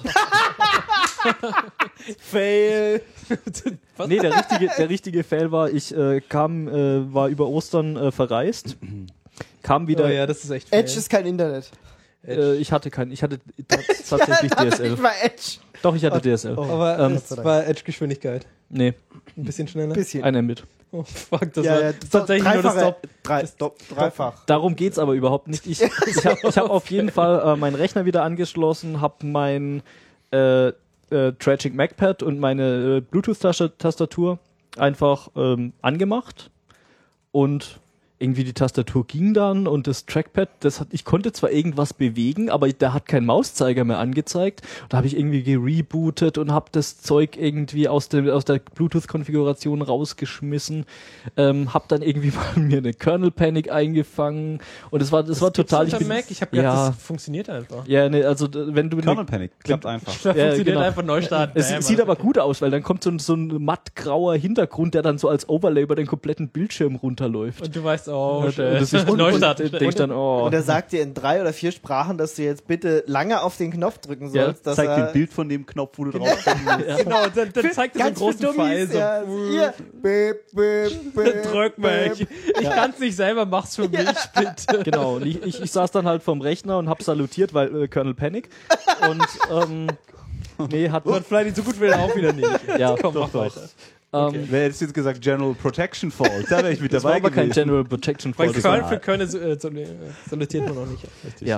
Speaker 2: Fail.
Speaker 3: nee, der richtige Fail war, ich war über Ostern verreist, kam wieder,
Speaker 4: Oh ja, das ist echt
Speaker 2: Edge
Speaker 4: fail.
Speaker 2: ist kein Internet.
Speaker 3: ich hatte tatsächlich DSL.
Speaker 2: Ich war Edge.
Speaker 3: Doch, ich hatte DSL.
Speaker 2: Oh.
Speaker 4: Aber
Speaker 3: Gott
Speaker 2: sei
Speaker 4: es war Edge-Geschwindigkeit.
Speaker 3: Nee,
Speaker 4: Ein bisschen schneller.
Speaker 2: Bisschen.
Speaker 3: ein Mbit.
Speaker 4: Oh, fuck, das
Speaker 2: Ja,
Speaker 4: war
Speaker 2: ja,
Speaker 4: tatsächlich nur das
Speaker 2: dreifache-
Speaker 4: Top.
Speaker 2: dreifach.
Speaker 3: Darum geht's aber überhaupt nicht. Ich hab auf jeden Fall meinen Rechner wieder angeschlossen, habe mein Tragic MacPad und meine Bluetooth-Tastatur einfach angemacht und irgendwie die Tastatur ging dann und das Trackpad, ich konnte zwar irgendwas bewegen, aber der hat keinen Mauszeiger mehr angezeigt. Da habe ich irgendwie gerebootet und habe das Zeug irgendwie aus der Bluetooth-Konfiguration rausgeschmissen, habe dann irgendwie mal mir eine Kernel-Panic eingefangen und das war total...
Speaker 4: Ich Mac? Ich habe gedacht,
Speaker 3: ja,
Speaker 4: das funktioniert einfach.
Speaker 3: ja, nee, also wenn du
Speaker 5: Kernel Panic. Klappt einfach.
Speaker 4: Das funktioniert
Speaker 3: genau.
Speaker 4: einfach Neustart.
Speaker 3: es sieht aber gut aus, weil dann kommt so ein mattgrauer Hintergrund, der dann so als Overlay über den kompletten Bildschirm runterläuft.
Speaker 4: Und du weißt, oh,
Speaker 3: Und
Speaker 4: shit.
Speaker 3: das ist
Speaker 4: Neustart.
Speaker 3: denk ich dann, oh.
Speaker 2: Und er sagt dir in 3 oder 4 Sprachen, dass du jetzt bitte lange auf den Knopf drücken
Speaker 3: Ja,
Speaker 2: sollst. dass
Speaker 5: Zeig
Speaker 2: er
Speaker 5: dir ein Bild von dem Knopf, wo du drauf bist.
Speaker 4: Genau, dann zeigt er so einen
Speaker 2: ganz für
Speaker 4: großen Pfeil.
Speaker 2: Dummies,
Speaker 4: So.
Speaker 2: ja. Hier.
Speaker 4: Drück mich. Ich kann es nicht selber, mach's für mich, bitte.
Speaker 3: Genau, und ich saß dann halt vorm Rechner und hab salutiert, weil Kernel Panic. Und nee, hat
Speaker 4: Und vielleicht so gut will er auch wieder nicht.
Speaker 3: ja,
Speaker 4: Komm,
Speaker 5: Doch,
Speaker 4: mach
Speaker 5: doch.
Speaker 4: weiter.
Speaker 5: Wer hätte jetzt gesagt General Protection Fault? Da wäre ich mit
Speaker 3: das war
Speaker 5: dabei
Speaker 3: aber kein
Speaker 5: gewesen.
Speaker 3: General Protection
Speaker 4: Bei
Speaker 3: Fault.
Speaker 4: Köln für Köln salutiert man noch nicht.
Speaker 3: Ja.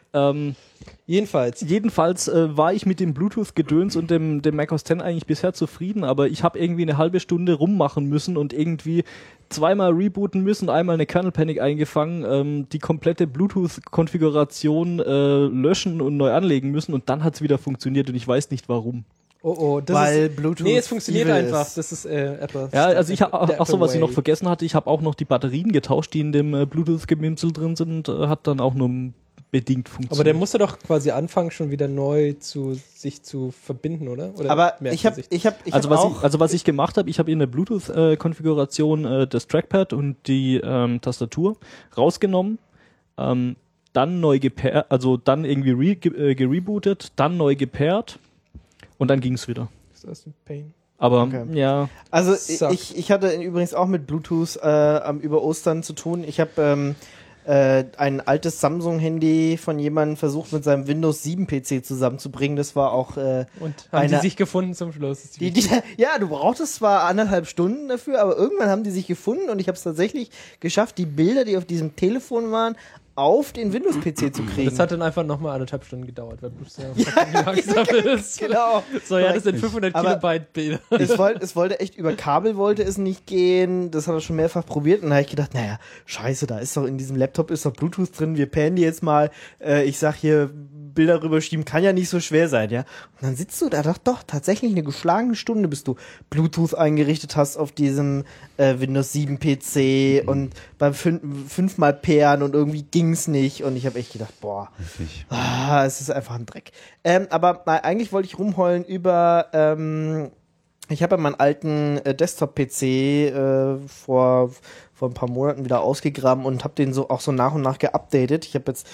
Speaker 3: Jedenfalls war ich mit dem Bluetooth-Gedöns und dem Mac OS X eigentlich bisher zufrieden, aber ich habe irgendwie eine halbe Stunde rummachen müssen und irgendwie zweimal rebooten müssen, einmal eine Kernel Panic eingefangen, die komplette Bluetooth-Konfiguration löschen und neu anlegen müssen und dann hat's wieder funktioniert und ich weiß nicht warum.
Speaker 4: Oh, das
Speaker 2: Weil
Speaker 4: ist,
Speaker 2: Bluetooth
Speaker 4: nee, es funktioniert
Speaker 2: evil
Speaker 4: einfach.
Speaker 2: ist.
Speaker 4: Das ist Apple.
Speaker 3: Ja, also ich habe
Speaker 4: der
Speaker 3: ach so, was ich noch
Speaker 4: Way.
Speaker 3: vergessen hatte, ich habe auch noch die Batterien getauscht, die in dem Bluetooth-Geminzel drin sind, hat dann auch nur bedingt funktioniert.
Speaker 4: Aber der musste doch quasi anfangen, schon wieder neu sich zu verbinden, oder?
Speaker 2: Aber
Speaker 4: merkt
Speaker 2: ich
Speaker 4: er
Speaker 2: habe
Speaker 4: sich?
Speaker 2: ich hab
Speaker 3: Also
Speaker 2: auch,
Speaker 3: was ich gemacht habe, ich habe in der Bluetooth-Konfiguration das Trackpad und die Tastatur rausgenommen, dann neu gepaart, also dann irgendwie gerebootet, dann neu gepaart und dann ging's wieder.
Speaker 4: Das ist ein Pain.
Speaker 3: Aber
Speaker 2: Okay.
Speaker 3: ja,
Speaker 2: Also
Speaker 4: Sucks.
Speaker 2: ich hatte übrigens auch mit Bluetooth über Ostern zu tun. Ich habe ein altes Samsung-Handy von jemandem versucht, mit seinem Windows 7 PC zusammenzubringen. Das war auch
Speaker 4: Und haben die sich gefunden zum Schluss?
Speaker 2: ja, du brauchtest zwar 1,5 Stunden dafür, aber irgendwann haben die sich gefunden und ich habe es tatsächlich geschafft, die Bilder, die auf diesem Telefon waren, auf den Windows-PC zu kriegen.
Speaker 4: Das hat dann einfach nochmal 1,5 Stunden gedauert, weil du ja fucking langsam bist.
Speaker 2: genau.
Speaker 4: So, ja, das sind 500
Speaker 2: Aber-
Speaker 4: Kilobyte Bilder.
Speaker 2: Es wollte echt über Kabel wollte es nicht gehen. Das hat er schon mehrfach probiert. Und da habe ich gedacht, naja, scheiße, da ist doch in diesem Laptop ist doch Bluetooth drin. Wir pannen die jetzt mal. Ich sag hier, Bilder rüberschieben kann ja nicht so schwer sein, ja. Und dann sitzt du da doch tatsächlich eine geschlagene Stunde, bis du Bluetooth eingerichtet hast auf diesem Windows 7 PC und beim fünfmal pairen und irgendwie ging's nicht. Und ich habe echt gedacht, boah, es ist einfach ein Dreck. Aber eigentlich wollte ich rumheulen über ich habe ja meinen alten Desktop-PC vor ein paar Monaten wieder ausgegraben und habe den so auch so nach und nach geupdatet. Ich habe jetzt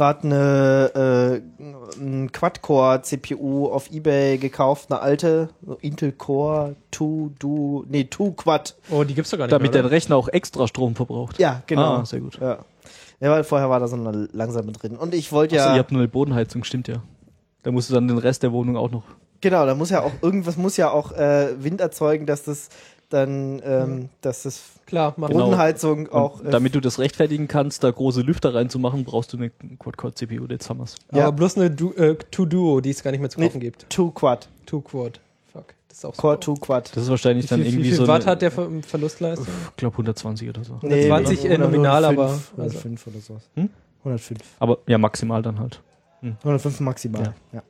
Speaker 2: gerade eine Quad-Core-CPU auf eBay gekauft, eine alte so Intel Core 2 Quad.
Speaker 4: Oh, die gibt's doch gar nicht
Speaker 3: damit
Speaker 4: mehr,
Speaker 3: der Rechner auch extra Strom verbraucht.
Speaker 2: Ja, genau.
Speaker 3: Ah, sehr gut.
Speaker 2: Ja, weil vorher war da so eine langsame drin. Und ich wollte
Speaker 3: Achso,
Speaker 2: ja...
Speaker 3: ihr habt nur eine Bodenheizung, stimmt ja. Da musst du dann den Rest der Wohnung auch noch.
Speaker 2: Genau, da muss ja auch irgendwas Wind erzeugen, dass das dann, dass das
Speaker 4: Klar, mach
Speaker 3: Genau.
Speaker 2: Bodenheizung auch.
Speaker 3: Damit du das rechtfertigen kannst, da große Lüfter reinzumachen, brauchst du eine Quad-Core-CPU, jetzt haben wir's.
Speaker 4: Aber
Speaker 2: Ja.
Speaker 4: bloß eine Two-Duo, die es gar nicht mehr zu kaufen gibt.
Speaker 2: 2 Quad.
Speaker 4: Two-Quad. Fuck. Das ist auch
Speaker 2: Core
Speaker 4: super.
Speaker 2: 2 Quad.
Speaker 3: Das ist wahrscheinlich dann
Speaker 4: Wie
Speaker 3: irgendwie
Speaker 4: viel
Speaker 3: so
Speaker 4: Watt
Speaker 3: eine,
Speaker 4: hat der Verlustleistung?
Speaker 3: ich glaube 120 oder so.
Speaker 4: 120 nominal, aber-
Speaker 2: 105 oder so.
Speaker 3: Hm?
Speaker 2: 105.
Speaker 3: Aber ja, maximal dann halt.
Speaker 2: 105 maximal. Ja.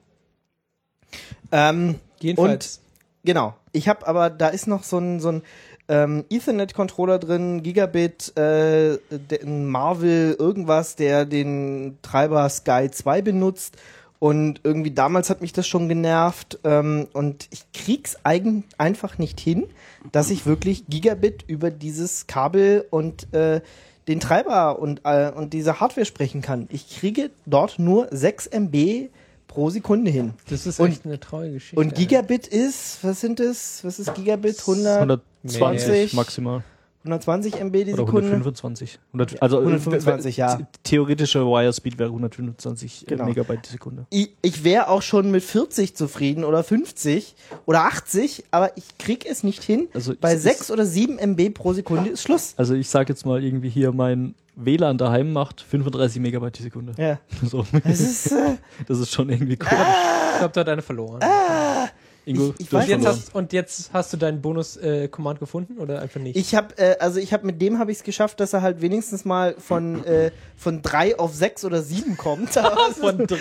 Speaker 4: Jedenfalls.
Speaker 2: Genau. Ich habe aber, da ist noch so ein Ethernet-Controller drin, Gigabit, ein Marvel irgendwas, der den Treiber Sky 2 benutzt. Und irgendwie damals hat mich das schon genervt. Und ich krieg's einfach nicht hin, dass ich wirklich Gigabit über dieses Kabel und den Treiber und diese Hardware sprechen kann. Ich kriege dort nur 6 MB pro Sekunde hin.
Speaker 4: Das ist
Speaker 2: Und-
Speaker 4: echt eine traurige Geschichte.
Speaker 2: Und Gigabit ist, was sind das? Was ist Gigabit?
Speaker 3: 120 maximal.
Speaker 2: 120 MB die
Speaker 3: Oder
Speaker 2: Sekunde?
Speaker 3: 125. Also
Speaker 2: 125, ja.
Speaker 3: Theoretische Wire-Speed wäre 125
Speaker 2: Genau.
Speaker 3: Megabyte die Sekunde.
Speaker 2: Ich wäre auch schon mit 40 zufrieden oder 50 oder 80, aber ich krieg es nicht hin.
Speaker 3: Also
Speaker 2: Bei
Speaker 3: es
Speaker 2: 6 oder 7 MB pro Sekunde ist Schluss.
Speaker 3: Also ich sag jetzt mal irgendwie hier, mein WLAN daheim macht 35 Megabyte die Sekunde.
Speaker 2: Ja.
Speaker 3: So.
Speaker 2: Es ist,
Speaker 3: Das ist schon irgendwie cool.
Speaker 4: Ich glaube, da hat einer verloren.
Speaker 3: Ingo,
Speaker 2: ich
Speaker 3: du
Speaker 2: weiß
Speaker 3: hast
Speaker 4: Jetzt
Speaker 3: verloren.
Speaker 4: und jetzt hast du deinen Bonus-Command gefunden oder einfach nicht?
Speaker 2: ich habe mit dem habe ich es geschafft, dass er halt wenigstens mal von 3 auf 6 oder 7 kommt. Aber
Speaker 4: Von 3.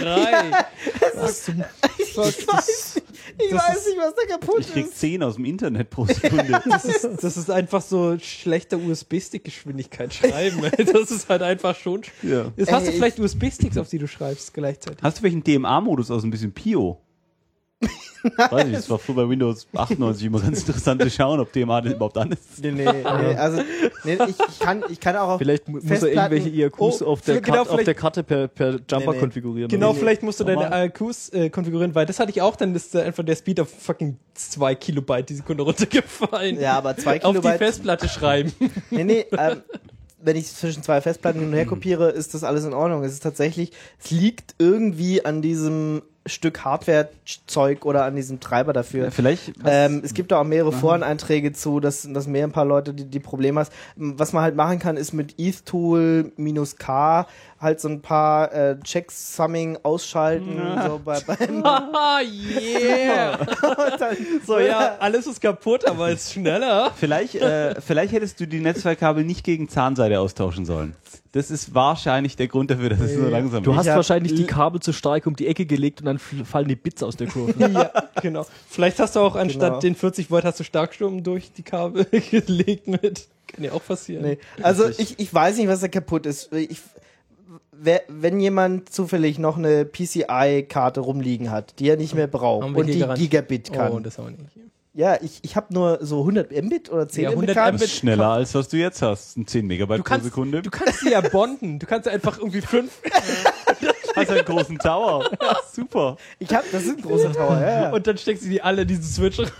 Speaker 2: ich weiß nicht, was da kaputt
Speaker 5: Ich krieg
Speaker 2: ist.
Speaker 5: 10 aus dem Internet pro Sekunde.
Speaker 4: Das ist einfach so schlechter USB-Stick-Geschwindigkeit schreiben. Ey. Das ist halt einfach schon.
Speaker 5: Ja.
Speaker 4: Jetzt hast du
Speaker 2: Ey,
Speaker 4: vielleicht USB-Sticks, auf die du schreibst gleichzeitig.
Speaker 5: Hast du welchen DMA-Modus aus ein bisschen Pio? Weiß nicht, das war früher bei Windows 98 immer ganz interessant zu schauen, ob DMA denn überhaupt an ist.
Speaker 2: Nee, also ich kann auch auf
Speaker 3: Vielleicht muss er
Speaker 2: Festplatten-
Speaker 3: irgendwelche IAQs auf der Karte per Jumper
Speaker 2: Nee.
Speaker 3: konfigurieren.
Speaker 4: Genau,
Speaker 3: oder?
Speaker 4: vielleicht musst du deine
Speaker 5: Normal.
Speaker 4: IAQs konfigurieren, weil das hatte ich auch, dann ist einfach der Speed auf fucking 2 Kilobyte die Sekunde runtergefallen.
Speaker 2: Ja, aber 2
Speaker 4: Auf die
Speaker 2: Kilobyte.
Speaker 4: Festplatte schreiben.
Speaker 2: Nee, wenn ich zwischen 2 Festplatten hin und her kopiere, ist das alles in Ordnung. Es ist tatsächlich, es liegt irgendwie an diesem Stück Hardware-Zeug oder an diesem Treiber dafür.
Speaker 5: Vielleicht.
Speaker 2: Es gibt da auch mehrere Foreneinträge zu, dass mehr ein paar Leute die Probleme hast. Was man halt machen kann, ist mit ETH-Tool-K halt so ein paar Check-Summing ausschalten. So beim
Speaker 4: Yeah! So, ja, alles ist kaputt, aber ist schneller.
Speaker 5: Vielleicht hättest du die Netzwerkkabel nicht gegen Zahnseide austauschen sollen. Das ist wahrscheinlich der Grund dafür, dass es so langsam
Speaker 3: Du
Speaker 5: ist.
Speaker 3: hast wahrscheinlich die Kabel zu stark um die Ecke gelegt und dann fallen die Bits aus der Kurve.
Speaker 4: Ja, genau. Vielleicht hast du auch anstatt den 40 Volt hast du Starkstrom durch die Kabel gelegt mit. Kann ja auch passieren.
Speaker 2: Nee. Also ich weiß nicht, was da kaputt ist. Wenn jemand zufällig noch eine PCI-Karte rumliegen hat, die er nicht mehr braucht
Speaker 4: Haben wir
Speaker 2: und
Speaker 4: hier
Speaker 2: die
Speaker 4: garantiert.
Speaker 2: Gigabit kann.
Speaker 4: Oh, das haben wir nicht.
Speaker 2: Ja, ich habe nur so 100 Mbit oder 10
Speaker 4: Ja,
Speaker 2: Mbit
Speaker 4: 100
Speaker 2: Karte.
Speaker 4: Mbit.
Speaker 5: Das ist schneller, als was du jetzt hast. Ein 10 Megabyte pro Sekunde.
Speaker 4: Du kannst sie ja bonden. Du kannst einfach irgendwie 5.
Speaker 5: hast einen großen Tower. Super.
Speaker 2: Das ist ein großer Tower, ja.
Speaker 4: Und dann steckst du die alle in diesen Switch rein.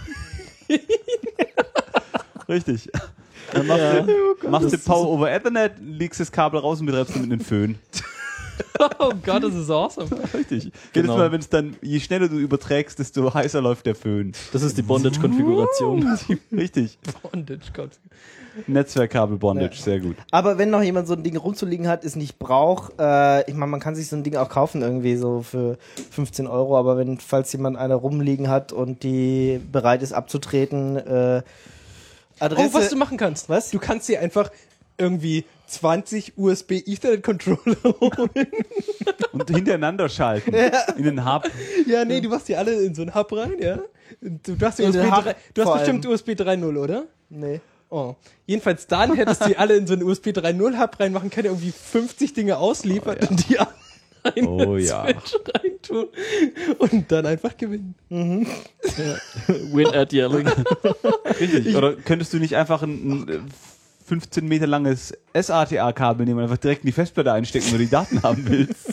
Speaker 5: Richtig. Dann machst du Power over Ethernet, legst das Kabel raus und betreibst du mit einem Föhn.
Speaker 4: Oh Gott, das ist awesome.
Speaker 5: Richtig. Jedes Mal, wenn es dann, je schneller du überträgst, desto heißer läuft der Föhn.
Speaker 3: Das ist die Bondage-Konfiguration.
Speaker 5: Richtig.
Speaker 4: Bondage, Gott.
Speaker 5: Netzwerkkabel Bondage, sehr gut.
Speaker 2: Aber wenn noch jemand so ein Ding rumzuliegen hat, es nicht braucht, ich meine, man kann sich so ein Ding auch kaufen irgendwie so für 15 €, aber falls jemand eine rumliegen hat und die bereit ist abzutreten, Adresse...
Speaker 4: Oh, was du machen kannst.
Speaker 2: Was?
Speaker 4: Du kannst dir einfach irgendwie 20 USB Ethernet Controller holen.
Speaker 5: Und hintereinander schalten. In den Hub.
Speaker 4: Ja, nee, du machst die alle in so einen Hub rein, ja? Du hast,
Speaker 2: In den Hub
Speaker 4: du hast
Speaker 2: vor
Speaker 4: bestimmt USB 3.0, oder?
Speaker 2: Nee.
Speaker 4: Oh. Jedenfalls dann hättest du die alle in so einen USB 3.0 Hub reinmachen können, irgendwie 50 Dinge ausliefern und die einen Switch reintun und dann einfach gewinnen.
Speaker 3: Win at yelling.
Speaker 5: Richtig. Oder könntest du nicht einfach ein 15 Meter langes SATA-Kabel nehmen und einfach direkt in die Festplatte einstecken, wenn du die Daten haben willst?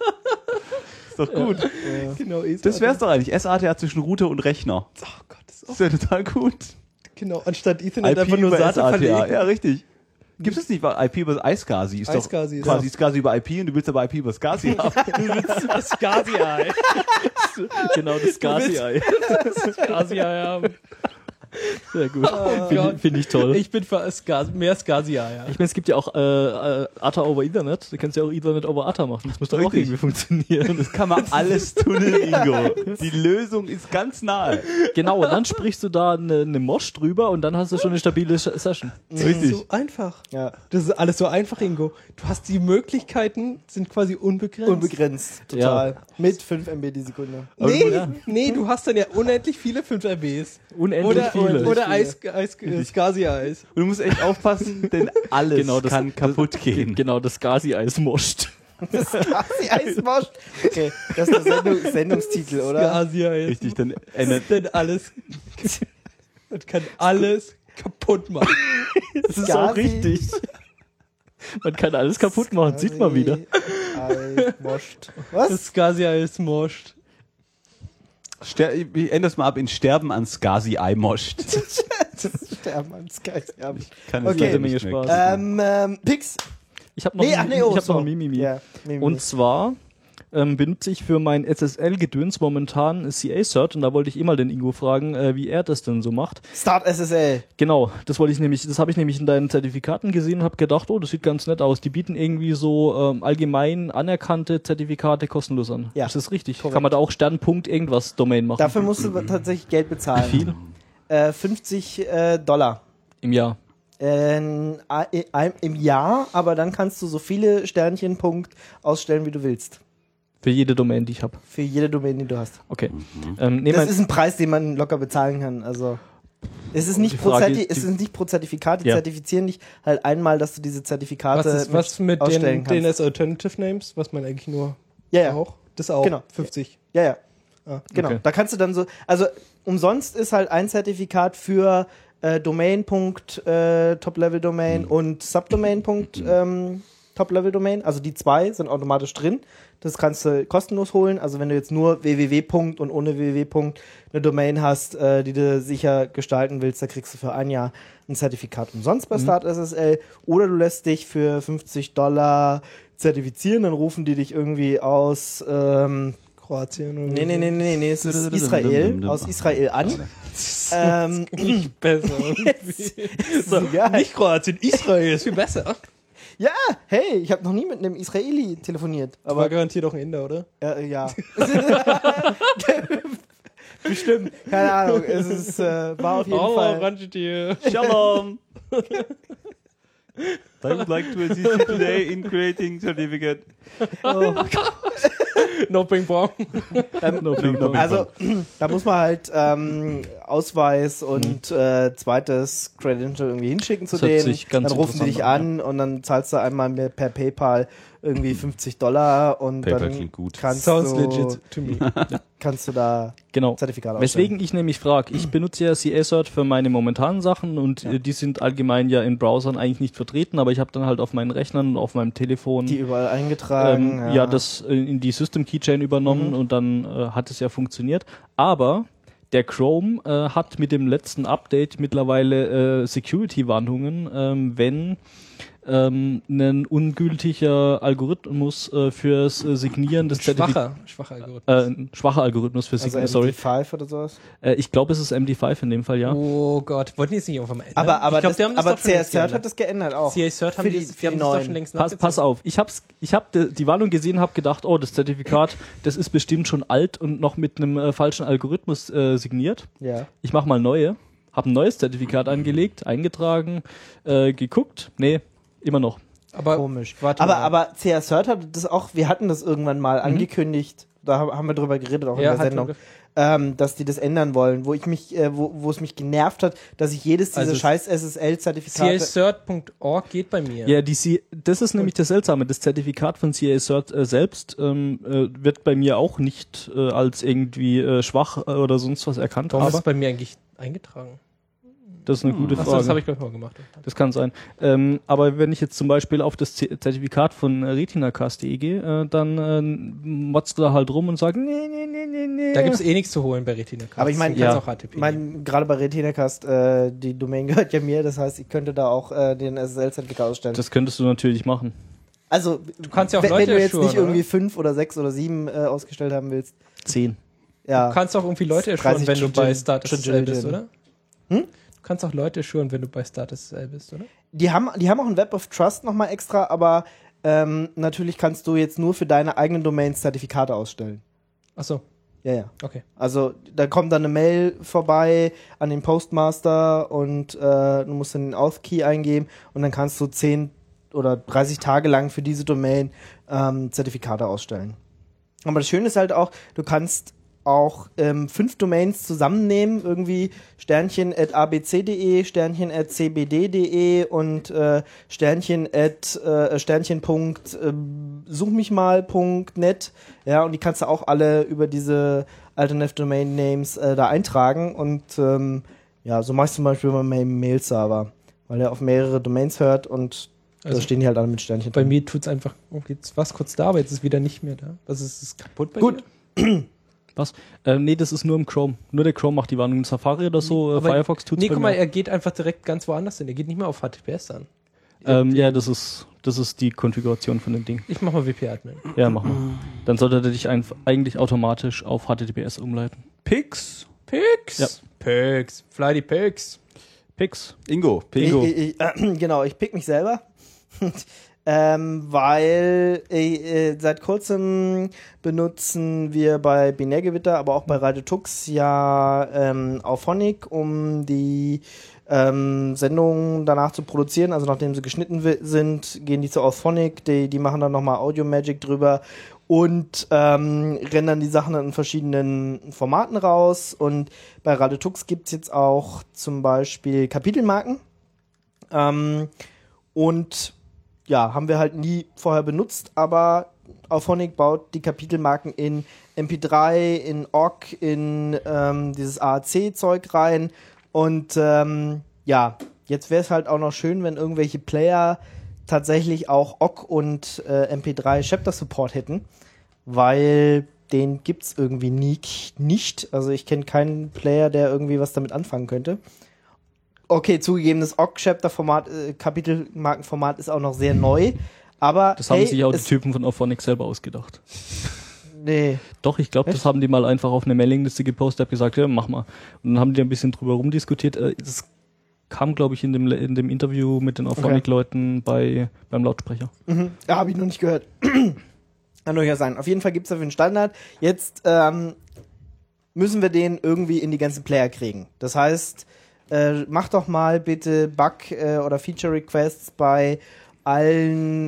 Speaker 5: Ist doch gut.
Speaker 4: Genau,
Speaker 5: Das wär's doch eigentlich. SATA zwischen Router und Rechner.
Speaker 4: Oh Gott, das ist auch
Speaker 5: Das wäre total gut.
Speaker 4: genau. Anstatt Ethernet
Speaker 5: IP
Speaker 4: einfach nur
Speaker 5: über
Speaker 4: SATA
Speaker 5: SATA.
Speaker 4: verlegen.
Speaker 5: Ja, richtig. Gibt es nicht, weil IP über iSCSI ist
Speaker 4: iSCSI,
Speaker 5: doch quasi SCSI über IP und du willst aber IP über SCSI haben.
Speaker 4: Das SCSI-Ei.
Speaker 3: Genau, das Gazi-Ei.
Speaker 4: Das SCSI-Ei haben.
Speaker 3: Sehr gut. Finde ich toll.
Speaker 4: Ich bin für mehr SCSI-Ei, ja.
Speaker 3: Ich meine, es gibt ja auch ATA over Ethernet. Du kannst ja auch Ethernet over ATA machen. Das muss doch auch
Speaker 5: Richtig.
Speaker 3: irgendwie funktionieren.
Speaker 5: Das kann man alles tunneln, Ingo. Die Lösung ist ganz nahe.
Speaker 3: Genau, und dann sprichst du da eine Mosh drüber und dann hast du schon eine stabile Session.
Speaker 4: Das ist
Speaker 5: Richtig.
Speaker 4: so einfach.
Speaker 2: Ja.
Speaker 4: Das ist alles so einfach, Ingo. Du hast die Möglichkeiten, sind quasi unbegrenzt.
Speaker 2: Unbegrenzt, total. Mit 5 MB die Sekunde.
Speaker 4: Nee, du hast dann ja unendlich viele 5 RBs.
Speaker 3: Unendlich viele.
Speaker 4: Oder SCSI-Eis.
Speaker 5: Und du musst echt aufpassen, denn alles
Speaker 3: Genau, das
Speaker 5: kann kaputt gehen.
Speaker 3: Genau, das Gazi-Eis moscht.
Speaker 2: Das Gazi Eismosch. Okay, das ist der Sendungstitel, oder?
Speaker 4: SCSI-Eis.
Speaker 5: Richtig, dann
Speaker 4: Das
Speaker 5: ändert
Speaker 4: ist denn alles. Das kann alles kaputt machen.
Speaker 3: Das ist auch richtig. Man kann alles kaputt machen, sieht man wieder.
Speaker 2: Eismoscht. Was?
Speaker 4: Das SCSI-Eis moscht.
Speaker 5: Ich ändere es mal ab in Sterben an SCSI moscht.
Speaker 2: Sterben am Sky. Ja.
Speaker 5: Kann
Speaker 2: Okay.
Speaker 5: leider
Speaker 3: Menge
Speaker 5: nicht mehr.
Speaker 3: Spaß.
Speaker 2: Pix.
Speaker 3: Ich habe noch,
Speaker 2: Nee, ach nee, oh,
Speaker 3: ich hab
Speaker 2: so.
Speaker 3: noch ein Mimimi.
Speaker 2: Ja, Mimimi.
Speaker 3: Und zwar benutze ich für mein SSL-Gedöns momentan CA-Cert und da wollte ich mal den Ingo fragen, wie er das denn so macht.
Speaker 2: Start SSL.
Speaker 3: Genau, das habe ich nämlich in deinen Zertifikaten gesehen und habe gedacht, oh, das sieht ganz nett aus. Die bieten irgendwie so allgemein anerkannte Zertifikate kostenlos an.
Speaker 2: Ja,
Speaker 3: Ist das richtig?
Speaker 2: korrekt.
Speaker 3: Kann man da auch Sternpunkt irgendwas Domain machen?
Speaker 2: Dafür musst du tatsächlich Geld bezahlen.
Speaker 3: Viel?
Speaker 2: $50
Speaker 3: Im Jahr.
Speaker 2: im Jahr, aber dann kannst du so viele Sternchen Punkt ausstellen, wie du willst.
Speaker 3: Für jede Domain, die ich habe.
Speaker 2: Für jede Domain, die du hast.
Speaker 3: Okay.
Speaker 2: Das ist ein Preis, den man locker bezahlen kann. Also es ist nicht, es ist nicht pro Zertifikat. Die
Speaker 3: Ja.
Speaker 2: zertifizieren dich halt einmal, dass du diese Zertifikate
Speaker 4: Was mit
Speaker 2: ausstellen
Speaker 4: den
Speaker 2: kannst.
Speaker 4: DNS Alternative Names, was man eigentlich nur
Speaker 2: Ja.
Speaker 4: auch? Das auch.
Speaker 2: Genau.
Speaker 4: 50.
Speaker 2: Ja.
Speaker 4: Ah,
Speaker 2: Genau.
Speaker 3: Okay.
Speaker 2: Da kannst du dann so, also umsonst ist halt ein Zertifikat für Domain. Top-Level Domain und Subdomain. Top-Level Domain. Also die zwei sind automatisch drin. Das kannst du kostenlos holen. Also wenn du jetzt nur www. und ohne www. eine Domain hast, die du sicher gestalten willst, da kriegst du für ein Jahr ein Zertifikat umsonst bei Start SSL. Oder du lässt dich für $50 zertifizieren, dann rufen die dich irgendwie aus
Speaker 4: Kroatien oder
Speaker 2: Nee, es ist Israel, aus Israel an.
Speaker 4: nicht besser.
Speaker 2: So,
Speaker 4: Nicht Kroatien, Israel ist viel besser.
Speaker 2: ja, hey, ich habe noch nie mit einem Israeli telefoniert.
Speaker 4: Aber war garantiert auch ein Inder, oder?
Speaker 2: Ja. Bestimmt, keine Ahnung. Es ist, war auf jeden Fall.
Speaker 4: Ranjit.
Speaker 5: Shalom. I would like to assist you today in creating certificate.
Speaker 4: No Ping Pong.
Speaker 2: Also, da muss man halt Ausweis und zweites Credential irgendwie hinschicken zu
Speaker 3: Das hört
Speaker 2: denen.
Speaker 3: sich ganz
Speaker 2: Dann rufen die dich
Speaker 3: interessant
Speaker 2: an und dann zahlst du einmal per PayPal irgendwie $50 und
Speaker 5: PayPal
Speaker 2: dann
Speaker 5: klingt gut.
Speaker 2: kannst
Speaker 4: Sounds
Speaker 2: du,
Speaker 4: legit to me.
Speaker 2: kannst du da
Speaker 3: Genau.
Speaker 2: Zertifikat
Speaker 3: Weswegen ich nämlich frage, ich benutze ja CA-Cert für meine momentanen Sachen und die sind allgemein ja in Browsern eigentlich nicht vertreten, aber ich habe dann halt auf meinen Rechnern und auf meinem Telefon
Speaker 2: die überall eingetragen.
Speaker 3: das in die System Keychain übernommen und dann hat es ja funktioniert. Aber der Chrome hat mit dem letzten Update mittlerweile Security-Warnungen, wenn ein ungültiger Algorithmus fürs Signieren des
Speaker 4: Schwacher Algorithmus.
Speaker 3: ein schwacher Algorithmus für
Speaker 2: Also
Speaker 3: Signieren, sorry.
Speaker 2: MD5 oder sowas.
Speaker 3: Ich glaube, es ist MD5 in dem Fall, ja.
Speaker 4: Oh Gott, wollten die jetzt nicht irgendwann mal ändern?
Speaker 2: Aber,
Speaker 4: ich glaub, die haben das
Speaker 2: aber
Speaker 4: doch schon längst
Speaker 2: CA-Cert hat
Speaker 4: geändert.
Speaker 2: das geändert auch.
Speaker 4: CA-Cert haben
Speaker 2: Für
Speaker 4: die
Speaker 2: die
Speaker 4: das doch
Speaker 2: neuen.
Speaker 4: schon längst
Speaker 3: Pass auf, ich hab die Warnung gesehen, habe gedacht, oh, das Zertifikat, das ist bestimmt schon alt und noch mit einem falschen Algorithmus signiert.
Speaker 2: Ja.
Speaker 3: Ich mache mal neue, habe ein neues Zertifikat angelegt, eingetragen, geguckt, nee, immer noch.
Speaker 4: Aber
Speaker 2: Komisch.
Speaker 4: warte mal.
Speaker 2: Aber CA-Cert hatte das auch, wir hatten das irgendwann mal angekündigt, da haben wir drüber geredet, auch in der Sendung, dass die das ändern wollen, wo es mich genervt hat, dass ich jedes dieser
Speaker 4: Also
Speaker 2: scheiß SSL-Zertifikate...
Speaker 4: CA-Cert.org geht bei mir.
Speaker 3: Ja, das ist nämlich das Seltsame. Das Zertifikat von CA-Cert selbst wird bei mir auch nicht als irgendwie schwach oder sonst was erkannt.
Speaker 4: Warum ist
Speaker 3: Aber
Speaker 4: es bei mir eigentlich eingetragen?
Speaker 3: das ist eine gute
Speaker 4: Achso,
Speaker 3: Frage.
Speaker 4: das habe ich, glaube ich, mal gemacht.
Speaker 3: Das kann sein. Aber wenn ich jetzt zum Beispiel auf das Zertifikat von retinacast.de gehe, dann motzt da halt rum und sagt, nee.
Speaker 4: Da gibt es eh nichts zu holen bei Retinacast.
Speaker 2: Aber ich meine,
Speaker 3: Ja.
Speaker 4: auch HTTP.
Speaker 2: gerade bei Retinacast, die Domain gehört ja mir, das heißt, ich könnte da auch den SSL-Zertifikat ausstellen.
Speaker 3: Das könntest du natürlich machen.
Speaker 2: Also,
Speaker 4: du kannst ja auch
Speaker 2: wenn
Speaker 4: Leute
Speaker 2: du jetzt
Speaker 4: assuren,
Speaker 2: nicht irgendwie
Speaker 4: oder?
Speaker 2: 5 oder 6 oder 7 ausgestellt haben willst,
Speaker 3: 10.
Speaker 2: ja.
Speaker 4: Du kannst auch irgendwie Leute
Speaker 2: 30
Speaker 4: assuren, wenn du bei
Speaker 2: Trillion.
Speaker 4: Status SSL
Speaker 2: Trillion.
Speaker 4: bist, oder? Du kannst auch Leute assuren, wenn du bei Status SSL bist, oder?
Speaker 2: Die haben auch ein Web of Trust nochmal extra, aber natürlich kannst du jetzt nur für deine eigenen Domains Zertifikate ausstellen.
Speaker 4: Achso,
Speaker 2: Ja.
Speaker 4: okay.
Speaker 2: Also da kommt dann eine Mail vorbei an den Postmaster und du musst dann den Auth-Key eingeben und dann kannst du 10 oder 30 Tage lang für diese Domain Zertifikate ausstellen. Aber das Schöne ist halt auch, du kannst auch 5 Domains zusammennehmen, irgendwie Sternchen@abc.de, Sternchen@cbd.de und Sternchen.suchmichmal.net. Ja, und die kannst du auch alle über diese Alternative Domain Names da eintragen. Und ja, so mach ich zum Beispiel bei meinem Mail-Server, weil er auf mehrere Domains hört und
Speaker 4: Also
Speaker 2: da stehen die halt alle mit Sternchen
Speaker 4: Bei
Speaker 2: drin.
Speaker 4: mir tut's einfach, jetzt war es kurz da, aber jetzt ist es wieder nicht mehr da. Was ist es kaputt bei
Speaker 2: Gut.
Speaker 4: dir?
Speaker 3: Was? Nee, das ist nur im Chrome. Nur der Chrome macht die Warnung. Safari oder so,
Speaker 4: Aber
Speaker 3: Firefox tut's
Speaker 4: Nee,
Speaker 3: bei
Speaker 4: guck mal,
Speaker 3: mir.
Speaker 4: er geht einfach direkt ganz woanders hin. Er geht nicht mehr auf HTTPS an.
Speaker 3: Ja, das ist die Konfiguration von dem Ding.
Speaker 4: Ich mach mal WP-Admin.
Speaker 3: Ja, mach mal. Dann sollte er dich eigentlich automatisch auf HTTPS umleiten.
Speaker 5: Pix.
Speaker 4: Pix!
Speaker 3: Ja.
Speaker 4: Pix. Fly die Pix.
Speaker 3: Pix.
Speaker 5: Ingo.
Speaker 2: Genau, ich pick mich selber. Weil seit kurzem benutzen wir bei Binärgewitter, aber auch bei Radio Tux ja Auphonic, um die Sendungen danach zu produzieren. Also nachdem sie geschnitten sind, gehen die zu Auphonic, die machen dann nochmal Audio Magic drüber und rendern die Sachen in verschiedenen Formaten raus. Und bei Radio Tux gibt's jetzt auch zum Beispiel Kapitelmarken. Und ja, haben wir halt nie vorher benutzt, aber Auphonic baut die Kapitelmarken in MP3, in OGG, in dieses AAC-Zeug rein. Und ja, jetzt wäre es halt auch noch schön, wenn irgendwelche Player tatsächlich auch OGG und MP3 Chapter Support hätten, weil den gibt's irgendwie nicht. Also ich kenne keinen Player, der irgendwie was damit anfangen könnte. Okay, zugegeben, das OGG-Chapter-Format, Kapitelmarkenformat ist auch noch sehr neu, aber
Speaker 3: Das haben sich auch die Typen von Auphonic selber ausgedacht.
Speaker 2: Nee.
Speaker 3: Doch, ich glaube, das haben die mal einfach auf eine Mailingliste gepostet, hab gesagt, ja, mach mal. Und dann haben die ein bisschen drüber rumdiskutiert. Das kam, glaube ich, in dem Interview mit den Auphonic-Leuten beim Lautsprecher.
Speaker 2: Mhm. Ja, habe ich noch nicht gehört. Kann durchaus sein. Auf jeden Fall gibt's dafür einen Standard. Jetzt müssen wir den irgendwie in die ganzen Player kriegen. Das heißt, mach doch mal bitte Bug- oder Feature-Requests bei allen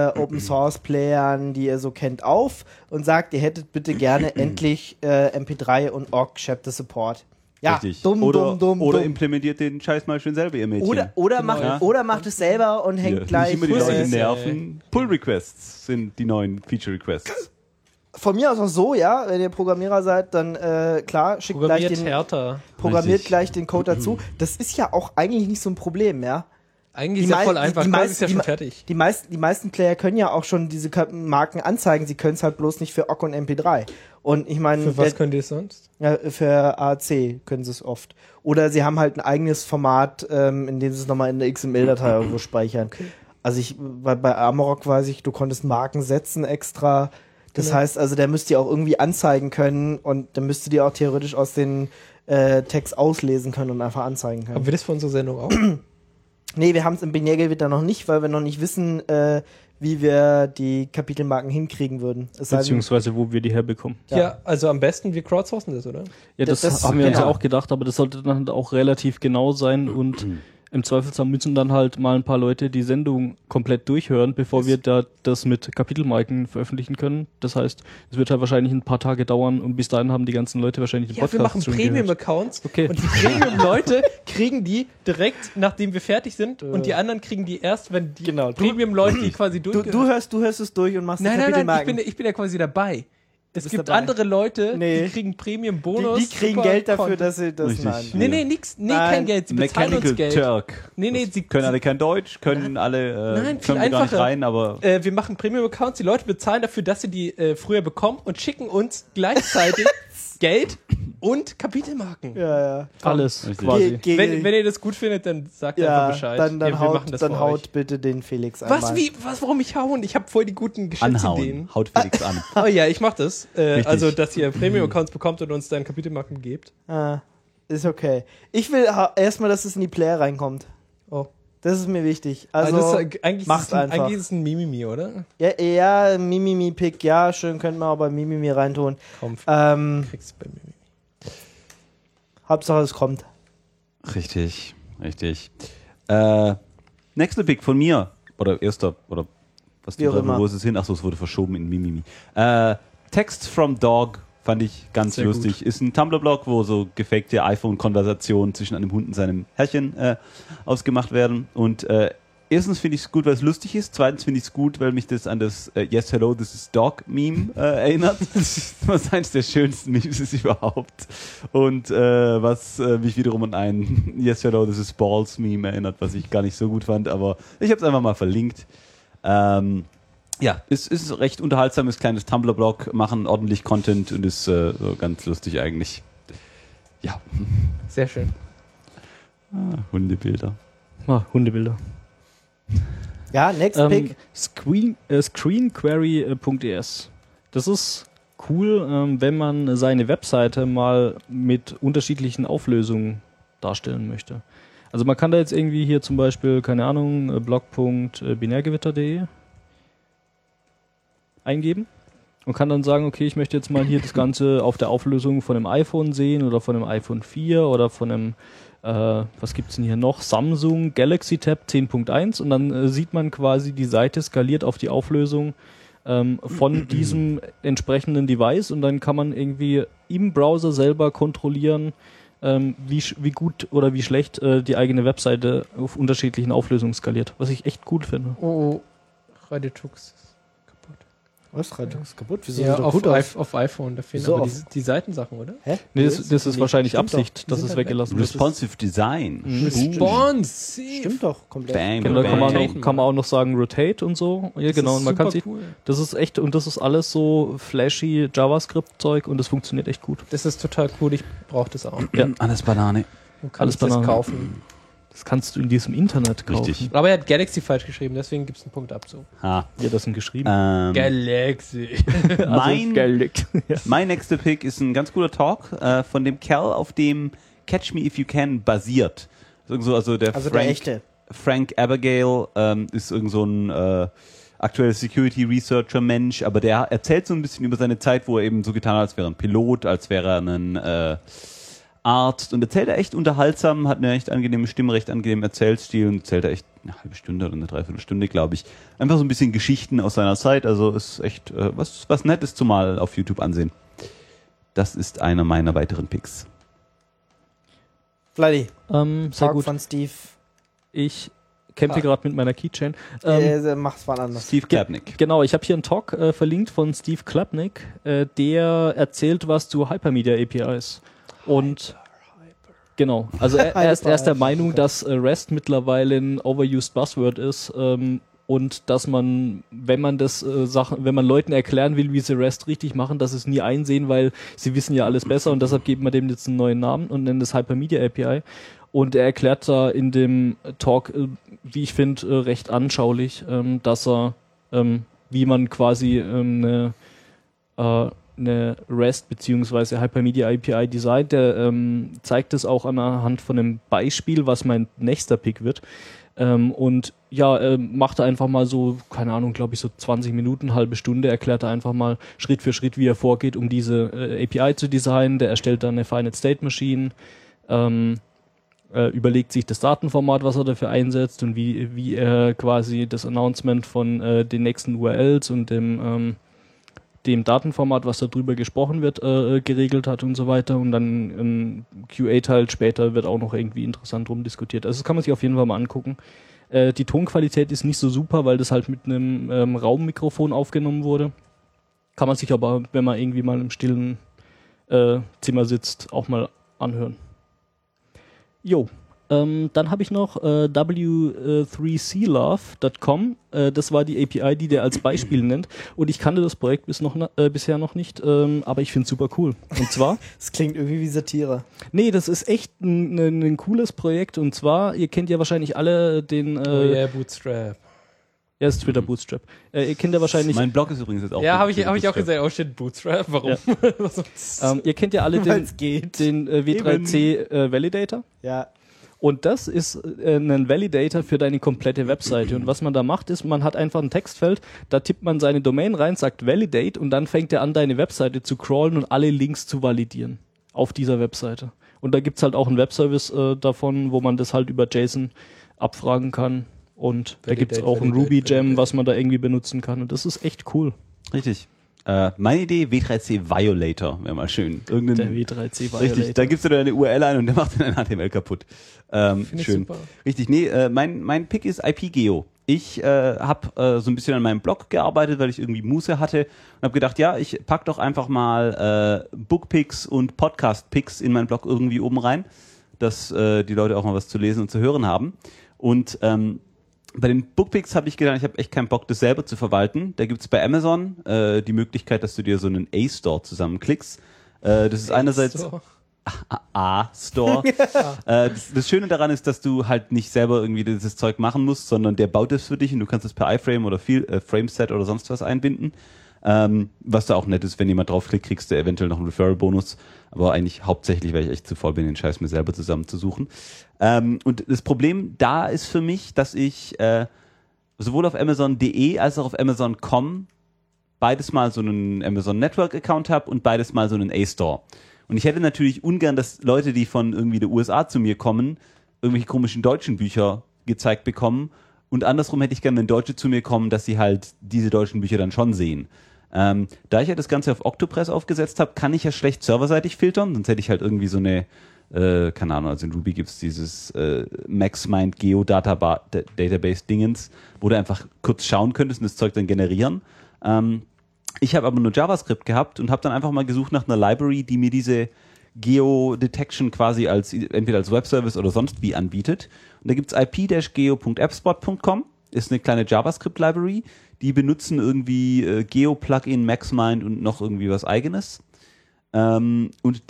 Speaker 2: Open-Source-Playern, die ihr so kennt, auf und sagt, ihr hättet bitte gerne endlich MP3 und OGG Chapter Support. Ja,
Speaker 5: Richtig.
Speaker 2: dumm.
Speaker 5: Oder implementiert den Scheiß mal schön selber, ihr Mädchen.
Speaker 2: Oder macht es selber und hängt gleich.
Speaker 5: Nicht immer die Leute nerven. Pull-Requests sind die neuen Feature-Requests.
Speaker 2: Von mir aus auch so, ja, wenn ihr Programmierer seid, dann klar, schickt gleich programmiert gleich den Code dazu. Das ist ja auch eigentlich nicht so ein Problem, ja.
Speaker 4: Eigentlich ist ja voll einfach, Code ist ja schon fertig.
Speaker 2: Die meisten Player können ja auch schon diese Marken anzeigen, sie können es halt bloß nicht für OGG und MP3. Und ich meine,
Speaker 4: für was können die es sonst?
Speaker 2: Ja, für AAC können sie es oft. Oder sie haben halt ein eigenes Format, in dem sie es nochmal in der XML-Datei irgendwo speichern. Okay. Also bei Amarok weiß ich, du konntest Marken setzen extra. Das heißt, also der müsst ihr auch irgendwie anzeigen können und dann müsstet ihr auch theoretisch aus den Text auslesen können und einfach anzeigen können.
Speaker 4: Haben wir das für unsere Sendung auch?
Speaker 2: Nee, wir haben es im Binärgewitter noch nicht, weil wir noch nicht wissen, wie wir die Kapitelmarken hinkriegen würden.
Speaker 3: Beziehungsweise wo wir die herbekommen.
Speaker 4: Ja, also am besten wir crowdsourcen das, oder?
Speaker 3: Ja, das haben wir uns ja auch gedacht, aber das sollte dann auch relativ genau sein und im Zweifelsfall müssen dann halt mal ein paar Leute die Sendung komplett durchhören, bevor wir da das mit Kapitelmarken veröffentlichen können. Das heißt, es wird halt wahrscheinlich ein paar Tage dauern und bis dahin haben die ganzen Leute wahrscheinlich den Podcast schon gehört.
Speaker 4: Wir machen Premium-Accounts und die Premium-Leute kriegen die direkt, nachdem wir fertig sind und die anderen kriegen die erst, wenn die Premium-Leute die quasi durchgehört.
Speaker 2: Du hörst es durch und machst die Kapitelmarken.
Speaker 4: Nein, ich bin ja quasi dabei. Es gibt andere Leute, die kriegen Premium-Bonus.
Speaker 2: Die kriegen Geld dafür, dass sie das machen.
Speaker 4: Nee, kein Geld. Sie bezahlen uns Geld.
Speaker 5: Turk.
Speaker 4: Sie
Speaker 5: können alle kein Deutsch, können alle
Speaker 4: viel
Speaker 5: gar nicht rein, aber
Speaker 4: wir machen Premium-Accounts, die Leute bezahlen dafür, dass sie die früher bekommen und schicken uns gleichzeitig Geld und Kapitelmarken.
Speaker 2: Ja.
Speaker 3: Alles quasi.
Speaker 4: Wenn ihr das gut findet, dann sagt einfach Bescheid.
Speaker 2: Dann haut bitte den Felix einmal.
Speaker 4: Warum ich hauen? Ich habe voll die guten Geschäftsideen.
Speaker 5: Haut Felix an.
Speaker 4: Oh ja, ich mach das. Also, dass ihr Premium-Accounts bekommt und uns dann Kapitelmarken gebt.
Speaker 2: Ist okay. Ich will erstmal, dass es in die Player reinkommt.
Speaker 4: Oh.
Speaker 2: Das ist mir wichtig. Also
Speaker 4: eigentlich ist es ein Mimimi, oder?
Speaker 2: Ja, Mimimi-Pick, ja, schön, könnten wir auch bei Mimimi reintun.
Speaker 4: Kriegst du bei Mimimi.
Speaker 2: Hauptsache es kommt.
Speaker 5: Richtig. Nächster Pick von mir. Oder erster, oder was die wo ist es hin? Achso, es wurde verschoben in Mimimi. Text from Dog fand ich ganz sehr lustig. Gut. Ist ein Tumblr-Blog, wo so gefakte iPhone-Konversationen zwischen einem Hund und seinem Herrchen ausgemacht werden. Und erstens finde ich es gut, weil es lustig ist. Zweitens finde ich es gut, weil mich das an das Yes, hello, this is Dog-Meme erinnert. Was eines der schönsten Memes ist überhaupt. Und was mich wiederum an ein Yes, hello, this is Balls-Meme erinnert, was ich gar nicht so gut fand. Aber ich habe es einfach mal verlinkt. Ja, es ist ein recht unterhaltsames kleines Tumblr-Blog, machen ordentlich Content und ist so ganz lustig eigentlich. Ja.
Speaker 4: Sehr schön.
Speaker 5: Hundebilder.
Speaker 3: Hundebilder.
Speaker 2: Ja, next pick.
Speaker 3: Screenquery.es. Das ist cool, wenn man seine Webseite mal mit unterschiedlichen Auflösungen darstellen möchte. Also man kann da jetzt irgendwie hier zum Beispiel, keine Ahnung, blog.binärgewitter.de eingeben und kann dann sagen, okay, ich möchte jetzt mal hier das Ganze auf der Auflösung von einem iPhone sehen oder von einem iPhone 4 oder von einem, was gibt's denn hier noch? Samsung Galaxy Tab 10.1 und dann sieht man quasi die Seite skaliert auf die Auflösung von diesem entsprechenden Device und dann kann man irgendwie im Browser selber kontrollieren, wie gut oder wie schlecht die eigene Webseite auf unterschiedlichen Auflösungen skaliert, was ich echt gut finde.
Speaker 4: Oh, Raditux.
Speaker 2: Was? Radio ist kaputt? Wieso?
Speaker 4: Ja, auf iPhone, da fehlen aber die Seitensachen, oder?
Speaker 3: Hä? Nee, das ist wahrscheinlich Absicht, dass es weggelassen wird.
Speaker 5: Responsive Design.
Speaker 4: Responsive.
Speaker 2: Stimmt doch, komplett.
Speaker 5: Bang,
Speaker 3: genau, kann man auch noch sagen Rotate und so. Ja, genau. Und man kann sich, das ist echt, und das ist alles so flashy JavaScript-Zeug und das funktioniert echt gut.
Speaker 4: Das ist total cool, ich brauche das auch.
Speaker 3: Ja.
Speaker 5: Alles Banane.
Speaker 4: Du kannst das kaufen.
Speaker 3: Das kannst du in diesem Internet kaufen.
Speaker 5: Richtig.
Speaker 4: Aber er hat Galaxy falsch geschrieben, deswegen gibt es einen Punktabzug.
Speaker 5: Ah.
Speaker 3: Ja, das sind geschrieben.
Speaker 4: Galaxy.
Speaker 5: Mein nächster Pick ist ein ganz cooler Talk von dem Kerl, auf dem Catch Me If You Can basiert. Also der
Speaker 2: echte.
Speaker 5: Frank Abigail ist irgend so ein aktueller Security Researcher Mensch, aber der erzählt so ein bisschen über seine Zeit, wo er eben so getan hat, als wäre er ein Pilot, als wäre er ein Arzt, und erzählt er echt unterhaltsam, hat eine echt angenehme Stimme, recht angenehmen Erzählstil und erzählt er echt eine halbe Stunde oder eine Dreiviertelstunde, glaube ich. Einfach so ein bisschen Geschichten aus seiner Zeit, also ist echt was Nettes zum mal auf YouTube ansehen. Das ist einer meiner weiteren Picks.
Speaker 2: Vladi,
Speaker 3: Sehr
Speaker 2: Talk
Speaker 3: gut.
Speaker 2: von Steve.
Speaker 3: Ich kämpfe gerade mit meiner Keychain.
Speaker 2: Mach's mal anders.
Speaker 5: Steve Klapnick.
Speaker 3: Genau, ich habe hier einen Talk verlinkt von Steve Klapnick, der erzählt was zu Hypermedia APIs. Und genau, also er ist der Meinung, dass REST mittlerweile ein overused Buzzword ist und dass man, wenn man Leuten erklären will, wie sie REST richtig machen, dass sie es nie einsehen, weil sie wissen ja alles besser, und deshalb geben wir dem jetzt einen neuen Namen und nennen das Hypermedia API. Und er erklärt da in dem Talk, wie ich finde, recht anschaulich, dass er, wie man quasi eine REST bzw. Hypermedia API designt. Der zeigt es auch anhand von einem Beispiel, was mein nächster Pick wird. Und ja, macht er einfach mal so, keine Ahnung, glaube ich so 20 Minuten, halbe Stunde, erklärt er einfach mal Schritt für Schritt, wie er vorgeht, um diese API zu designen. Der erstellt dann eine Finite State Machine, überlegt sich das Datenformat, was er dafür einsetzt, und wie er quasi das Announcement von den nächsten URLs und dem Datenformat, was da drüber gesprochen wird, geregelt hat und so weiter. Und dann im QA-Teil später wird auch noch irgendwie interessant rumdiskutiert. Also das kann man sich auf jeden Fall mal angucken. Die Tonqualität ist nicht so super, weil das halt mit einem Raummikrofon aufgenommen wurde. Kann man sich aber, wenn man irgendwie mal im stillen Zimmer sitzt, auch mal anhören. Jo. Dann habe ich noch w3clove.com. Das war die API, die der als Beispiel nennt. Und ich kannte das Projekt bisher noch nicht, aber ich finde es super cool. Und zwar...
Speaker 2: Das klingt irgendwie wie Satire.
Speaker 3: Nee, das ist echt ein cooles Projekt. Und zwar, ihr kennt ja wahrscheinlich alle den...
Speaker 4: Bootstrap.
Speaker 3: Ja, ist Twitter Bootstrap. Ihr kennt ja wahrscheinlich...
Speaker 5: Mein Blog ist übrigens jetzt auch...
Speaker 4: Ja, habe ich auch gesagt, oh shit, Bootstrap, warum?
Speaker 3: Ja. Ihr kennt ja alle den W3C Validator.
Speaker 2: Ja.
Speaker 3: Und das ist ein Validator für deine komplette Webseite. Und was man da macht, ist, man hat einfach ein Textfeld, da tippt man seine Domain rein, sagt Validate, und dann fängt er an, deine Webseite zu crawlen und alle Links zu validieren auf dieser Webseite. Und da gibt's halt auch einen Webservice davon, wo man das halt über JSON abfragen kann. Und da gibt's auch ein Ruby-Gem, was man da irgendwie benutzen kann. Und das ist echt cool.
Speaker 5: Richtig. Meine Idee, W3C Violator, wäre mal schön.
Speaker 3: Der W3C Violator.
Speaker 5: Richtig, da gibst du dann eine URL ein und der macht dann ein HTML kaputt. Schön.
Speaker 4: Super.
Speaker 5: Richtig, nee, mein Pick ist IPGeo. Ich habe so ein bisschen an meinem Blog gearbeitet, weil ich irgendwie Muße hatte und habe gedacht, ja, ich pack doch einfach mal Bookpicks und Podcast-Picks in meinen Blog irgendwie oben rein, dass die Leute auch mal was zu lesen und zu hören haben. Und bei den Bookpicks habe ich gedacht, ich habe echt keinen Bock, das selber zu verwalten. Da gibt's bei Amazon die Möglichkeit, dass du dir so einen A-Store zusammenklickst. Das ist einerseits A-Store. Das Schöne daran ist, dass du halt nicht selber irgendwie dieses Zeug machen musst, sondern der baut es für dich und du kannst es per iFrame oder Frameset oder sonst was einbinden. Was da auch nett ist, wenn jemand draufklickt, kriegst du eventuell noch einen Referral-Bonus. Aber eigentlich hauptsächlich, weil ich echt zu faul bin, den Scheiß mir selber zusammenzusuchen. Und das Problem da ist für mich, dass ich sowohl auf Amazon.de als auch auf Amazon.com beides mal so einen Amazon Network Account habe und beides mal so einen A-Store. Und ich hätte natürlich ungern, dass Leute, die von irgendwie der USA zu mir kommen, irgendwelche komischen deutschen Bücher gezeigt bekommen. Und andersrum hätte ich gerne, wenn Deutsche zu mir kommen, dass sie halt diese deutschen Bücher dann schon sehen. Da ich ja das Ganze auf Octopress aufgesetzt habe, kann ich ja schlecht serverseitig filtern, sonst hätte ich halt irgendwie so eine, keine Ahnung, also in Ruby gibt's dieses MaxMind Geo-Database-Dingens, wo du einfach kurz schauen könntest und das Zeug dann generieren. Ich habe aber nur JavaScript gehabt und habe dann einfach mal gesucht nach einer Library, die mir diese Geo-Detection quasi entweder als Webservice oder sonst wie anbietet. Und da gibt's ip-geo.appspot.com, ist eine kleine JavaScript-Library. Die benutzen irgendwie Geo-Plugin, MaxMind und noch irgendwie was Eigenes. Und die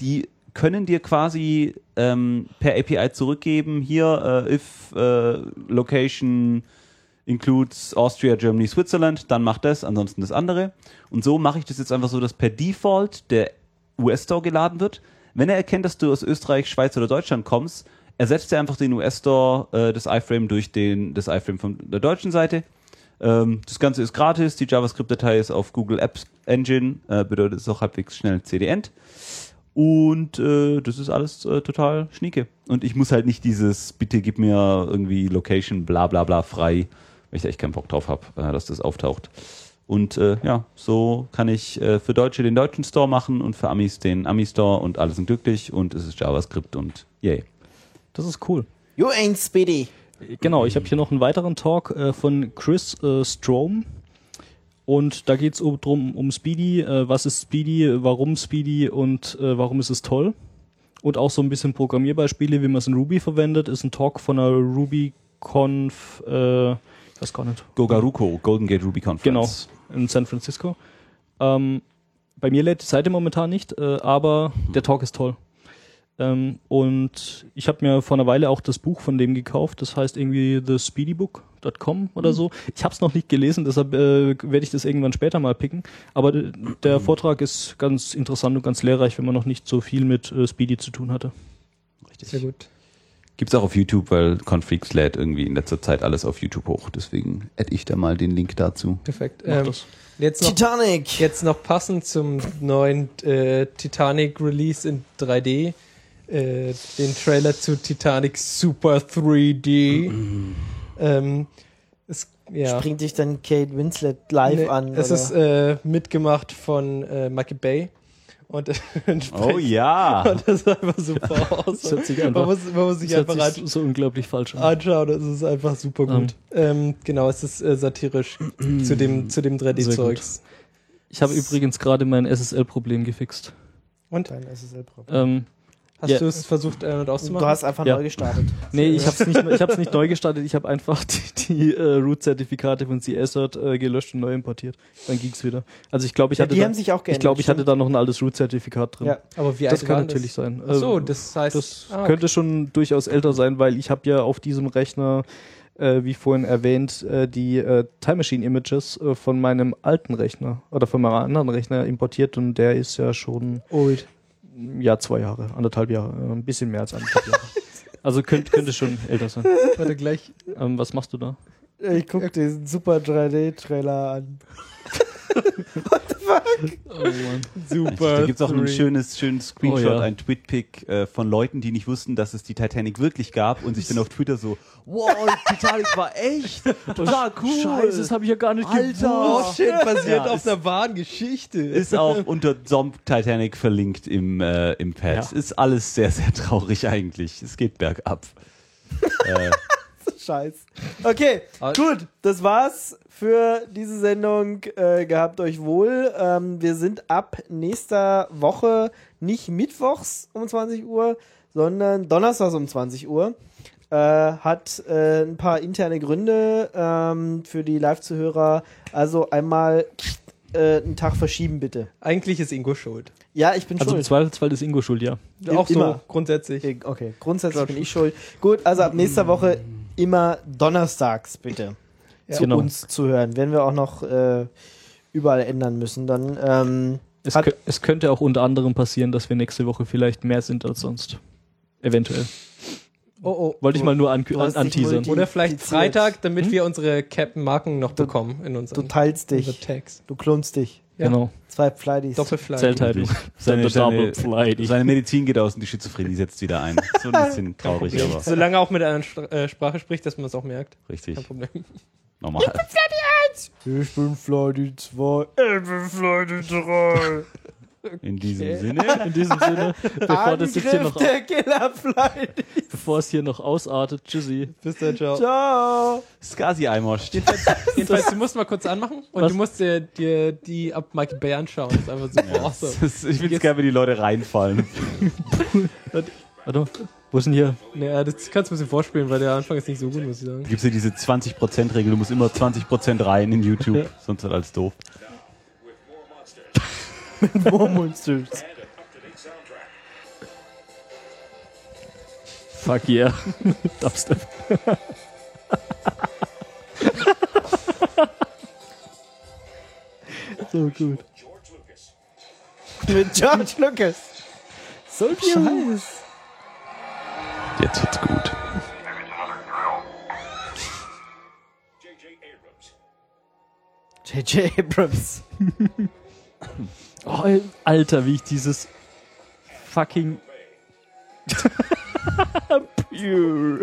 Speaker 5: können dir quasi per API zurückgeben, hier if location includes Austria, Germany, Switzerland, dann mach das, ansonsten das andere. Und so mache ich das jetzt einfach so, dass per Default der US-Store geladen wird. Wenn er erkennt, dass du aus Österreich, Schweiz oder Deutschland kommst, ersetzt er einfach den US-Store des iFrame durch das iFrame von der deutschen Seite. Das Ganze ist gratis, die JavaScript-Datei ist auf Google Apps Engine, bedeutet es ist auch halbwegs schnell CD-End. Und das ist alles total schnieke. Und ich muss halt nicht dieses, bitte gib mir irgendwie Location bla bla bla frei, weil ich da echt keinen Bock drauf habe, dass das auftaucht. Und ja, so kann ich für Deutsche den deutschen Store machen und für Amis den Ami-Store und alle sind glücklich und es ist JavaScript und yay.
Speaker 3: Das ist cool.
Speaker 2: You ain't Speedy.
Speaker 3: Genau, ich habe hier noch einen weiteren Talk von Chris Strom. Und da geht es um Speedy. Was ist Speedy, warum Speedy und warum ist es toll? Und auch so ein bisschen Programmierbeispiele, wie man es in Ruby verwendet. Ist ein Talk von einer RubyConf, ich weiß gar nicht.
Speaker 5: Gogaruko, Golden Gate Ruby Conference.
Speaker 3: Genau, in San Francisco. Bei mir lädt die Seite momentan nicht, aber der Talk ist toll. Und ich habe mir vor einer Weile auch das Buch von dem gekauft, das heißt irgendwie thespeedybook.com oder so. Ich habe es noch nicht gelesen, deshalb werde ich das irgendwann später mal picken. Aber der Vortrag ist ganz interessant und ganz lehrreich, wenn man noch nicht so viel mit Speedy zu tun hatte.
Speaker 5: Richtig.
Speaker 4: Sehr gut.
Speaker 5: Gibt's auch auf YouTube, weil Confreaks lädt irgendwie in letzter Zeit alles auf YouTube hoch. Deswegen adde ich da mal den Link dazu.
Speaker 4: Perfekt.
Speaker 3: Mach das.
Speaker 2: Titanic!
Speaker 4: Jetzt noch passend zum neuen Titanic-Release in 3D. Den Trailer zu Titanic Super 3D.
Speaker 2: Springt dich dann Kate Winslet live an?
Speaker 4: Es
Speaker 2: oder?
Speaker 4: ist mitgemacht von Michael Bay. Und
Speaker 5: Oh ja!
Speaker 4: Und das sah einfach super aus.
Speaker 3: Das hört sich einfach,
Speaker 4: man muss sich einfach
Speaker 3: so unglaublich falsch an.
Speaker 4: anschauen. Das ist einfach super gut. Genau, es ist satirisch zu dem 3D-Zeugs.
Speaker 3: Ich habe übrigens gerade mein SSL-Problem gefixt.
Speaker 4: Und?
Speaker 2: Dein SSL-Problem.
Speaker 4: Hast du es versucht auszumachen?
Speaker 2: Du hast einfach neu gestartet.
Speaker 3: Nee, ich hab's nicht neu gestartet, ich habe einfach die Root-Zertifikate von CSRT gelöscht und neu importiert. Dann ging's wieder. Also ich glaube,
Speaker 2: haben sich auch geändert.
Speaker 3: Ich glaube, ich hatte da noch ein altes Root-Zertifikat drin.
Speaker 2: Ja.
Speaker 4: Aber wie
Speaker 3: Das
Speaker 4: alt
Speaker 3: kann
Speaker 4: war
Speaker 3: natürlich sein.
Speaker 4: Ach so, das heißt...
Speaker 3: Das
Speaker 4: okay.
Speaker 3: könnte schon durchaus älter sein, weil ich habe ja auf diesem Rechner, wie vorhin erwähnt, die Time Machine Images von meinem alten Rechner oder von meinem anderen Rechner importiert und der ist ja schon
Speaker 4: Old.
Speaker 3: ja 2 Jahre, 1,5 Jahre, ein bisschen mehr als 1,5 Jahre. Also könnte schon älter sein.
Speaker 4: Warte, gleich.
Speaker 3: Was machst du da?
Speaker 2: Ich guck diesen super 3D-Trailer an.
Speaker 3: Oh Mann.
Speaker 4: Super.
Speaker 5: Da gibt's auch ein schönes Screenshot,
Speaker 3: Oh ja.
Speaker 5: ein Tweetpic von Leuten, die nicht wussten, dass es die Titanic wirklich gab und sich dann auf Twitter so, wow, Titanic war echt, total cool.
Speaker 3: Scheiße, das habe ich ja gar nicht
Speaker 4: Oh
Speaker 3: gewusst.
Speaker 4: shit, basiert
Speaker 5: Ja,
Speaker 4: auf einer wahren Geschichte.
Speaker 5: Ist auch unter Zomb Titanic verlinkt im Pad.
Speaker 3: Ja.
Speaker 5: Ist alles sehr, sehr traurig eigentlich. Es geht bergab.
Speaker 2: Scheiß. Okay, gut. Das war's für diese Sendung. Gehabt euch wohl. Wir sind ab nächster Woche nicht mittwochs um 20 Uhr, sondern donnerstags um 20 Uhr. Hat ein paar interne Gründe für die Live-Zuhörer. Also einmal einen Tag verschieben, bitte.
Speaker 4: Eigentlich ist Ingo schuld.
Speaker 2: Ja, ich bin
Speaker 3: Also im
Speaker 2: schuld.
Speaker 3: Zweifelsfall ist Ingo schuld, ja.
Speaker 4: Auch
Speaker 2: Immer.
Speaker 4: so, grundsätzlich.
Speaker 2: Okay, grundsätzlich bin ich schuld. Gut, also ab nächster Woche immer donnerstags, bitte.
Speaker 4: Ja.
Speaker 2: Zu
Speaker 3: Genau.
Speaker 2: uns zu hören. Werden wir auch noch überall ändern müssen. Dann
Speaker 3: Es könnte auch unter anderem passieren, dass wir nächste Woche vielleicht mehr sind als sonst. Eventuell.
Speaker 4: Oh.
Speaker 3: Wollte ich mal nur
Speaker 2: hast dich
Speaker 3: anteasern.
Speaker 2: multi-
Speaker 4: Oder vielleicht
Speaker 2: Impliziert.
Speaker 4: Freitag, damit wir unsere Captain-Marken noch bekommen in
Speaker 2: du
Speaker 4: unseren
Speaker 2: teilst dich.
Speaker 4: Tags.
Speaker 2: Du klonst dich.
Speaker 4: Ja.
Speaker 3: Genau.
Speaker 2: 2 Flighties.
Speaker 4: Doppelfleisch.
Speaker 3: Zelthaltung.
Speaker 5: Seine
Speaker 3: Double-Flighty.
Speaker 5: Medizin geht aus und die Schizophrenie setzt wieder ein. So ein bisschen traurig, aber
Speaker 4: Solange er auch mit einer Sprache spricht, dass man es auch merkt.
Speaker 5: richtig.
Speaker 4: Kein Problem.
Speaker 5: Normal.
Speaker 2: Ich bin Flighty 2. Ich bin Flighty 3.
Speaker 5: In diesem Sinne.
Speaker 3: In diesem Sinne, bevor
Speaker 2: Angriff der Killer Flighty.
Speaker 3: bevor es hier noch ausartet, tschüssi.
Speaker 4: Bis dann, ciao.
Speaker 2: Ciao.
Speaker 5: Skasi Eimoscht.
Speaker 4: Jedenfalls, du musst mal kurz anmachen und
Speaker 3: Was?
Speaker 4: du musst dir die ab Michael Bay anschauen. Das ist einfach super awesome.
Speaker 5: Ich finde es geil, wenn die Leute reinfallen.
Speaker 3: Warte mal, wo ist denn hier?
Speaker 4: Naja, das kannst du ein bisschen vorspielen, weil der Anfang ist nicht so gut, muss ich sagen.
Speaker 5: Gibt es ja diese 20%-Regel, du musst immer 20% rein in YouTube, sonst wird alles doof.
Speaker 2: Monsters.
Speaker 3: Fuck yeah. Dubstep. So gut.
Speaker 2: Mit George Lucas.
Speaker 3: So scheiß.
Speaker 5: Jetzt wird's gut.
Speaker 2: J.J. Abrams.
Speaker 3: Oh, Alter, wie ich dieses fucking Pure.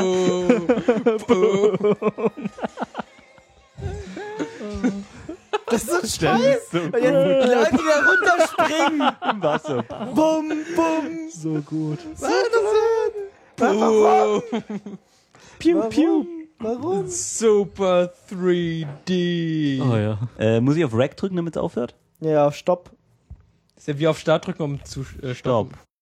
Speaker 2: Das ist so scheiße. Und jetzt die Leute, die da runterspringen.
Speaker 5: Im Wasser.
Speaker 2: Bum, bum.
Speaker 3: So gut.
Speaker 2: Was ist das denn? Warum?
Speaker 3: Piu, piu.
Speaker 2: Warum?
Speaker 4: Super 3D.
Speaker 3: Oh ja.
Speaker 5: Muss ich auf Rack drücken, damit es aufhört?
Speaker 2: Ja, stopp.
Speaker 4: Ist ja wie auf Start drücken, um zu stoppen.
Speaker 5: Stopp.